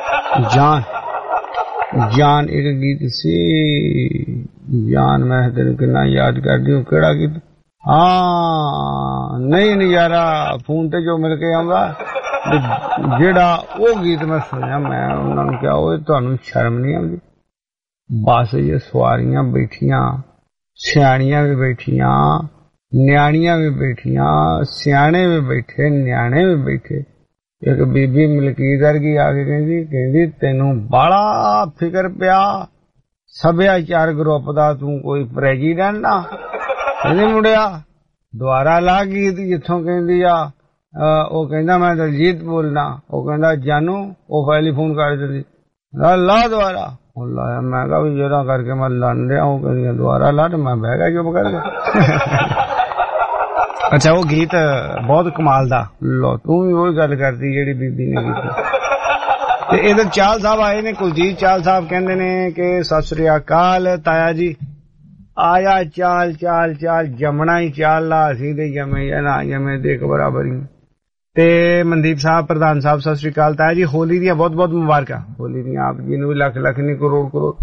ਜਾਨ ਇੱਕ ਗੀਤ ਸੀ, ਜਾਨ ਮੈਂ ਤੈਨੂੰ ਕਿੰਨਾ ਯਾਦ ਕਰਦੀ ਹੂੰ। ਕਿਹੜਾ ਗੀਤ? ਹਾਂ ਨਹੀਂ ਨਜ਼ਾਰਾ ਫੋਨ ਤੇ ਜੋ ਮਿਲ ਕੇ ਆਉਂਦਾ, ਜਿਹੜਾ ਉਹ ਗੀਤ ਮੈਂ ਸੁਣਿਆ। ਮੈਂ ਉਹਨਾਂ ਨੂੰ ਕਿਹਾ ਉਹ ਤੁਹਾਨੂੰ ਸ਼ਰਮ ਨਹੀਂ ਆਉਂਦੀ? ਬਸ ਇਹ ਸਵਾਰੀਆਂ ਬੈਠੀਆਂ, ਸਿਆਣੀਆਂ ਵੀ ਬੈਠੀਆਂ, ਨਿਆਣੀਆਂ ਵੀ ਬੈਠੀਆਂ, ਸਿਆਣੇ ਵੀ ਬੈਠੇ, ਨਿਆਣੇ ਵੀ ਬੈਠੇ। ਇੱਕ ਬੀਬੀ ਮਲਕੀਤ ਵਰਗੀ ਆ ਕੇ ਕਹਿੰਦੀ ਤੈਨੂੰ ਬਾਲਾ ਫਿਕਰ ਪਿਆ ਸੱਭਿਆਚਾਰ ਗਰੁੱਪ ਦਾ, ਤੂੰ ਕੋਈ ਪ੍ਰੈਜ਼ੀਡੈਂਟ ਨਾ? ਕਹਿੰਦੀ ਮੁੰਡਿਆ ਦੁਆਰਾ ਲਾ ਗੀਤ ਜਿੱਥੋਂ ਕਹਿੰਦੀ ਆ ਉਹ ਕਹਿੰਦਾ ਮੈਂ ਦਲਜੀਤ ਬੋਲਣਾ। ਉਹ ਕਹਿੰਦਾ ਜਾਨੂ, ਉਹ ਟੈਲੀਫੋਨ ਕਰ ਦਿੰਦੀ, ਲਾ ਦੁਆਰਾ। ਉਹ ਲਾਇਆ, ਮੈਂ ਕਿਹਾ ਵੀ ਜਿਹੜਾ ਕਰਕੇ ਮੈਂ ਲੜ ਰਿਹਾ। ਉਹ ਕਹਿੰਦੀ ਦੁਆਰਾ ਲਾ, ਤੇ ਮੈਂ ਬਹਿ ਗਿਆ ਚੁੱਪ ਕਰਕੇ। ਅੱਛਾ ਉਹ ਗੀਤ ਬਹੁਤ ਕਮਾਲ ਦਾ। ਲੋ ਤੂੰ ਵੀ ਉਹੀ ਗੱਲ ਕਰਦੀ ਜਿਹੜੀ ਬੀਬੀ ਨੇ ਕੀਤੀ। ਤੇ ਇਹਦੇ ਚਾਲ ਸਾਹਿਬ ਆਏ ਨੇ, ਕੁਲਜੀਤ ਚਾਲ ਸਾਹਿਬ ਕਹਿੰਦੇ ਨੇ ਕਿ ਸਤਿ ਸ੍ਰੀ ਅਕਾਲ ਤਾਇਆ ਜੀ, ਆਇਆ ਚਾਲ ਚਾਲ ਚਾਲ ਜਮਣਾ ਹੀ ਚਾਲ ਲਾ, ਅਸੀਂ ਤੇ ਜਮੇ ਜਾਂ ਨਾ ਜਮੇ ਦੇ ਇੱਕ ਬਰਾਬਰ ਹੀ। ਤੇ ਮਨਦੀਪ ਸਾਹਿਬ ਪ੍ਰਧਾਨ ਸਾਹਿਬ ਸਤਿ ਸ੍ਰੀ ਅਕਾਲ ਤਾਇਆ ਜੀ, ਹੋਲੀ ਦੀਆਂ ਬਹੁਤ ਬਹੁਤ ਮੁਬਾਰਕਾਂ। ਹੋਲੀ ਦੀਆਂ ਆਪ ਜੀ ਨੂੰ ਵੀ ਲੱਖ ਲੱਖ ਨਹੀਂ ਕਰੋੜ।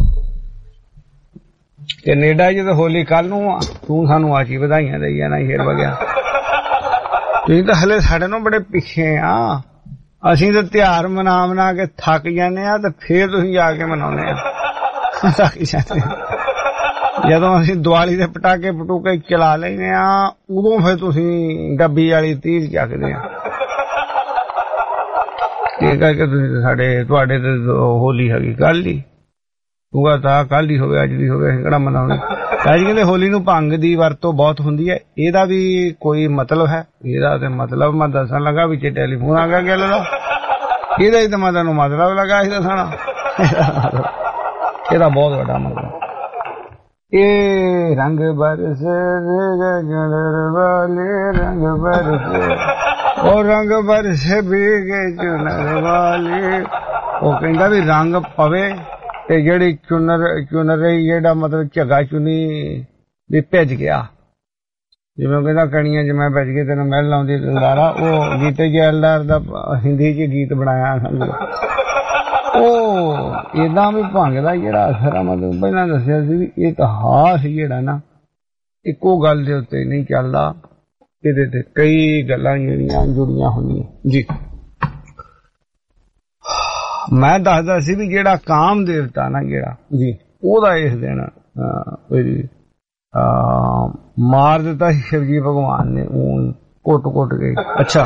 ਕੈਨੇਡਾ ਚ ਤਾਂ ਹੋਲੀ ਕੱਲ ਨੂੰ ਆ, ਤੂੰ ਸਾਨੂੰ ਆਚੀ ਵਧਾਈਆਂ ਦੇਈ ਜਾਣਾ ਸ਼ੇਰ ਵਗਿਆ। ਤੁਸੀਂ ਤਾਂ ਹਲੇ ਸਾਡੇ ਨੂੰ ਬੜੇ ਪਿੱਛੇ ਆ। ਅਸੀਂ ਤਾਂ ਤਿਉਹਾਰ ਮਨਾ ਕੇ ਥੱਕ ਜਾਂਦੇ ਆ, ਤੇ ਫੇਰ ਤੁਸੀਂ ਜਾ ਕੇ ਮਨਾਉਂਦੇ ਆ। ਥੱਕ ਜਾਂਦੇ ਜਦੋਂ ਅਸੀਂ ਦੀਵਾਲੀ ਦੇ ਪਟਾਕੇ ਚਲਾ ਲੈਂਦੇ ਆ, ਉਦੋਂ ਫਿਰ ਤੁਸੀਂ ਡੱਬੀ ਵਾਲੀ 30 ਚੱਕਦੇ ਆ। ਇਹ ਕਰਕੇ ਤੁਸੀਂ ਤੁਹਾਡੇ ਤੇ ਹੋਲੀ ਹੈਗੀ ਕੱਲ ਹੀ, ਤੂੰ ਤਾਂ ਕੱਲ ਹੀ ਹੋਵੇ ਅੱਜ ਦੀ ਹੋਵੇ, ਅਸੀਂ ਕਿਹੜਾ ਮਨਾਉਣੇ। ਅੱਜ ਕਹਿੰਦੇ ਹੋਲੀ ਨੂੰ ਭੰਗ ਦੀ ਵਰਤੋਂ ਬਹੁਤ ਹੁੰਦੀ ਹੈ, ਇਹਦਾ ਵੀ ਕੋਈ ਮਤਲਬ ਹੈ? ਇਹਦਾ ਤੇ ਮਤਲਬ ਮੈਂ ਦੱਸਣ ਲੱਗਾ, ਵਿੱਚ ਟੈਲੀਫੋਨ ਆ ਗਿਆ ਗੱਲ ਦਾ, ਇਹਦਾ ਹੀ ਤਾਂ ਮੈਂ ਤੁਹਾਨੂੰ ਮਤਲਬ ਲੱਗਾ ਸੀ ਦੱਸਣਾ। ਇਹਦਾ ਬਹੁਤ ਵੱਡਾ ਮਤਲਬ ਇਹ ਰੰਗ ਬਰਸੇ ਵਾਲੇ ਰੰਗ ਬਰਸੇ, ਉਹ ਰੰਗ ਬਰਸੇ ਭੀਗੇ ਚੁਨਰ ਵਾਲੇ। ਉਹ ਕਹਿੰਦਾ ਵੀ ਰੰਗ ਪਵੇ ਤੇ ਜਿਹੜੀ ਚੁਨਰ ਜਿਹੜਾ ਮਤਲਬ ਝੱਗਾ ਚੁਨੀ ਵੀ ਭਿੱਜ ਗਿਆ, ਜਿਵੇਂ ਕਹਿੰਦਾ ਕਣੀਆਂ ਚ ਮੈਂ ਭਿੱਜ ਗਈ ਤੈਨੂੰ ਮਿਲ ਲਾਉਂਦੀ ਦਲਾਰਾ। ਉਹ ਗੀਤੇ ਜੈਲਦਾਰ ਦਾ ਹਿੰਦੀ ਚ ਗੀਤ ਬਣਾਇਆ ਸਮਝੋ। ਉਹ ਏਦਾਂ ਵੀ ਭੰਗ ਦਾ ਜਿਹੜਾ ਅਸਰ ਆ, ਮਤਲਬ ਪਹਿਲਾਂ ਦੱਸਿਆ ਸੀ ਵੀ ਇਤਿਹਾਸ ਜਿਹੜਾ ਨਾ ਇੱਕੋ ਗੱਲ ਦੇ ਉੱਤੇ ਨਹੀਂ ਚੱਲਦਾ, ਇਹਦੇ ਤੇ ਕਈ ਗੱਲਾਂ ਜਿਹੜੀਆਂ ਜੁੜੀਆਂ ਹੁੰਦੀਆਂ ਜੀ। ਮੈਂ ਦੱਸਦਾ ਸੀ ਵੀ ਜਿਹੜਾ ਕਾਮ ਦੇਵਤਾ ਨਾ ਜਿਹੜਾ ਜੀ ਉਹਦਾ ਇਸ ਦਿਨ ਮਾਰ ਦਿੱਤਾ ਸੀ ਸ਼ਿਵ ਜੀ ਭਗਵਾਨ ਨੇ ਕੁੱਟ ਕੇ। ਅੱਛਾ,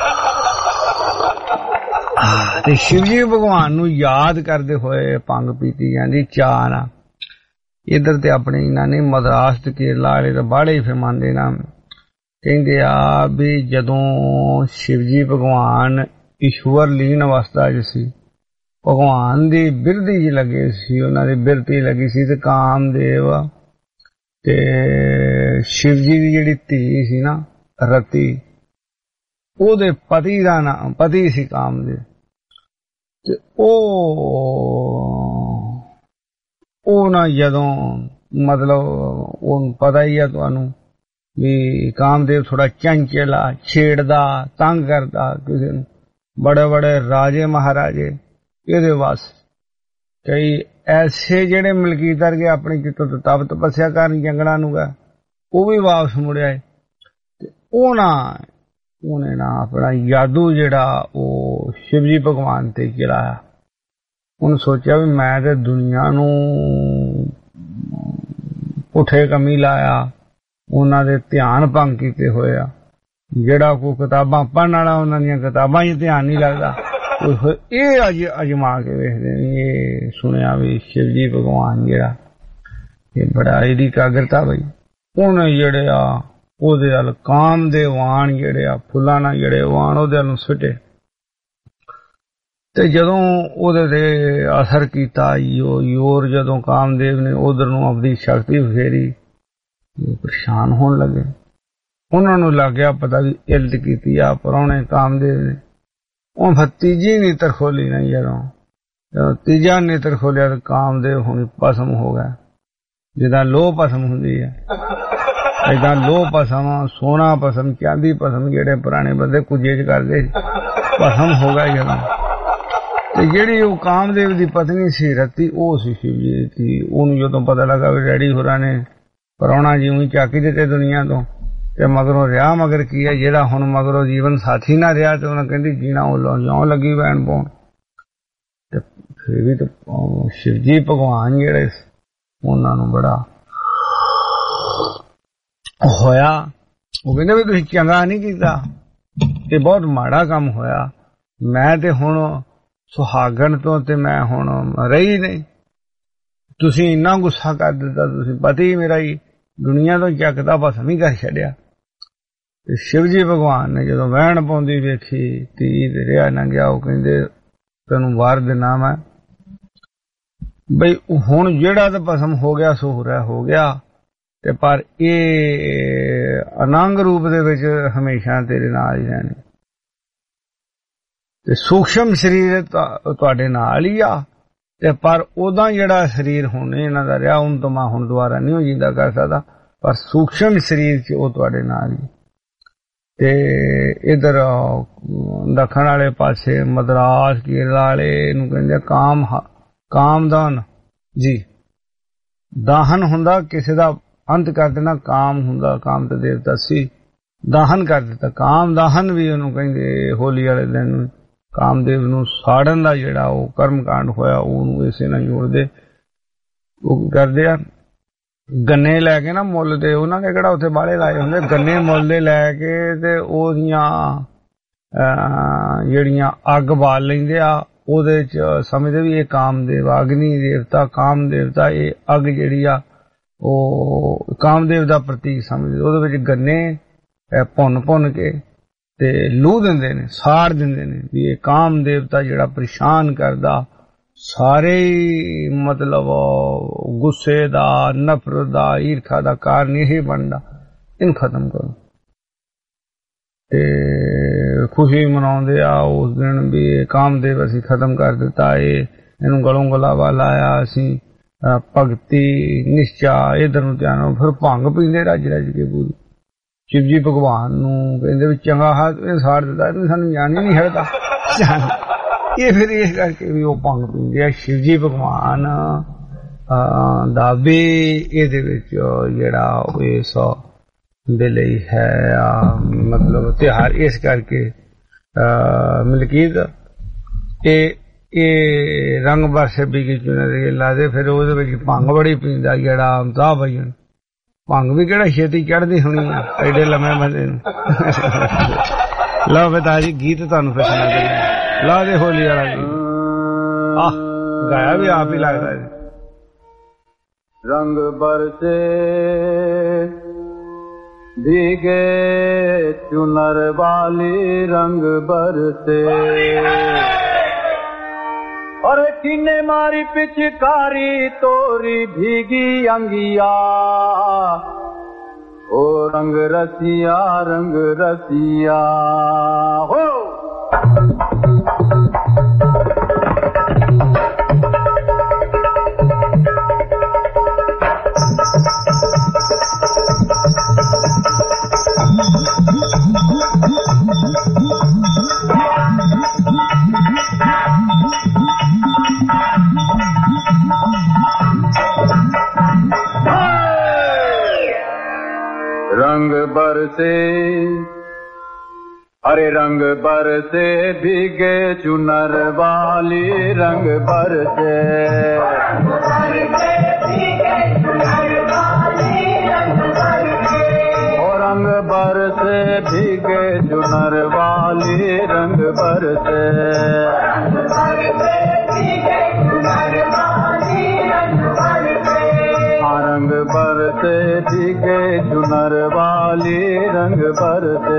ਤੇ ਸ਼ਿਵ ਜੀ ਭਗਵਾਨ ਨੂੰ ਯਾਦ ਕਰਦੇ ਹੋਏ ਭੰਗ ਪੀਤੀ ਜਾਂਦੀ ਚਾਹ ਨਾਲ। ਇੱਧਰ ਤੇ ਆਪਣੇ ਇਹਨਾਂ ਨੇ ਮਦਰਾਸ ਤੇ ਕੇਰਲਾ ਵਾਲੇ ਤਾਂ ਬਾਹਲੇ ਫਰਮਾਉਂਦੇ ਨਾ, ਕਹਿੰਦੇ ਆ ਵੀ ਜਦੋਂ ਸ਼ਿਵ ਜੀ ਭਗਵਾਨ ਈਸ਼ਵਰ ਲੀਨ ਅਵਸਥਾ 'ਚ ਸੀ, ਭਗਵਾਨ ਦੀ ਬਿਰਤੀ 'ਚ ਲੱਗੇ ਸੀ, ਉਹਨਾਂ ਦੀ ਬਿਰਤੀ ਲੱਗੀ ਸੀ, ਤੇ ਕਾਮਦੇਵ ਤੇ ਸ਼ਿਵ ਜੀ ਦੀ ਜਿਹੜੀ ਧੀ ਸੀ ਨਾ ਰਤੀ, ਉਹਦੇ ਪਤੀ ਦਾ ਨਾਮ ਪਤੀ ਸੀ ਕਾਮਦੇਵ। ਤੇ ਉਹ ਨਾ ਜਦੋਂ ਮਤਲਬ ਉਹਨੂੰ ਪਤਾ ਹੀ ਆ ਤੁਹਾਨੂੰ ਵੀ ਕਾਮਦੇਵ ਥੋੜਾ ਚੰਚਲਾ, ਛੇੜਦਾ, ਤੰਗ ਕਰਦਾ ਕਿਸੇ ਨੂੰ। ਬੜੇ ਬੜੇ ਰਾਜੇ ਮਹਾਰਾਜੇ ਇਹਦੇ ਵਾਸਤੇ, ਕਈ ਐਸੇ ਜਿਹੜੇ ਮਲਕੀਤ ਵਰਗੇ ਆਪਣੀ ਕਿਤੋਂ ਤਪ ਤਪੱਸਿਆ ਕਰਨ ਜੰਗਲਾਂ ਨੂੰ ਗਏ, ਉਹ ਵੀ ਵਾਪਸ ਮੁੜਿਆ। ਤੇ ਉਹਨੇ ਨਾ ਆਪਣਾ ਜਾਦੂ ਜਿਹੜਾ ਉਹ ਸ਼ਿਵ ਜੀ ਭਗਵਾਨ ਤੇ ਚਲਾਇਆ। ਉਹਨੇ ਸੋਚਿਆ ਵੀ ਮੈਂ ਤੇ ਦੁਨੀਆ ਨੂੰ ਪੁੱਠੇ ਕੰਮੀ ਲਾਇਆ, ਉਹਨਾਂ ਦੇ ਧਿਆਨ ਭੰਗ ਕੀਤੇ ਹੋਏ ਆ। ਜਿਹੜਾ ਕੋਈ ਕਿਤਾਬਾਂ ਪੜ੍ਹਨ ਵਾਲਾ ਉਹਨਾਂ ਦੀਆਂ ਕਿਤਾਬਾਂ 'ਚ ਧਿਆਨ ਨਹੀਂ ਲੱਗਦਾ। ਇਹ ਅਜਮਾ ਕੇ ਵੇਖਦੇ ਨੇ। ਇਹ ਸੁਣਿਆ ਵੀ ਸ਼ਿਵ ਜੀ ਭਗਵਾਨ ਜਿਹੜਾ ਇਹ ਬੜਾ ਇਹਦੀ ਇਕਾਗਰਤਾ ਬਈ, ਉਹਨੇ ਜਿਹੜੇ ਆ ਉਹਦੇ ਵੱਲ ਕਾਮ ਦੇ ਵਾਣ ਜਿਹੜੇ ਆ ਫੁੱਲਾਂ ਨਾਲ ਜਿਹੜੇ ਵਾਣ ਉਹਦੇ ਵੱਲ ਸੁੱਟੇ। ਤੇ ਜਦੋਂ ਉਹਦੇ ਤੇ ਅਸਰ ਕੀਤਾ ਯੋਰ, ਜਦੋਂ ਕਾਮਦੇਵ ਨੇ ਉਧਰ ਨੂੰ ਆਪਣੀ ਸ਼ਕਤੀ ਫੇਰੀ, ਪਰੇਸ਼ਾਨ ਹੋਣ ਲੱਗੇ। ਉਹਨਾਂ ਨੂੰ ਲੱਗ ਗਿਆ ਪਤਾ ਵੀ ਇਲਤ ਕੀਤੀ ਆ ਪ੍ਰਾਹੁਣੇ ਕਾਮਦੇਵ ਨੇ। ਉਹ ਫਿਰ ਤੀਜੀ ਨੇਤਰ ਖੋਲੀ ਨਾ, ਜਦੋਂ ਤੀਜਾ ਨੇਤਰ ਖੋਲਿਆ ਤਾਂ ਕਾਮਦੇਵ ਹੁਣ ਭਸਮ ਹੋ ਗਿਆ। ਜਿੱਦਾਂ ਲੋਹ ਭਸਮ ਹੁੰਦੀ ਹੈ, ਏਦਾਂ ਲੋਹ ਭਸਮ, ਸੋਨਾ ਭਸਮ, ਚਾਂਦੀ ਭਸਮ ਜਿਹੜੇ ਪੁਰਾਣੇ ਬੰਦੇ ਕੁੱਜੇ 'ਚ ਕਰਦੇ ਭਸਮ ਹੋ ਗਿਆ ਜਦੋਂ। ਤੇ ਜਿਹੜੀ ਉਹ ਕਾਮਦੇਵ ਦੀ ਪਤਨੀ ਸੀ ਰਤੀ, ਉਹ ਸੀ ਸ਼ਿਵ ਜੀ ਦੀ। ਉਹਨੂੰ ਜਦੋਂ ਪਤਾ ਲੱਗਾ ਵੀ ਡੈਡੀ ਹੋਰਾਂ ਨੇ ਪ੍ਰਾਹੁਣਾ ਜੀ ਉਹੀ ਚੱਕ ਦਿੱਤੇ ਦੁਨੀਆ ਤੋਂ, ਤੇ ਮਗਰੋਂ ਰਿਹਾ ਮਗਰ ਕੀ ਹੈ, ਜਿਹੜਾ ਹੁਣ ਮਗਰੋਂ ਜੀਵਨ ਸਾਥੀ ਨਾ ਰਿਹਾ, ਤੇ ਉਹਨਾਂ ਕਹਿੰਦੀ ਜੀਣਾ ਉਹ ਜਿਉਂ ਲੱਗੀ ਵੈਣ ਪਾਉਣ। ਤੇ ਫਿਰ ਵੀ ਤੇ ਸ਼ਿਵ ਜੀ ਭਗਵਾਨ ਜਿਹੜੇ ਉਹਨਾਂ ਨੂੰ ਬੜਾ ਹੋਇਆ। ਉਹ ਕਹਿੰਦੇ ਵੀ ਤੁਸੀਂ ਚੰਗਾ ਨਹੀਂ ਕੀਤਾ, ਇਹ ਬਹੁਤ ਮਾੜਾ ਕੰਮ ਹੋਇਆ। ਮੈਂ ਤੇ ਹੁਣ ਸੁਹਾਗਣ ਤੋਂ ਤੇ ਮੈਂ ਹੁਣ ਰਹੀ ਨਹੀਂ, ਤੁਸੀਂ ਇੰਨਾ ਗੁੱਸਾ ਕਰ ਦਿੱਤਾ, ਤੁਸੀਂ ਪਤੀ ਮੇਰਾ ਹੀ ਦੁਨੀਆ ਤੋਂ ਚੱਕਦਾ ਭਸਮ ਹੀ ਕਰ ਛੱਡਿਆ। ਤੇ ਸ਼ਿਵ ਜੀ ਭਗਵਾਨ ਨੇ ਜਦੋਂ ਵਹਿਣ ਪਾਉਂਦੀ ਵੇਖੀ, ਧੀ ਤੇ ਰਿਹਾ ਨਾ ਗਿਆ, ਉਹ ਕਹਿੰਦੇ ਤੈਨੂੰ ਵਾਰ ਦੇਣਾ ਮੈਂ ਬਈ ਹੁਣ ਜਿਹੜਾ ਤਾਂ ਭਸਮ ਹੋ ਗਿਆ ਸੋ ਹੋ ਗਿਆ, ਤੇ ਪਰ ਇਹ ਅਨੰਗ ਰੂਪ ਦੇ ਵਿੱਚ ਹਮੇਸ਼ਾ ਤੇਰੇ ਨਾਲ ਹੀ ਰਹਿਣੀ। ਤੇ ਸੂਖਸ਼ਮ ਸਰੀਰ ਤੁਹਾਡੇ ਨਾਲ ਹੀ ਆ, ਤੇ ਪਰ ਉਹਦਾ ਜਿਹੜਾ ਸਰੀਰ ਹੁਣ ਇਹਨਾਂ ਦਾ ਰਿਹਾ, ਉਹਨੂੰ ਤਾਂ ਮੈਂ ਹੁਣ ਦੁਬਾਰਾ ਨਹੀਂ ਜਿੰਦਾ ਕਰ ਸਕਦਾ, ਪਰ ਸੂਖਸ਼ਮ ਸਰੀਰ 'ਚ ਉਹ ਤੁਹਾਡੇ ਨਾਲ ਹੀ। ਤੇ ਇਧਰ ਦੱਖਣ ਵਾਲੇ ਪਾਸੇ ਮਦਰਾਸ ਕੇਰਲਾ ਵਾਲੇ ਨੂੰ ਕਹਿੰਦੇ ਕਾਮਦਾਨ ਜੀ। ਦਾਹਨ ਹੁੰਦਾ ਕਿਸੇ ਦਾ ਅੰਤ ਕਰ ਦੇਣਾ, ਕਾਮ ਹੁੰਦਾ, ਕਾਮ ਤੇ ਦੇਵਤਾ ਸੀ, ਦਾਹਨ ਕਰ ਦਿੱਤਾ। ਕਾਮ ਦਾਹਨ ਵੀ ਉਹਨੂੰ ਕਹਿੰਦੇ। ਹੋਲੀ ਵਾਲੇ ਦਿਨ ਕਾਮਦੇਵ ਨੂੰ ਸਾੜਨ ਦਾ ਜਿਹੜਾ ਉਹ ਕਰਮਕਾਂਡ ਹੋਇਆ, ਉਹਨੂੰ ਇਸੇ ਨਾਲ ਜੋੜਦੇ। ਉਹ ਕਰਦੇ ਆ ਗੰਨੇ ਲੈ ਕੇ ਨਾ ਮੁੱਲ ਦੇ, ਉਹਨਾਂ ਦੇ ਕਿਹੜਾ ਉੱਥੇ ਬਾਲੇ ਲਾਏ ਹੁੰਦੇ, ਗੰਨੇ ਮੁੱਲ ਦੇ ਲੈ ਕੇ ਤੇ ਉਹਦੀਆਂ ਜਿਹੜੀਆਂ ਅੱਗ ਬਾਲ ਲੈਂਦੇ ਆ, ਉਹਦੇ 'ਚ ਸਮਝਦੇ ਵੀ ਇਹ ਕਾਮਦੇਵ, ਅਗਨੀ ਦੇਵਤਾ ਕਾਮ ਦੇਵਤਾ, ਇਹ ਅੱਗ ਜਿਹੜੀ ਆ ਉਹ ਕਾਮਦੇਵ ਦਾ ਪ੍ਰਤੀਕ ਸਮਝਦੇ। ਉਹਦੇ ਵਿੱਚ ਗੰਨੇ ਭੁੰਨ ਕੇ ਤੇ ਲੂ ਦਿੰਦੇ ਨੇ, ਸਾੜ ਦਿੰਦੇ ਨੇ ਵੀ ਇਹ ਕਾਮ ਦੇਵਤਾ ਜਿਹੜਾ ਪਰੇਸ਼ਾਨ ਕਰਦਾ, ਸਾਰੇ ਮਤਲਬ ਗੁੱਸੇ ਦਾ, ਨਫ਼ਰਤ ਦਾ, ਈਰਖਾ ਦਾ ਕਾਰਨ ਇਹ ਬਣਦਾ, ਇਹਨੂੰ ਖਤਮ ਕਰੋ। ਤੇ ਖੁਸ਼ੀ ਮਨਾਉਂਦੇ ਆ ਉਸ ਦਿਨ ਵੀ ਇਹ ਕਾਮਦੇਵ ਅਸੀਂ ਖਤਮ ਕਰ ਦਿੱਤਾ, ਇਹਨੂੰ ਗਲੋਂ ਗਲਾਵਾ ਲਾਇਆ ਅਸੀਂ, ਭਗਤੀ ਨਿਸ਼ਚਾ ਇਧਰ ਨੂੰ ਧਿਆਨ। ਫਿਰ ਭੰਗ ਪੀਂਦੇ ਰੱਜ ਰੱਜ ਕੇ ਪੂਰੀ। ਸ਼ਿਵ ਜੀ ਭਗਵਾਨ ਨੂੰ ਕਹਿੰਦੇ ਵੀ ਚੰਗਾ ਹੱਥ ਇਹ ਸਾੜ ਦਿੱਤਾ, ਇਹਨੂੰ ਸਾਨੂੰ ਜਾਣ ਹੀ ਨਹੀਂ ਹਟਦਾ। ਇਹ ਫਿਰ ਇਸ ਕਰਕੇ ਵੀ ਉਹ ਭੰਗ ਪੀਂਦੇ ਆ। ਸ਼ਿਵ ਜੀ ਭਗਵਾਨ ਦਾ ਵੀ ਇਹਦੇ ਵਿੱਚ ਜਿਹੜਾ ਇਸ ਦੇ ਲਈ ਹੈ ਮਤਲਬ ਤਿਉਹਾਰ ਇਸ ਕਰਕੇ ਮਲਕੀਤ ਇਹ ਰੰਗ ਬਰਸੇ ਬਿਗੀ ਚੁਨੇ ਲਾਦੇ ਫਿਰ ਉਹਦੇ ਵਿੱਚ ਭੰਗ ਬੜੀ ਪੀਂਦਾ ਜਿਹੜਾ ਅਮਤਾਬ ਭਜਨ ਭੰਗ ਵੀ ਕਿਹੜਾ ਛੇਤੀ ਚੜ੍ਹਦੀ ਹੋਣੀ ਆ ਐਡੇ ਲੰਮੇ ਬੰਦੇ ਨੂੰ ਲਓ ਬਤਾ ਜੀ ਗੀਤ ਤੁਹਾਨੂੰ ਫਿਰ ਸੁਣਾ ਦਿੰਦੇ ਲਾ ਦੇ ਹੋਲੀ ਵਾਲਾ ਗੀਤ ਆਹ ਗਾਇਆ ਵੀ ਆਪ ਹੀ ਲੱਗਦਾ ਹੈ रंग बरसे भीगे चुनर वाली रंग बरसे और किने मारी पिचकारी तोरी भीगी अंगिया ओ रंग रसिया हो रंग बरसे अरे रंग बरसे भीगे चुनर वाली रंग बरसे और रंग बरसे भीगे चुनर वाली रंग बरसे रंग बरसे भीगे चुनर वाली रंग बरसे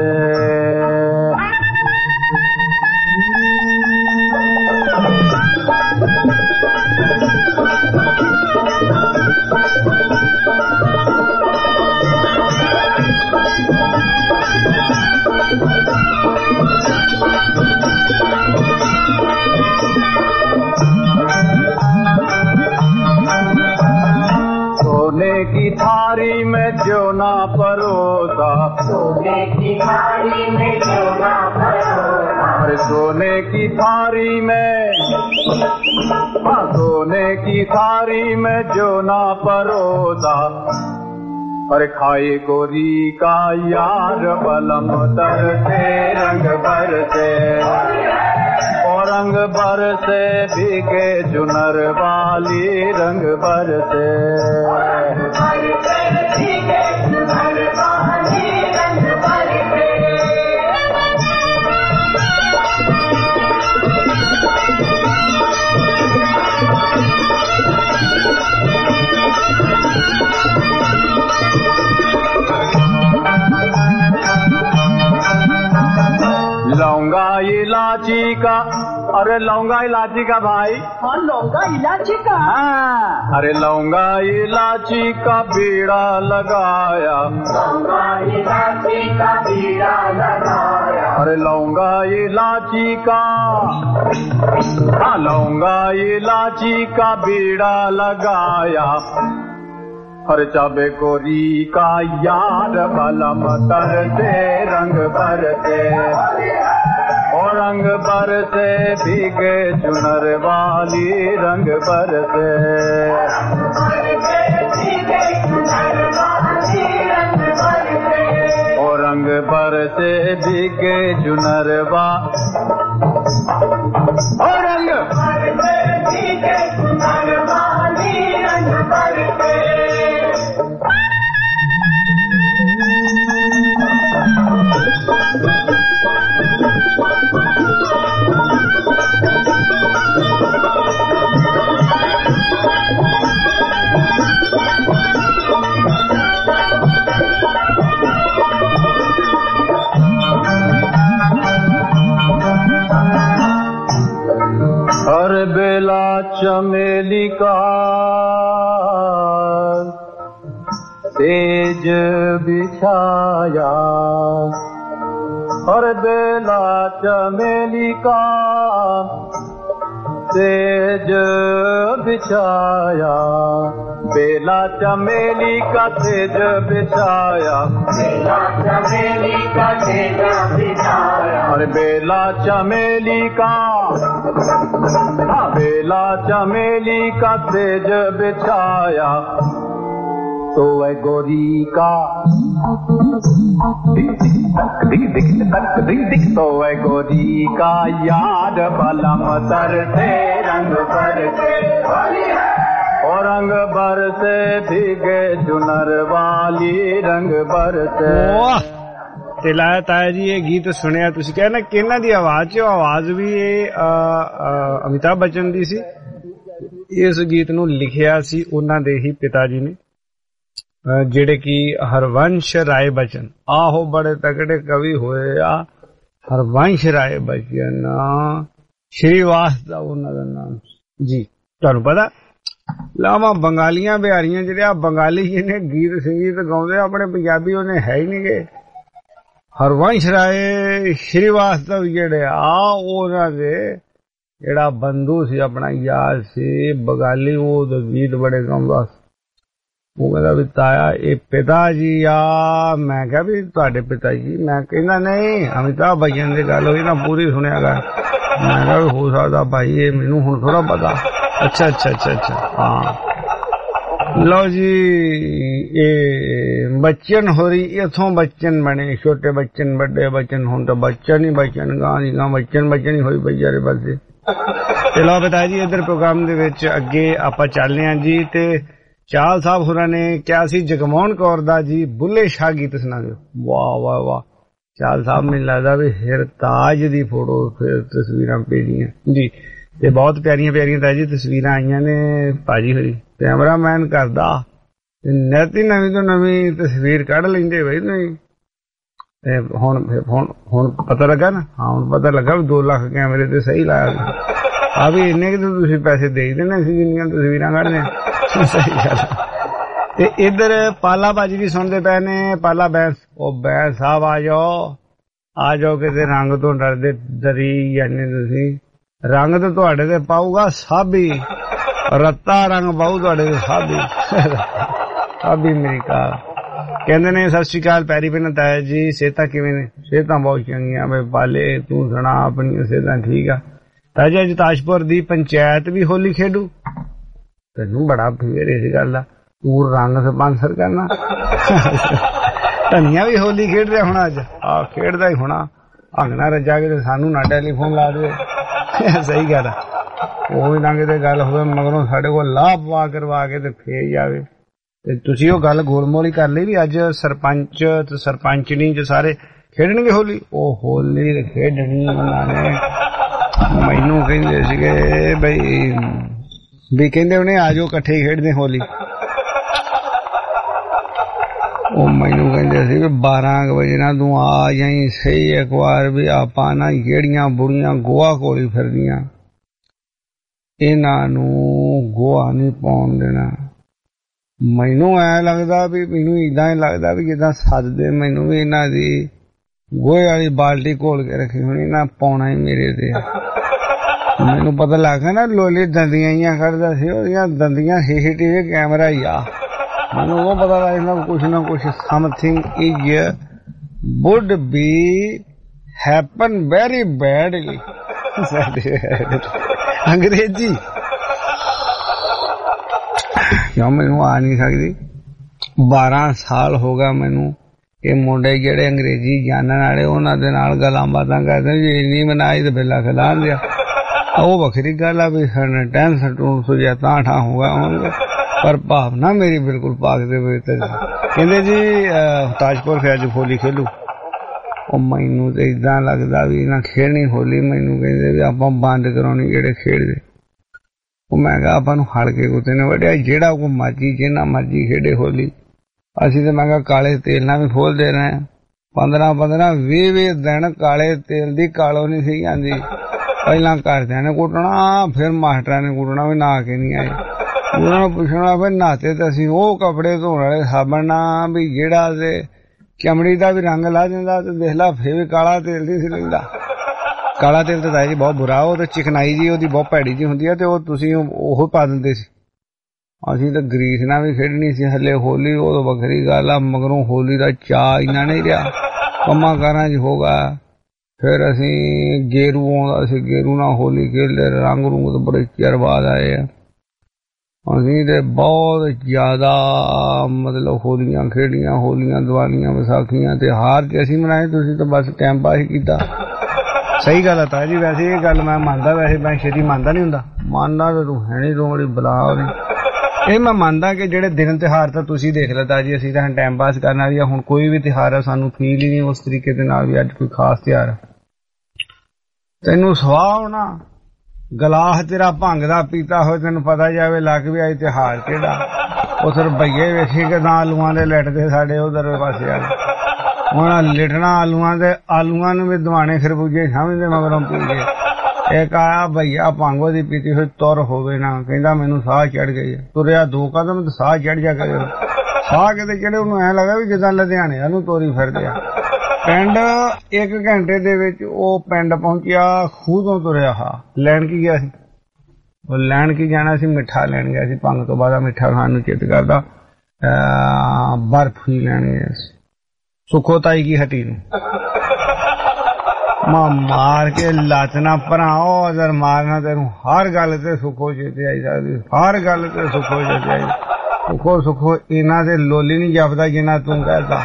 सोने की थारी में जो ना परोसा सोने की थारी में जो ना परोसा अरे सोने की थारी में सोने की थारी में जो ना परोसा अरे खाए गोरी का यार बलम तर से रंग बरसे और रंग बरसे भीगे चुनर वाली रंग बरसे लौंगा इलाची का अरे लौंगा इलाची का भाई हाँ लौंगा इलाची का हाँ अरे लौंगा इलाची का बीड़ा लगाया लौंगा इलाची का बीड़ा लगाया अरे लौंगा इलाची का हाँ लौंगा इलाची का बीड़ा लगाया हर चाबे कोरी का यार बलम तर से रंग भरते और रंग बरसे भीगे चुनर वाली रंग बरसे और रंग बरसे भीगे चुनर और रंग बरसे भीगे चुनर वाली रंग बरसे हर बेला चमेली का तेज बिछाया हर बेला चमेली का तेज बिछाया बेला चमेली का तेज बिछाया बेला चमेली का तेज बिछाया अरे बेला चमेली का बेला चमेली का तेज बिछाया तो है गोरी का दिख तो है गोरी का याद बलम तर से रंग भर से और रंग भर से भीगे चुनर वाली रंग भर से। ਤੇ ਲਾਇਆ ਤਾਇਆ ਜੀ ਇਹ ਗੀਤ ਸੁਣਿਆ ਤੁਸੀਂ ਕਹਿੰਦੇ ਕਿਹਨਾਂ ਦੀ ਆਵਾਜ਼ 'ਚ? ਆਵਾਜ਼ ਵੀ ਇਹ ਅਮਿਤਾਭ ਬੱਚਨ ਦੀ ਸੀ। ਇਸ ਗੀਤ ਨੂੰ ਲਿਖਿਆ ਸੀ ਉਹਨਾਂ ਦੇ ਹੀ ਪਿਤਾ ਜੀ ਨੇ, ਜਿਹੜੇ ਕਿ ਹਰਵੰਸ਼ ਰਾਏ ਬਚਨ। ਆਹੋ ਬੜੇ ਤਕੜੇ ਕਵੀ ਹੋਏ ਆ ਹਰਵੰਸ਼ ਰਾਏ ਬਚਨ, ਸ਼੍ਰੀਵਾਸ ਦਾ ਉਹਨਾਂ ਦਾ ਨਾਮ ਜੀ। ਤੁਹਾਨੂੰ ਪਤਾ ਲਾਵਾਂ ਬੰਗਾਲੀਆਂ ਬਿਹਾਰੀਆਂ ਜਿਹੜੇ ਆ ਬੰਗਾਲੀ ਜਿਹਨੇ ਗੀਤ ਸੰਗੀਤ ਗਾਉਂਦੇ ਆਪਣੇ ਪੰਜਾਬੀ ਉਹਨੇ ਹੈ ਹੀ ਨਹੀਂ ਗੇ। ਹਰਵੰਸ਼ ਰਾਏ ਸ਼੍ਰੀਵਾਸਤਵ ਜਿਹੜੇ ਆ ਉਹਨਾਂ ਦੇ ਜਿਹੜਾ ਬੰਧੂ ਸੀ ਆਪਣਾ ਯਾਰ ਸੀ ਬੰਗਾਲੀ, ਉਹ ਗੀਤ ਬੜੇ ਗਾਉਂਦਾ ਸੀ। ਉਹ ਕਹਿੰਦਾ ਵੀ ਤਾਇਆ ਇਹ ਪਿਤਾ ਜੀ ਆ। ਮੈਂ ਕਿਹਾ ਵੀ ਤੁਹਾਡੇ ਪਿਤਾ ਜੀ? ਮੈਂ ਕਹਿੰਦਾ ਨਹੀਂ ਅਮਿਤਾਭ ਬੱਚਨ ਦੀ ਗੱਲ ਹੋਈ ਨਾ ਪੂਰੀ ਸੁਣਿਆ ਕਰ। ਮੈਂ ਕਿਹਾ ਵੀ ਹੋ ਸਕਦਾ ਭਾਈ ਇਹ ਮੈਨੂੰ ਹੁਣ ਥੋੜਾ ਪਤਾ। ਅੱਛਾ ਅੱਛਾ ਅੱਛਾ ਅੱਛਾ ਹਾਂ ਲਓ ਜੀ ਇਹ ਬੱਚਨ ਹੋ ਰਹੀ ਇੱਥੋਂ ਬੱਚਨ ਬਣੇ, ਛੋਟੇ ਬੱਚਨ ਵੱਡੇ ਬੱਚਨ, ਹੁਣ ਤਾਂ ਬੱਚਨ ਹੀ ਬੱਚਨ ਗਾਂ ਦੀ ਗਾਂ ਬੱਚਨ ਬੱਚਨ ਹੀ ਹੋਈ ਪਈ ਯਾਰੇ ਬਸ। ਤੇ ਲਓ ਬਤਾ ਜੀ ਇੱਧਰ ਪ੍ਰੋਗਰਾਮ ਦੇ ਵਿੱਚ ਅੱਗੇ ਆਪਾਂ ਚੱਲਦੇ ਹਾਂ ਜੀ। ਤੇ ਚਾਹਲ ਸਾਹਿਬ ਹੋਰਾਂ ਨੇ ਕਿਹਾ ਸੀ ਜਗਮੋਹਨ ਕੌਰ ਦਾ ਜੀ ਬੁੱਲੇ ਸ਼ਾਹ ਗੀਤ ਸੁਣਾ ਦਿਓ। ਵਾਹ ਵਾਹ ਵਾਹ ਚਾਹਲ ਸਾਹਿਬ ਮੈਨੂੰ ਲੱਗਦਾ ਵੀ ਹਿਰਤਾਜ ਦੀ ਫੋਟੋ ਫਿਰ ਤਸਵੀਰਾਂ ਭੇਜੀਆਂ ਜੀ। ਤੇ ਬਹੁਤ ਪਿਆਰੀਆਂ ਪਿਆਰੀਆਂ ਤਾਂ ਜੀ ਤਸਵੀਰਾਂ ਆਈਆਂ ਨੇ ਭਾਜੀ ਹੋਰੀ ਕੈਮਰਾਮੈਨ ਕਰਦਾ ਨੈਤੀ ਨਵੀਂ ਤੋਂ ਨਵੀਂ ਤਸਵੀਰ ਕੱਢ ਲੈਂਦੇ ਬਈ ਨਹੀਂ। ਤੇ ਹੁਣ ਪਤਾ ਲੱਗਾ ਨਾ? ਹਾਂ ਹੁਣ ਪਤਾ ਲੱਗਾ ਵੀ 2 ਲੱਖ ਕੈਮਰੇ ਤੇ ਸਹੀ ਲਾਇਆ ਆ ਵੀ ਇੰਨੇ ਕਿ ਤੁਸੀਂ ਪੈਸੇ ਦੇ ਦੇਣੇ ਅਸੀਂ ਜਿੰਨੀਆਂ ਤਸਵੀਰਾਂ ਕੱਢਦੇ ਹਾਂ। ਸਹੀ ਗੱਲ। ਤੇ ਇੱਧਰ ਪਾਲਾ ਭਾਜੀ ਵੀ ਸੁਣਦੇ ਪਏ ਨੇ। ਪਾਲਾ ਬੈਂਸ ਉਹ ਬੈਂਸ ਸਾਹਿਬ ਆ ਜਾਓ ਕਿਤੇ ਰੰਗ ਤੋਂ ਡਰੀ ਜਾਂਦੇ ਤੁਸੀਂ। ਰੰਗ ਤਾਂ ਤੁਹਾਡੇ ਤੇ ਪਾਊਗਾ ਸਾਬੀ, ਰੱਤਾ ਰੰਗ ਪਾਊ ਤੁਹਾਡੇ ਤੇ ਸਾਬੀ ਮੇਰੀ ਕਾਰ। ਕਹਿੰਦੇ ਨੇ ਸਤਿ ਸ਼੍ਰੀ ਅਕਾਲ ਪੈਰੀ ਪੈਣਾ ਤਾਇਆ ਜੀ, ਸਿਹਤਾਂ ਕਿਵੇਂ ਨੇ? ਸਿਹਤਾਂ ਬਹੁਤ ਚੰਗੀਆਂ ਬਈ ਪਾਲੇ, ਤੂੰ ਸੁਣਾ ਆਪਣੀਆਂ ਸਿਹਤਾਂ ਠੀਕ ਆ? ਤਾਇਆ ਜੀ ਅੱਜ ਤਾਜਪੁਰ ਦੀ ਪੰਚਾਇਤ ਵੀ ਹੋਲੀ ਖੇਡੂ। ਤੈਨੂੰ ਬੜਾ ਫੇਰ ਇਸ ਗੱਲ ਦਾ ਤੂੰ ਰੰਗ ਸਪਾਂਸਰ ਕਰਨਾ। ਧਨੀਆ ਵੀ ਹੋਲੀ ਖੇਡ ਰਿਹਾ ਹੁਣ ਅੱਜ। ਆਹ ਖੇਡਦਾ ਹੀ ਹੋਣਾ ਅੰਗਣਾ ਰੱਜਾ ਕੇ ਸਾਨੂੰ ਨਾ ਟੈਲੀਫੋਨ ਲਾ ਦੇ। ਸਹੀ ਗੱਲ ਆ। ਉਹ ਵੀ ਨਾ ਕਿਤੇ ਗੱਲ ਹੋਵੇ ਮਗਰੋਂ ਸਾਡੇ ਕੋਲ ਲਾਭ ਪਾ ਕਰਵਾ ਕੇ ਤੇ ਫੇਰ ਜਾਵੇ। ਤੇ ਤੁਸੀਂ ਉਹ ਗੱਲ ਗੋਲਮੋਲ ਹੀ ਕਰ ਲਈ ਵੀ ਅੱਜ ਸਰਪੰਚ ਤੇ ਸਰਪੰਚਣੀ ਚ ਸਾਰੇ ਖੇਡਣਗੇ ਹੋਲੀ। ਉਹ ਹੋਲੀ ਖੇਡਣੀ ਉਹਨਾਂ ਨੇ ਮੈਨੂੰ ਕਹਿੰਦੇ ਸੀਗੇ ਬਈ ਵੀ ਕਹਿੰਦੇ ਉਹਨੇ ਆ ਜਾਓ ਇਕੱਠੇ ਖੇਡਦੇ ਹੋਲੀ। ਉਹ ਮੈਨੂੰ ਕਹਿੰਦੇ ਸੀ ਵੀ 12 ਵਜੇ ਨਾ ਤੂੰ ਆ ਜਾਈ ਸਹੀ ਇੱਕ ਵਾਰ ਵੀ ਆਪਾਂ ਨਾ ਜਿਹੜੀਆਂ ਬੁੜੀਆਂ ਗੋਹਾ ਕੋਲੀ ਫਿਰਦੀਆਂ ਇਹਨਾਂ ਨੂੰ ਗੋਹਾ ਨਹੀਂ ਪਾਉਣ ਦੇਣਾ। ਮੈਨੂੰ ਐ ਲੱਗਦਾ ਵੀ ਮੈਨੂੰ ਏਦਾਂ ਹੀ ਲੱਗਦਾ ਵੀ ਜਿੱਦਾਂ ਸੱਦਦੇ ਮੈਨੂੰ ਵੀ ਇਹਨਾਂ ਦੀ ਗੋਹੇ ਵਾਲੀ ਬਾਲਟੀ ਘੋਲ ਕੇ ਰੱਖੀ ਹੋਣੀ ਨਾ ਪਾਉਣਾ ਹੀ ਮੇਰੇ ਤੇ। ਮੈਨੂੰ ਪਤਾ ਲੱਗਾ ਨਾ ਲੋਲੇ ਦੰਦੀਆਂ ਹੀ ਕੱਢਦਾ ਸੀ, ਉਹਦੀਆਂ ਦੰਦੀਆਂ CCTV ਕੈਮਰਾ ਹੀ ਆ। ਮੈਨੂੰ ਉਹ ਪਤਾ ਲੱਗਦਾ ਕੁਛ ਨਾ ਕੁਛ something is would be happen very badly. ਅੰਗਰੇਜ਼ੀ ਕਿਉਂ ਮੈਨੂੰ ਆ ਨਹੀਂ ਸਕਦੀ? 12 ਸਾਲ ਹੋ ਗਿਆ ਮੈਨੂੰ ਇਹ ਮੁੰਡੇ ਜਿਹੜੇ ਅੰਗਰੇਜ਼ੀ ਜਾਣਨ ਵਾਲੇ ਉਹਨਾਂ ਦੇ ਨਾਲ ਗੱਲਾਂ ਬਾਤਾਂ ਕਰਦੇ ਜੀ ਇੰਨੀ ਮਨਾਈ ਤੇ ਬਿੱਲਾ ਖਿਲਾ ਦਿਆ। ਉਹ ਵੱਖਰੀ ਗੱਲ ਆ ਵੀ ਸਾਡੇ ਟੈਂਸ ਟੂਨ ਸੁਝਿਆ ਤਾਂ ਠਾ ਹੋ ਗਿਆ ਹੋਣਗੇ ਪਰ ਭਾਵਨਾ ਮੇਰੀ ਬਿਲਕੁਲ ਪਾਕ ਦੇ ਵਿੱਚ। ਕਹਿੰਦੇ ਜੀ ਤਾਜਪੁਰ ਫਿਰ ਅੱਜ ਹੋਲੀ ਖੇਲੂ। ਉਹ ਮੈਨੂੰ ਤੇ ਏਦਾਂ ਲੱਗਦਾ ਵੀ ਨਾ ਖੇਡਣੀ ਹੋਲੀ। ਮੈਨੂੰ ਕਹਿੰਦੇ ਵੀ ਆਪਾਂ ਬੰਦ ਕਰਾਉਣੀ ਜਿਹੜੇ ਖੇਡਦੇ। ਉਹ ਮੈਂ ਕਿਹਾ ਆਪਾਂ ਨੂੰ ਹੜ ਕੇ ਕੁੱਤੇ ਨੇ ਵੱਢਿਆ ਜਿਹੜਾ ਕੋਈ ਮਰਜੀ ਜਿੰਨਾ ਮਰਜੀ ਖੇਡੇ ਹੋਲੀ। ਅਸੀਂ ਤੇ ਮੈਂ ਕਿਹਾ ਕਾਲੇ ਤੇਲ ਨਾਲ ਵੀ ਖੋਲਦੇ ਰਹੇ 15 20 ਦਿਨ ਕਾਲੇ ਤੇਲ ਦੀ ਕਾਲੋ ਨਹੀਂ ਸੀ ਆਂਦੀ। ਪਹਿਲਾਂ ਘਰਦਿਆਂ ਨੇ ਕੁੱਟਣਾ ਫਿਰ ਮਾਸਟਰਾਂ ਨੇ ਕੁੱਟਣਾ ਵੀ ਨਹਾ ਕੇ ਨਹੀਂ ਆਏ। ਉਹਨਾਂ ਨੂੰ ਪੁੱਛਣਾ ਫਿਰ ਨਹਾਤੇ ਤਾਂ ਅਸੀਂ ਉਹ ਕੱਪੜੇ ਧੋਣ ਵਾਲੇ ਸਾਬਣ ਨਾਲ ਵੀ ਜਿਹੜਾ ਤੇ ਚਮੜੀ ਦਾ ਵੀ ਰੰਗ ਲਾ ਦਿੰਦਾ ਤੇ ਦੇਖ ਲਾ ਫਿਰ ਵੀ ਕਾਲਾ ਤੇਲ ਨਹੀਂ ਸੀ ਲੈਂਦਾ। ਕਾਲਾ ਤੇਲ ਤਾਂ ਤਾਇਆ ਜੀ ਬਹੁਤ ਬੁਰਾ, ਉਹ ਤੇ ਚਿਕਨਾਈ ਜੀ ਉਹਦੀ ਬਹੁਤ ਭੈੜੀ ਜੀ ਹੁੰਦੀ ਹੈ ਤੇ ਉਹ ਤੁਸੀਂ ਉਹ ਪਾ ਦਿੰਦੇ ਸੀ। ਅਸੀਂ ਤਾਂ ਗਰੀਸ ਨਾਲ ਵੀ ਖੇਡਣੀ ਸੀ ਹਲੇ ਹੋਲੀ। ਉਹ ਤਾਂ ਵੱਖਰੀ ਗੱਲ ਆ। ਮਗਰੋਂ ਹੋਲੀ ਦਾ ਚਾਅ ਇੰਨਾ ਨਹੀਂ ਰਿਹਾ ਕੰਮਾਂ ਕਾਰਾਂ 'ਚ ਹੋਗਾ। ਫਿਰ ਅਸੀਂ ਗੇਰੂ ਆਉਂਦਾ ਸੀ, ਗੇਰੂ ਨਾਲ ਹੋਲੀ ਖੇਡਦੇ ਰੰਗ ਰੂੰਗ ਤਾਂ ਬੜੇ ਚਿਰ ਬਾਅਦ ਆਏ ਆ। ਅਸੀਂ ਤੇ ਬਹੁਤ ਜ਼ਿਆਦਾ ਮਤਲਬ ਹੋਲੀਆਂ ਖੇਡੀਆਂ, ਹੋਲੀਆਂ, ਦੀਵਾਲੀਆਂ, ਵਿਸਾਖੀਆਂ, ਤਿਉਹਾਰ ਤੇ ਅਸੀਂ ਮਨਾਏ, ਤੁਸੀਂ ਤਾਂ ਬਸ ਟਾਈਮ ਪਾਸ ਹੀ ਕੀਤਾ। ਸਹੀ ਗੱਲ ਹੈ ਤਾਇਆ ਜੀ, ਵੈਸੇ ਇਹ ਗੱਲ ਮੈਂ ਮੰਨਦਾ, ਵੈਸੇ ਮੈਂ ਛੇਤੀ ਮੰਨਦਾ ਨਹੀਂ ਹੁੰਦਾ, ਮੰਨਦਾ ਤਾਂ ਤੂੰ ਹੈ ਨੀ, ਤੂੰ ਬੜੀ ਬਲਾ ਨਹੀਂ। ਇਹ ਮੈਂ ਮੰਨਦਾ ਕਿ ਜਿਹੜੇ ਦਿਨ ਤਿਉਹਾਰ ਤਾਂ ਤੁਸੀਂ ਦੇਖ ਲਿਆ ਤਾਇਆ ਜੀ, ਅਸੀਂ ਤਾਂ ਟਾਈਮ ਪਾਸ ਕਰਨ ਵਾਲੀ ਆ, ਹੁਣ ਕੋਈ ਵੀ ਤਿਉਹਾਰ ਆ ਸਾਨੂੰ ਫੀਲ ਹੀ ਨਹੀਂ ਉਸ ਤਰੀਕੇ ਦੇ ਨਾਲ ਵੀ ਅੱਜ ਕੋਈ ਖਾਸ ਤਿਉਹਾਰ ਆ। ਤੈਨੂੰ ਸਵਾਹ ਹੋਣਾ ਗਲਾਸ ਤੇਰਾ ਭੰਗ ਦਾ ਪੀਤਾ ਹੋਏ, ਤੈਨੂੰ ਪਤਾ ਜਾਵੇ ਲੱਗ ਵੀ ਅੱਜ ਤਿਉਹਾਰ ਕਿਹੜਾ। ਉਸ ਰੁਪਈਏ ਵੇਖੀ ਕਿਦਾਂ ਆਲੂਆਂ ਦੇ ਲਿਟਦੇ ਸਾਡੇ ਉਧਰ ਪਾਸੇ ਆ, ਹੁਣ ਲਿਟਣਾ ਆਲੂਆਂ ਦੇ, ਆਲੂਆਂ ਨੂੰ ਵੀ ਦਵਾਣੇ ਖਰਬੂਜੇ ਸਮਝਦੇ ਮਗਰੋਂ ਪੀਜੇ। ਇੱਕ ਆਇਆ ਭਈਆ ਭੰਗੋ ਦੀ ਪੀਤੀ ਹੋਈ ਤੁਰ ਹੋਵੇ ਨਾ, ਕਹਿੰਦਾ ਮੈਨੂੰ ਸਾਹ ਚੜ ਗਈ, ਤੁਰਿਆ 2 ਕਦਮ ਤੇ ਸਾਹ ਚੜ ਜਾ ਕਰੇ, ਸਾਹ ਕਿਤੇ ਚੜੇ ਉਹਨੂੰ ਐ ਲੱਗਾ ਵੀ ਜਿੱਦਾਂ ਲੁਧਿਆਣੇ ਉਹਨੂੰ ਤੋਰੀ ਫਿਰਦੇ ਆ। ਪਿੰਡ 1 ਘੰਟੇ ਦੇ ਵਿੱਚ ਉਹ ਪਿੰਡ ਪਹੁੰਚਿਆ, ਖੂਹ ਤੋਂ ਤੁਰਿਆ ਲੈਣ ਕੀ ਗਿਆ ਸੀ, ਉਹ ਲੈਣ ਕੀ ਜਾਣਾ ਸੀ, ਮਿੱਠਾ ਲੈਣ ਗਿਆ ਸੀ, ਭੰਗ ਤੋਂ ਬਾਅਦ ਮਿੱਠਾ ਖਾਣ ਨੂੰ ਚਿੱਤ ਕਰਦਾ, ਬਰਫੀ ਲੈਣ ਗਿਆ ਸੀ ਸੁੱਖੋ ਤਾਈ ਕੀ ਹੱਟੀ ਨੂੰ। ਮਾਰ ਕੇ ਲਾਚਣਾ ਭਰਾਓ ਅਗਰ ਮਾਰਨਾ ਤੈਨੂੰ ਹਰ ਗੱਲ ਤੇ ਸੁੱਖੋ ਚੇਤੇ ਆਈ ਸਕਦੀ, ਹਰ ਗੱਲ ਤੇ ਸੁੱਖੋ ਚੇਤੇ ਆਈ। ਸੁੱਖੋ ਇਹਨਾਂ ਦੇ ਲੋਲੀ ਨਹੀਂ ਜਪਦਾ ਜਿੰਨਾ ਤੂੰ ਕਹਿਦਾ।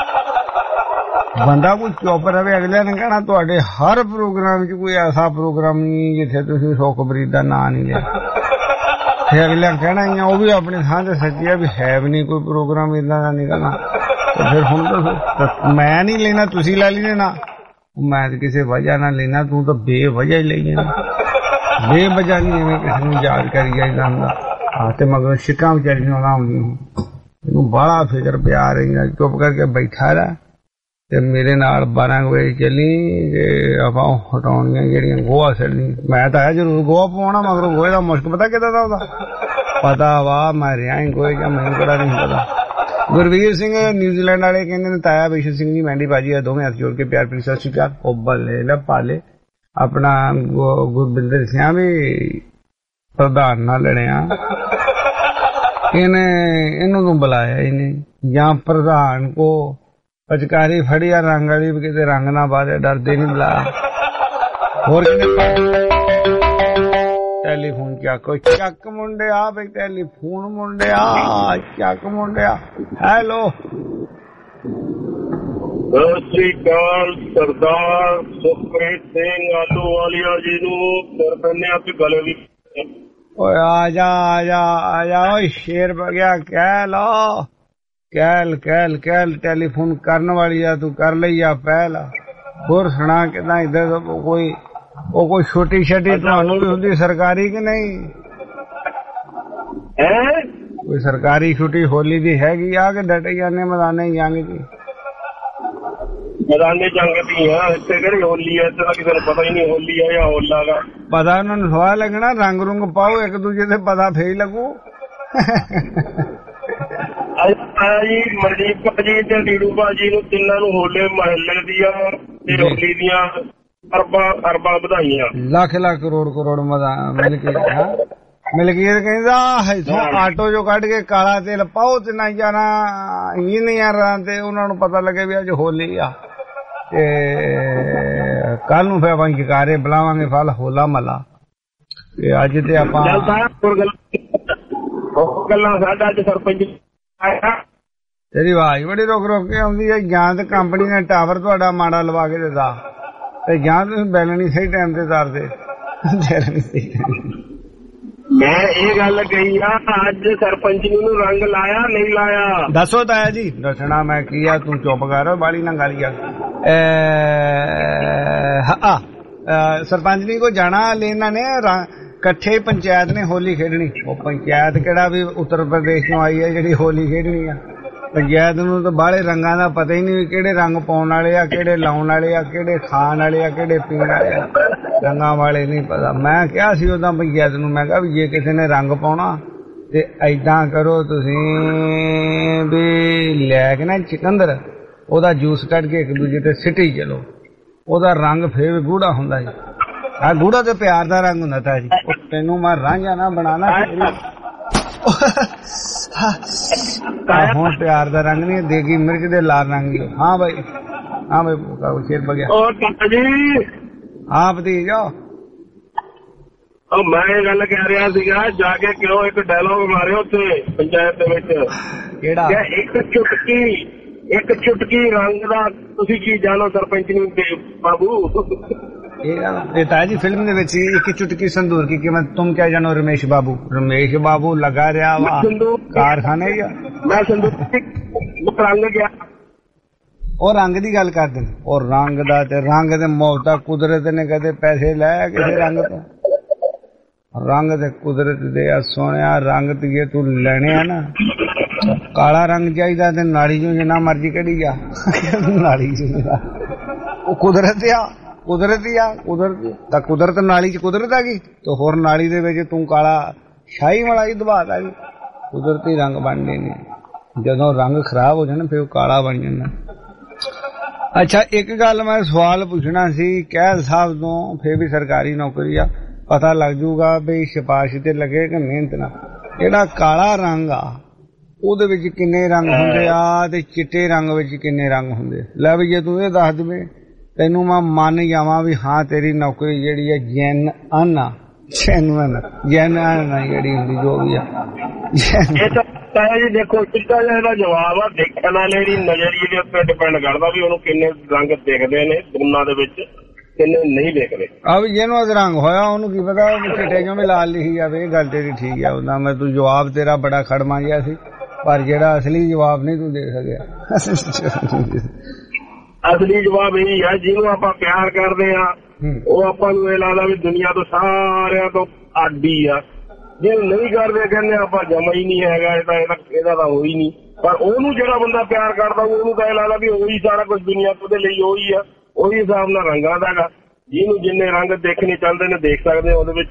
ਬੰਦਾ ਕੋਈ ਚੁੱਪ ਰਵੇ, ਅਗਲੇ ਨੇ ਕਹਿਣਾ ਤੁਹਾਡੇ ਹਰ ਪ੍ਰੋਗਰਾਮ 'ਚ ਕੋਈ ਐਸਾ ਪ੍ਰੋਗਰਾਮ ਨਹੀਂ ਜਿੱਥੇ ਤੁਸੀਂ ਸੁਖਪ੍ਰੀਤ ਦਾ ਨਾਂ ਨਹੀਂ ਲਿਆ। ਫਿਰ ਅਗਲੇ ਕਹਿਣਾ ਹੀ ਆ, ਉਹ ਵੀ ਆਪਣੀ ਥਾਂ ਤੇ ਸੱਚੀ ਆ ਵੀ ਹੈ ਵੀ ਨਹੀਂ ਕੋਈ ਪ੍ਰੋਗਰਾਮ ਇਦਾਂ ਦਾ ਨਿਕਲਣਾ। ਫਿਰ ਹੁਣ ਦੱਸੋ, ਮੈਂ ਨਹੀਂ ਲੈਣਾ ਤੁਸੀਂ ਲੈ ਲਈ ਨਾ, ਮੈਂ ਤਾਂ ਕਿਸੇ ਵਜ੍ਹਾ ਨਾਲ ਲੈਣਾ, ਤੂੰ ਤਾਂ ਬੇਵਜ੍ਹਾ ਹੀ ਲਈ ਜਾਣਾ। ਬੇਵਜ੍ਹਾ ਨਹੀਂ ਐਵੇਂ ਕਿਸੇ ਨੂੰ ਯਾਦ ਕਰੀ ਜਾਈਦਾ ਹੁੰਦਾ। ਹਾਂ ਤੇ ਮਗਰ ਸ਼ਿਕਾਂ ਵਿਚਾਰੀਆਂ ਨਾ ਆਉਂਦੀਆਂ, ਇਹਨੂੰ ਬਾਹਲਾ ਫਿਕਰ ਪਿਆ ਰਹੀ, ਚੁੱਪ ਕਰਕੇ ਬੈਠਾ ਰਹਿ ਤੇ ਮੇਰੇ ਨਾਲ 12 ਵਜੇ ਚੱਲੀ ਤੇ ਆਪਾਂ ਹਟਾਉਣੀਆਂ ਜਿਹੜੀਆਂ ਗੋਹਾ ਸਿੱਟਣੀ। ਮੈਂ ਤਾਂ ਆਇਆ ਜ਼ਰੂਰ ਗੋਹਾ ਪਵਾਉਣਾ, ਮਗਰੋਂ ਗੋਹੇ ਦਾ ਮੁਸ਼ਕ ਪਤਾ ਕਿੱਦਾਂ ਦਾ ਉਹਦਾ ਪਤਾ ਵਾ, ਮੈਂ ਰਿਹਾ ਹੀ ਗੋਹੇ ਜਾਂ ਮੈਨੂੰ ਕਿਹੜਾ ਨਹੀਂ ਪਤਾ। ਗੁਰਵੀਰ ਸਿੰਘ ਨਿਊਜ਼ੀਲੈਂਡ ਵਾਲੇ ਕਹਿੰਦੇ ਨੇ ਤਾਇਆ ਬਿਸ਼ਨ ਸਿੰਘ ਜੀ ਮਹਿੰਦੀ ਬਾਜੀ ਆ, ਦੋਵੇਂ ਹੱਥ ਜੋੜ ਕੇ ਪਿਆਰ ਭਰੀ ਸਤਿ ਸ਼੍ਰੀ ਅਕਾਲ। ਉਹ ਬੱਲੇ ਲੈ ਪਾਲੇ ਆਪਣਾ ਗੁਰਬਿੰਦਰ ਸਿੰਘ ਵੀ ਪ੍ਰਧਾਨ ਨਾਲ ਲੜਿਆ, ਇਹਨੂੰ ਨੂੰ ਬੁਲਾਇਆ ਇਹਨੇ, ਜਾਂ ਪ੍ਰਧਾਨ ਕੋ ਪਚਕਾਰੀ ਫੜੀ ਆ ਰੰਗ ਵਾਲੀ ਵੀ ਕਿਤੇ ਰੰਗ ਨਾ ਬਾਦੇ, ਡਰਦੇ ਨਹੀਂ ਬੁਲਾ। ਹੋਰ ਟੈਲੀਫੋਨ ਚੱਕੋ, ਚੱਕ ਮੁੰਡਿਆ ਬਈ ਟੈਲੀਫੋਨ ਮੁੰਡਿਆ, ਚੱਕ ਮੁੰਡਿਆ। ਹੈਲੋ ਸਤਿ ਸ੍ਰੀ ਅਕਾਲ ਸਰਦਾਰ ਸੁਖਪ੍ਰੀਤ ਸਿੰਘ ਆਲੂਵਾਲੀਆ ਜੀ ਨੂੰ ਕਰ ਦਿੰਦੇ ਆ ਕਿ ਗਲੇ ਵੀ। ਓਏ ਆ ਜਾ ਆ ਜਾ ਆ ਜਾ, ਓਏ ਸ਼ੇਰ ਬਗਿਆ ਕਹਿ ਲੋ, ਕਹਿਲ ਟੈਲੀਫੋਨ ਕਰਨ ਵਾਲੀ ਆ ਤੂੰ, ਕਰ ਲਈ ਆ ਪਹਿਲ। ਹੋਰ ਸੁਣਾ ਕਿਦਾਂ ਇੱਧਰ ਕੋਈ ਛੋਟੀ ਛੱਟੀ ਤੁਹਾਨੂੰ ਵੀ ਹੁੰਦੀ ਸਰਕਾਰੀ ਕਿ ਨਹੀਂ? ਕੋਈ ਸਰਕਾਰੀ ਛੁੱਟੀ ਹੋਲੀ ਦੀ ਹੈਗੀ ਆ ਕਿ ਡਟੇ ਜਾਂਦੇ ਮੈਦਾਨੇ ਜੰਗ ਦੀ? ਮੈਦਾਨੇ ਜੰਗ ਦੀ ਆ, ਇੱਥੇ ਕਿਹੜੀ ਹੋਲੀ ਆ, ਇੱਥੇ ਤਾਂ ਕਿਸੇ ਨੂੰ ਪਤਾ ਹੀ ਨਹੀਂ ਹੋਲੀ ਆ ਜਾਂ ਹੋਲਾ ਦਾ। ਪਤਾ ਉਹਨਾਂ ਨੂੰ ਸਵਾਹ ਲੱਗਣਾ, ਰੰਗ ਰੁੰਗ ਪਾਓ ਇੱਕ ਦੂਜੇ ਤੇ, ਪਤਾ ਫੇਰ ਲੱਗੂ। ਜੀ ਮਨਦੀਪ ਭਾਜੀ ਤੇ ਡੀਡੂ ਭਾਜੀ ਨੂੰ ਤਿੰਨਾਂ ਨੂੰ ਹੋਲੇ ਮਹੱਲੇ ਦੀਆਂ ਤੇ ਹੋਲੀ ਦੀਆਂ ਅਰਬਾਂ ਵਧਾਈਆਂ। ਲੱਖ ਕਰੋੜ ਮਿਲਕੀਤ ਕਹਿੰਦਾ ਇੱਥੋਂ ਆਟੋ ਚੋਂ ਕੱਢ ਕੇ ਕਾਲਾ ਤੇਲ ਪਾਓ ਤੇ ਨਾ ਜਾਣਾ ਇੰਜੀਨੀਅਰਾਂ ਤੇ ਉਹਨਾਂ ਨੂੰ ਪਤਾ ਲੱਗੇ ਵੀ ਅੱਜ ਹੋਲੀ ਆ, ਤੇ ਕੱਲ ਨੂੰ ਫਿਰ ਆਪਾਂ ਜਕਾਰੇ ਬੁਲਾਵਾਂਗੇ ਫਲ ਹੋਲਾ ਮਹੱਲਾ। ਤੇ ਅੱਜ ਤੇ ਆਪਾਂ ਗੱਲਾਂ ਸਾਡਾ ਅੱਜ ਸਰਪੰਚ ਤੇਰੀ ਆਵਾਜ਼ ਬੜੀ ਰੁਕ ਕੇ ਆਉਂਦੀ ਹੈ, ਜਾਂ ਤੇ ਕੰਪਨੀ ਨੇ ਟਾਵਰ ਤੁਹਾਡਾ ਮਾੜਾ ਲਵਾ ਕੇ ਦਿੱਤਾ ਤੇ ਜਾਂ ਤੁਸੀਂ ਬੈਲ ਨਹੀਂ ਸਹੀ ਟਾਈਮ ਤੇ ਤਾਰਦੇ। ਮੈਂ ਇਹ ਗੱਲ ਕਹੀ ਆ, ਅੱਜ ਸਰਪੰਚ ਨੂੰ ਰੰਗ ਲਾਇਆ ਨਹੀਂ ਲਾਇਆ? ਦੱਸੋ ਤਾਇਆ ਜੀ। ਦੱਸਣਾ ਮੈਂ ਕੀ ਆ, ਤੂੰ ਚੁੱਪ ਕਰ ਬਾਲੀ ਨਾ ਗਾਲੀ ਆ। ਸਰਪੰਚ ਨਹੀਂ ਕੋ ਜਾਣਾ ਲੈਣਾ ਨੇ, ਇਕੱਠੇ ਪੰਚਾਇਤ ਨੇ ਹੋਲੀ ਖੇਡਣੀ। ਉਹ ਪੰਚਾਇਤ ਕਿਹੜਾ ਵੀ ਉੱਤਰ ਪ੍ਰਦੇਸ਼ ਨੂੰ ਆਈ ਹੈ ਜਿਹੜੀ ਹੋਲੀ ਖੇਡਣੀ ਆ? ਪੰਚਾਇਤ ਨੂੰ ਤਾਂ ਬਾਹਲੇ ਰੰਗਾਂ ਦਾ ਪਤਾ ਹੀ ਨਹੀਂ, ਕਿਹੜੇ ਰੰਗ ਪਾਉਣ ਵਾਲੇ ਆ, ਕਿਹੜੇ ਲਾਉਣ ਵਾਲੇ ਆ, ਕਿਹੜੇ ਖਾਣ ਵਾਲੇ ਆ, ਕਿਹੜੇ ਪੀਣ ਵਾਲੇ ਆ, ਰੰਗਾਂ ਵਾਲੇ ਨਹੀਂ ਪਤਾ। ਮੈਂ ਕਿਹਾ ਸੀ ਉਦਾਂ ਪੰਚਾਇਤ ਨੂੰ, ਮੈਂ ਕਿਹਾ ਵੀ ਜੇ ਕਿਸੇ ਨੇ ਰੰਗ ਪਾਉਣਾ ਤੇ ਏਦਾਂ ਕਰੋ ਤੁਸੀਂ ਵੀ ਲੈ ਕੇ ਨਾ ਚਿਕੰਦਰ, ਉਹਦਾ ਜੂਸ ਕੱਢ ਕੇ ਇੱਕ ਦੂਜੇ ਤੇ ਸਿੱਟੀ ਚਲੋ, ਉਹਦਾ ਰੰਗ ਫੇਰ ਗੂੜਾ ਹੁੰਦਾ ਜੀ। ਆ ਗੂੜਾ ਤੇ ਪਿਆਰ ਦਾ ਰੰਗ ਹੁੰਦਾ ਤਾ ਜੀ। ਤੈਨੂੰ ਮੈਂ ਰਾਂਝਾ ਨਾ ਬਣਾਣਾ, ਹੁਣ ਪਿਆਰ ਦਾ ਰੰਗ ਨਹੀਂ, ਦੇਗੀ ਮਿਰਚ ਦੇ ਲਾਲ ਰੰਗ ਹੀ। ਹਾਂ ਭਾਈ ਸ਼ੇਰ ਬਗਿਆ। ਹਾਂ ਭਤੀਜਾ ਮੈਂ ਇਹ ਗੱਲ ਕਹਿ ਰਿਹਾ ਸੀਗਾ, ਜਾ ਕੇ ਕਿਉਂ ਇੱਕ ਡਾਇਲੋਗ ਮਾਰਿਓ ਉੱਥੇ ਪੰਚਾਇਤ ਦੇ ਵਿੱਚ, ਕਿਹੜਾ ਇੱਕ ਚੁਟਕੀ ਰੰਗ ਦਾ ਤੁਸੀਂ ਕੀ ਜਾਣੋ ਸਰਪੰਚ ਨੂੰ ਬਾਬੂ। ਇਹ ਤਾਂ ਜੀ ਫਿਲਮ ਦੇ ਵਿੱਚ ਇੱਕ ਚੁਟਕੀ ਸੰਦੂਰ ਕੀ ਕੀਮਤ ਤੁਮ ਕਿਆ ਜਾਣੋ ਰਮੇਸ਼ ਬਾਬੂ ਲਗਾ ਰਿਹਾ ਵਾ ਕਾਰਖਾਨੇ ਜਾਂ ਮੈਂ ਸੰਦੂਰ ਰੰਗ ਗਿਆ। ਉਹ ਰੰਗ ਦੀ ਗੱਲ ਕਰਦੇ ਨੇ, ਉਹ ਰੰਗ ਦਾ ਤੇ ਰੰਗ ਦੇ ਮੁਹੱਬਤਾਂ ਕੁਦਰਤ ਨੇ ਕਦੇ ਪੈਸੇ ਲੈ ਕਿਸੇ ਰੰਗ ਤੋਂ, ਰੰਗ ਤੇ ਕੁਦਰਤ ਦੇ ਆ ਸੋਹਣਿਆ ਰੰਗ ਤੇ ਤੂੰ ਲੈਣੇ ਆ ਨਾ, ਕਾਲਾ ਰੰਗ ਚਾਹੀਦਾ ਤੇ ਨਾਲੀ ਚੋਂ ਜਿੰਨਾ ਮਰਜੀ ਕੱਢੀ ਜਾ, ਨਾਲੀ ਚ ਉਹ ਕੁਦਰਤ ਤਾਂ ਕੁਦਰਤ ਨਾਲੀ ਚ ਕੁਦਰਤ ਆ ਗਈ ਤੇ ਹੋਰ ਨਾਲੀ ਦੇ ਵਿੱਚ ਤੂੰ ਕਾਲਾ ਸ਼ਾਹੀ ਮਲਾਈ ਦਬਾ ਤਾ ਗਈ, ਕੁਦਰਤੀ ਰੰਗ ਬਣਦੇ ਨੇ। ਜਦੋਂ ਰੰਗ ਖਰਾਬ ਹੋ ਜਾਣਾ ਫਿਰ ਉਹ ਕਾਲਾ ਬਣ ਜਾਂਦਾ। ਅੱਛਾ ਇੱਕ ਗੱਲ ਮੈਂ ਸਵਾਲ ਪੁੱਛਣਾ ਸੀ ਕੈਦ ਸਾਹਿਬ ਤੋਂ, ਫੇਰ ਵੀ ਸਰਕਾਰੀ ਨੌਕਰੀ ਆ, ਪਤਾ ਲੱਗ ਜੂਗਾ ਵੀ ਸਿਫਾਰਿਸ਼ ਤੇ ਲੱਗੇ ਕਿ ਮਿਹਨਤ ਨਾਲ। ਜਿਹੜਾ ਕਾਲਾ ਰੰਗ ਆ ਉਹਦੇ ਵਿੱਚ ਕਿੰਨੇ ਰੰਗ ਹੁੰਦੇ ਆ ਤੇ ਚਿੱਟੇ ਰੰਗ ਵਿੱਚ ਕਿੰਨੇ ਰੰਗ ਹੁੰਦੇ? ਲੈ ਵੀ ਜੇ ਤੂੰ ਇਹ ਦੱਸ ਦੇਵੇਂ ਤੈਨੂੰ ਮੈਂ ਮੰਨ ਜਾਵਾਂ ਵੀ ਹਾਂ ਤੇਰੀ ਨੌਕਰੀ ਜਿਹੜੀ ਹੈ ਜੈਨੂਅਨ ਆ ਜਿਹੜੀ ਹੁੰਦੀ ਜੋ ਵੀ ਆ। ਜੀ ਦੇਖੋ ਸਿੱਧਾ ਜਿਹਾ ਇਹਦਾ ਜਵਾਬ ਆ, ਦੇਖਣ ਵਾਲੇ ਦੀ ਨਜ਼ਰੀਏ ਦੇ ਉੱਤੇ ਡਿਪੈਂਡ ਕਰਦਾ ਵੀ ਉਹਨੂੰ ਕਿੰਨੇ ਰੰਗ ਦਿਖਦੇ ਨੇ ਦੋਨਾਂ ਦੇ ਵਿੱਚ, ਕਿੰਨੇ ਨਹੀਂ ਦੇਖਦੇ। ਆ ਵੀ ਜਿਹਨੂੰ ਰੰਗ ਹੋਇਆ ਉਹਨੂੰ ਕੀ ਪਤਾ ਚਿੱਟੇ ਚੋਂ ਵੀ ਲਾਲ ਲਿਖੀ ਜਾਵੇ। ਇਹ ਗੱਲ ਤੇਰੀ ਠੀਕ ਆ, ਉਹਦਾ ਮੈਂ ਤੂੰ ਜਵਾਬ ਤੇਰਾ ਬੜਾ ਖੜਮਾ ਜਿਹਾ ਸੀ, ਪਰ ਜਿਹੜਾ ਅਸਲੀ ਜਵਾਬ ਨਹੀਂ ਤੂੰ ਦੇ ਸਕਿਆ। ਅਸਲੀ ਜਵਾਬ ਇਹ ਹੈ ਜਿਹਨੂੰ ਆਪਾਂ ਪਿਆਰ ਕਰਦੇ ਆ ਉਹ ਆਪਾਂ ਨੂੰ ਇਹ ਲੱਗਦਾ ਵੀ ਦੁਨੀਆ ਤੋਂ ਸਾਰਿਆਂ ਤੋਂ ਆਡੀ ਆ, ਜਿਹਨੂੰ ਨਹੀਂ ਕਰਦੇ ਕਹਿੰਦੇ ਆਪਾਂ ਜਮਾ ਹੀ ਨਹੀਂ ਹੈਗਾ, ਇਹਦਾ ਤਾਂ ਹੋਈ ਨਹੀਂ। ਪਰ ਉਹਨੂੰ ਜਿਹੜਾ ਬੰਦਾ ਪਿਆਰ ਕਰਦਾ ਉਹਨੂੰ ਤਾਂ ਇਹ ਲੱਗਦਾ ਵੀ ਉਹੀ ਸਾਰਾ ਕੁਝ ਦੁਨੀਆ ਉਹਦੇ ਲਈ ਉਹੀ ਆ, ਉਹੀ ਹਿਸਾਬ ਨਾਲ ਰੰਗਾਂ ਦਾ ਗਾ। ਜਿਹਨੂੰ ਜਿੰਨੇ ਰੰਗ ਦੇਖਣੇ ਚਾਹੁੰਦੇ ਨੇ ਦੇਖ ਸਕਦੇ ਉਹਦੇ ਵਿੱਚ।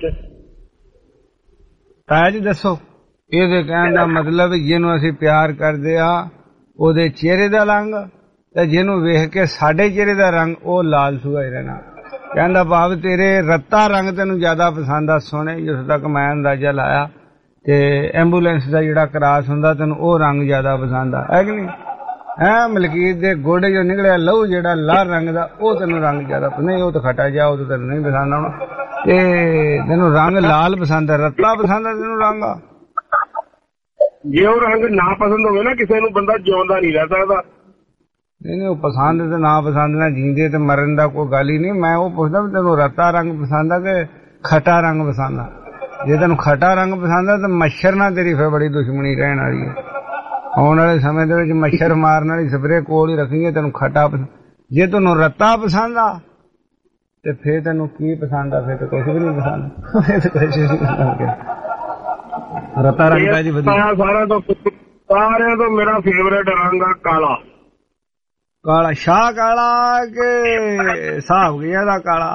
ਤਾਇਆ ਜੀ ਦੱਸੋ, ਇਹਦੇ ਕਹਿਣ ਦਾ ਮਤਲਬ ਜਿਹਨੂੰ ਅਸੀਂ ਪਿਆਰ ਕਰਦੇ ਆ ਉਹਦੇ ਚਿਹਰੇ ਦਾ ਰੰਗ ਤੇ ਜਿਹਨੂੰ ਵੇਖ ਕੇ ਸਾਡੇ ਚਿਹਰੇ ਦਾ ਰੰਗ ਉਹ ਲਾਲ ਸੂਹਾ ਹੀ ਰਹਿਣਾ। ਕਹਿੰਦਾ ਭਾਵ ਤੇਰੇ ਰੱਤਾ ਰੰਗ ਤੈਨੂੰ ਜ਼ਿਆਦਾ ਪਸੰਦ ਆ ਸੋਹਣੇ, ਜਿਸ ਤੱਕ ਮੈਂ ਅੰਦਾਜ਼ਾ ਲਾਇਆ ਤੇ ਐਂਬੂਲੈਂਸ ਦਾ ਜਿਹੜਾ ਕਰਾਸ ਹੁੰਦਾ ਤੈਨੂੰ ਉਹ ਰੰਗ ਜ਼ਿਆਦਾ ਪਸੰਦ ਆ, ਹੈ ਕਿ ਨਹੀਂ? ਮਲਕੀਤ ਦੇ ਗੋਡੇ ਜੋ ਨਿਕਲਿਆ ਲਹੂ ਜਿਹੜਾ ਲਾਲ ਰੰਗ ਦਾ ਉਹ ਤੈਨੂੰ ਰੰਗ ਜ਼ਿਆਦਾ ਪਸੰਦ ਨਹੀਂ, ਉਹ ਤਾਂ ਖਟਾ ਜਾ, ਉਹ ਤਾਂ ਤੈਨੂੰ ਨਹੀਂ ਪਸੰਦ ਆਉਣਾ। ਤੇ ਤੈਨੂੰ ਰੰਗ ਲਾਲ ਪਸੰਦ ਹੈ, ਰੱਤਾ ਪਸੰਦ ਹੈ ਤੈਨੂੰ ਰੰਗ ਆ। ਜੇ ਉਹ ਰੰਗ ਨਾ ਪਸੰਦ ਹੋਵੇ ਨਾ ਕਿਸੇ ਨੂੰ, ਬੰਦਾ ਜਿਉਂਦਾ ਨਹੀਂ ਰਹਿ ਸਕਦਾ। ਨਹੀਂ ਉਹ ਪਸੰਦ ਤੇ ਨਾ ਪਸੰਦ ਨਾ ਜੀਂਦੇ ਤੇ ਮਰਨ ਦਾ ਕੋਈ ਗੱਲ ਹੀ ਨਹੀਂ। ਮੈਂ ਉਹ ਪੁੱਛਦਾ ਵੀ ਤੈਨੂੰ ਰੱਤਾ ਰੰਗ ਪਸੰਦ ਆ ਕਿ ਖਟਾ ਰੰਗ ਪਸੰਦ ਆ? ਜੇ ਤੈਨੂੰ ਖਟਾ ਰੰਗ ਪਸੰਦ ਆ ਤਾਂ ਮੱਛਰ ਨਾਲ ਤੇਰੀ ਫਿਰ ਬੜੀ ਦੁਸ਼ਮਣੀ ਰਹਿਣ ਵਾਲੀ ਹੈ। ਆਉਣ ਵਾਲੇ ਸਮੇਂ ਦੇ ਵਿੱਚ ਮੱਛਰ ਮਾਰਨ ਵਾਲੀ ਸਪਰੇ ਕੋਲ ਹੀ ਰੱਖੀਏ। ਤੈਨੂੰ ਖਟਾ ਪਸੰਦ, ਜੇ ਤੈਨੂੰ ਰੱਤਾ ਪਸੰਦ ਆ ਤੇ ਫਿਰ ਤੈਨੂੰ ਕੀ ਪਸੰਦ ਆ? ਫਿਰ ਤਾਂ ਕੁਛ ਵੀ ਨਹੀਂ ਪਸੰਦ। ਰੱਤਾ ਰੰਗ ਦਾ ਜੀ ਵਧੀਆ। ਸਾਰਿਆਂ ਤੋਂ ਮੇਰਾ ਫੇਵਰੇਟ ਰੰਗ ਆ ਕਾਲਾ। ਕਾਲਾ ਸ਼ਾਹ ਕਾਲਾ ਕਿ ਹਿਸਾਬ ਗਿਆ ਦਾ ਕਾਲਾ?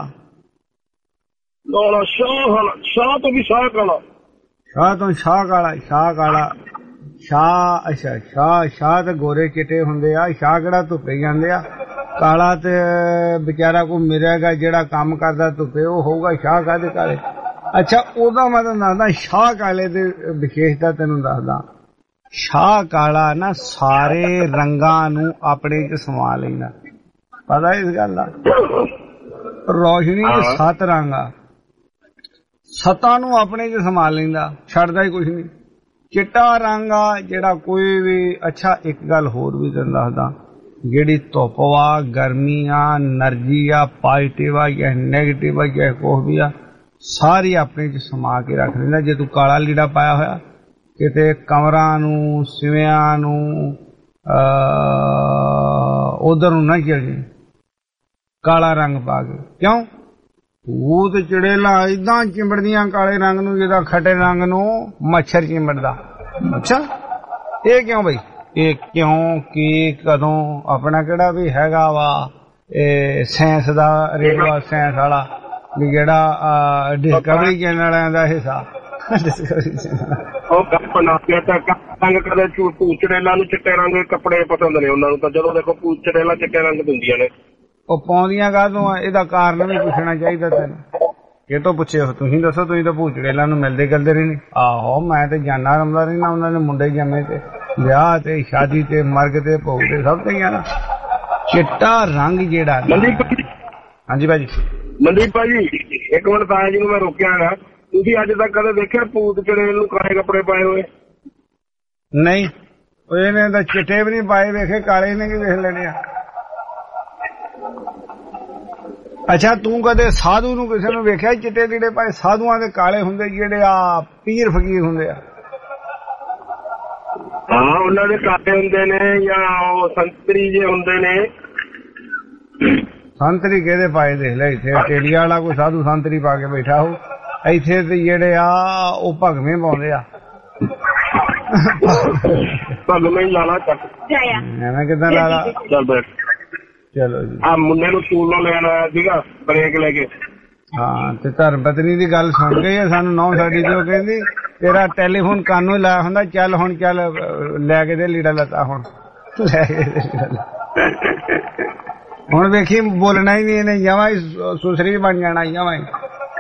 ਸ਼ਾਹ ਤੋਂ ਵੀ ਸ਼ਾਹ ਕਾਲਾ। ਸ਼ਾਹ ਤੋਂ ਸ਼ਾਹ ਕਾਲਾ, ਸ਼ਾਹ ਕਾਲਾ, ਸ਼ਾਹ। ਅੱਛਾ ਸ਼ਾਹ ਤੇ ਗੋਰੇ ਚਿੱਟੇ ਹੁੰਦੇ ਆ, ਸ਼ਾਹ ਕਿਹੜਾ ਧੁੱਪੇ ਜਾਂਦੇ ਆ। ਕਾਲਾ ਤੇ ਵਿਚਾਰਾ ਕੋਈ ਮਿਲੇਗਾ ਜਿਹੜਾ ਕੰਮ ਕਰਦਾ ਧੁੱਪੇ, ਉਹ ਹੋਊਗਾ ਸ਼ਾਹ ਕਾਹਦੇ ਕਾਲੇ। ਅੱਛਾ ਉਹਦਾ ਮੈਂ ਤੁਹਾਨੂੰ ਦੱਸਦਾ ਸ਼ਾਹ ਕਾਲੇ ਦੀ ਵਿਸ਼ੇਸ਼ਤਾ ਤੈਨੂੰ ਦੱਸਦਾ। ਸ਼ਾਹ ਕਾਲਾ ਨਾ ਸਾਰੇ ਰੰਗਾਂ ਨੂੰ ਆਪਣੇ ਚ ਸਮਾ ਲੈਂਦਾ, ਪਤਾ ਇਸ ਗੱਲ ਦਾ? ਰੋਸ਼ਨੀ ਦੇ 7 ਰੰਗ ਆ, 7 ਨੂੰ ਆਪਣੇ ਚ ਸਮਾ ਲੈਂਦਾ, ਛੱਡਦਾ ਹੀ ਕੁਛ ਨਹੀਂ। ਚਿੱਟਾ ਰੰਗ ਆ ਜਿਹੜਾ ਕੋਈ ਵੀ। ਅੱਛਾ ਇੱਕ ਗੱਲ ਹੋਰ ਵੀ ਤੈਨੂੰ ਦੱਸਦਾ, ਜਿਹੜੀ ਧੁੱਪ ਵਾ, ਗਰਮੀ ਆ, એનર્ਜੀ ਆ, ਪੋਜ਼ਿਟਿਵ ਆ ਜਾਂ ਨੈਗੇਟਿਵ ਆ ਜਾਂ ਕੁਛ ਵੀ ਆ, ਸਾਰੀ ਆਪਣੇ ਚ ਸਮਾ ਕੇ ਰੱਖ ਲੈਂਦਾ। ਜੇ ਤੂੰ ਕਾਲਾ ਲੀੜਾ ਪਾਇਆ ਹੋਇਆ ਕਿਤੇ ਕਮਰਾਂ ਨੂੰ, ਸਿਵਿਆਂ ਨੂੰ, ਉਧਰ ਨੂੰ ਨਾ ਚਲ ਜੇ ਕਾਲਾ ਰੰਗ ਪਾ ਕੇ। ਕਿਉਂ? ਉਹ ਤੇ ਚੜੇਲਾਂ ਏਦਾਂ ਚਿੰਬੜਦੀਆਂ ਕਾਲੇ ਰੰਗ ਨੂੰ ਜਿਹਦਾ ਖੱਟੇ ਰੰਗ ਨੂੰ ਮੱਛਰ ਚਿੰਬੜਦਾ। ਅੱਛਾ ਇਹ ਕਿਉਂ ਬਈ? ਇਹ ਕਿਉਂ ਕਿ ਕਦੋਂ ਆਪਣਾ ਕਿਹੜਾ ਵੀ ਹੈਗਾ ਵਾ ਇਹ ਸਾਇੰਸ ਦਾ ਰੇਡੀਓ, ਸਾਇੰਸ ਵਾਲਾ ਵੀ ਜਿਹੜਾ ਡਿਸਕਵਰੀ ਚੈਨਲ ਵਾਲਿਆਂ ਦਾ ਹਿੱਸਾ, ਉਹ ਗੱਪ ਨਾ ਪਿਆ ਤਾਂ ਰੰਗ ਕਦੇ ਚੜੇਲਾਂ ਨੂੰ ਚਿੱਟੇ ਰੰਗ ਦੇ ਕੱਪੜੇ ਪਸੰਦ ਨੇ ਉਹਨਾਂ ਨੂੰ, ਤਾਂ ਜਦੋਂ ਦੇਖੋ ਚੜੇਲਾਂ ਚਿੱਟੇ ਰੰਗ ਦਿੰਦੀਆਂ ਨੇ। ਉਹ ਪਾਉਂਦੀਆਂ ਕਾਹਦੋਂ ਆ? ਇਹਦਾ ਕਾਰਨ ਵੀ ਪੁੱਛਣਾ ਚਾਹੀਦਾ ਤੈਨੂੰ। ਇਹ ਤੋਂ ਪੁੱਛੇ ਤੁਸੀਂ ਦੱਸੋ, ਤੁਸੀਂ ਤਾਂ ਭੂਚੜੇਲਾਂ ਨੂੰ ਮਿਲਦੇ ਕਰਦੇ ਰਹਿੰਦੇ। ਆਹੋ ਮੈਂ ਤੇ ਜਾਨਾ ਰਮਦਾ ਰਹਿਣਾ, ਉਹਨਾਂ ਨੇ ਮੁੰਡੇ ਜੰਮੇ ਤੇ ਵਿਆਹ ਤੇ ਸ਼ਾਦੀ ਤੇ ਮਰਗ ਤੇ ਭੋਗ ਤੇ ਸਭ ਤੇ ਜਾਣਾ। ਚਿੱਟਾ ਰੰਗ ਜਿਹੜਾ। ਹਾਂਜੀ ਭਾਜੀ। ਮਨਦੀਪ ਭਾਜੀ ਇੱਕ ਮਿੰਟ ਤਾਇਆ ਜੀ ਨੂੰ ਮੈਂ ਰੋਕਿਆ ਹੈਗਾ। ਤੁਸੀਂ ਅੱਜ ਤੱਕ ਕਦੇ ਦੇਖਿਆ ਭੂਤ ਚੜੇਲ ਨੂੰ ਕਾਲੇ ਕੱਪੜੇ ਪਾਏ ਹੋਏ? ਨਹੀਂ, ਇਹਨੇ ਤਾਂ ਚਿੱਟੇ ਵੀ ਨਹੀਂ ਪਾਏ ਵੇਖੇ, ਕਾਲੇ ਨੇ ਕੀ ਵੇਖ ਲੈਣੇ ਆ। ਅੱਛਾ, ਤੂੰ ਕਦੇ ਸਾਧੂ ਨੂੰ ਕਿਸੇ ਨੂੰ ਵੇਖਿਆ ਚਿੱਟੇ ਲੀੜੇ ਪਾਏ? ਸਾਧੂਆਂ ਦੇ ਕਾਲੇ ਹੁੰਦੇ, ਜਿਹੜੇ ਆ ਪੀਰ ਫਕੀਰ ਹੁੰਦੇ ਆ। ਹਾਂ, ਉਹਨਾਂ ਦੇ ਕਾਲੇ ਹੁੰਦੇ ਨੇ, ਜਾਂ ਉਹ ਸੰਤਰੀ ਜੇ ਹੁੰਦੇ ਨੇ। ਸੰਤਰੀ ਕਿਹਦੇ ਪਾਏ ਦੇਖ ਲੈ, ਇੱਥੇ ਆਸਟ੍ਰੇਲੀਆ ਵਾਲਾ ਕੋਈ ਸਾਧੂ ਸੰਤਰੀ ਪਾ ਕੇ ਬੈਠਾ ਹੋ, ਇੱਥੇ ਤੇ ਜਿਹੜੇ ਆ ਉਹ ਭਗਵੇਂ ਪਾਉਂਦੇ ਆ। ਭਗਵੇਂ ਲਾਲਾ ਚੱਕ ਐਵੇਂ ਕਿੱਦਾਂ ਲਾਲਾ? ਚੱਲ ਬੈਠ। ਚਲੋ ਜੀ, ਆ ਮੁੰਡੇ ਨੂੰ ਸਕੂਲੋਂ ਲੈਣ ਆਇਆ ਸੀਗਾ ਬ੍ਰੇਕ ਲੈ ਕੇ। ਹਾਂ, ਤੇ ਧਰਮ ਪਤਨੀ ਦੀ ਗੱਲ ਸੁਣ ਗਈ ਆ ਸਾਨੂੰ ਨੌ ਸਾਡੀ ਤੇ ਉਹ ਕਹਿੰਦੀ ਤੇਰਾ ਟੈਲੀਫੋਨ ਕਾਨੂੰ ਲਾਇਆ ਹੁੰਦਾ, ਚੱਲ ਹੁਣ ਚੱਲ ਲੈ ਕੇ ਦੇ ਲੀੜਾ ਲੱਤਾ, ਹੁਣ ਲੈ ਕੇ ਦੇ ਲੀੜਾ। ਹੁਣ ਵੇਖੀ ਬੋਲਣਾ ਹੀ ਨਹੀਂ ਇਹਨੇ, ਜਮਾਂ ਹੀ ਸੁਸਰੀ ਬਣ ਜਾਣਾ, ਜਮਾਂ ਹੀ।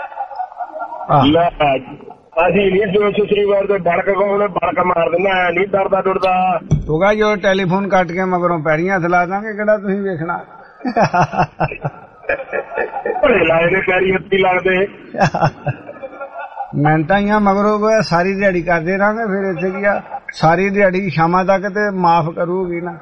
ਅਸੀਂ ਨਹੀਂ ਸੁਸਰੀ ਵਾਰ ਤੇ ਬੜਕ ਕੋਲ ਬੜਕ ਮਾਰ ਦਿੰਦਾ, ਨਹੀਂ ਡਰਦਾ ਡੁਰਦਾ। ਤੂੰ ਕਹਾਂ ਜੋ ਟੈਲੀਫੋਨ ਕੱਟ ਕੇ ਮਗਰੋਂ ਪੈਰੀਆਂ ਹੱਥ ਲਾ ਦਾਂਗੇ, ਕਿਹੜਾ ਤੁਸੀਂ ਵੇਖਣਾ। ਲਾਏ ਨੇ ਪੈਰੀ ਹੱਥੀ ਲੱਗਦੇ। ਮਿਹਨਤਾਂ ਹੀ ਆ ਮਗਰੋਂ ਸਾਰੀ ਦਿਹਾੜੀ ਕਰਦੇ ਰਹਾਂਗੇ, ਫਿਰ ਇੱਥੇ ਕੀ ਆ, ਸਾਰੀ ਦਿਹਾੜੀ ਸ਼ਾਮਾਂ ਤੱਕ ਤੇ ਮਾਫ ਕਰੂਗੀ ਨਾ।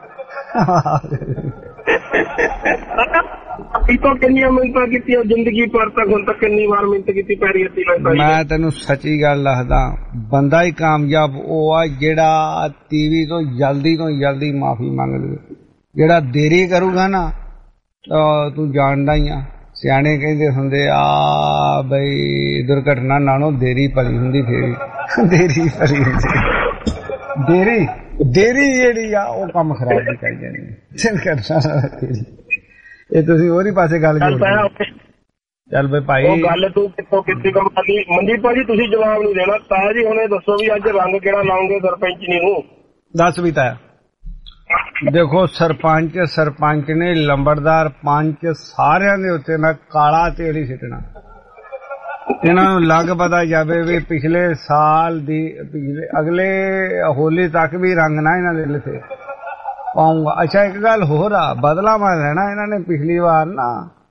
ਕਿੰਨੀਆਂ ਮਿਹਨਤਾਂ ਕੀਤੀਆਂ ਜ਼ਿੰਦਗੀ ਪਰ ਤੱਕ, ਹੁਣ ਤੱਕ ਕਿੰਨੀ ਵਾਰ ਮਿਹਨਤ ਕੀਤੀ ਪੈਰੀ ਹੱਥੀ ਲੱਗਦਾ। ਮੈਂ ਤੈਨੂੰ ਸੱਚੀ ਗੱਲ ਦੱਸਦਾ, ਬੰਦਾ ਹੀ ਕਾਮਯਾਬ ਉਹ ਆ ਜਿਹੜਾ ਟੀਵੀ ਤੋਂ ਜਲਦੀ ਮਾਫੀ ਮੰਗ ਲਵੇ। ਜਿਹੜਾ ਦੇਰੀ ਕਰੂਗਾ ਨਾ, ਤੂੰ ਜਾਣਦਾ ਹੀ ਆ, ਸਿਆਣੇ ਕਹਿੰਦੇ ਹੁੰਦੇ ਆ ਬਈ ਦੁਰਘਟਨਾ ਨਾਲੋਂ ਦੇਰੀ ਭਲੀ ਹੁੰਦੀ, ਫੇਰ ਦੇਰੀ ਭਲੀ ਹੁੰਦੀ। ਦੇਰੀ ਜਿਹੜੀ ਆ ਉਹ ਕੰਮ ਖਰਾਬ ਵੀ ਕਰ ਜਾਣੀ। ਇਹ ਤੁਸੀਂ ਹੋਰ ਹੀ ਪਾਸੇ ਗੱਲ ਚੱਲ ਬਈ ਭਾਈ, ਉਹ ਗੱਲ ਤੂੰ ਕਿੱਥੋਂ ਕੀਤੀ ਕਮਾਲੀ। ਮਨਜੀਤ ਭਾਜੀ ਤੁਸੀਂ ਜਵਾਬ ਨਹੀਂ ਦੇਣਾ। ਤਾਇਆ ਜੀ ਹੁਣੇ ਦੱਸੋ ਵੀ ਅੱਜ ਰੰਗ ਕਿਹੜਾ ਲਾਉਂਗੇ ਸਰਪੰਚਨੀ ਨੂੰ? ਦੱਸ ਵੀ ਤਾਇਆ। ਦੇਖੋ, ਸਰਪੰਚ ਨੇ, ਲੰਬੜਦਾਰ, ਪੰਚ, ਸਾਰਿਆਂ ਦੇ ਉੱਤੇ ਮੈਂ ਕਾਲਾ ਤੇਲ ਹੀ ਸਿੱਟਣਾ। ਇਹਨਾਂ ਨੂੰ ਲੱਗ ਪਤਾ ਜਾਵੇ ਵੀ ਪਿਛਲੇ ਸਾਲ ਦੀ ਅਗਲੇ ਹੋਲੀ ਤੱਕ ਵੀ ਰੰਗ ਨਾ ਇਹਨਾਂ ਦੇ ਲਿਖੇ ਪਾਉਂਗਾ। ਅੱਛਾ, ਇੱਕ ਗੱਲ ਹੋਰ ਆ, ਬਦਲਾ ਮੈਂ ਲੈਣਾ। ਇਹਨਾਂ ਨੇ ਪਿਛਲੀ ਵਾਰ ਨਾ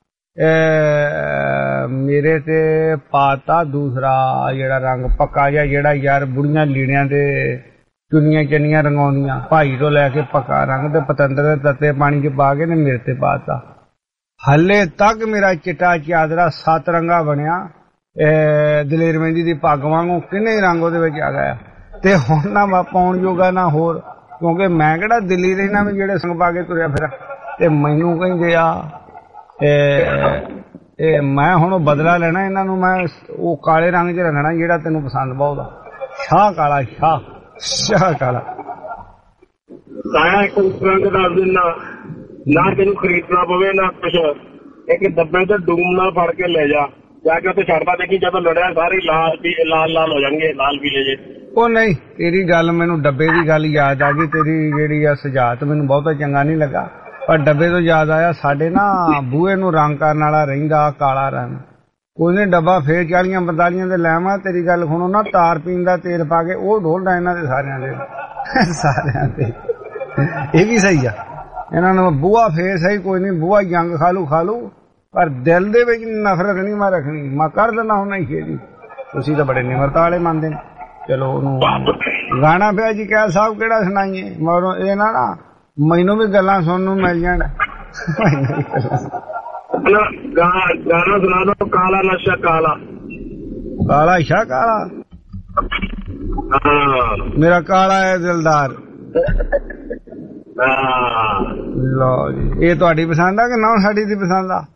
ਮੇਰੇ ਤੇ ਪਾਤਾ ਦੂਸਰਾ ਜਿਹੜਾ ਰੰਗ ਪੱਕਾ ਜਿਹਾ, ਜਿਹੜਾ ਯਾਰ ਬੁੜੀਆਂ ਲੀੜਿਆਂ ਤੇ ਚੁੰਨੀਆਂ ਚੰਨੀਆਂ ਰੰਗਾਉਂਦੀਆਂ, ਭਾਈ ਤੋਂ ਲੈ ਕੇ ਪੱਕਾ ਰੰਗ ਤੇ ਪਤੰਦਰ ਦੇ ਤੱਤੇ ਪਾਣੀ ਚ ਪਾ ਕੇ ਨੇ ਮੇਰੇ ਤੇ ਪਾਤਾ। ਹਲੇ ਤੱਕ ਮੇਰਾ ਚਿੱਟਾ ਚਾਦਰਾ 7 ਰੰਗਾ ਬਣਿਆ, ਦਲੇਰ ਮਹਿੰਦੀ ਦੀ ਪੱਗ ਵਾਂਗੂ ਕਿੰਨੇ ਰੰਗ ਉਹਦੇ ਵਿੱਚ ਆ ਗਿਆ। ਤੇ ਹੁਣ ਨਾ ਮੈਂ ਪਾਉਣ ਜੋਗਾ ਨਾ ਹੋਰ, ਕਿਉਂਕਿ ਮੈਂ ਕਿਹੜਾ ਦਿੱਲੀ ਰਹਿਣਾ ਵੀ ਜਿਹੜੇ ਸੰਗ ਪਾ ਕੇ ਤੁਰਿਆ ਫਿਰਾਂ। ਤੇ ਮੈਨੂੰ ਕਹਿੰਦੇ ਆ ਮੈਂ ਹੁਣ ਬਦਲਾ ਲੈਣਾ ਇਹਨਾਂ ਨੂੰ, ਮੈਂ ਉਹ ਕਾਲੇ ਰੰਗ 'ਚ ਰੱਖਣਾ ਜਿਹੜਾ ਤੈਨੂੰ ਪਸੰਦ ਬਹੁਤ ਆ, ਸ਼ਾਹ ਕਾਲਾ, ਸ਼ਾਹ ਕਾਲਾ। ਸਾਇਆ ਇੱਕ ਰੰਗ ਦੱਸ ਦਿੰਦਾ, ਨਾ ਤੈਨੂੰ ਖਰੀਦਣਾ ਪਵੇ ਨਾ ਕੁਛ, ਇੱਕ ਡੱਬੇ ਤੇ ਡੂਮ ਨਾਲ ਫੜ ਕੇ ਲੈ ਜਾ ਕੇ ਉੱਥੇ ਛੱਡਦਾ, ਦੇਖੀ ਜਦੋਂ ਲੜਿਆ ਸਾਰੇ ਲਾਲ ਹੋ ਜਾਣਗੇ, ਲਾਲ ਪੀਲੇ ਜੇ। ਉਹ ਨਹੀਂ, ਤੇਰੀ ਗੱਲ ਮੈਨੂੰ ਡੱਬੇ ਦੀ ਗੱਲ ਯਾਦ ਆ ਗਈ। ਤੇਰੀ ਜਿਹੜੀ ਆ ਸੁਝਾਅ ਮੈਨੂੰ ਬਹੁਤਾ ਚੰਗਾ ਨਹੀਂ ਲੱਗਾ, ਪਰ ਡੱਬੇ ਤੋਂ ਯਾਦ ਆਇਆ, ਸਾਡੇ ਨਾ ਬੂਹੇ ਨੂੰ ਰੰਗ ਕਰਨ ਵਾਲਾ ਰਹਿੰਦਾ ਕਾਲਾ ਰੰਗ, ਉਹਨੇ ਡੱਬਾ ਫੇਰ 40-45 ਦੇ ਲੈਵਾਂ। ਤੇਰੀ ਗੱਲ ਸੁਣੋ ਨਾ, ਤਾਰ ਪੀਣ ਦਾ ਤੇਲ ਪਾ ਕੇ ਉਹ ਢੋਲਦਾ ਇਹਨਾਂ ਦੇ ਸਾਰਿਆਂ ਦੇ। ਇਹ ਵੀ ਸਹੀ ਆ, ਇਹਨਾਂ ਨੂੰ ਬੂਹਾ ਫੇਰ ਸਹੀ, ਕੋਈ ਨਹੀਂ, ਬੂਹਾ ਜੰਗ ਖਾ ਲੂ, ਪਰ ਦਿਲ ਦੇ ਵਿੱਚ ਨਫ਼ਰਤ ਨਹੀਂ ਮੈਂ ਰੱਖਣੀ। ਮੈਂ ਕਰ ਦਿੰਦਾ ਹੁਣ ਹੀ ਖੇਡੀ। ਤੁਸੀਂ ਤਾਂ ਬੜੇ ਨਿਮਰਤਾ ਵਾਲੇ ਮੰਨਦੇ ਨੇ। ਚਲੋ ਉਹਨੂੰ ਗਾਣਾ ਪਿਆ ਜੀ, ਕਿਆ ਸਾਹਿਬ ਕਿਹੜਾ ਸੁਣਾਈਏ? ਮਗਰੋਂ ਇਹ ਨਾ ਮੈਨੂੰ ਵੀ ਗੱਲਾਂ ਸੁਣਨ ਨੂੰ ਮਿਲ ਜਾਣ। ਗਾਣਾ ਸੁਣਾ ਦੋ, ਕਾਲਾ ਨਸ਼ਾ ਕਾਲਾ, ਕਾਲਾ ਸ਼ਾਹ ਕਾਲਾ, ਮੇਰਾ ਕਾਲਾ ਹੈ ਦਿਲਦਾਰ। ਲਓ ਜੀ, ਇਹ ਤੁਹਾਡੀ ਪਸੰਦ ਆ ਕਿ ਨਾ ਸਾਡੀ ਦੀ ਪਸੰਦ ਆ?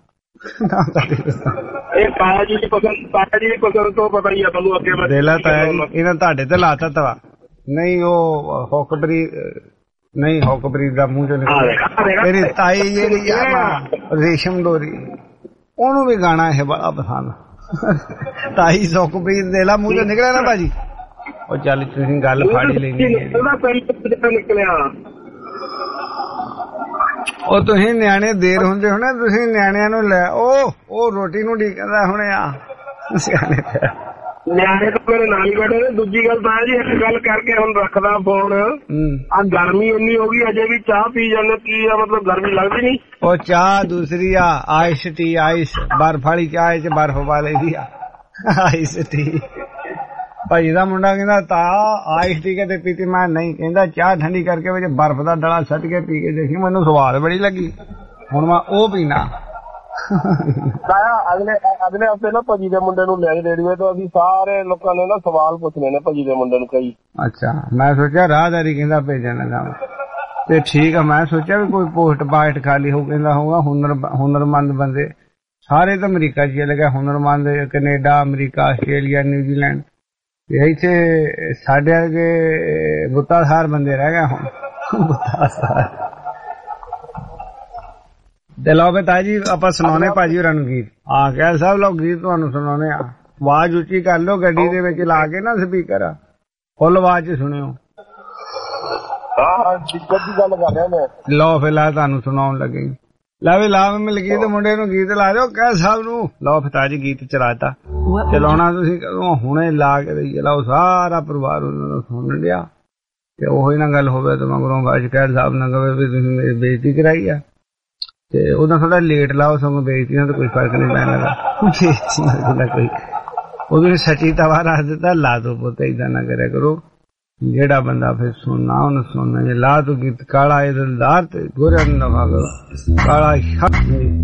ਇਹ ਤਾਇਆ ਜੀ ਦੀ ਪਸੰਦ ਤੋਂ ਪਤਾ ਹੀ ਆ ਤੁਹਾਨੂੰ ਅੱਗੇ। ਦੇਲਾ ਤਾਇਆ ਜੀ, ਇਹਨਾਂ ਤੁਹਾਡੇ ਤੇ ਲਾਤਾ ਤਵਾ ਨਹੀਂ, ਉਹ ਹੁਕਬਰੀਤ ਦਾ ਮੂੰਹ ਚੋਂ ਨਿਕਲਿਆ। ਤੇਰੀ ਤਾਈ ਜਿਹੜੀ ਆ ਰੇਸ਼ਮ ਡੋਰੀ, ਉਹਨੂੰ ਵੀ ਗਾਣਾ ਇਹ ਬੜਾ ਪਸੰਦ। ਤਾਈ ਹੁਕਬਰੀਤ ਦੇ ਲਾ ਮੂੰਹ ਚੋਂ ਨਿਕਲਿਆ ਨਾ ਭਾਜੀ। ਉਹ ਚੱਲ ਤੁਸੀਂ ਗੱਲ ਫਾੜੀ ਲੈਣੀ ਨਿਕਲਿਆ। ਉਹ ਤੁਸੀਂ ਨਿਆਣੇ ਦੇਰ ਹੁੰਦੇ ਹੋਣੇ, ਤੁਸੀਂ ਨਿਆਣਿਆਂ ਨੂੰ ਲੈ ਉਹ ਰੋਟੀ ਨੂੰ ਢੀਕਦਾ ਹੁਣੇ ਆ ਸਿਆਣੇ ਪਿਆ। ਨਿਆਣੇ ਤਾਂ ਮੇਰੇ ਨਾਲ ਹੀ ਬੈਠੇ ਨੇ। ਦੂਜੀ ਗੱਲ ਤਾਂ ਜੀ, ਇੱਕ ਗੱਲ ਕਰਕੇ ਹੁਣ ਰੱਖਦਾ ਫੋਨ। ਆ ਗਰਮੀ ਇੰਨੀ ਹੋ ਗਈ, ਅਜੇ ਵੀ ਚਾਹ ਪੀ ਜਾਂਦੇ, ਕੀ ਆ ਮਤਲਬ ਗਰਮੀ ਲੱਗਦੀ ਨਹੀਂ? ਉਹ ਚਾਹ ਦੂਸਰੀ ਆ, ਆਇਸ ਟੀ, ਆਇਸ ਬਰਫ ਵਾਲੀ ਚਾਹ ਚ ਬਰਫ ਪਾ ਲਈ ਦੀ ਆ। आइस ठीक भाई दा मुंडा कहंदा ता आइस ठीक है ते पीती मैं नहीं कहंदा चाह ठंडी करके विच बर्फ दा डला सट के पी के देखी मैनू स्वाद बड़ी लगी हुण मैं ओ पीना अगले हफ्ते ना भाजी दे मुंडे नूं ले रेडियो तो असीं सारे लोकां ने ना सवाल पुछने ने भाजी दे मुंडे नूं कई अच्छा मैं सोचा राहदारी कहंदा भेजण लगा ते ठीक है मैं सोचा भी कोई पोस्ट पास्ट खाली हो कहंदा होगा हुनरमंद बंदे सारे तो अमरीका च चले गए हुनरमंद कनेडा अमरीका आस्ट्रेलिया न्यूजीलैंड इत्थे साडे वर्गे बुत्तासार बंदे रह गए हुण बुत्तासार लो ताजी आप सुनाने भाजी होरां नूं गीत कैल साहब लोग गीत तुहानूं सुनाने आवाज उच्ची कर लो गड्डी दे विच ला के ना स्पीकर फुल आवाज च सुनियो लो फिलहाल तुहानूं सुनाउण लगे ला भी ला मलकीत मुंडे नूं गीत ला दो कैल साहब नूं लो ताजी गीत चलाता चलाउणा तुसीं कदों हुणे ला के चलाओ सारा परिवार उन्हां सुन लिया ते ओही ना गल होवे ते मगरों बाज कैल साहब ना कहे भी तुसीं मेरी बेइज्जती कराई आ ते उदा थोड़ा लेट लाओ सगों बेइज्जती तो कोई फर्क नहीं पैण लगा कोई उदू सची तवा रख दिता ला दो पुत इदा ना करे करो जेड़ा बंदा फिर सुनना उन सुनना ये ला तो गीत काला दिलदार ते गोरे नवा करो काला शक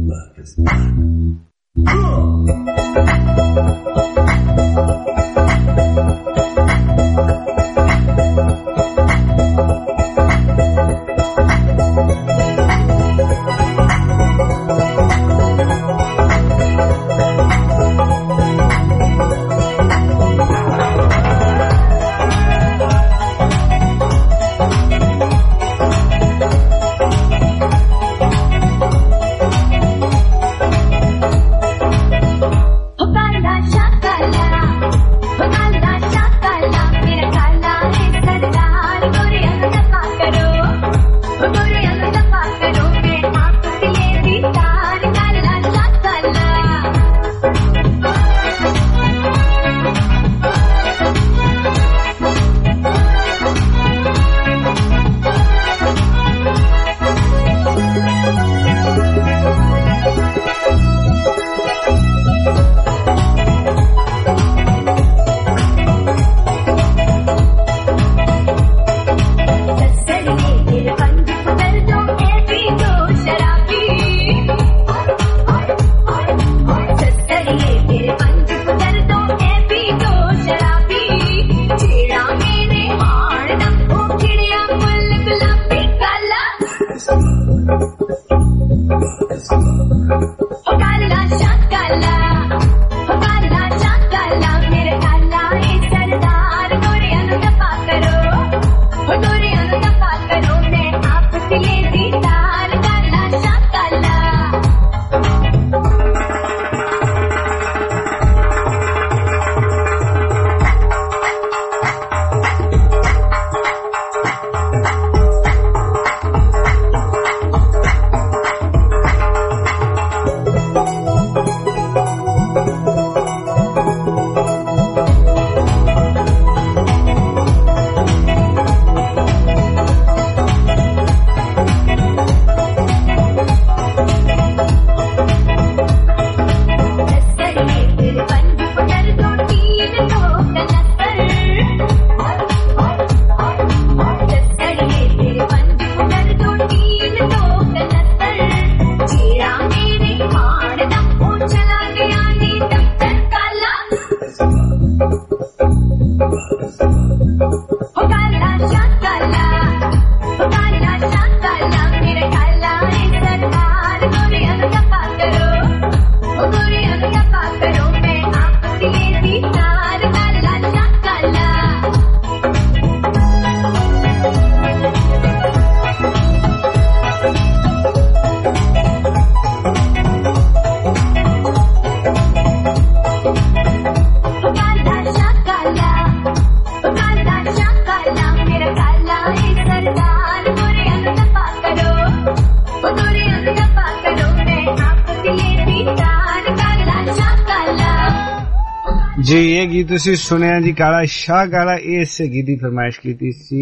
जी ये गीत तुसी सुनिया जी काला शाह काला इस गीत की फरमाइश की सी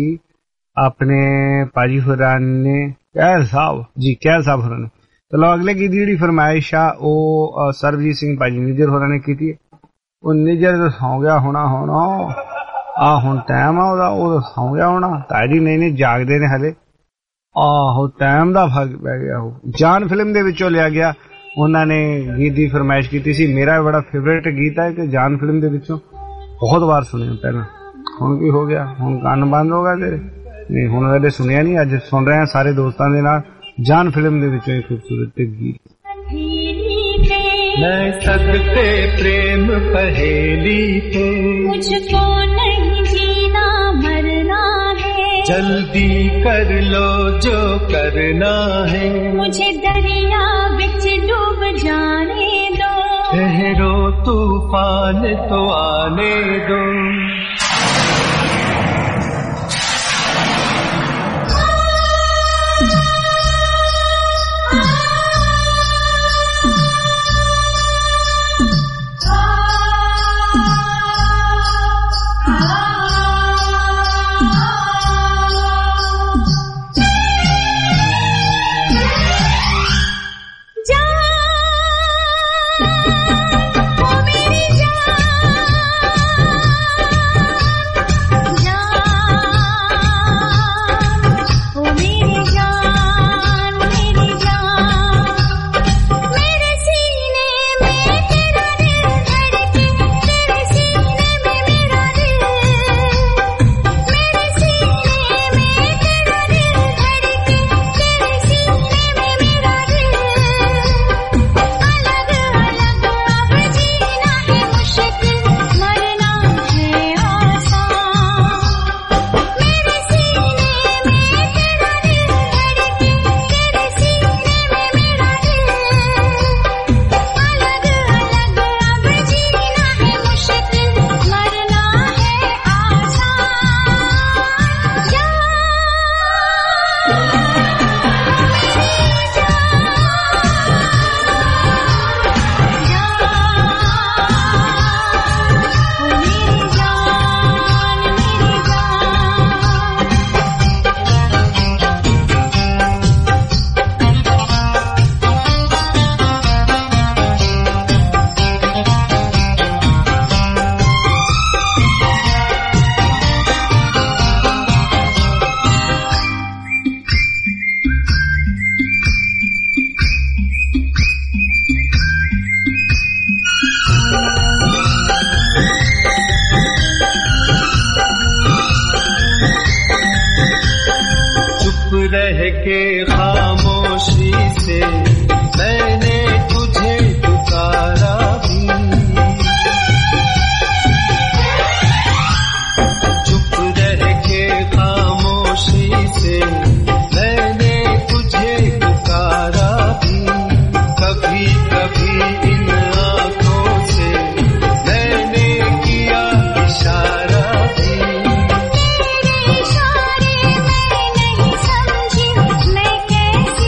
अपने पाजी हुरान ने कैल साहब होरां ने। चलो अगले गीत की फरमाइश आ सरबजीत सिंह पाजी निजर होरां ने की। उन्नी जर तो सौ गया होना आ हुण टाइम आ ओदा सौ गया होना ताजी नहीं जागदे ने हले आहो टाइम दा फर्क पै गया हो जान फिल्म दे विचों लिया गया उन्होंने गीत की फरमाइश की सी मेरा बड़ा फेवरेट गीत है कि जान फिल्म दे विचों बहुत बार सुने पहला हुण की हो गया हुण कान बंद हो गया तेरे नहीं हुण कदे सुनिया नहीं अज सुन रहे हैं सारे दोस्तों के नाल जान फिल्म दे विचों एक खूबसूरत गीत मैं सदके प्रेम पहेली थे मुझको नहीं जीना मरना है जल्दी कर लो जो करना है मुझे दरिया बिच डूब जाने दो ठहरो तूफान तो आने दो मैं कैसी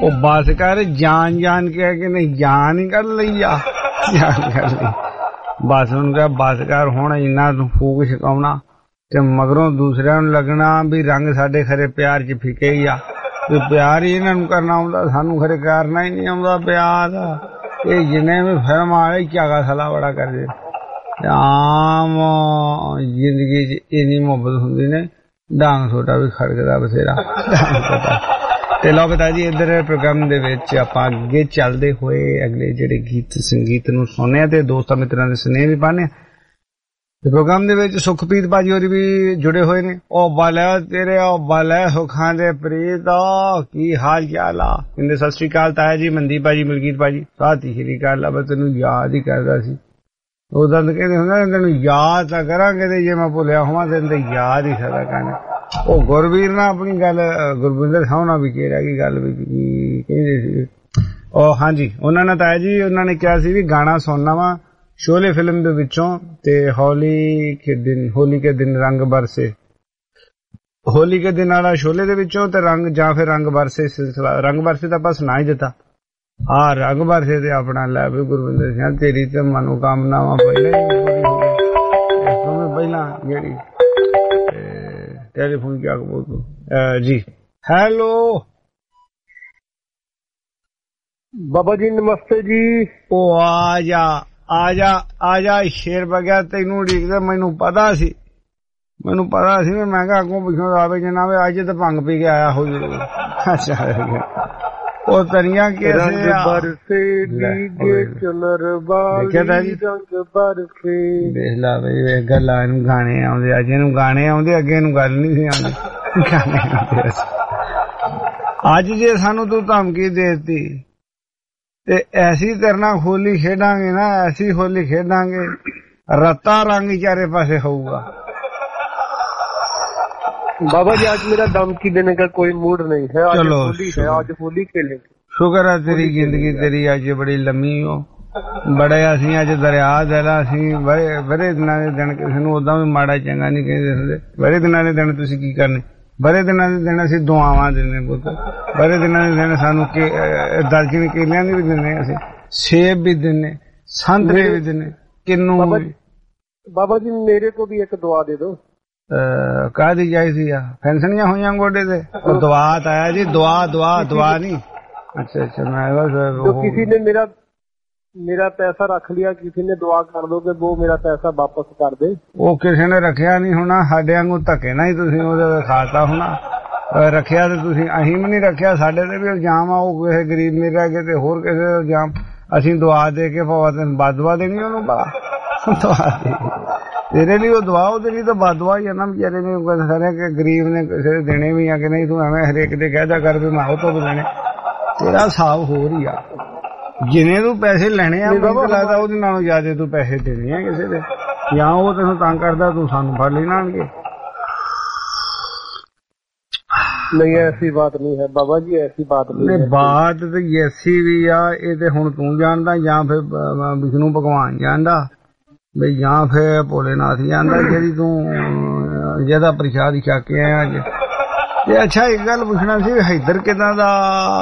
ਉਹ ਬਸ ਕਰ ਜਾਨ ਜਾਨ ਕੇ ਕਿ ਨਹੀਂ ਜਾਨ ਹੀ ਕਰ ਲਈ ਆ ਜਾਨ ਕਰ ਲਈ ਬਸ ਉਹਨੂੰ ਕਿਹਾ ਬਸ ਕਰ ਹੁਣ ਇੰਨਾ ਤੂੰ ਫੂਕ ਛਕਾਉਣਾ ਤੇ ਮਗਰੋਂ ਦੂਸਰਿਆਂ ਨੂੰ ਲੱਗਣਾ ਵੀ ਰੰਗ ਸਾਡੇ ਖਰੇ ਪਿਆਰ 'ਚ ਫਿੱਕੇ ਹੀ ਆ ਤੇ ਪਿਆਰ ਹੀ ਇਹਨਾਂ ਨੂੰ ਕਰਨਾ ਆਉਂਦਾ ਸਾਨੂੰ ਖਰੇ ਕਰਨਾ ਹੀ ਨਹੀਂ ਆਉਂਦਾ ਪਿਆਰ ਇਹ ਜਿੰਨੇ ਵੀ ਫਿਲਮ ਵਾਲੇ ਝਾਗਾ ਸਲਾ ਬੜਾ ਕਰਦੇ ਆਮ ਜ਼ਿੰਦਗੀ 'ਚ ਇੰਨੀ ਮੁਹੱਬਤ ਹੁੰਦੀ ਨੇ ਡਾਂਗ ਛੋਟਾ ਵੀ ਖੜਕਦਾ ਬਥੇਰਾ ਤੇ ਲਓ ਬਤਾ ਜੀ ਇੱਧਰ ਪ੍ਰੋਗਰਾਮ ਦੇ ਵਿੱਚ ਆਪਾਂ ਅੱਗੇ ਚੱਲਦੇ ਹੋਏ ਅਗਲੇ ਜਿਹੜੇ ਗੀਤ ਸੰਗੀਤ ਨੂੰ ਸੁਣਨੇ ਆ ਤੇ ਦੋਸਤਾਂ ਮਿੱਤਰਾਂ ਦੇ ਸੁਨੇਹੇ ਵੀ ਪਾਣੇ ਤੇ ਪ੍ਰੋਗਰਾਮ ਦੇ ਵਿੱਚ ਸੁਖਪ੍ਰੀਤ ਭਾਜੀ ਹੋਰੀ ਵੀ ਜੁੜੇ ਹੋਏ ਨੇ ਉਹ ਬਾਲਾ ਤੇਰੇ ਉਹ ਬਾਲਾ ਸੁਖਾਂ ਦੇ ਪ੍ਰੀਤ ਕੀ ਹਾਲ ਚਾਲ ਆ ਕਹਿੰਦੇ ਸਤਿ ਸ੍ਰੀ ਅਕਾਲ ਤਾਇਆ ਜੀ ਮਨਦੀਪ ਭਾਜੀ ਮਲਕੀਤ ਭਾਜੀ ਸਤਿ ਸ੍ਰੀ ਅਕਾਲ ਆ ਤੈਨੂੰ ਯਾਦ ਹੀ ਕਰਦਾ ਸੀ ਉਦੋਂ ਤਾਂ ਕਹਿੰਦੇ ਹੁੰਦਾ ਤੈਨੂੰ ਯਾਦ ਤਾਂ ਕਰਾਂਗੇ ਤੇ ਜੇ ਮੈਂ ਭੁੱਲਿਆ ਹੋਵਾਂ ਤੈਨੂੰ ਤਾਂ ਯਾਦ ਹੀ ਸਾਰਾ ਕਰਨਾ ਉਹ ਗੁਰਵੀਰ ਨਾਲ ਆਪਣੀ ਗੱਲ ਗੁਰਵਿੰਦਰ ਸਾਹਮਣਾ ਵੀ ਰਹਿ ਗਈ ਗੱਲ ਵੀ ਕਹਿੰਦੇ ਸੀ ਉਹ ਹਾਂਜੀ ਉਹਨਾਂ ਨੇ ਤਾਇਆ ਜੀ ਉਹਨਾਂ ਨੇ ਕਿਹਾ ਸੀ ਵੀ ਗਾਣਾ ਸੁਣਨਾ ਵਾ शोले फिल्म दे विचों ते होली के दिन रंग बरसे होली के दिन वाला शोले दे विचों ते रंग जां फिर रंग बरसे सिलसिला रंग बरसे तां बस ना ही दिता हाँ रंग बरसे ते अपना लै भी गुरविंदर सिंह तेरी ते मनोकामनावां पहले ही पूरी हो गई तुम्हें पहला जेड़ी टेलीफोन क्या बोल जी हेलो बाबा जी नमस्ते जी ओ आ जा शेर बगैर तेनू उड़ीकदे मैनू पता सी मैं कहा अगों पिछों आवे जनाब अज तो भंग पी के आया हो अच्छा ओ तरिया कैसे बरसे नीगे चुनरवाली रंग बरसे देख ला बई गल्लां नू गाने आउंदे अज नू गाने आउंदे अगे नू गल नहीं सी आउंदी गाने आउंदे अज जे सानू तू धमकी देती ते ऐसी तरना होली खेडांगे ना ऐसी होली खेडांगे रत्ता रंग चारे पासे होगा बाबा जी आज मेरा धमकी देने का कोई मूड नहीं है चलो होली है आज होली खेलेंगे शुक्र है तेरी जिंदगी तेरी अज बड़ी लम्मी हो बड़े असी अज दरिया दला असी बड़े दिनां दे दिन किसी नूं उदां भी माड़ा चंगा नहीं कहंदे हुंदे बड़े दिनां दे दिन तुसीं की करने बड़े दिनां दे दिन असीं दुआवां दिंदे पुत्त बड़े दिनां दे दिन सानू दर्जन केलियां भी दिंदे असीं सेब भी दिंदे संतरे भी दिंदे किन्नू बाबा जी मेरे को भी एक दुआ दे दो कादी चाहिदी आ फैंसनियां होइयां गोडे ते दुआ ताया जी दुआ नहीं अच्छा मैं तो किसी ने मेरा पैसा रख लिया किसी ने दुआ कर दो कि वो मेरा पैसा वापस कर दे वो किसी ने रखिया नहीं होना साडे वांगू धक्के ना ही तुसीं ओहदे खाता होना रखिया ते तुसीं असीं भी नहीं रखिया साडे ते भी इल्जाम आ वो किसी गरीब नहीं रह गए ते होर किसी इल्जाम असीं दुआ दे के भावा तैनूं बददुआ देनी ओनूं भला दुआ दे तेरे लिए वो दुआ ओहदे लिए तो बददुआ ही है ना बेचारे ने सारे के गरीब ने किसी देने भी आ कि नहीं तूं एवें हरेक दे कहदा कर भी मैं ओह तो भी देने तेरा हिसाब हो रही आ जिन्हें तू पैसे लेने आ ਮੈਨੂੰ ਲੱਗਦਾ ਉਹਦੇ ਨਾਲੋਂ ਜ਼ਿਆਦਾ ਤੂੰ ਪੈਸੇ ਦੇਣੇ ਆ ਕਿਸੇ ਦੇ ਜਾਂ ਉਹ ਤੈਨੂੰ ਤੰਗ ਕਰਦਾ ਤੂੰ ਸਾਨੂੰ ਫੜ ਲੈਣਾਂਗੇ नहीं ऐसी बात नहीं है बाबा जी ऐसी बात नहीं है बात तो ऐसी भी आ ये ते हुण तू जानदा ਜਾਂ फिर विष्णु भगवान जानदा बई ਜਾਂ फिर भोलेनाथ जानदा ਜਿਹੜੀ तू ਜਿਹਦਾ ਪ੍ਰਸ਼ਾਦ ਛਕ ਕੇ ਆਇਆ ਅੱਜ ਤੇ ਅੱਛਾ ਇੱਕ ਗੱਲ ਪੁੱਛਣਾ ਸੀ हैदर ਕਿਦਾਂ ਦਾ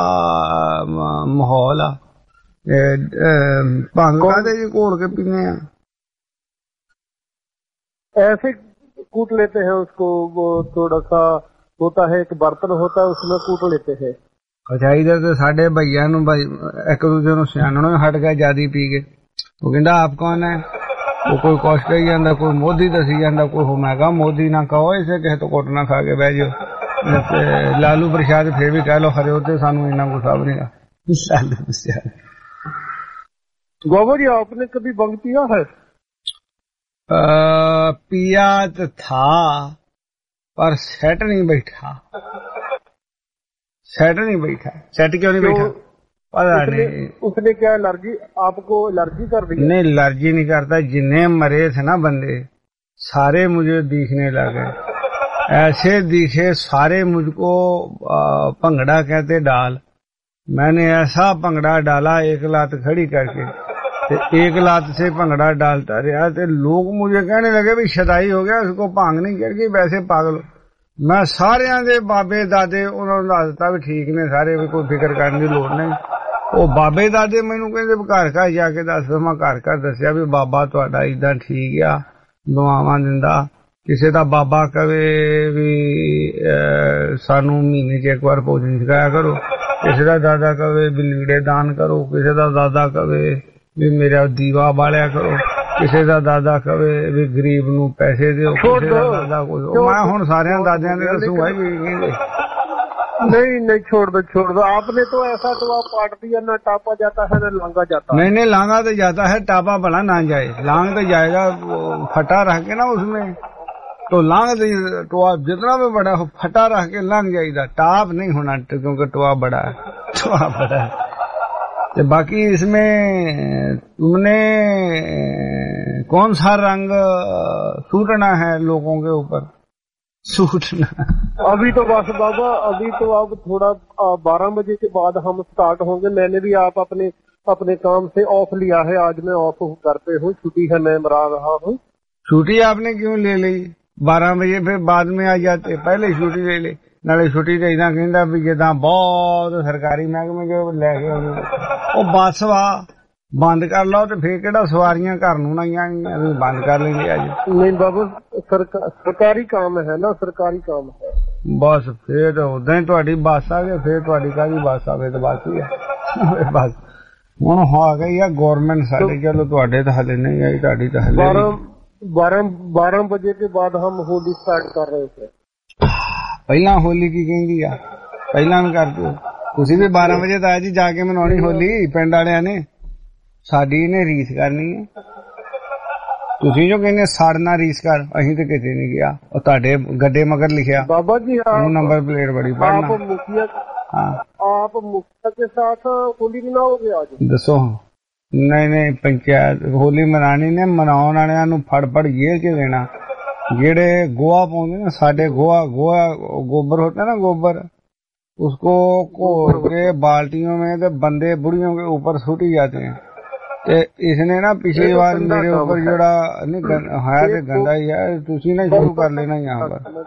ਮਾਹੌਲ ਆ भंग कादे घोल के पीने ऐसे कूट लेते हैं उसको वो थोड़ा सा होता है एक बर्तन होता है उसमें कूट लेते हैं अच्छा इधर तो साडे भैया नूं एक दूसरे नूं सियाणनों हट गए ज्यादा पी के वो कहंदा आप कौन है वो कोई कुछ कही जांदा कोई मोदी दसी जांदा कोई मैं कहा मोदी ना कहो इसे किसे तो कुट ना खा के बह जाओ लालू प्रसाद फिर भी कह लो खरे होते सानू इन्ना गुस्सा भी नहीं लालू प्रसाद बाबा जी आपने कभी बंग पिया है पिया तो था पर सेट नहीं बैठा सेट क्यों नहीं बैठा पता नहीं उसने क्या एलर्जी आपको एलर्जी कर दी नहीं एलर्जी नहीं करता जिन्ने मरे थे ना बंदे सारे मुझे दिखने लगे ऐसे दिखे सारे मुझको भंगड़ा कहते डाल मैंने ऐसा भंगड़ा डाला एक लात खड़ी करके एक लात से भंगड़ा डालता रहा तो लोग मुझे कहने लगे भी शदाई हो गया उसको भांग नहीं चढ़ गई वैसे पागल ਮੈਂ ਸਾਰਿਆਂ ਦੇ ਬਾਬੇ ਦਾਦੇ ਉਹਨਾਂ ਨੂੰ ਦੱਸ ਦਿੱਤਾ ਵੀ ਠੀਕ ਨੇ ਸਾਰੇ, ਵੀ ਕੋਈ ਫਿਕਰ ਕਰਨ ਦੀ ਲੋੜ ਨਹੀਂ। ਉਹ ਬਾਬੇ ਦਾਦੇ ਮੈਨੂੰ ਕਹਿੰਦੇ ਘਰ ਘਰ ਜਾ ਕੇ ਦੱਸ। ਮੈਂ ਘਰ ਘਰ ਦੱਸਿਆ ਵੀ ਬਾਬਾ ਤੁਹਾਡਾ ਏਦਾਂ ਠੀਕ ਆ, ਦੁਆਵਾਂ ਦਿੰਦਾ। ਕਿਸੇ ਦਾ ਬਾਬਾ ਕਵੇ ਵੀ ਸਾਨੂੰ ਮਹੀਨੇ 'ਚ ਇੱਕ ਵਾਰ ਭੋਜਨ ਛਕਾਇਆ ਕਰੋ, ਕਿਸੇ ਦਾ ਦਾਦਾ ਕਵੇ ਵੀ ਲੀੜੇ ਦਾਨ ਕਰੋ, ਕਿਸੇ ਦਾ ਦਾਦਾ ਕਵੇ ਵੀ ਮੇਰਾ ਦੀਵਾ ਬਾਲਿਆ ਕਰੋ, ਕਿਸੇ ਦਾ ਦਾਦਾ ਕਵੇ ਵੀ ਗਰੀਬ ਨੂੰ ਪੈਸੇ ਦਿਓ, ਕਿਸੇ ਦਾ ਦਾਦਾ ਕੁਝ। ਮੈਂ ਹੁਣ ਸਾਰਿਆਂ ਦਾਦਿਆਂ ਦੇ ਦੱਸੂਗਾ ਕੀ ਕਹਿੰਦੇ। नहीं छोड़ दो आपने तो ऐसा दुआ पाट दिया, ना टापा जाता है ना लांगा जाता है। नहीं लांगा तो जाता है, टापा भला ना जाए। लांग तो जाएगा फटा रह के ना उसमें, तो लांग टोआ जितना भी बड़ा हो फटा रह के लांग जाएगा, टाप नहीं होना क्योंकि टोआ बड़ा है, टोआ बड़ा है। तो बाकी इसमें तुमने कौन सा रंग सूटना है लोगों के ऊपर? सूटना अभी तो बस बाबा, अभी तो अब थोड़ा 12 बजे के बाद हम स्टार्ट होंगे। मैंने भी आप अपने काम से ऑफ लिया है, आज मैं ऑफ घर पे हूँ, छुट्टी है, मैं मरा रहा हूँ। छुट्टी आपने क्यों ले ली? 12 बजे फिर बाद में आ जाते, पहले छुट्टी ले ली। नाले छुट्टी तो इतना कहता भी जिदा बहुत सरकारी महकमे जो लैके वो बस वा बंद कर लो, तो फिर केड़ा सवारियां घर नूं नहीं आएंगियां, बंद कर लेंगे अज। नहीं बाबू सरकारी काम है ना, सरकारी काम है। बस फिर उदा ही तुहाडी बस आ गई, फिर तुहाडी काहदी बस आवे तो बस ही है। बस हुण हो गई है गवर्नमेंट साडे, चलो तुहाडे तो हले नहीं आई, तुहाडी तो हले 12 बजे के बाद हम होली स्टार्ट कर रहे थे। पहला होली की कहंदी आ, पहला भी कर दो तुसीं भी 12 बजे ताया जी जाके मनाउणी होली पिंड वालियां ने। साडी ने रीस करनी है, तुसीं जो कहने साड़ना रीस कर, असीं ते किते नहीं गया। और तुहाडे गड्डे मगर लिखिया बाबा जी, वो नंबर प्लेट बड़ी पढ़ना। आप मुखिया के साथ होली मनाओगे आज? दसो। नहीं पंचायत होली मनानी ने, मनाउण वालियां नूं फड़ जेल च देना। जेड़े गोहा पाउंदे ना, साडे गोहा गोबर होता है ना, गोबर उसको घोल के बाल्टियों में तो बंदे बुढ़ियों के ऊपर छूटी जाते हैं। इसने ना पिछली बार मेरे ऊपर जोड़ा है तो गंदा ही है, तुसी ना शुरू कर लेना यहाँ पर।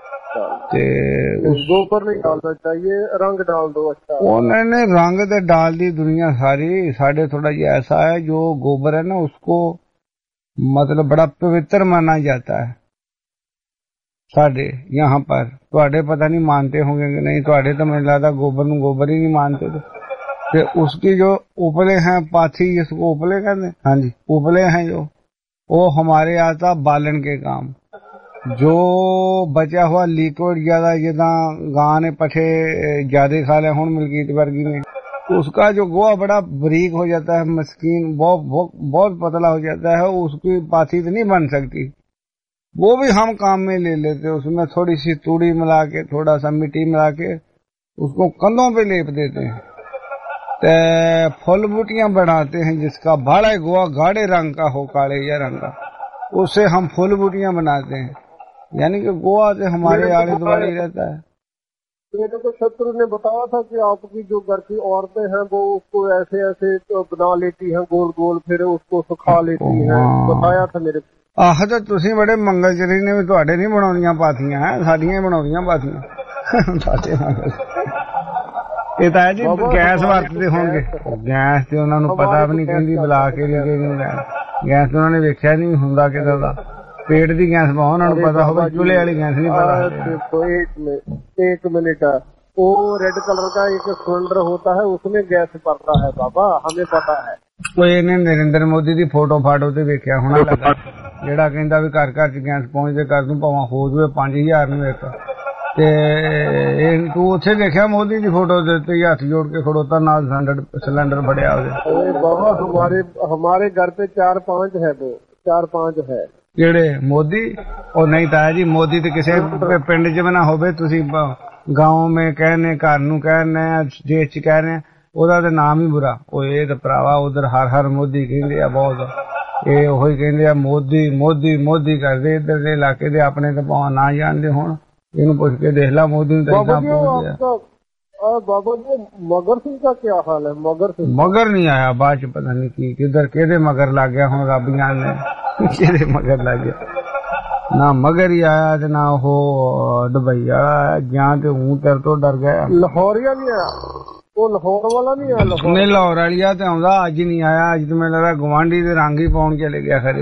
उस गोबर नहीं डालना चाहिए, रंग डाल दो। अच्छा उन्होंने रंग तो डाल दी दुनिया सारी, साढ़े थोड़ा ये ऐसा है जो गोबर है ना उसको मतलब बड़ा पवित्र माना जाता है साढ़े यहाँ पर। तुहाडे पता नहीं मानते होंगे कि नहीं, तुहाडे तो मुझे लगता गोबर नूं गोबर ही नहीं मानते थे। तो उसकी जो उपले हैं, पाथी जिसको उपले कहते हैं, हाँ जी उपले हैं जो, वो हमारे आता बालन के काम। जो बचा हुआ लिक्विड ज्यादा जिदा गां ने पठे ज्यादा खा ले हुण मलकीत वर्गी ने, उसका जो गोहा बड़ा बरीक हो जाता है, मस्कीन बहुत पतला हो जाता है, उसकी पाथी तो नहीं बन सकती। वो भी हम काम में ले लेते, उसमें थोड़ी सी तूड़ी मिला के, थोड़ा सा मिट्टी मिला के उसको कंधों पे लेप देते हैं, फूल बूटियां बनाते हैं जिसका भाड़ा गोवा गाढ़े रंग का हो, काले या रंग का, उससे हम फूल बूटियां बनाते हैं। यानी कि गोवा से हमारे आले दुआले रहता है। मेरे को शत्रु ने बताया था कि आपकी जो घर की औरतें हैं वो उसको ऐसे ऐसे बना लेती हैं गोल गोल, फिर उसको सुखा लेती हैं, बताया था मेरे। आह तो तुसी बड़े मंगलचरी ने भी तुहाडे नहीं बनाउणियां पाथियां है, साडियां बनाउणियां पाथियां। ਇਹ ਤਾਂ ਜੀ ਗੈਸ ਵਰਤਦੇ ਹੋਣਗੇ, ਗੈਸ ਤੇ ਉਹਨਾਂ ਨੂੰ ਪਤਾ ਵੀ ਨਹੀਂ, ਕਹਿੰਦੀ ਬੁਲਾ ਕੇ ਗੈਸ ਉਹਨਾਂ ਨੇ ਵੇਖਿਆ ਨਹੀਂ ਹੁੰਦਾ ਕਿਦਾਂ ਦਾ, पेट की गैस पाओ, उन्होंने पता होगा, चूल्हे वाली गैस नहीं पता। एक मिनट, वो रेड कलर का एक सिलेंडर होता है, उसमें गैस भरता है बाबा, हमें पता है। कोई इन्हें नरेंद्र मोदी की फोटो फाटो ते वेख्या होना लगा, जेड़ा कहंदा भी घर घर च गैस पहुंचदे कर दूं, भावां हो जावे 5000 ਨੂੰ एक। तू उत्थे देखिया मोदी की फोटो देते हाथ जोड़ के खड़ोता, नाल सिलेंडर फड़िया हो। बाबा हमारे घर पे 4-5 है, 4-5 है। केड़े मोदी? और नहीं ताया जी, मोदी तो किसी पिंड च भी ना होवे, तुसी गांव में कहने, घर नूं कहने, देश च कहने, ओदा ते नाम ही बुरा। ओ ये ते भरावा उधर हर मोदी कहंदे आ बहुत, ये ओही कहंदे आ मोदी मोदी मोदी करदे, इधर दे इलाके दे अपने ते भावें ना जानदे होण, इहनूं पुछ के देख ला मोदी नूं तां इदां पुछदे आ। बाबा जी मगर सिंह का क्या हाल है? मगर नहीं आया, बाद च पता नहीं की किधर केदे मगर लग गया, हुण रब जाने केदे मगर लग गया। ਨਾ ਮਗਰ ਹੀ ਆਇਆ ਤੇ ਨਾ ਉਹ ਦੁਬਈ ਵਾਲਾ ਜਾਂ ਤੇ ਹੂੰ ਤੇਰੇ ਤੋਂ ਡਰ ਗਿਆ। ਲਾਹੌਰੀਆ ਨਹੀਂ ਆਇਆ, ਉਹ ਲਾਹੌਰ ਵਾਲਾ ਨਹੀਂ ਆਇਆ। ਨਹੀਂ ਲਾਹੌਰ ਵਾਲੀਆ ਤੇ ਆਉਂਦਾ, ਅੱਜ ਨਹੀਂ ਆਇਆ। ਅੱਜ ਤੇ ਮੈਨੂੰ ਲੱਗਦਾ ਗਵਾਂਢੀ ਦੇ ਰੰਗ ਹੀ ਪਾਉਣ ਚਲੇ ਗਿਆ ਖਰੇ।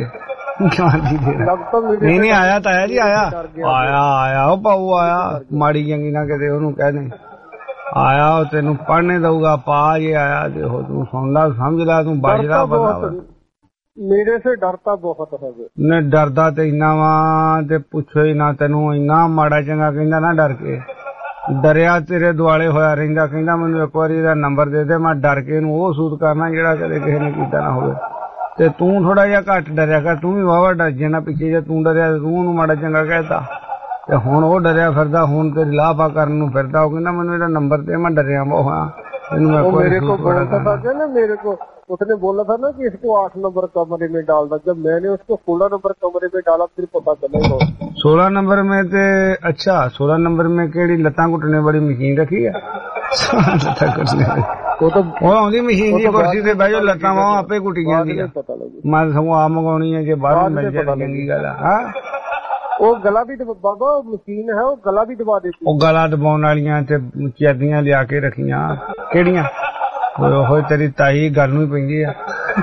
ਨਹੀਂ ਆਇਆ ਤਾਇਆ ਜੀ, ਆਇਆ ਉਹ ਪਾਉ ਆਇਆ, ਮਾੜੀ ਚੰਗੀ ਨਾ ਕਿਤੇ ਉਹਨੂੰ ਕਹਿ ਦੇ ਆਇਆ, ਉਹ ਤੈਨੂੰ ਪੜ੍ਹਨੇ ਦਊਗਾ ਪਾ ਜੇ ਆਇਆ ਤੇ ਉਹ ਤੂੰ ਸੁਣਦਾ ਸਮਝਦਾ ਤੂੰ ਬਚਦਾ ਬੰਦਾ। ਮੇਰੇ ਸੇ ਡਰਤਾ ਬਹੁਤ ਹੈ। ਨੇ ਡਰਦਾ ਤੇ ਇੰਨਾ ਵਾ ਤੇ ਪੁੱਛੋ ਹੀ ਨਾ, ਤੈਨੂੰ ਇੰਨਾ ਮਾੜਾ ਚੰਗਾ ਕਹਿੰਦਾ ਨਾ ਡਰ ਕੇ, ਡਰਿਆ ਤੇਰੇ ਦੁਆਲੇ ਹੋਇਆ ਰਹਿੰਦਾ। ਕਹਿੰਦਾ ਮੈਨੂੰ ਇੱਕ ਵਾਰੀ ਇਹਦਾ ਨੰਬਰ ਦੇ ਦੇ, ਮੈਂ ਡਰ ਕੇ ਇਹਨੂੰ ਉਹ ਸੂਤ ਕਰਨਾ ਜਿਹੜਾ ਕਦੇ ਕਿਸੇ ਨੇ ਕੀਤਾ ਨਾ ਹੋਵੇ। ਤੇ ਤੂੰ ਥੋੜਾ ਜਿਹਾ ਘੱਟ ਡਰਿਆ ਕਰ, ਤੂੰ ਵੀ ਵਾਵਾ ਡਰ ਜਾਣਾ ਪਿੱਛੇ ਜੇ ਤੂੰ ਡਰਿਆ ਤੂੰ ਉਹਨੂੰ ਮਾੜਾ ਚੰਗਾ ਕਹਿਤਾ ਤੇ ਹੁਣ ਉਹ ਡਰਿਆ ਫਿਰਦਾ, ਹੁਣ ਤੇਰੀ ਲਾਪਾ ਕਰਨ ਨੂੰ ਫਿਰਦਾ। ਉਹ ਕਹਿੰਦਾ ਮੈਨੂੰ ਇਹਦਾ नंबर दे, मैं डरिया बहुत हाँ। मेरे को बोलता था ना, मेरे को उसने बोला था ना कि इसको 8 नंबर कमरे में डाल दा। जब मैंने उसको 16 नंबर कमरे में डाला फिर पता चलेगा 16 नंबर में ते। अच्छा 16 नंबर में केड़ी लत्तां घुटने वाली मशीन रखी है? वो तो आउंदी मशीन जी, कुर्सी ते बैठो लत्तां वाह आपे घुटी जांदी। मैं सगों आ मंगाउणी है जे बाहरों मिल जाए, चंगी गल है। वो गला भी बाबा मशीन है, वो गला भी दबा देती। वो गला दबाउण वालियां ते चैदियां लिया के रखियां केड़ियां? ਉਹ ਤੇਰੀ ਤਾਈ ਗੱਲ ਨੂੰ ਹੀ ਪੈਂਦੀ ਆ।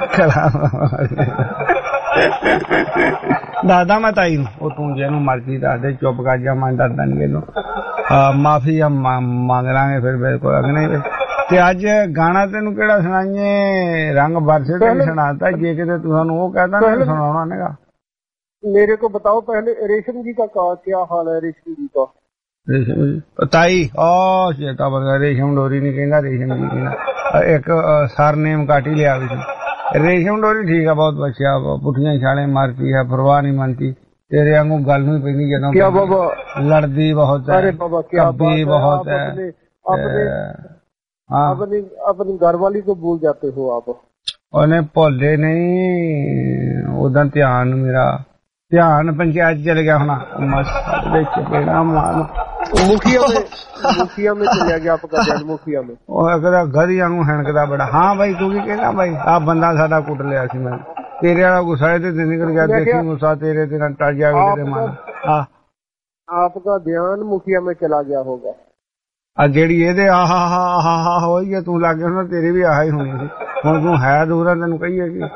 ਦਾਦਾ ਮੈਂ ਤਾਈ ਨੂੰ, ਉਹ ਤੂੰ ਜਿਹਨੂੰ ਮਰਜ਼ੀ ਦੱਸ ਦੇ, ਚੁੱਪ ਕਰ ਜਾ, ਮੈਂ ਦੱਸਦਾ ਨੀ ਇਹਨੂੰ। ਮਾਫੀ ਮੰਗ ਲਾਂਗੇ ਫਿਰ ਬਿਲਕੁਲ ਅਗਨੇ। ਤੇ ਅੱਜ ਗਾਣਾ ਤੈਨੂੰ ਕਿਹੜਾ ਸੁਣਾਈਏ? ਰੰਗ ਬਰਸੇ ਤੇ ਸੁਣਾਤਾ, ਜੇ ਕਿਤੇ ਤੂੰ ਸਾਨੂੰ ਉਹ कहता नहीं सुनाना नेगा। मेरे को बताओ पहले रेशम जी का क्या हाल है? रेशम जी का ताई चेता बन रेशम डोरी नहीं कहना, रेशम जी कहना। एक सर नेम काट ही लिया। रेशम डोरी ठीक है, बहुत बच्चा पुठिया छाले मारती है, परवाह नहीं मानती। तेरे वांगू गल नहीं पैंदी जदों क्या बाबा, लड़दी बहुत है, कब्बी बहुत है। अपनी घरवाली को भूल जाते हो आप। उन्हें भोले नहीं, उदा ध्यान मेरा ध्यान पंचायत चल गया होना। मुखिया में चलिया गया आपका ध्यान? मुखिया में गधी वांगू हणकदा बड़ा। हाँ भाई तू की कहना भाई? आ बंदा साडा कुट लिया सी मैं, तेरे वाला गुस्सा ते निकल गया, देसी गुस्सा तेरे ते टल जावे तेरे मन। आपका ध्यान मुखिया में चला गया होगा। जेड़ी एदे आहा होई है, तू लागे होना तेरी भी आहा ही होनी सी। हुण तू है दूर, तेनू कहिए कि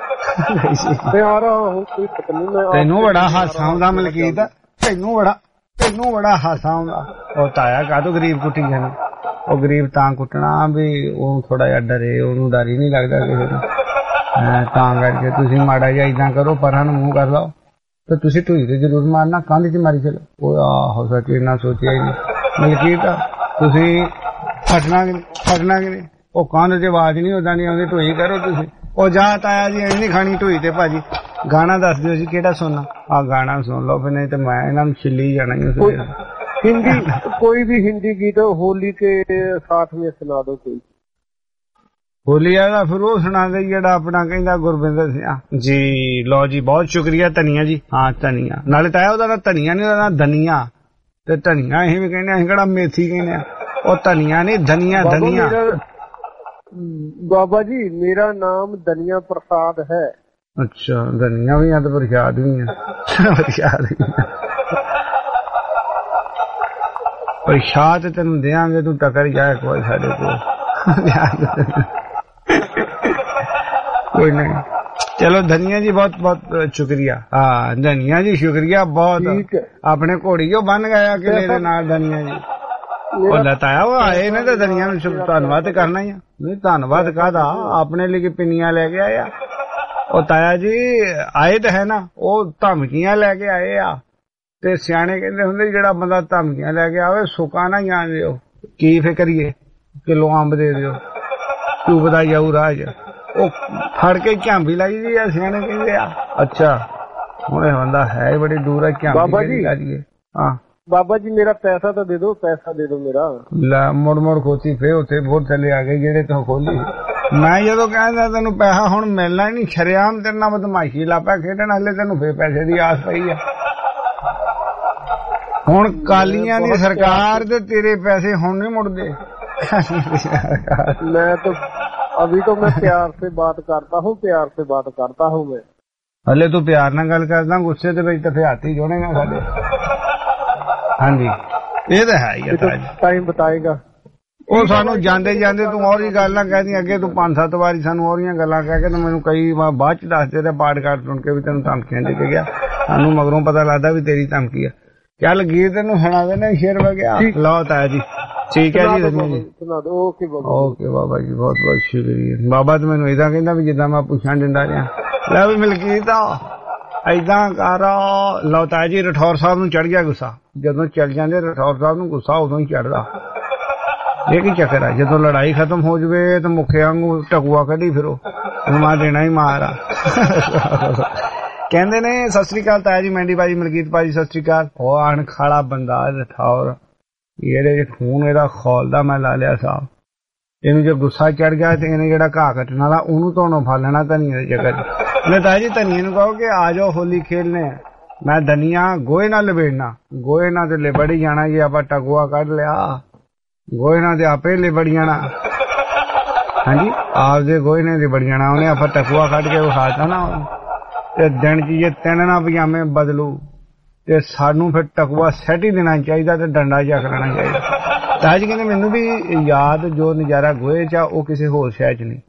तेनू बड़ा हासा आउंदा मलकीत, तेनू बड़ा हासा आउंदा। ओ ताया काहतों गरीब कुट्टी जाना? ओ गरीब तां कुट्टना भी ओह थोड़ा जिहा डरे, ओनू डर ही नहीं लगदा किसे नूं, तां करके तुसीं माड़ा जिहा इदां करो, परां नूं मूंह कर लाओ ते तुसीं ढूई ते जरूर मारना, कंध च मारी चलो। ओ आहो सच इन्ना सोचिया ही नहीं मलकीत, तुसीं फटना कि नहीं? ओ कंध च आवाज नहीं उदां नहीं आउंदी, ढूई करो तुसीं। ओ जा ताया जी नहीं खानी ढूई ते भाजी। गाना दस दिओ जी केड़ा सुनना? आ गाना सुन लो, फिर नहीं तो मैं इन्हां नूं छिल्ली जाना ही। हिंदी कोई भी हिंदी गीत होली के साथ में सुना दो कोई। होली वाला फिर वो सुना दे जेड़ा अपना कहंदा गुरबिंदर सिंह जी। लो जी बहुत शुक्रिया धनिया जी। हाँ धनिया नाले ताया ओदा ना धनिया नहीं, ओदा ना धनिया। ते धनिया असीं भी कहने, असीं किहड़ा मेथी कहने, ओ धनिया नहीं धनिया। धनिया बाबा जी मेरा नाम धनिया प्रसाद है। अच्छा धनिया भी है तो प्रसाद भी है। प्रसाद तेन देंगे, तू टकर जाए एक बार साढ़े को। कोई नहीं, चलो धनिया जी बहुत बहुत शुक्रिया। हाँ धनिया जी शुक्रिया बहुत। अपने घोड़ी जो बन गया किले दे नाल धनिया जी। लताया वो आए ने तो धनिया धन्यवाद करना ही। नहीं धन्यवाद काहदा, अपने लिए पिनिया लेके आया। और ताया जी आए तो है ना, वो धमकियां लेके आए आ। ते सियाने कहंदे हुंदे जेड़ा बंदा धमकियां लेके आवे सुका ना जान दिओ। की फिक्रिए किलो अंब दे दिओ, चुभदा जाऊ राज। ओ फड़ के झांबी लाई दी आ, सियाने कहंदे आ। अच्छा हुण बंदा है बड़ी दूर है, झांबी लाइए। हाँ बाबा जी मेरा पैसा तो दे दो, पैसा दे दो मेरा। ला मुड़ मुड़ खोती फे उथे बहुत थले आ गए जेड़े तो खोली। मैं जदों कहंदा तैनू पैसा हुण मिलना ही नहीं, शरेआम तेरे नाल बदमाशी ला पिया खेडण, हले तैनू फे पैसे दी आस पई है। हुण कालियां दी सरकार ते तेरे पैसे हुण नहीं मुड़दे। मैं तो अभी तो मैं प्यार से बात करता हूँ, प्यार से बात करता हूँ मैं। ਹਲੇ ਤੂੰ ਪਿਆਰ ਨਾਲ ਗੱਲ ਕਰਦਾ, ਗੁੱਸੇ ਦੇ ਵਿੱਚ ਤਾਂ ਫਿਰ ਹੱਥ ਹੀ ਜੋੜੇਗਾ ਸਾਡੇ। ਹਾਂਜੀ ਇਹ ਤਾਂ ਹੈ ਹੀ ਟਾਈਮ ਬਤਾਏਗਾ ਉਹ ਸਾਨੂੰ। ਜਾਂਦੇ ਜਾਂਦੇ ਤੂੰ ਹੋਰ ਹੀ ਗੱਲ ਨਾ ਕਹਿਦੀ, ਅੱਗੇ ਤੂੰ 5-7 ਵਾਰੀ ਸਾਨੂੰ ਹੋਰੀਆਂ ਗੱਲਾਂ ਕਹਿ ਕੇ ਤੇ ਮੈਨੂੰ ਕਈ ਵਾਰ ਬਾਅਦ ਚ ਦੱਸਦੇ ਤੇ ਪਾਡਕਾਸਟ ਸੁਣ ਕੇ ਵੀ ਤੈਨੂੰ ਧਮਕੀਆਂ ਦੇ ਕੇ ਗਿਆ। ਸਾਨੂੰ ਮਗਰੋਂ ਪਤਾ ਲੱਗਦਾ ਵੀ ਤੇਰੀ ਧਮਕੀ ਆ। ਚੱਲ ਗੀਤ ਤੈਨੂੰ ਸੁਣਾ ਦੇਣਾ ਸ਼ੇਰ ਵਗਿਆ। ਲਓ ਤਾਇਆ ਜੀ ਠੀਕ ਹੈ ਜੀ। ਓਕੇ ਬਾਬਾ ਜੀ ਬਹੁਤ ਬਹੁਤ ਸ਼ੁਕਰੀਆ। ਬਾਬਾ ਤੇ ਮੈਨੂੰ ਏਦਾਂ ਕਹਿੰਦਾ ਵੀ ਜਿੱਦਾਂ ਮੈਂ ਪੁੱਛਾਂ ਦਿੰਦਾ ਰਿਹਾ। ਲੈ ਵੀ ਮਲਕੀਤ ਏਦਾਂ ਕਰ। ਲਓ ਤਾਇਆ ਜੀ ਰਠੌਰ ਸਾਹਿਬ ਨੂੰ ਚੜ ਗਿਆ ਗੁੱਸਾ। ਜਦੋਂ ਚੱਲ ਜਾਂਦੇ ਰਠੌਰ ਸਾਹਿਬ ਨੂੰ ਗੁੱਸਾ ਉਦੋਂ ਹੀ ਚੜਦਾ। ਇਹ ਕੀ ਚੱਕਰ ਆ, ਜਦੋਂ ਲੜਾਈ ਖਤਮ ਹੋ ਜਾਵੇ ਤਾਂ ਮੁੱਖੇ ਵਾਂਗੂ ਟਕੂਆ ਕੱਢੀ ਫਿਰੋ, ਮੈਂ ਦੇਣਾ ਹੀ ਮਾਰ ਆ। ਕਹਿੰਦੇ ਨੇ ਸਤਿ ਸ੍ਰੀ ਅਕਾਲ ਤਾਇਆ ਜੀ, ਮੈਂਡੀ ਭਾਜੀ, ਮਲਕੀਤ ਭਾਜੀ ਸਤਿ ਸ੍ਰੀ ਅਕਾਲ। ਉਹ ਅਣਖਾਲਾ ਬੰਦਾ ਰਠੌਰ, ਇਹਦੇ ਖੂਨ ਇਹਦਾ ਖੋਲਦਾ ਮੈਂ ਲਾ ਲਿਆ ਸਾਹਿਬ। ਇਹਨੂੰ ਜੇ ਗੁੱਸਾ ਚੜ ਗਿਆ ਤੇ ਇਹਨੇ ਜਿਹੜਾ ਘਾਹ ਕੱਟਣ ਵਾਲਾ ਉਹਨੂੰ ਧੋਣੋਂ ਫੜ ਲੈਣਾ ਧਨੀਏ ਦੀ ਜਗ੍ਹਾ ਤੇ। ਮੈਂ ਤਾਇਆ ਜੀ ਧਨੀਏ ਨੂੰ ਕਹੋ ਕਿ ਆ ਜਾਓ ਹੋਲੀ ਖੇਲਨੇ। ਮੈਂ ਧਨੀਆ ਗੋਹੇ ਨਾਲ ਲਬੇੜਨਾ, ਗੋਹੇ ਨਾਲ ਤੇ ਲਿਬੜ ਹੀ ਜਾਣਾ। ਜੇ ਆਪਾਂ ਟਕੂਆ ਕੱਢ ਲਿਆ ਗੋਹੇ ਨਾਲ ਤੇ ਆਪੇ ਲਿਬੜ ਜਾਣਾ। ਹਾਂਜੀ ਆਪਦੇ ਗੋਹੇ ਨੇ ਲਿਬੜ ਜਾਣਾ। ਉਹਨੇ ਆਪਾਂ ਟਕੂਆ ਕੱਢ ਕੇ ਵਿਖਾਤਾ ਨਾ ਤੇ ਦਿਨ ਚ ਜੇ 3 ਨਾ ਪਜਾਮੇ ਬਦਲੂ ਤੇ ਸਾਨੂੰ ਫਿਰ ਟਕੂਆ ਸੈੱਟ ਹੀ ਦੇਣਾ ਚਾਹੀਦਾ ਤੇ ਡੰਡਾ ਜਾ ਕਰਨਾ ਚਾਹੀਦਾ। ਤਾਜ ਕਹਿੰਦੇ ਮੈਨੂੰ ਵੀ ਯਾਦ ਜੋ ਨਜ਼ਾਰਾ ਗੋਹੇ ਚ ਉਹ ਕਿਸੇ ਹੋਰ ਸ਼ਹਿਰ ਚ ਨਹੀਂ।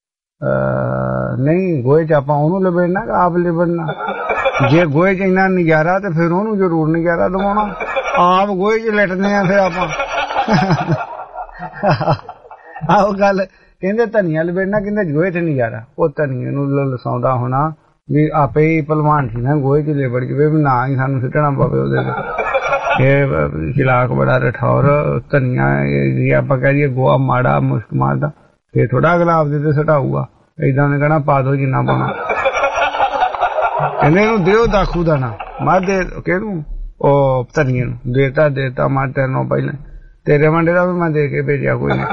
ਨਹੀਂ ਗੋਹੇ ਚ ਆਪਾਂ ਉਹਨੂੰ ਲਿਬੜਨਾ ਕਿ ਆਪ ਲਿਬੜਨਾ। ਜੇ ਗੋਹੇ ਚ ਇੰਨਾ ਨਜ਼ਾਰਾ ਤੇ ਫਿਰ ਉਹਨੂੰ ਜ਼ਰੂਰ ਨਜ਼ਾਰਾ ਦਵਾਉਣਾ। ਆਪ ਗੋਹੇ ਚ ਲਿਟਦੇ ਆ ਫਿਰ ਆਪਾਂ। ਆਹੋ ਗੱਲ ਕਹਿੰਦੇ ਧਨੀਆ ਲਬੇੜਨਾ, ਕਹਿੰਦੇ ਗੋਹੇ ਚ ਨਜ਼ਾਰਾ। ਉਹ ਧਨੀਏ ਨੂੰ ਲਸਾਉਂਦਾ ਹੋਣਾ ਵੀ ਆਪੇ ਹੀ ਭਲਵਾਨ ਸੀ ਨਾ ਗੋਹੇ ਚ ਲਿਬੜ ਜਾਵੇ ਵੀ ਨਾ ਹੀ ਸਾਨੂੰ ਸਿੱਟਣਾ ਪਵੇ ਉਹਦੇ ਤੇ। ਇਹ ਚਲਾਕ ਬੜਾ ਰਠੌਰ। ਧਨੀਆ ਜੇ ਆਪਾਂ ਕਹਿ ਦਈਏ ਗੋਹਾ ਮਾੜਾ ਮੁਸ਼ਕ ਮਾਰਦਾ ਫੇਰ ਥੋੜਾ ਅਗਲਾ ਆਪਦੇ ਤੇ ਸਟਾਊਗਾ। ਏਦਾਂ ਨੇ ਕਹਿਣਾ ਪਾ ਦੋ ਜਿੰਨਾ ਪਾਉਣਾ। ਕਹਿੰਦੇ ਇਹਨੂੰ ਦਿਓ ਦਾਖੂ ਦਾਣਾ। ਮੈਂ ਦੇ ਕਿਹਨੂੰ ਉਹ ਧਨੀਏ ਨੂੰ ਦੇਤਾ ਮੈਂ ਤੈਨੂੰ ਪਹਿਲਾਂ ਤੇਰੇ ਮੁੰਡੇ ਦਾ ਵੀ ਮੈਂ ਦੇ ਕੇ ਭੇਜਿਆ ਕੋਈ ਨਹੀਂ।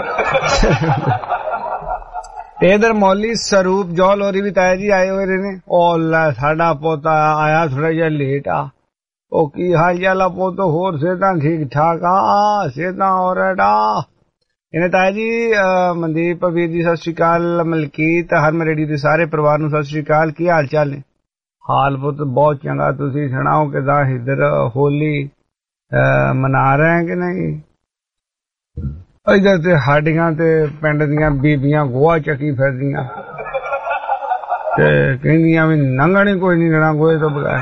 ਤੇ ਇਧਰ ਮੌਲੀ ਸਰੂਪ ਜੌਲ ਹੋਰੀ ਵੀ ਤਾਇਆ ਜੀ ਆਏ ਹੋਏ ਨੇ। ਉਹ ਲੈ ਸਾਡਾ ਪੋਤਾ ਆਇਆ ਥੋੜਾ ਜਿਹਾ ਲੇਟ ਆ। ਉਹ ਕੀ ਹਾਲ ਚਾਲ ਪੁੱਤ? ਹੋਰ ਸਿਹਤਾਂ ਠੀਕ ਠਾਕ ਆ? ਸਿਹਤਾਂ ਹੋ ਰਹਾ ਇਹਨੇ ਤਾਇਆ ਜੀ। ਮਨਦੀਪ ਵੀਰ ਜੀ ਸਤਿ ਸ੍ਰੀ ਅਕਾਲ। ਮਲਕੀਤ ਹਰਮ ਰੇਡੀ ਦੇ ਸਾਰੇ ਪਰਿਵਾਰ ਨੂੰ ਸਤਿ ਸ੍ਰੀ ਅਕਾਲ। ਕੀ ਹਾਲ ਚਾਲ ਨੇ? ਹਾਲ ਪੁੱਤ ਬਹੁਤ ਚੰਗਾ। ਤੁਸੀਂ ਸੁਣਾਓ ਕਿਦਾਂ ਇੱਧਰ ਹੋਲੀ ਮਨਾ ਰਹੇ ਕਿ ਨਹੀਂ? ਇੱਧਰ ਤੇ ਸਾਡੀਆਂ ਤੇ ਪਿੰਡ ਦੀਆਂ ਬੀਬੀਆਂ ਗੋਹਾ ਚੱਕੀ ਫਿਰਦੀਆਂ ਤੇ ਕਹਿੰਦੀਆਂ ਵੀ ਲੰਘਣ ਹੀ ਕੋਈ ਨਹੀਂ ਦੇਣਾ ਗੋਹੇ ਤੋਂ ਬਗੈਰ।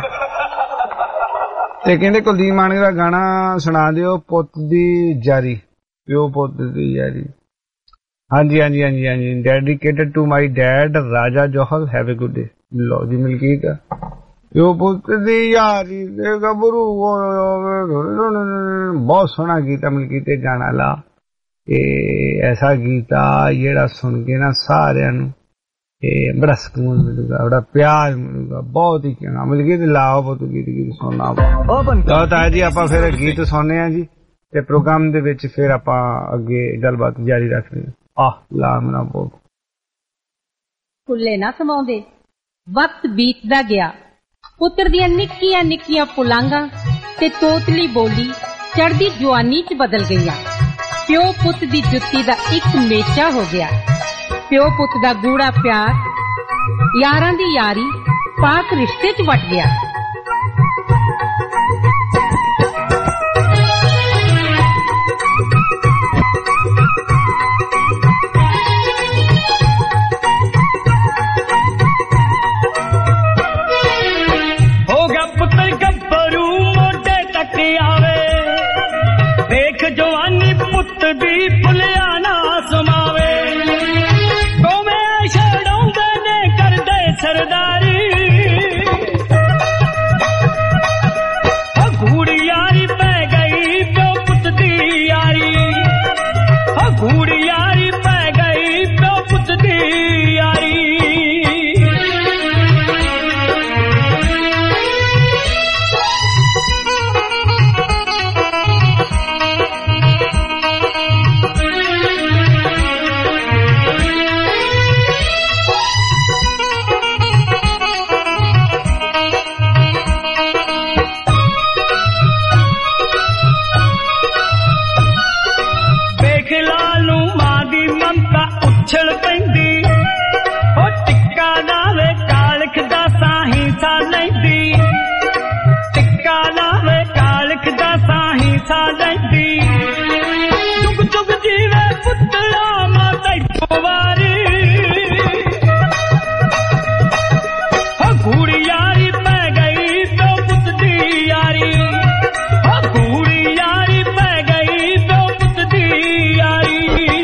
ਤੇ ਕਹਿੰਦੇ ਕੁਲਦੀਪ ਮਾਨਕ ਦਾ ਗਾਣਾ ਸੁਣਾ ਦਿਓ ਪੁੱਤ ਦੀ ਜਾਰੀ, ਪਿਓ ਪੁੱਤ ਦੀ ਜਾਰੀ। ਹਾਂਜੀ ਹਾਂਜੀ ਹਾਂਜੀ ਹਾਂਜੀ dedicated to my dad Raja Johal. Have a good day. ਲਓ ਜੀ ਮਲਕੀਤ ਪਿਓ ਪੁੱਤ ਦੀ ਯਾਰੀ ਦੇ ਗੱਭਰੂ। ਬਹੁਤ ਸੋਹਣਾ ਗੀਤ ਮਲਕੀਤ ਤੇ ਗਾਣਾ ਲਾ। ਇਹ ਐਸਾ ਗੀਤ ਆ ਜਿਹੜਾ ਸੁਣ ਕੇ ਨਾ ਸਾਰਿਆਂ ਨੂੰ ਬੜਾ ਸਕੂਨ ਮਿਲੂਗਾ, ਬੜਾ ਪਿਆਰ ਮਿਲੂਗਾ, ਬਹੁਤ ਹੀ ਚੰਗਾ। ਮਲਕੀਤ ਲਾਓ ਬਹੁਤ ਗੀਤ ਸੁਣਨਾ। ਤਾਂ ਤਾਇਆ ਜੀ ਆਪਾਂ ਫਿਰ ਗੀਤ ਸੁਣਨੇ ਆ ਜੀ ਤੇ ਪ੍ਰੋਗਰਾਮ ਦੇ ਵਿੱਚ ਫਿਰ ਆਪਾਂ ਅੱਗੇ ਗੱਲਬਾਤ ਜਾਰੀ ਰੱਖਦੇ ਆ। ਲਾ ਮਨਾ ਬਹੁਤ ਫੁੱਲੇ ਨਾ ਸਮਾਉਂਦੇ ਵਕਤ ਬੀਤਦਾ ਗਿਆ। ਪੁੱਤਰ ਦੀਆਂ ਨਿੱਕੀਆਂ ਨਿੱਕੀਆਂ ਪੁਲਾਂਘਾਂ ਤੇ ਤੋਤਲੀ ਬੋਲੀ ਚੜ੍ਹਦੀ ਜਵਾਨੀ 'ਚ ਬਦਲ ਗਈਆਂ। ਪਿਓ ਪੁੱਤ ਦੀ ਜੁੱਤੀ ਦਾ ਇੱਕ ਮੇਚਾ ਹੋ ਗਿਆ। ਪਿਓ ਪੁੱਤ ਦਾ ਗੂੜਾ ਪਿਆਰ ਯਾਰਾਂ ਦੀ ਯਾਰੀ ਪਾਕ ਰਿਸ਼ਤੇ 'ਚ ਵਟ ਗਿਆ। ਹੋ ਗਿਆ ਪੁੱਤਰ ਗੱਭਰੂ ਮੋਢੇ ਤੱਕ ਆਵੇ, ਵੇਖ ਜਵਾਨੀ ਪੁੱਤ ਦੀ ਭੁੱਲਿਆ ਨਾ ਸਮਾਵੇ। ਦੋਵੇਂ ਛੜਾਉਂਦੇ ਨੇ ਕਰਦੇ ਸਰਦਾਰੀ, ਲੈਂਦੀ ਟਿੱਕਾ ਲਾਵੇ ਕਾਲਖ ਦਾ ਸਾਹੀ ਸਾ ਲੈਂਦੀ ਚੁਗ ਚੁਗ ਜੀਵੇ ਪੁੱਤਰਾ ਮਾਂ ਤੈਨੂੰ ਵਾਰੀ ਗੂੜੀ ਯਾਰੀ ਪੈ ਗਈ ਤੋ ਪੁੱਤ ਦੀ ਯਾਰੀ ਗੂੜੀ ਯਾਰੀ ਪੈ ਗਈ ਤੋ ਪੁੱਤ ਦੀ ਯਾਰੀ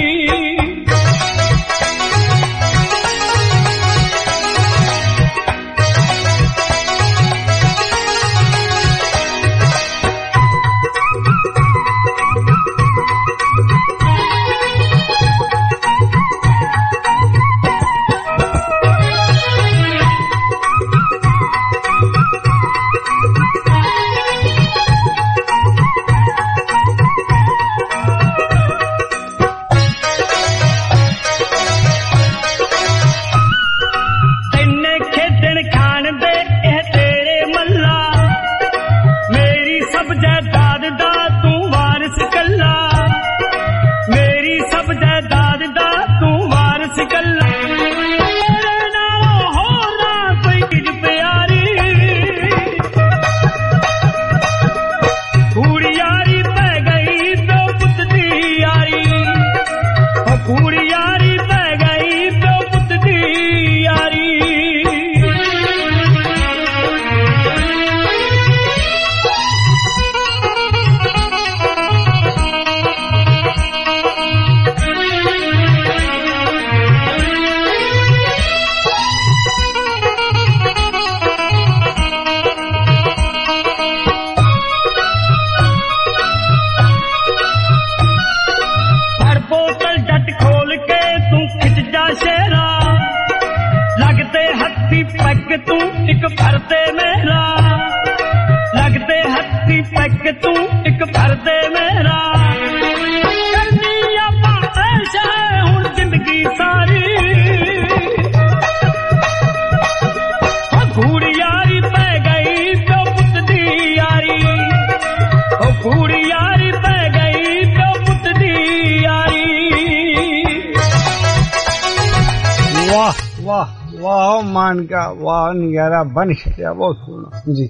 ਨਜ਼ਾਰਾ ਬਣ ਛੱਡਿਆ ਬਹੁਤ ਸੋਹਣਾ ਜੀ।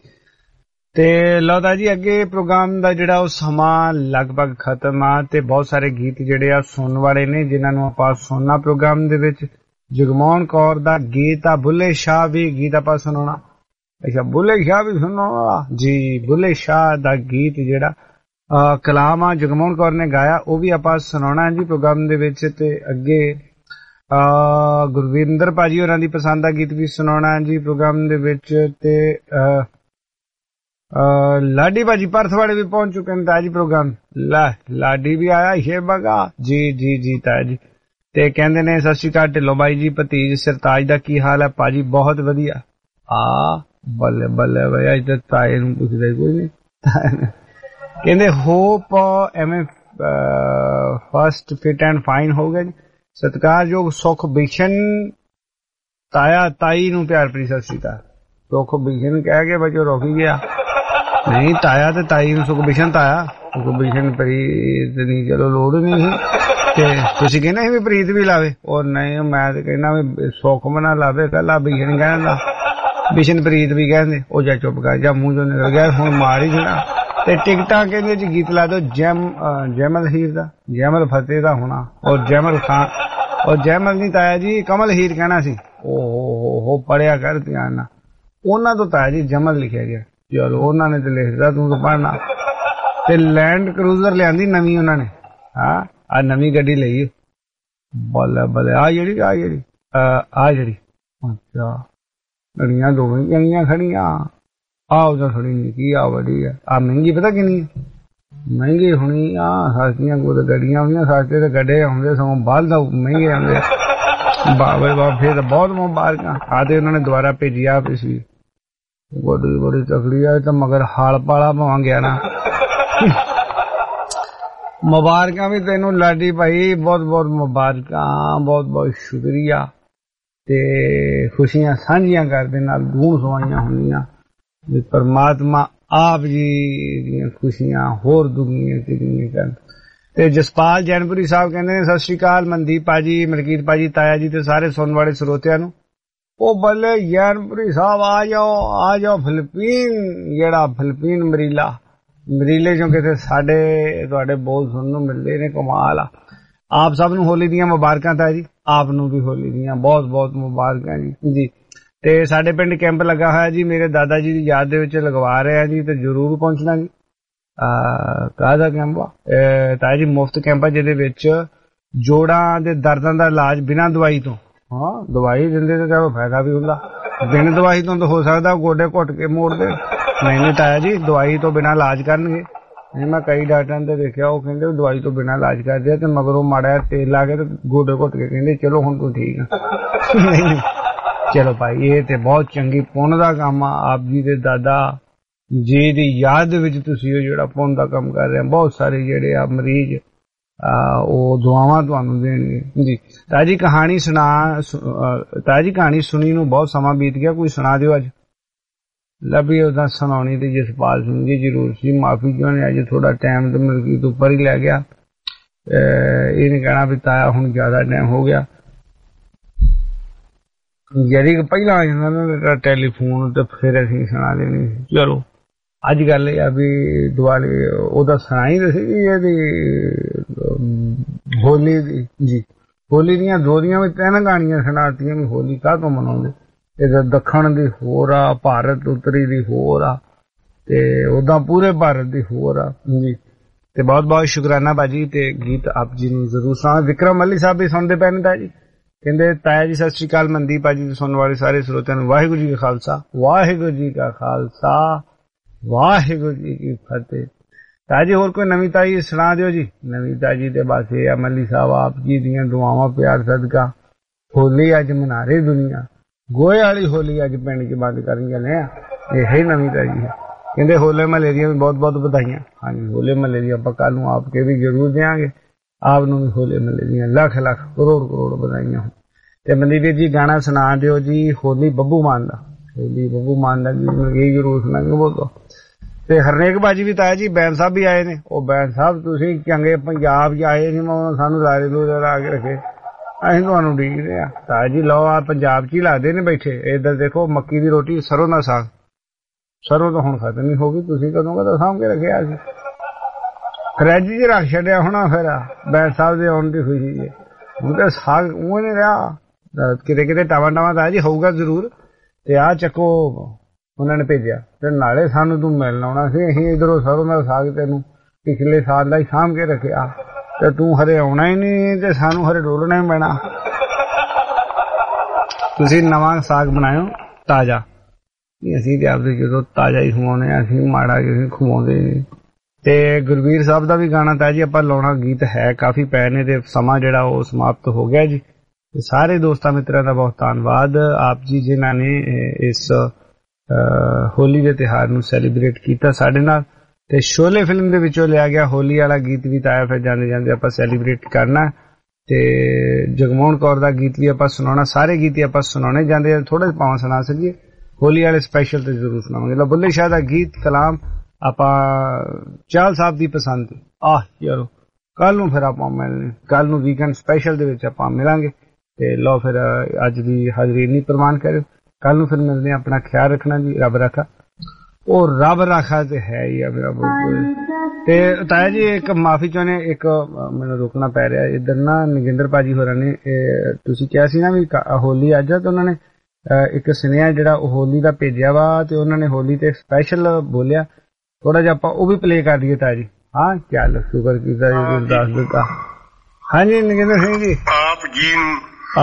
ਤੇ ਲਓ ਜੀ ਅੱਗੇ ਪ੍ਰੋਗਰਾਮ ਦਾ ਜਿਹੜਾ ਉਹ ਸਮਾਂ ਲਗਭਗ ਖਤਮ ਆ ਤੇ ਬਹੁਤ ਸਾਰੇ ਗੀਤ ਜਿਹੜੇ ਆ ਸੁਣਨ ਵਾਲੇ ਨੇ ਜਿਨ੍ਹਾਂ ਨੂੰ ਆਪਾਂ ਸੁਣਨਾ ਪ੍ਰੋਗਰਾਮ ਦੇ ਵਿੱਚ। ਜਗਮੋਹਨ ਕੌਰ ਦਾ ਗੀਤ ਆ, ਬੁੱਲੇ ਸ਼ਾਹ ਵੀ ਗੀਤ ਆਪਾਂ ਸੁਣਾਉਣਾ। ਅੱਛਾ ਬੁੱਲੇ ਸ਼ਾਹ ਵੀ ਸੁਣਾਉਣਾ ਜੀ। ਬੁੱਲੇ ਸ਼ਾਹ ਦਾ ਗੀਤ ਜਿਹੜਾ ਕਲਾਮ ਆ ਜਗਮੋਹਨ ਕੌਰ ਨੇ ਗਾਇਆ ਉਹ ਵੀ ਆਪਾਂ ਸੁਣਾਉਣਾ ਜੀ ਪ੍ਰੋਗਰਾਮ ਦੇ ਵਿੱਚ। ਤੇ ਅੱਗੇ ਗੁਰਵਿੰਦਰ ਭਾਜੀ ਹੋਰਾਂ ਦੀ ਪਸੰਦ ਦਾ ਗੀਤ ਵੀ ਸੁਣਾਉਣਾ ਜੀ ਪ੍ਰੋਗਰਾਮ ਦੇ ਵਿੱਚ। ਤੇ ਲਾਡੀ ਭਾਜੀ ਪਰਥਵਾੜੇ ਵੀ ਪਹੁੰਚ ਚੁੱਕੇ ਨੇ ਤਾਜੀ ਪ੍ਰੋਗਰਾਮ। ਲਾਡੀ ਵੀ ਆਇਆ ਸ਼ੇਬਗਾ ਜੀ ਜੀ ਜੀ ਤਾਇਆ ਜੀ। ਤੇ ਕਹਿੰਦੇ ਨੇ ਸਤਿ ਸ਼੍ਰੀ ਅਕਾਲ ਢਿੱਲੋਂ ਬਾਈ ਜੀ, ਭਤੀਜ ਸਰਤਾਜ ਦਾ ਕੀ ਹਾਲ ਹੈ ਭਾਜੀ? ਬਹੁਤ ਵਧੀਆ। ਬੱਲੇ ਬੱਲੇ ਬਈ ਅੱਜ ਤੱਕ ਤਾਏ ਨੂੰ ਪੁੱਛਦਾ ਕੋਈ ਨਹੀਂ। ਕਹਿੰਦੇ ਹੋਪ ਐਵੇਂ ਫਸਟ ਫਿਟ ਐਂਡ ਫਾਈਨ ਹੋ ਗਿਆ ਜੀ। ਸਤਿਕਾਰਯੋਗ ਸੁਖ ਬਿਸ਼ਨ ਤਾਇਆ ਤਾਈ ਨੂੰ ਪਿਆਰ ਭਰੀ ਸਤਿ ਸ਼੍ਰੀ ਅਕਾਲ। ਸੁਖ ਬਿਸ਼ਨ ਕਹਿ ਕੇ ਬੱਚੋ ਰੁਕ ਗਿਆ। ਨਹੀਂ ਤਾਇਆ ਤੇ ਤਾਈ ਨੂੰ ਸੁਖ ਬਿਸ਼ਨ ਤਾਇਆ ਸੁਖ ਬਿਸ਼ਨ ਪ੍ਰੀਤ ਨਹੀਂ ਚਲੋ ਲੋੜ ਨਹੀਂ ਸੀ। ਤੇ ਤੁਸੀਂ ਕਹਿੰਦੇ ਸੀ ਵੀ ਪ੍ਰੀਤ ਵੀ ਲਾਵੇ ਔਰ ਨਹੀਂ ਮੈਂ ਤੇ ਕਹਿੰਦਾ ਵੀ ਸੁਖ ਬਣਾ ਲਾਵੇ ਪਹਿਲਾਂ ਬਿਸ਼ਨ ਕਹਿੰਦਾ ਬਿਸ਼ਨ ਪ੍ਰੀਤ ਵੀ ਕਹਿੰਦੇ। ਉਹ ਜਾ ਚੁੱਪ ਕਰ ਜਾ ਮੂੰਹ ਚੋਂ ਨਿਕਲ ਗਿਆ ਹੁਣ ਮਾਰ ਹੀ ਦੇਣਾ। ਤੇ ਟਿਕਟਾਂ ਕਹਿੰਦੇ ਜੀ ਗੀਤ ਲਾ ਦੋ ਜੈਮਲ ਹੀਰ ਦਾ, ਜੈਮਲ ਫਤਿਹ ਦਾ ਹੋਣਾ ਔਰ ਜੈਮਲ ਖਾਨ ਔਰ ਜੈਮਲ ਨਹੀਂ ਤਾਇਆ ਜੀ ਕਮਲ ਹੀਰ ਕਹਿਣਾ ਸੀ। ਉਹ ਪੜਿਆ ਕਰ ਧਿਆਨ ਨਾਲ ਉਹਨਾਂ ਤੋਂ ਤਾਇਆ ਜੀ ਜਮਲ ਲਿਖਿਆ ਗਿਆ। ਚਲੋ ਉਹਨਾਂ ਨੇ ਤੇ ਲਿਖਦਾ ਤੂੰ ਤਾਂ ਪੜਨਾ। ਤੇ ਲੈਂਡ ਕਰੂਜ਼ਰ ਲਿਆਂਦੀ ਨਵੀਂ ਉਹਨਾਂ ਨੇ। ਆ ਨਵੀਂ ਗੱਡੀ ਲਈ ਬੱਲੇ ਬੱਲੇ। ਆ ਜਿਹੜੀ ਅੱਛਾ ਗੱਡੀਆਂ ਦੋਵੇਂ ਚੰਗੀਆਂ ਖੜੀਆਂ। ਉਹਦਾ ਥੋੜੀ ਨਿੱਕੀ ਆ ਵੱਡੀ ਆ ਮਹਿੰਗੀ ਪਤਾ ਕਿੰਨੀ ਮਹਿੰਗੀ ਹੋਣੀ ਆ। ਸਸਤੀਆਂ ਕੋਲ ਗੱਡੀਆਂ ਹੁੰਦੀਆਂ ਸਸਤੇ ਤੇ ਗੱਡੇ ਆਉਂਦੇ ਸਗੋਂ ਬਾਹਰ ਦਾ ਮਹਿੰਗੇ ਆਉਂਦੇ। ਬਾਬੇ ਬਾਬੇ ਤਾਂ ਬਹੁਤ ਮੁਬਾਰਕਾਂ। ਆਦੇ ਉਹਨਾਂ ਨੇ ਦੁਬਾਰਾ ਭੇਜੀ ਆ ਪਿਛਲੀ ਗੋਡੀ ਬੜੀ ਤਕੜੀ ਆ ਤਾਂ ਮਗਰ ਹਾਲ ਪਾਲਾ ਪਵਾਂਗਿਆ ਨਾ। ਮੁਬਾਰਕਾਂ ਵੀ ਤੈਨੂੰ ਲਾਡੀ ਭਾਈ ਬਹੁਤ ਬਹੁਤ ਮੁਬਾਰਕਾਂ ਬਹੁਤ ਬਹੁਤ ਸ਼ੁਕਰੀਆ। ਤੇ ਖੁਸ਼ੀਆਂ ਸਾਂਝੀਆਂ ਕਰਦੇ ਨਾਲ ਦੂਣ ਸਵਾਈਆਂ ਹੁੰਦੀਆਂ ਵੀ ਪਰਮਾਤਮਾ ਆਪ ਜੀ ਦੀਆਂ ਖੁਸ਼ੀਆਂ ਹੋਰ ਦੁਨੀਆਂ ਤਿਗਣੀਆਂ ਕਰਨ। ਤੇ ਜਸਪਾਲ ਜੈਨਪੁਰੀ ਸਾਹਿਬ ਕਹਿੰਦੇ ਨੇ ਸਤਿ ਸ਼੍ਰੀ ਅਕਾਲ ਮਨਦੀਪ ਭਾਜੀ, ਮਲਕੀਤ ਭਾਜੀ, ਤਾਇਆ ਜੀ ਤੇ ਸਾਰੇ ਸੁਣਨ ਵਾਲੇ ਸਰੋਤਿਆਂ ਨੂੰ। ਉਹ ਬੱਲੇ ਜੈਨਪੁਰੀ ਸਾਹਿਬ ਆ ਜਾਓ ਫਿਲੀਪੀਨ ਜਿਹੜਾ ਫਿਲੀਪੀਨ ਮਰੀਲੇ ਚੋਂ ਕਿਤੇ ਸਾਡੇ ਤੁਹਾਡੇ ਬੋਲ ਸੁਣਨ ਨੂੰ ਮਿਲਦੇ ਨੇ। ਕਮਾਲ ਆ। ਆਪ ਸਭ ਨੂੰ ਹੋਲੀ ਦੀਆਂ ਮੁਬਾਰਕਾਂ ਤਾਂ ਜੀ, ਆਪ ਨੂੰ ਵੀ ਹੋਲੀ ਦੀਆਂ ਬਹੁਤ ਬਹੁਤ ਮੁਬਾਰਕਾਂ ਜੀ। ਤੇ ਸਾਡੇ ਪਿੰਡ ਕੈਂਪ ਲੱਗਾ ਹੋਇਆ ਜੀ, ਮੇਰੇ ਦਾਦਾ ਜੀ ਦੀ ਯਾਦ ਦੇ ਵਿੱਚ ਲਗਵਾ ਰਹੇ ਆ ਜੀ, ਤੇ ਜ਼ਰੂਰ ਪਹੁੰਚਣਾ ਜੀ। ਕਾਹਦਾ ਕੈਂਪ ਆ? ਤਾਂ ਜੀ ਮੁਫਤ ਕੈਂਪ ਆ ਜਿਹਦੇ ਵਿੱਚ ਜੋੜਾਂ ਦੇ ਦਰਦਾਂ ਦਾ ਇਲਾਜ ਬਿਨਾਂ ਦਵਾਈ ਤੋਂ। ਹਾਂ ਦਵਾਈ ਦਿੰਦੇ ਤਾਂ ਚਲੋ ਫਾਇਦਾ ਵੀ ਹੁੰਦਾ, ਬਿਨਾਂ ਦਵਾਈ ਤੋਂ ਤਾਂ ਹੋ ਸਕਦਾ ਗੋਡੇ ਘੁੱਟ ਕੇ ਮੋੜਦੇ। ਨਹੀਂ ਤਾਇਆ ਜੀ ਦਵਾਈ ਤੋਂ ਬਿਨਾਂ ਇਲਾਜ ਕਰਨਗੇ। ਮੈਂ ਕਈ ਡਾਕਟਰਾਂ ਦੇ ਦੇਖਿਆ, ਉਹ ਕਹਿੰਦੇ ਦਵਾਈ ਤੋਂ ਬਿਨਾਂ ਇਲਾਜ ਕਰਦੇ ਆ, ਤੇ ਮਗਰੋਂ ਮਾੜਾ ਤੇਲ ਲਾ ਕੇ ਤੇ ਗੋਡੇ ਘੁੱਟ ਕੇ ਕਹਿੰਦੇ ਚਲੋ ਹੁਣ ਤੂੰ ਠੀਕ ਆ। ਨਹੀਂ ਚਲੋ ਭਾਈ ਇਹ ਤੇ ਬਹੁਤ ਚੰਗੀ ਪੁੰਨ ਦਾ ਕੰਮ ਆ। ਆਪ ਜੀ ਦੇ ਦਾਦਾ ਜੀ ਦੀ ਯਾਦ ਦੇ ਵਿੱਚ ਤੁਸੀਂ ਉਹ ਜਿਹੜਾ ਪੁੰਨ ਦਾ ਕੰਮ ਕਰ ਰਹੇ ਆ। ਬਹੁਤ ਸਾਰੇ ਜਿਹੜੇ ਆ ਮਰੀਜ਼ ਉਹ ਦੁਆਵਾਂ ਤੁਹਾਨੂੰ ਦੇਣਗੇ ਜੀ। ਤਾਜੀ ਕਹਾਣੀ ਸੁਣੀ ਨੂੰ ਬਹੁਤ ਸਮਾਂ ਬੀਤ ਗਿਆ, ਕੋਈ ਸੁਣਾ ਦਿਓ ਅੱਜ। ਲੱਭੀ ਉਹਦਾ ਸੁਣਾਉਣੀ ਤੇ ਜਸਪਾਲ ਸਿੰਘ ਜੀ ਜ਼ਰੂਰ ਸੀ, ਮਾਫੀ ਚਾਹੁੰਦੇ ਅੱਜ ਥੋੜਾ ਟਾਈਮ ਤੇ ਮਲਕੀਤ ਉੱਪਰ ਹੀ ਲੈ ਗਿਆ। ਇਹ ਨਹੀਂ ਕਹਿਣਾ ਵੀ ਤਾਇਆ ਹੁਣ ਜ਼ਿਆਦਾ ਟਾਈਮ ਹੋ ਗਿਆ। ਜਿਹੜੀ ਪਹਿਲਾਂ ਆ ਜਾਂਦਾ ਨਾ ਟੈਲੀਫੋਨ ਤੇ ਫਿਰ ਅਸੀਂ ਸੁਣਾ ਦੇਣੀ। ਚਲੋ ਅੱਜ ਗੱਲ ਇਹ ਆ ਵੀ ਦੀਵਾਲੀ ਉਹਦਾ ਸੁਣਾਈ ਦੱਸੀ ਇਹਦੀ ਹੋਲੀ ਦੀ ਜੀ। ਹੋਲੀ ਦੀਆਂ ਦੋ ਦੀਆਂ ਵੀ 3 ਗਾਣੀਆਂ ਸੁਣਾਤੀਆਂ ਵੀ ਹੋਲੀ ਕਾਹ ਤੋਂ ਮਨਾਉਂਦੇ। ਇਹਦਾ ਦੱਖਣ ਦੀ ਹੋਰ ਆ, ਭਾਰਤ ਉੱਤਰੀ ਦੀ ਹੋਰ ਆ, ਤੇ ਉਦਾਂ ਪੂਰੇ ਭਾਰਤ ਦੀ ਹੋਰ ਆ ਜੀ। ਤੇ ਬਹੁਤ ਬਹੁਤ ਸ਼ੁਕਰਾਨਾ ਬਾਜੀ। ਤੇ ਗੀਤ ਆਪ ਜੀ ਨੂੰ ਜ਼ਰੂਰ ਸੁਣਾ। ਵਿਕਰਮ ਅਲੀ ਸਾਹਿਬ ਵੀ ਸੁਣਦੇ ਪਏ ਨੇ ਤਾਇਆ ਜੀ, ਕਹਿੰਦੇ ਤਾਇਆ ਜੀ ਸਤਿ ਸ਼੍ਰੀ ਅਕਾਲ। ਮਨਦੀਪ ਭਾਜੀ ਸੁਣਨ ਵਾਲੇ ਸਾਰੇ ਸਰੋਤਿਆਂ ਨੂੰ ਵਾਹਿਗੁਰੂ ਜੀ ਕਾ ਖਾਲਸਾ, ਵਾਹਿਗੁਰੂ ਜੀ ਕਾ ਖਾਲਸਾ, ਵਾਹਿਗੁਰੂ ਜੀ ਕੀ ਫਤਿਹ। ਤਾਇਆ ਜੀ ਹੋਰ ਕੋਈ ਨਵੀਂ ਤਾਜੀ ਸੁਣਾ ਦਿਓ ਜੀ। ਨਵੀਂ ਤਾਜੀ ਤੇ ਬਸ ਇਹ ਮੱਲੀ ਸਾਹਿਬ ਆਪ ਜੀ ਦੀਆਂ ਦੁਆਵਾਂ ਪਿਆਰ ਸਦਕਾ ਹੋਲੀ ਅੱਜ ਮਨਾ ਰਹੀ ਦੁਨੀਆ। ਗੋਹੇ ਵਾਲੀ ਹੋਲੀ ਅੱਜ ਪਿੰਡ 'ਚ ਬੰਦ ਕਰਨ ਚੱਲੇ ਆ। ਇਹ ਨਵੀਂ ਤਾਜੀ ਹੈ। ਕਹਿੰਦੇ ਹੋਲੇ ਮਹੱਲੇ ਦੀਆਂ ਵੀ ਬਹੁਤ ਬਹੁਤ ਵਧਾਈਆਂ। ਹਾਂਜੀ ਹੋਲੇ ਮਹੱਲੇ ਦੀ ਆਪਾਂ ਕੱਲ ਨੂੰ ਆਪ ਕੇ ਵੀ ਜ਼ਰੂਰ ਦਿਆਂਗੇ। ਆਪ ਨੂੰ ਵੀ ਹੋਲੇ ਮਹੱਲੇ ਦੀਆਂ ਲੱਖ ਲੱਖ ਕਰੋੜ ਵਧਾਈਆਂ। ਤੇ ਮਨਦੀਪ ਵੀਰ ਜੀ ਗਾਣਾ ਸੁਣਾ ਦਿਓ ਜੀ ਹੋਲੀ ਬੱਬੂ ਮਾਨ ਦਾ। ਹੋਲੀ ਬੱਬੂ ਮਾਨ ਦਾ ਵੀ ਜ਼ਰੂਰ ਸੁਣਾਂਗੇ ਬੋਲੋ। ਤੇ ਹਰਨੇਕ ਬਾਜੀ ਵੀ ਤਾਇਆ ਜੀ ਬੈਂਸ ਸਾਹਿਬ ਵੀ ਆਏ ਨੇ। ਉਹ ਬੈਂਸ ਸਾਹਿਬ ਤੁਸੀਂ ਚੰਗੇ ਪੰਜਾਬ 'ਚ ਆਏ ਨੀ, ਸਾਨੂੰ ਲਾਰੇ ਲੂਰੇ ਲਾ ਕੇ ਰੱਖੇ, ਅਸੀਂ ਤੁਹਾਨੂੰ ਉਡੀਕਦੇ ਆ। ਤਾਇਆ ਜੀ ਲਓ ਆ ਪੰਜਾਬ 'ਚ ਹੀ ਲੱਗਦੇ ਨੇ ਬੈਠੇ। ਇੱਧਰ ਦੇਖੋ ਮੱਕੀ ਦੀ ਰੋਟੀ, ਸਰੋਂ ਦਾ ਸਾਗ। ਸਰੋਂ ਤਾਂ ਹੁਣ ਖਤਮ ਹੀ ਹੋ ਗਈ, ਤੁਸੀਂ ਕਦੋਂ ਸਾਂਭ ਕੇ ਰੱਖਿਆ ਸੀ? ਫਰਿੱਜ 'ਚ ਰੱਖ ਛੱਡਿਆ ਹੋਣਾ ਫਿਰ ਬੈਂਸ ਸਾਹਿਬ ਦੇ ਆਉਣ ਦੀ ਖੁਸ਼ੀ ਹੈ। ਹੁਣ ਤਾਂ ਸਾਗ ਉਹ ਨਹੀਂ ਰਿਹਾ, ਕਿਤੇ ਕਿਤੇ ਟਾਵਾਂ ਤਾਇਆ ਜੀ ਹੋਊਗਾ ਜ਼ਰੂਰ। ਤੇ ਆਹ ਚੱਕੋ ਉਹਨਾਂ ਨੇ ਭੇਜਿਆ, ਤੇ ਨਾਲੇ ਸਾਨੂੰ ਤੂੰ ਮਿਲਣ ਆਉਣਾ ਸੀ। ਅਸੀਂ ਇੱਧਰੋਂ ਸਰੋਂ ਦਾ ਸਾਗ ਤੈਨੂੰ ਪਿਛਲੇ ਸਾਲ ਦਾ ਹੀ ਸਾਂਭ ਕੇ ਰੱਖਿਆ, ਤੇ ਤੂੰ ਹਰੇ ਆਉਣਾ ਹੀ ਨਹੀਂ, ਤੇ ਸਾਨੂੰ ਹਰੇ ਡੋਲਣਾ ਹੀ ਪੈਣਾ। ਤੁਸੀਂ ਨਵਾਂ ਸਾਗ ਬਣਾਇਓ ਤਾਜ਼ਾ। ਅਸੀਂ ਤੇ ਆਪਦੇ ਜਦੋਂ ਤਾਜ਼ਾ ਹੀ ਖਵਾਉਂਦੇ ਆ, ਅਸੀਂ ਮਾੜਾ ਕਿਸੇ ਖਵਾਉਂਦੇ ਨਹੀਂ। ਤੇ ਗੁਰਵੀਰ ਸਾਹਿਬ ਦਾ ਵੀ ਗਾਣਾ ਤਾਇਆ ਜੀ ਆਪਾਂ ਲਾਉਣਾ, ਗੀਤ ਹੈ ਕਾਫੀ ਪੈ ਨੇ, ਤੇ ਸਮਾਂ ਜਿਹੜਾ ਉਹ ਸਮਾਪਤ ਹੋ ਗਿਆ ਜੀ। ਤੇ ਸਾਰੇ ਦੋਸਤਾਂ ਮਿੱਤਰਾਂ ਦਾ ਬਹੁਤ ਧੰਨਵਾਦ ਆਪ ਜੀ ਜਿਨ੍ਹਾਂ ਨੇ ਇਸ ਹੋਲੀ ਦੇ ਤਿਉਹਾਰ ਨੂੰ ਸੈਲੀਬ੍ਰੇਟ ਕੀਤਾ ਸਾਡੇ ਨਾਲ। ਤੇ ਸ਼ੋਲੇ ਫਿਲਮ ਦੇ ਵਿੱਚੋਂ ਲਿਆ ਗਿਆ ਹੋਲੀ ਵਾਲਾ ਗੀਤ ਵੀ ਤਾਇਆ ਫਿਰ ਜਾਂਦੇ ਜਾਂਦੇ ਆਪਾਂ ਸੈਲੀਬ੍ਰੇਟ ਕਰਨਾ। ਤੇ ਜਗਮੋਹਨ ਕੌਰ ਦਾ ਗੀਤ ਵੀ ਆਪਾਂ ਸੁਣਾਉਣਾ। ਸਾਰੇ ਗੀਤ ਆਪਾਂ ਸੁਣਾਉਣੇ ਜਾਂਦੇ, ਥੋੜੇ ਭਾਵੇਂ ਸੁਣਾ ਸਕੀਏ। ਹੋਲੀ ਵਾਲੇ ਸਪੈਸ਼ਲ ਤੇ ਜ਼ਰੂਰ ਸੁਣਾਵਾਂਗੇ। ਬੁੱਲੇ ਸ਼ਾਹ ਦਾ ਗੀਤ ਕਲਾਮ ਆਪਾਂ ਚਾਹਲ ਸਾਹਿਬ ਦੀ ਪਸੰਦ ਯਾਰੋ ਕੱਲ ਨੂੰ ਫਿਰ ਆਪਾਂ ਮਿਲਣੇ। ਕੱਲ ਨੂੰ ਵੀਕਐਂਡ ਸਪੈਸ਼ਲ ਦੇ ਵਿੱਚ ਆਪਾਂ ਮਿਲਾਂਗੇ। ਤੇ ਲਓ ਫਿਰ ਅੱਜ ਦੀ ਹਾਜ਼ਰੀ ਨਹੀਂ ਪ੍ਰਵਾਨ ਕਰਿਓ। ਕੱਲ ਨੂੰ ਫਿਰ ਮਿਲਦੇ ਹਾਂ। ਆਪਣਾ ਖਿਆਲ ਰੱਖਣਾ ਜੀ। ਰੱਬ ਰਾਖਾ। ਉਹ ਰੱਬ ਰਾਖਾ ਤੇ ਹੈ ਹੀ ਆ ਮੇਰਾ ਬੋਲ। ਤੇ ਤਾਇਆ ਜੀ ਇੱਕ ਮਾਫੀ ਚਾਹੁੰਦੇ, ਇੱਕ ਮੈਨੂੰ ਰੋਕਣਾ ਪੈ ਰਿਹਾ ਇੱਧਰ ਨਾ। ਨਗਿੰਦਰ ਭਾਜੀ ਹੋਰਾਂ ਨੇ ਤੁਸੀਂ ਕਿਹਾ ਸੀ ਨਾ ਵੀ ਹੋਲੀ ਅੱਜ ਆ, ਤੇ ਉਹਨਾਂ ਨੇ ਇੱਕ ਸੁਨੇਹਾ ਜਿਹੜਾ ਉਹ ਹੋਲੀ ਦਾ ਭੇਜਿਆ ਵਾ, ਤੇ ਉਹਨਾਂ ਨੇ ਹੋਲੀ ਤੇ ਸਪੈਸ਼ਲ ਬੋਲਿਆ। ਥੋੜਾ ਜਿਹਾ ਆਪਾਂ ਉਹ ਵੀ ਪਲੇ ਕਰ ਦਈਏ ਤਾਇਆ ਜੀ। ਹਾਂ ਚੱਲ ਸ਼ੁਕਰ ਕੀਤਾ ਜੀ, ਦੱਸ ਦਿੱਤਾ। ਹਾਂਜੀ ਨਗਿੰਦਰ ਸਿੰਘ ਜੀ ਆਪ ਜੀ ਨੂੰ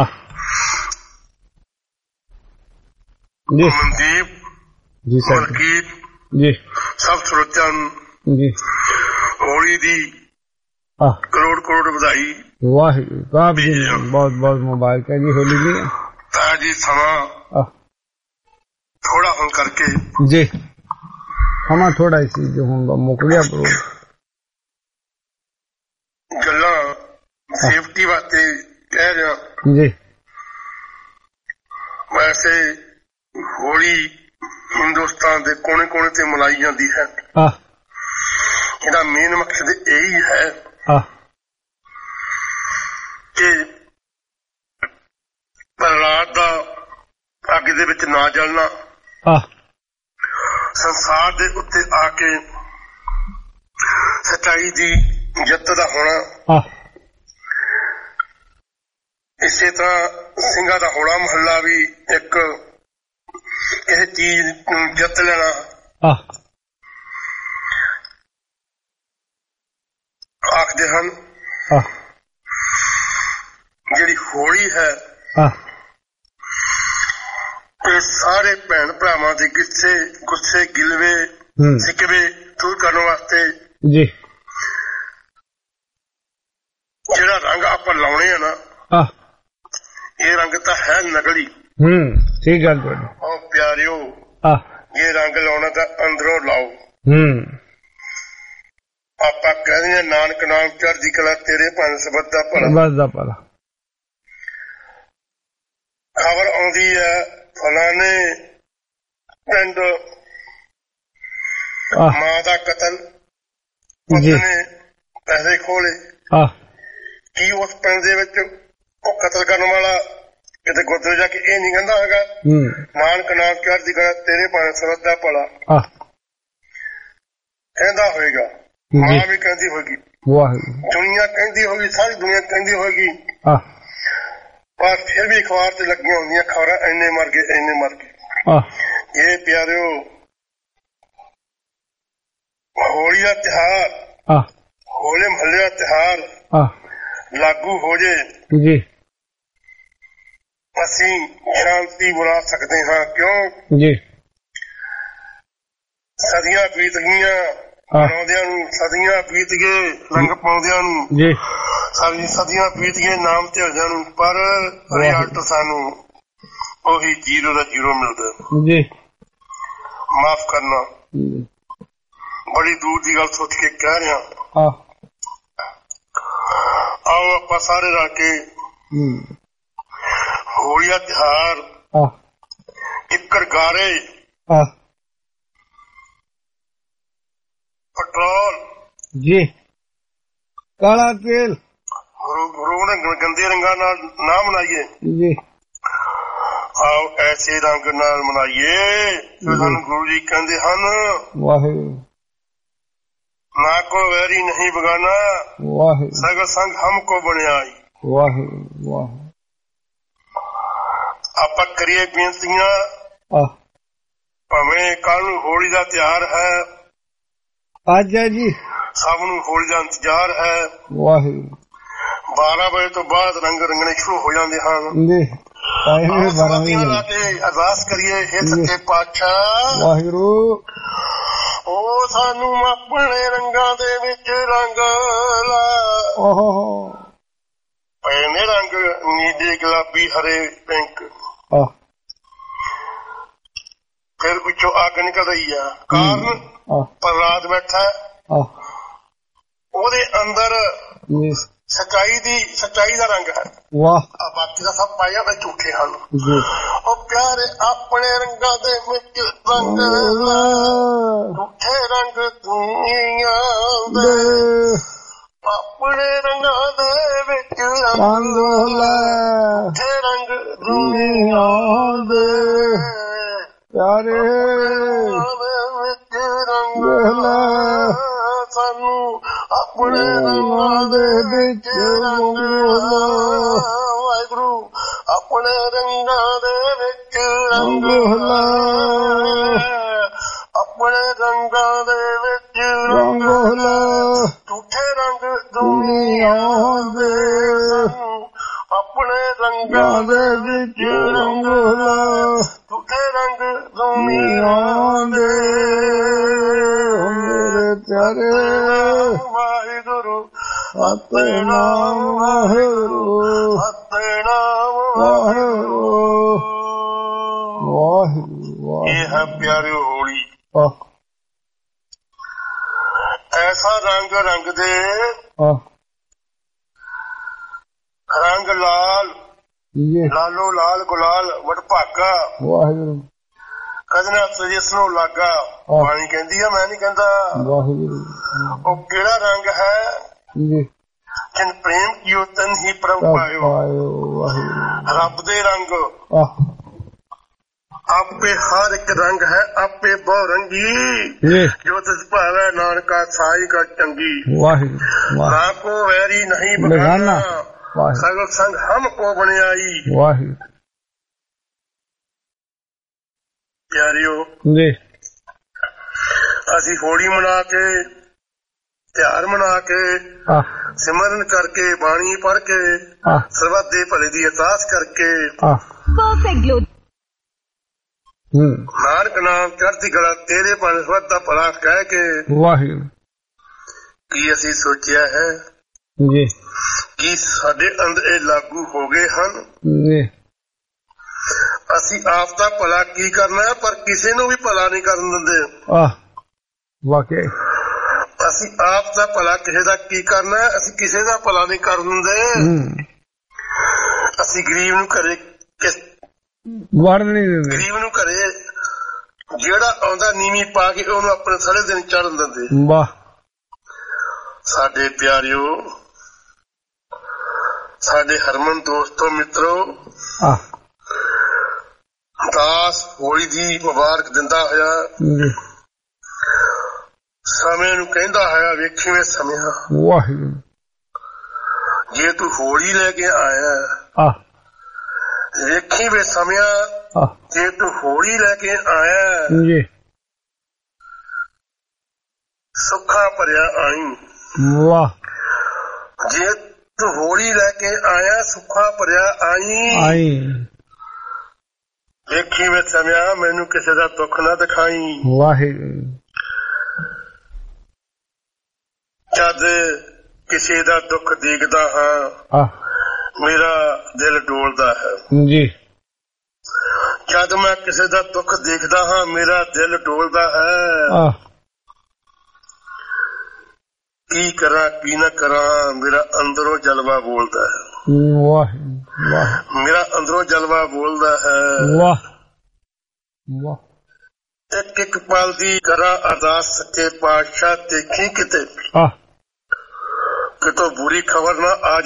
ਜੀ ਮਨਦੀਪ ਜੀ ਸਰ ਮਲਕੀਤ ਜੀ ਸਭ ਸਰੋਤਿਆਂ ਨੂੰ ਜੀ ਹੋਲੀ ਦੀ ਕਰੋੜ ਵਧਾਈ। ਵਾਹਿਗੁਰੂ ਆਪ ਜੀ ਨੂੰ ਬਹੁਤ ਬਹੁਤ ਮੁਬਾਰਕਾਂ ਜੀ ਹੋਲੀ ਦੀ। ਤਾਇਆ ਜੀ ਸਮਾਂ ਥੋੜਾ ਹੁਣ ਕਰਕੇ ਜੀ ਸਮਾਂ ਥੋੜਾ ਹੀ ਸੀ ਜੋ ਹੁਣ ਮੁੱਕ ਗਿਆ। ਗੱਲਾਂ ਸੇਫਟੀ ਵਾਸਤੇ ਕਹਿ ਰਿਹਾ ਜੀ। ਵੈਸੇ ਹੋਲੀ ਹਿੰਦੁਸਤਾਨ ਦੇ ਕੋਨੇ ਤੇ ਮਨਾਈ ਜਾਂਦੀ ਹੈ। ਇਹਦਾ ਮੇਨ ਮਕਸਦ ਇਹੀ ਹੈ ਕਿ ਪ੍ਰਹਲਾਦ ਦਾ ਅੱਗ ਦੇ ਵਿੱਚ ਨਾ ਜਲਣਾ, ਸੰਸਾਰ ਦੇ ਉੱਤੇ ਆ ਕੇ ਸੱਚਾਈ ਦੀ ਜਿੱਤ ਦਾ ਹੋਣਾ। ਇਸੇ ਤਰ੍ਹਾਂ ਸਿੰਘਾਂ ਦਾ ਹੋਲਾ ਮਹੱਲਾ ਵੀ ਇੱਕ ਕਿਸੇ ਚੀਜ਼ ਨੂੰ ਜਿੱਤ ਲੈਣਾ। ਆਖਦੇ ਹਨ ਜਿਹੜੀ ਹੋਲੀ ਹੈ ਇਹ ਸਾਰੇ ਭੈਣ ਭਰਾਵਾਂ ਦੇ ਗੁੱਸੇ ਗਿਲਵੇ ਸਿਕਵੇ ਦੂਰ ਕਰਨ ਵਾਸਤੇ ਜਿਹੜਾ ਰੰਗ ਆਪਾਂ ਲਾਉਣੇ ਆ ਨਾ, ਇਹ ਰੰਗ ਤਾਂ ਹੈ ਨਕਲੀ। ਠੀਕ ਗੱਲ ਤੁਹਾਡੀ। ਉਹ ਪਿਆਰਿਓ, ਇਹ ਰੰਗ ਲਾਉਣਾ ਤਾਂ ਅੰਦਰੋਂ ਲਾਓ। ਆਪਾਂ ਕਹਿੰਦੇ ਨਾਨਕ ਨਾਮ ਚੜ੍ਹਦੀ ਕਲਾ ਤੇਰੇ ਭਾਣੇ ਸਬਦ ਦਾ ਭਲਾ। ਖਬਰ ਆਉਂਦੀ ਹੈ ਫਲਾਣੇ ਪਿੰਡ ਮਾਂ ਦਾ ਕਤਲ, ਉਸਨੇ ਪੈਸੇ ਖੋਲੇ। ਕੀ ਉਸ ਪਿੰਡ ਦੇ ਵਿੱਚ ਉਹ ਕਤਲ ਕਰਨ ਵਾਲਾ ਕਿਤੇ ਗੁਰਦੁਆਰੇ ਜਾ ਕੇ ਇਹ ਨਹੀਂ ਕਹਿੰਦਾ ਹੈਗਾ ਨਾਨਕ ਨਾਮ ਚੜ੍ਹਦੀ ਕਲਾ ਤੇਰੇ ਭਾਣੇ ਸਬਦ ਦਾ ਭਲਾ? ਕਹਿੰਦਾ ਹੋਏਗਾ, ਮਾਂ ਵੀ ਕਹਿੰਦੀ ਹੋਏਗੀ, ਦੁਨੀਆ ਕਹਿੰਦੀ ਹੋਗੀ, ਸਾਰੀ ਦੁਨੀਆ ਕਹਿੰਦੀ ਹੋਏਗੀ, ਪਰ ਫਿਰ ਵੀ ਅਖਬਾਰ ਤੇ ਲੱਗੀਆਂ ਹੁੰਦੀਆਂ ਖਬਰਾਂ, ਇੰਨੇ ਮਰ ਗਏ, ਇੰਨੇ ਮਰ ਗਏ। ਇਹ ਪਿਆਰਿਓ ਹੋਲੀ ਦਾ ਤਿਉਹਾਰ, ਹੋਲੇ ਮਹੱਲੇ ਦਾ ਤਿਉਹਾਰ ਲਾਗੂ ਹੋ ਜੇ ਅਸੀਂ ਸ਼ਾਂਤੀ ਬਣਾ ਸਕਦੇ ਹਾਂ। ਕਿਉਂ? ਸਦੀਆਂ ਬੀਤ ਗਈਆਂ ਬਣਾਉਂਦਿਆਂ ਨੂੰ, ਸਦੀਆਂ ਬੀਤ ਗਏ ਰੰਗ ਪਾਉਂਦਿਆਂ ਨੂੰ, ਸਾਰੀਆਂ ਸਦੀਆਂ ਬੀਤ ਗਏ ਨਾਮ ਧਿਆਉਂਦਿਆਂ ਨੂੰ, ਪਰ ਰਿਜ਼ਲਟ ਸਾਨੂੰ ਉਹੀ 0 ਦਾ 0 ਮਿਲਦਾ। ਮਾਫ ਕਰਨਾ, ਬੜੀ ਦੂਰ ਦੀ ਗੱਲ ਸੋਚ ਕੇ ਕਹਿ ਰਿਹਾ। ਆਓ ਆਪਾਂ ਸਾਰੇ ਰਲ ਕੇ ਹੋਲੀ ਦਾ ਤਿਉਹਾਰ ਇੱਕ ਗਾਰੇ, ਪੈਟਰੋਲ, ਕਾਲਾ ਤੇਲ, ਗੰਦੇ ਰੰਗਾਂ ਨਾਲ ਨਾ ਮਨਾਈਏ। ਆਓ ਐਸੇ ਰੰਗ ਨਾਲ ਮਨਾਈਏ ਜੋ ਸਾਨੂੰ ਗੁਰੂ ਜੀ ਕਹਿੰਦੇ ਹਨ, ਵਾਹਿਗੁਰੂ ਨਾ ਕੋ ਵੈਰੀ ਨਹੀਂ ਬਗਾਨਾ, ਸਗ ਸੰਗ ਹਮਕੋ ਬਣਿਆਈ। ਆਪਾਂ ਕਰੀਏ ਬੇਨਤੀਆਂ, ਭਾਵੇਂ ਕੱਲ ਨੂੰ ਹੋਲੀ ਦਾ ਤਿਉਹਾਰ ਹੈ, ਅੱਜ ਹੈ ਜੀ, ਸਭ ਨੂੰ ਹੋਲੀ ਦਾ ਇੰਤਜ਼ਾਰ ਹੈ। 12 ਵਜੇ ਤੋਂ ਬਾਅਦ ਰੰਗ ਰੰਗਣੇ ਸ਼ੁਰੂ ਹੋ ਜਾਂਦੇ ਹਨ। ਅਰਦਾਸ ਕਰੀਏ, ਹੇ ਸੱਚੇ ਪਾਤਸ਼ਾਹ ਵਾਹਿਗੁਰੂ, ਉਹ ਸਾਨੂੰ ਆਪਣੇ ਰੰਗਾਂ ਦੇ ਵਿੱਚ ਰੰਗ ਲਾ। ਪੈਨੇ ਰੰਗ ਨੀਲੇ, ਗੁਲਾਬੀ, ਹਰੇ, ਪਿੰਕ, ਫਿਰ ਵਿੱਚੋਂ ਅੱਗ ਨਿਕਲ ਰਹੀ ਆ। ਕਾਰਨ ਪ੍ਰਹਲਾਦ ਬੈਠਾ, ਉਹਦੇ ਅੰਦਰ ਸੱਚਾਈ ਦਾ ਰੰਗ ਹੈ। ਬਾਕੀ ਦਾ ਸਭ ਪਾਇਆ ਵਿੱਚ ਝੂਠੇ ਹਨ। ਉਹ ਪਿਆਰੇ ਆਪਣੇ ਰੰਗਾਂ ਦੇ ਵਿੱਚ ਰੰਗ ਝੂਠੇ ਰੰਗ ਦੁਨੀਆਂ ਦੇ, ਆਪਣੇ ਰੰਗਾਂ ਦੇ ਵਿੱਚ ਰੰਗ ਝੂਠੇ ਰੰਗ ਦੁਨੀਆਂ ਦੇ, ਪਿਆਰੇ ਵਿੱਚ ਰੰਗ ਸਾਨੂੰ ਆਪਣੇ ਰੰਗਾਂ ਦੇ ਵਿੱਚ ਰੰਗ ਵਾਹਿਗੁਰੂ, ਆਪਣੇ ਰੰਗਾਂ ਦੇ ਵਿੱਚ ਰੰਗ ਆਪਣੇ ਰੰਗਾਂ ਦੇ ਵਿੱਚ ਰੰਗ ਝੂਠੇ ਰੰਗ ਦੁਨੀਆਂ ਦੇ, ਆਪਣੇ ਰੰਗਾਂ ਦੇ ਵਿੱਚ ਰੰਗ ਝੂਠੇ ਰੰਗ ਦੁਨੀਆਂ ਦੇ। ਮੇਰੇ ਪਿਆਰੇ ਵਾਹਿਗੁਰੂ ਸਤਿਨਾਮ ਵਾਹਿਗੁਰੂ, ਸਤਿਨਾਮ ਵਾਹਿਗੁਰੂ, ਵਾਹਿਗੁਰੂ। ਇਹ ਹੈ ਪਿਆਰਿਓ ਹੋਲੀ। ਐਸਾ ਰੰਗ ਦੇ ਰੰਗ ਲਾਲ, ਲਾਲੋ ਲਾਲ ਗੁਲਾਲ ਵਡਭਾਗਾ, ਵਾਹਿਗੁਰੂ ਕਦਨਾ ਜਿਸ ਨੂੰ ਲਾਗਾ। ਪਾਣੀ ਕਹਿੰਦੀ ਆ, ਮੈਂ ਨਹੀਂ ਕਹਿੰਦਾ। ਉਹ ਕਿਹੜਾ ਰੰਗ ਹੈ? ਜਿਨ ਪ੍ਰੇਮ ਕੀਓ ਤਨ ਹੀ ਪ੍ਰਭ ਪਾਇਓ। ਰੱਬ ਦੇ ਰੰਗ ਆਪੇ ਹਰ ਇੱਕ ਰੰਗ ਹੈ ਆਪੇ ਬਹੁ ਰੰਗੀ ਜੋ ਤਿਸ ਭਾਵੈ ਨਾਨਕਾ ਸਾਈ ਕਾ ਚੰਗੀ ਵਾਹਿਗੁਰੂ ਨਾ ਕੋ ਵੈਰੀ ਨਹੀਂ ਬਗਾਨਾ ਸਗਲ ਸੰਗ ਹਮ ਕੋ ਬਣਾਈ ਵਾਹਿਗੁਰੂ ਪਿਆਰਿਓ ਜੀ ਅਸੀਂ ਹੋਲੀ ਮਨਾ ਕੇ ਤਿਉਹਾਰ ਮਨਾ ਕੇ ਸਿਮਰਨ ਕਰਕੇ ਬਾਣੀ ਪੜ੍ਹ ਕੇ ਸਰਬੱਤ ਦੇ ਭਲੇ ਦੀ ਅਰਦਾਸ ਕਰਕੇ ਨਾਨਕ ਨਾਮ ਚੜ੍ਹਦੀ ਕਲਾ ਤੇਰੇ ਪਰ ਸਰਬੱਤ ਦਾ ਭਲਾ ਕਹਿ ਕੇ ਵਾਹਿਗੁਰੂ ਕੀ ਅਸੀਂ ਸੋਚਿਆ ਹੈ ਜੀ ਕਿ ਸਾਡੇ ਅੰਦਰ ਇਹ ਲਾਗੂ ਹੋ ਗਏ ਹਨ ਜੀ ਅਸੀਂ ਆਪ ਦਾ ਭਲਾ ਕੀ ਕਰਨਾ ਹੈ ਪਰ ਕਿਸੇ ਨੂੰ ਵੀ ਭਲਾ ਨਹੀਂ ਕਰਨ ਦਿੰਦੇ ਵਾਕਈ ਅਸੀਂ ਆਪ ਦਾ ਭਲਾ ਕਿਸੇ ਦਾ ਕੀ ਕਰਨਾ ਹੈ ਅਸੀਂ ਕਿਸੇ ਦਾ ਭਲਾ ਨਹੀਂ ਕਰਨ ਦਿੰਦੇ ਅਸੀਂ ਗਰੀਬ ਨੂੰ ਘਰੇ ਵੜਨ ਨਹੀਂ ਦਿੰਦੇ ਗਰੀਬ ਨੂੰ ਘਰੇ ਜਿਹੜਾ ਆਉਂਦਾ ਨੀਵੀਂ ਪਾ ਕੇ ਉਹਨੂੰ ਆਪਣੇ ਸਾਰੇ ਦਿਨ ਚੜਨ ਦਿੰਦੇ ਵਾਹ ਸਾਡੇ ਪਿਆਰਿਓ ਸਾਡੇ ਹਰਮਨ ਦੋਸਤੋ ਮਿੱਤਰੋ ਦਾਸ ਹੋਲੀ ਦੀ ਮੁਬਾਰਕ ਦਿੰਦਾ ਹੋਇਆ ਸਮੇਂ ਨੂੰ ਕਹਿੰਦਾ ਹੋਇਆ ਵੇਖੀਵੇਂ ਸਮਿਆ ਵਾਹਿਗੁਰੂ ਜੇ ਤੂੰ ਹੋਲੀ ਲੈ ਕੇ ਆਇਆ ਵੇਖੀ ਵੇ ਸਮਿਆ ਜੇ ਤੂੰ ਹੋਲੀ ਲੈ ਕੇ ਆਇਆ ਜੀ ਸੁੱਖਾ ਭਰਿਆ ਆਈ ਵਾਹ ਜੇ ਤੂੰ ਹੋਲੀ ਲੈ ਕੇ ਆਇਆ ਸੁੱਖਾ ਭਰਿਆ ਆਈ ਵੇਖੀ ਵੇ ਸਮਿਆ ਮੈਨੂੰ ਕਿਸੇ ਦਾ ਦੁੱਖ ਨਾ ਦਿਖਾਈ ਵਾਹਿਗੁਰੂ ਜਦ ਕਿਸੇ ਦਾ ਦੁੱਖ ਦੇਖਦਾ ਹਾਂ ਮੇਰਾ ਦਿਲ ਡੋਲਦਾ ਹੈ ਜੀ ਜਦ ਮੈਂ ਕਿਸੇ ਦਾ ਦੁੱਖ ਦੇਖਦਾ ਹਾਂ ਮੇਰਾ ਦਿਲ ਡੋਲਦਾ ਹੈ ਕੀ ਕਰਾਂ ਕੀ ਨਾ ਕਰਾਂ ਮੇਰਾ ਅੰਦਰੋਂ ਜਲਵਾ ਬੋਲਦਾ ਹੈ ਵਾਹ ਵਾਹ ਮੇਰਾ ਅੰਦਰੋਂ ਜਲਵਾ ਬੋਲਦਾ ਹੈ ਵਾਹ ਵਾਹ ਇੱਕ ਇੱਕ ਪਲ ਦੀ ਕਰਾਂ ਅਰਦਾਸ ਸੱਚੇ ਪਾਤਸ਼ਾਹ ਦੇਖੀ ਕਿਤੇ ਕਿਤੋਂ ਬੁਰੀ ਖਬਰ ਨਾ ਆ